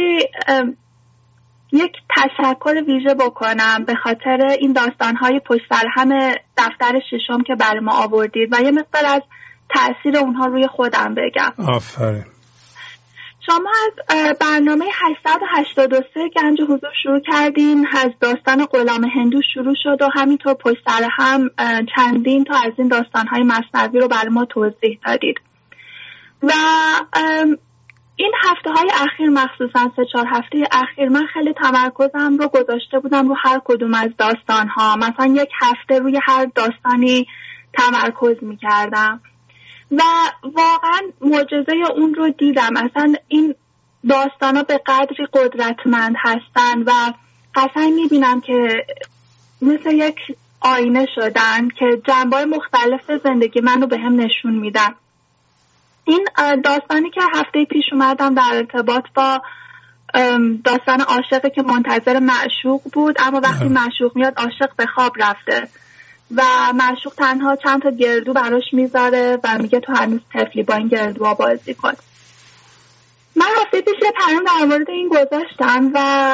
یک تشکر ویژه بکنم به خاطر این داستانهای پشت سر هم دفتر ششم که برای ما آوردید و یه مقدار از تأثیر اونها روی خودم بگم. آفرین. شما از برنامه 883 گنج حضور شروع کردین، از داستان غلام هندو شروع شد و همینطور پشت سر هم چندین تا از این داستانهای مثنوی رو برای ما توضیح دادید و این هفته‌های اخیر، مخصوصا 3-4 هفته اخیر، من خیلی تمرکزم رو گذاشته بودم رو هر کدوم از داستان‌ها. مثلا یک هفته روی هر داستانی تمرکز می‌کردم و واقعا معجزه اون رو دیدم. اصلا این داستانا به قدری قدرتمند هستن و قشنگ می‌بینم که مثل یک آینه شدن که جنبه‌های مختلف زندگی منو به هم نشون میدن. این داستانی که هفته پیش اومدم در ارتباط با داستان عاشقی که منتظر معشوق بود، اما وقتی معشوق میاد عاشق به خواب رفته و معشوق تنها چند تا گردو براش میذاره و میگه تو هنوز طفلی، با این گردوها بازی کن. من هفته پیش یه پیام در مورد این گذاشتم و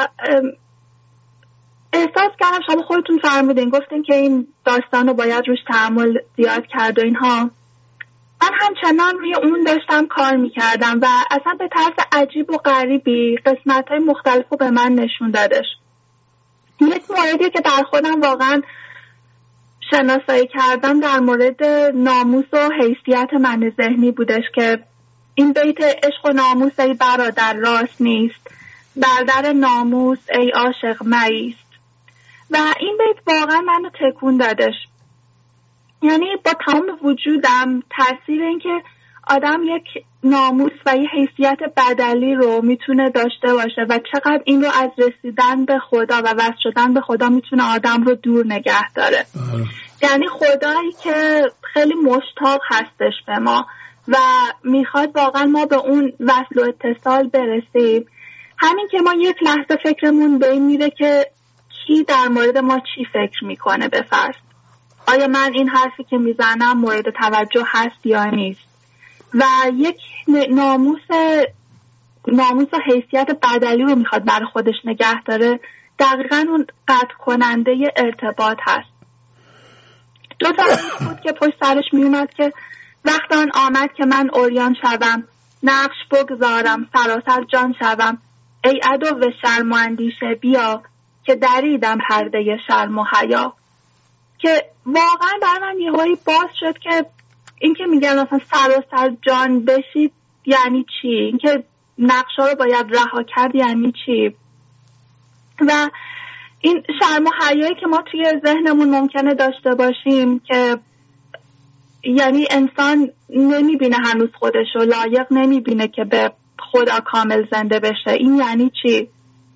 احساس کردم شما خودتون فرمودین، گفتین که این داستان رو باید روش تأمل زیاد کرد و اینها. من همچنان روی اون داشتم کار میکردم و اصلا به طرز عجیب و غریبی قسمت‌های مختلف رو به من نشون دادش. یک موردی که در خودم واقعا شناسایی کردم در مورد ناموس و حیثیت من ذهنی بودش که این بیت عشق و ناموس ای برادر راست نیست، بر در ناموس ای عاشق مایست. و این بیت واقعا منو تکون دادش. یعنی با تمام وجودم تاثیر این که آدم یک ناموس و یک حیثیت بدلی رو میتونه داشته باشه و چقدر این رو از رسیدن به خدا و وصل شدن به خدا میتونه آدم رو دور نگه داره. یعنی خدایی که خیلی مشتاق هستش به ما و میخواد واقعا ما به اون وصل و اتصال برسیم. همین که ما یک لحظه فکرمون به این میره که کی در مورد ما چی فکر میکنه به فرض. آیا من این حرفی که میزنم مورد توجه هست یا نیست؟ و یک ناموس و حیثیت بدلی رو میخواد برای خودش نگه داره. دقیقاً اون قطع کننده ارتباط هست. دو تا بود که پشت سرش میومد که وقت آن آمد که من عریان شوم، نقش بگذارم سراسر جان شوم، ای عدو شرم و اندیشه بیا، که دریدم پرده شرم و حیا. که واقعا برای من یه هایی باز شد که این که میگن اصلا سراسر جان بشید یعنی چی؟ این که نقشا رو باید رها کرد یعنی چی؟ و این شرم و حیایی که ما توی ذهنمون ممکنه داشته باشیم که یعنی انسان نمیبینه هنوز خودش رو لایق نمیبینه که به خدا کامل زنده بشه، این یعنی چی؟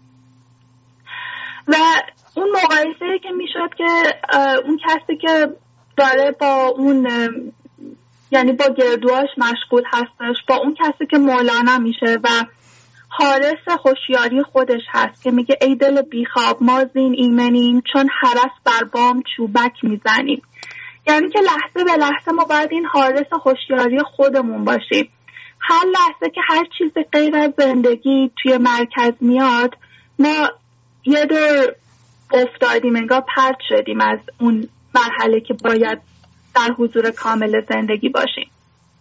و اون مقایسه که میشد که اون کسی که داره با اون یعنی با گردوهاش مشغول هستش با اون کسی که مولانا میشه و حارس هوشیاری خودش هست که میگه ای دل بیخواب ما زین ایمنیم، چون هرس بر بام چوبک میزنیم. یعنی که لحظه به لحظه ما باید این حارس هوشیاری خودمون باشیم. هر لحظه که هر چیز غیر از زندگی توی مرکز میاد ما یه دور افتادیم، انگار پرت شدیم از اون مرحله که باید در حضور کامل زندگی باشیم.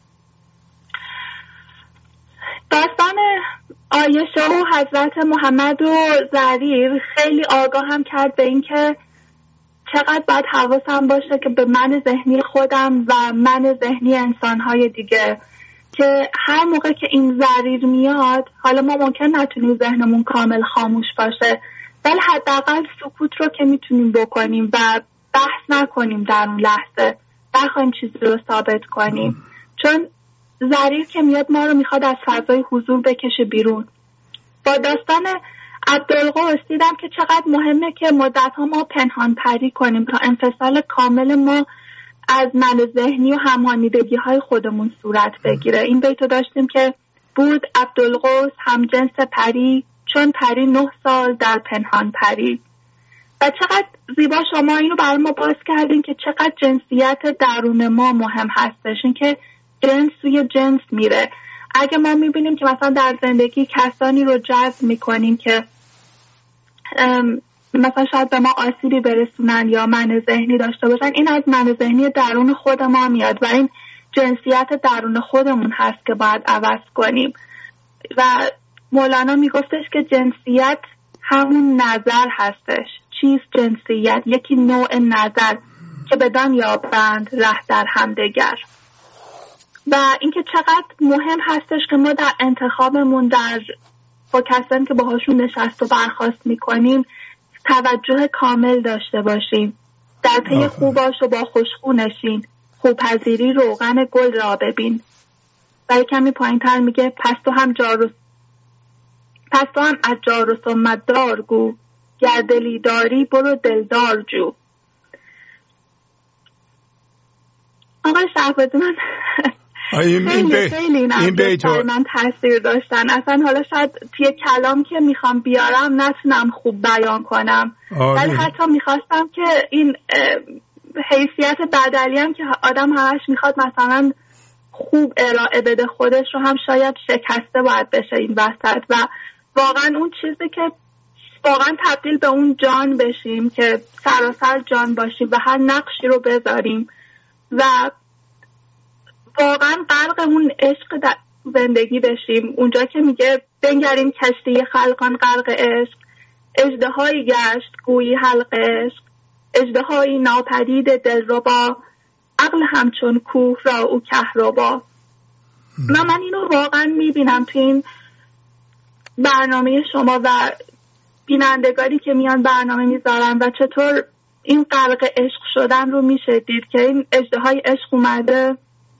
داستان عایشه و حضرت محمد و زریر خیلی آگاه هم کرد به این که چقدر باید حواسم باشه که به من ذهنی خودم و من ذهنی انسانهای دیگه، که هر موقع که این زریر میاد حالا ما ممکن نتونیم ذهنمون کامل خاموش باشه، ولی حداقل سکوت رو که میتونیم بکنیم و بحث نکنیم در اون لحظه، نخواهیم چیزی رو ثابت کنیم، چون زریر که میاد ما رو میخواد از فضای حضور بکشه بیرون. با داستان عبدالقدس دیدم که چقدر مهمه که مدت‌ها ما پنهان پری کنیم تا انفصال کامل ما از من ذهنی و همانیدگی های خودمون صورت بگیره. این بیتو داشتیم که بود عبدالقوس همجنس پری، چون پری 9 سال در پنهان پری. و چقدر زیبا شما اینو برای ما باز کردین که چقدر جنسیت درون ما مهم هستش، این که جنس سوی جنس میره. اگه ما میبینیم که مثلا در زندگی کسانی رو جذب میکنیم که مثلا شاید به ما آسیبی برسونن یا من ذهنی داشته باشن، این از من ذهنی درون خود ما میاد و این جنسیت درون خودمون هست که باید عوض کنیم. و مولانا میگفتش که جنسیت همون نظر هستش. چیست جنسیت؟ یکی نوع نظر که بدان یابند ره در همدیگر. و اینکه چقدر مهم هستش که ما در انتخابمون با کسانی که باهاشون نشست و برخاست میکنیم توجه کامل داشته باشیم. در پی خوباش و با خوشخو نشین، خوبپذیری روغن گل را ببین. و کمی پایین تر میگه پس تو هم از جار و سمت دار گو، گر دلی داری برو دلدار جو. آقای شهبازی، من این بیت من تاثیر داشتن. اصلا حالا شاید توی کلام که میخوام بیارم نتونم خوب بیان کنم، ولی حتی میخواستم که این حیثیت بدلی هم که آدم همش میخواد مثلا خوب ارائه بده خودش رو هم شاید شکسته باید بشه این وسط. و واقعا اون چیزی که واقعا تبدیل به اون جان بشیم که سراسر جان باشیم و هر نقشی رو بذاریم و واقعا غرق اون عشق در زندگی بشیم. اونجا که میگه بنگریم کشتی خلقان غرق عشق، اژدهایی گشت گویی حلق عشق، اژدهایی ناپدید دلربا، عقل همچون کوه را او کهربا. من اینو واقعا میبینم تو این برنامه شما و بینندگانی که میان برنامه میذارن و چطور این غرق عشق شدن رو میشه دید که این اژدهای عشق اومده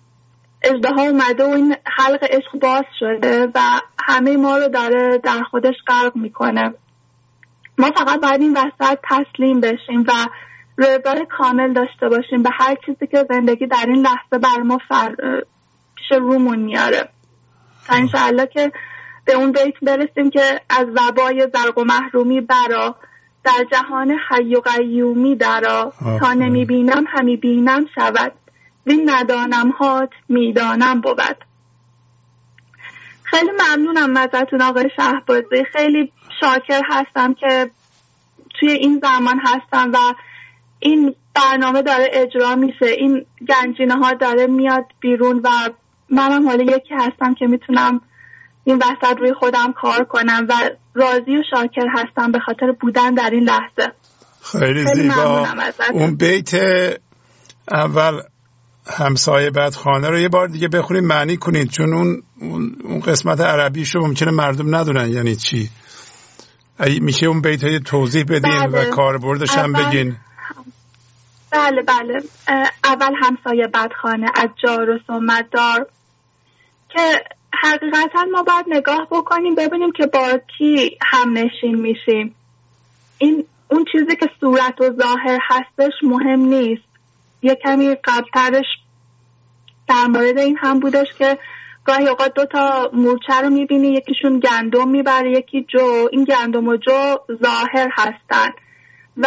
و این حلق عشق باز شده و همه ما رو داره در خودش غرق میکنه. ما فقط باید این وسط تسلیم بشیم و رضای کامل داشته باشیم به هر چیزی که زندگی در این لحظه بر ما پیش رومون میاره تا انشاءالله که به اون بیت برسیم که از وبای زرق و محرومی برا، در جهان حی و قیومی درا، تا نمیبینم همی بینم شود، وین ندانم هات میدانم بود. خیلی ممنونم ازتون آقای شهبازی، خیلی شاکر هستم که توی این زمان هستم و این برنامه داره اجرا میشه، این گنجینه ها داره میاد بیرون و منم حالا یکی هستم که میتونم این وسط روی خودم کار کنم و راضی و شاکر هستم به خاطر بودن در این لحظه. خیلی زیبا. اون بیت اول همسایه بد خانه رو یه بار دیگه بخونید معنی کنید، چون اون قسمت عربیش رو ممکنه مردم ندونن یعنی چی. میشه اون بیت های توضیح بدین و کاربردش هم بگین. بله اول همسایه بد خانه از جار و سمت دار، که حقیقتا ما باید نگاه بکنیم ببینیم که با کی هم نشین میشیم. اون چیزی که صورت و ظاهر هستش مهم نیست. یه کمی قبلترش در مورد این هم بودش که گاهی اوقات 2 تا مورچه رو میبینی، یکیشون گندم میبره یکی جو. این گندم و جو ظاهر هستن و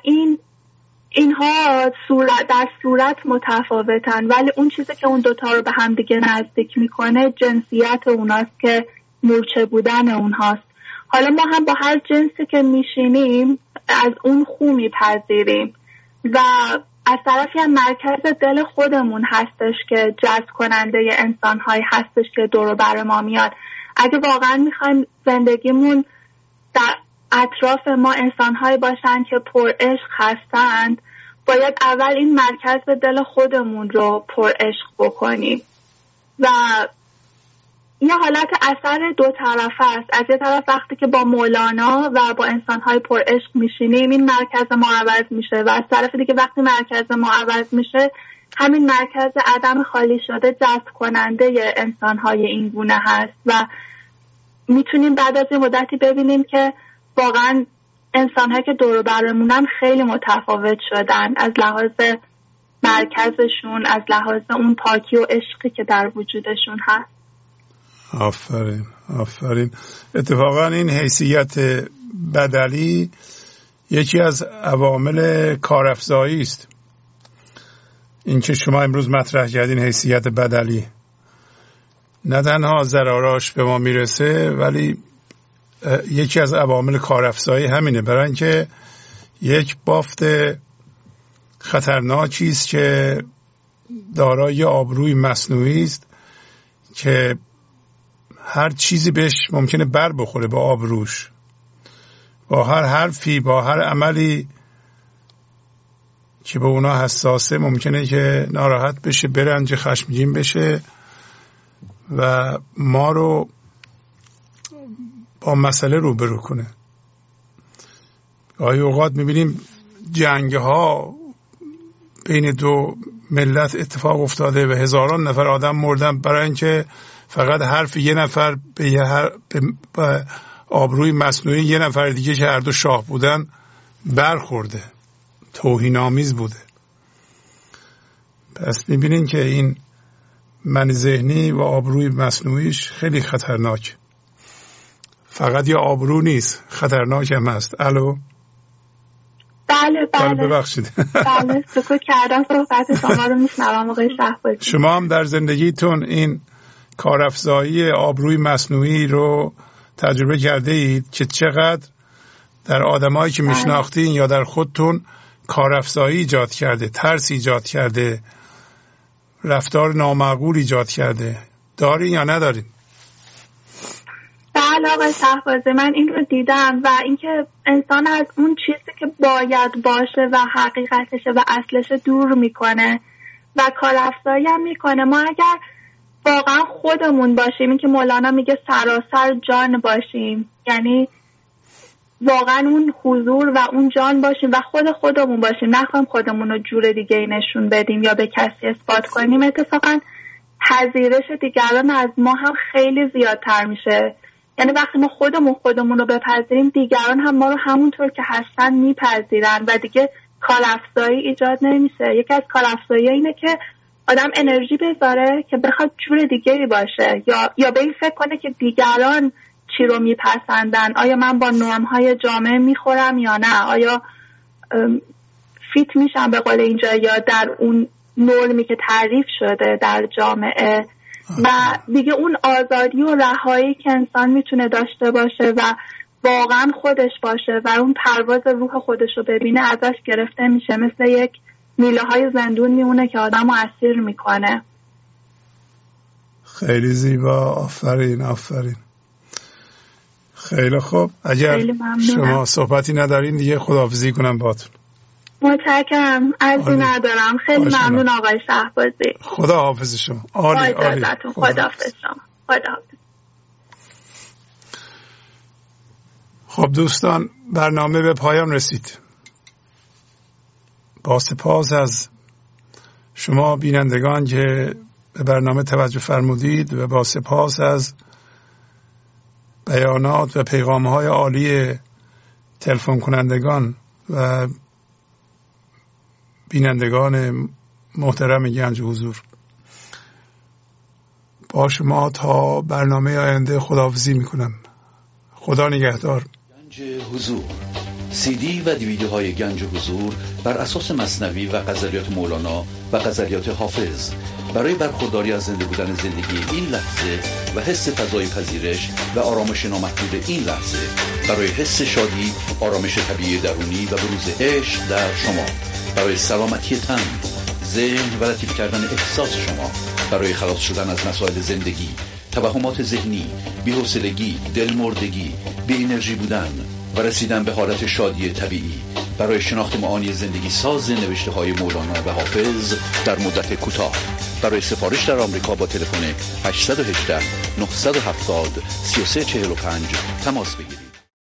اینها در صورت متفاوتن، ولی اون چیزی که اون 2 تا رو به هم دیگه نزدیک میکنه جنسیت اوناست که مورچه بودن اونهاست. حالا ما هم با هر جنسی که میشینیم از اون خو میپذیریم و از طرفی هم مرکز دل خودمون هستش که جذب کننده انسان‌هایی هستش که دور و بر ما میاد. اگه واقعا میخوایم زندگیمون در اطراف ما انسان‌هایی باشن که پر عشق هستند، باید اول این مرکز دل خودمون رو پر عشق بکنیم و یه حالت اثر 2 طرفه است. از یه طرف وقتی که با مولانا و با انسان‌های پر عشق میشینیم این مرکز ما عوض میشه و از طرف دیگه وقتی مرکز ما عوض میشه همین مرکز عدم خالی شده جذب کننده انسان‌های این گونه هست و میتونیم بعد از این مدتی ببینیم که واقعا انسان‌هایی که دور و برمونن خیلی متفاوت شدن از لحاظ مرکزشون از لحاظ اون پاکی و عشقی که در وجودشون هست. آفرین آفرین. اتفاقا این حیثیت بدلی یکی از عوامل کارافزایی است. این که شما امروز مطرح کردین حیثیت بدلی، نه تنها ضراراش به ما میرسه ولی یکی از عوامل کارافزایی همینه، برای اینکه یک بافت خطرناکی است که دارای آبروی مصنوعی است که هر چیزی بهش ممکنه بر بخوره با آبروش، با هر حرفی، با هر عملی که به اونا حساسه ممکنه که ناراحت بشه، برنج، خشمگین بشه و ما رو با مسئله روبرو کنه. گاهی اوقات میبینیم جنگ ها بین دو ملت اتفاق افتاده و هزاران نفر آدم مردن برای اینکه فقط حرف یه نفر به آبروی مصنوعی یه نفر دیگه که هر دو شاه بودن برخورده، توهین‌آمیز بوده. پس میبینین که این من ذهنی و آبروی مصنوعیش خیلی خطرناک. فقط یه آبرو نیست، خطرناک هم هست. الو؟ بله ببخشید. بله سکوت کردم، صحبت شما رو میشنوم آقای شهبازی. شما هم در زندگیتون این کارافزایی آبروی مصنوعی رو تجربه کرده اید که چقدر در آدمایی که میشناختین یا در خودتون کارافزایی ایجاد کرده، ترس ایجاد کرده، رفتار نامعقول ایجاد کرده؟ دارین یا ندارین؟ بله آقای شهبازی، من این رو دیدم و اینکه انسان از اون چیزی که باید باشه و حقیقتشه و اصلشه دور میکنه و کارافزایی هم میکنه. ما اگر واقعا خودمون باشیم، این که مولانا میگه سراسر جان باشیم، یعنی واقعا اون حضور و اون جان باشیم و خودمون باشیم، نخوایم خودمون رو جور دیگه نشون بدیم یا به کسی اثبات کنیم، اتفاقا پذیرش دیگران از ما هم خیلی زیادتر میشه. یعنی وقتی ما خودمون رو بپذیریم، دیگران هم ما رو همونطور که هستن میپذیرن و دیگه کارافزایی ایجاد نمیشه. یکی از کارافزایی اینه که آدم انرژی بذاره که بخواد جور دیگری باشه یا به این فکر کنه که دیگران چی رو میپسندن، آیا من با نرم‌های جامعه میخورم یا نه، آیا فیت میشم به قول اینجا یا در اون نرمی که تعریف شده در جامعه. و دیگه اون آزادی و رهایی که انسان میتونه داشته باشه و واقعا خودش باشه و اون پرواز روح خودش رو ببینه ازش گرفته میشه، مثل یک میله های زندون میمونه که آدم رو اسیر میکنه. خیلی زیبا، آفرین آفرین. خیلی خوب، اگر شما صحبتی ندارین دیگه خداحافظی کنم باهاتون. متشکرم، عرضی ندارم. خیلی ممنون آقای شهبازی. خداحافظ شما. عالی عالی. خداحافظ شما. خداحافظ. خب دوستان، برنامه به پایان رسید. با سپاس از شما بینندگان که به برنامه توجه فرمودید و با سپاس از بیانات و پیغام‌های عالی تلفن کنندگان و بینندگان محترم گنج حضور، با شما تا برنامه آینده خداحافظی میکنم. خدا نگهدار. گنج حضور، سی دی و دیویدیوهای گنج حضور بر اساس مثنوی و غزلیات مولانا و غزلیات حافظ برای برخورداری از زنده بودن زندگی این لحظه و حس فضای پذیرش و آرامش نامحدود این لحظه، برای حس شادی، آرامش طبیعی درونی و بروز عشق در شما، برای سلامتی تن، ذهن و لطیف کردن احساس شما، برای خلاص شدن از مسائل زندگی، توهمات ذهنی، بی‌حوصلگی، دلمردگی، بی انرژی بودن و رسیدن به حالت شادی طبیعی، برای شناخت معانی زندگی ساز نوشته های مولانا و حافظ در مدت کوتاه. برای سفارش در آمریکا با تلفن 818 970 3345 تماس بگیرید.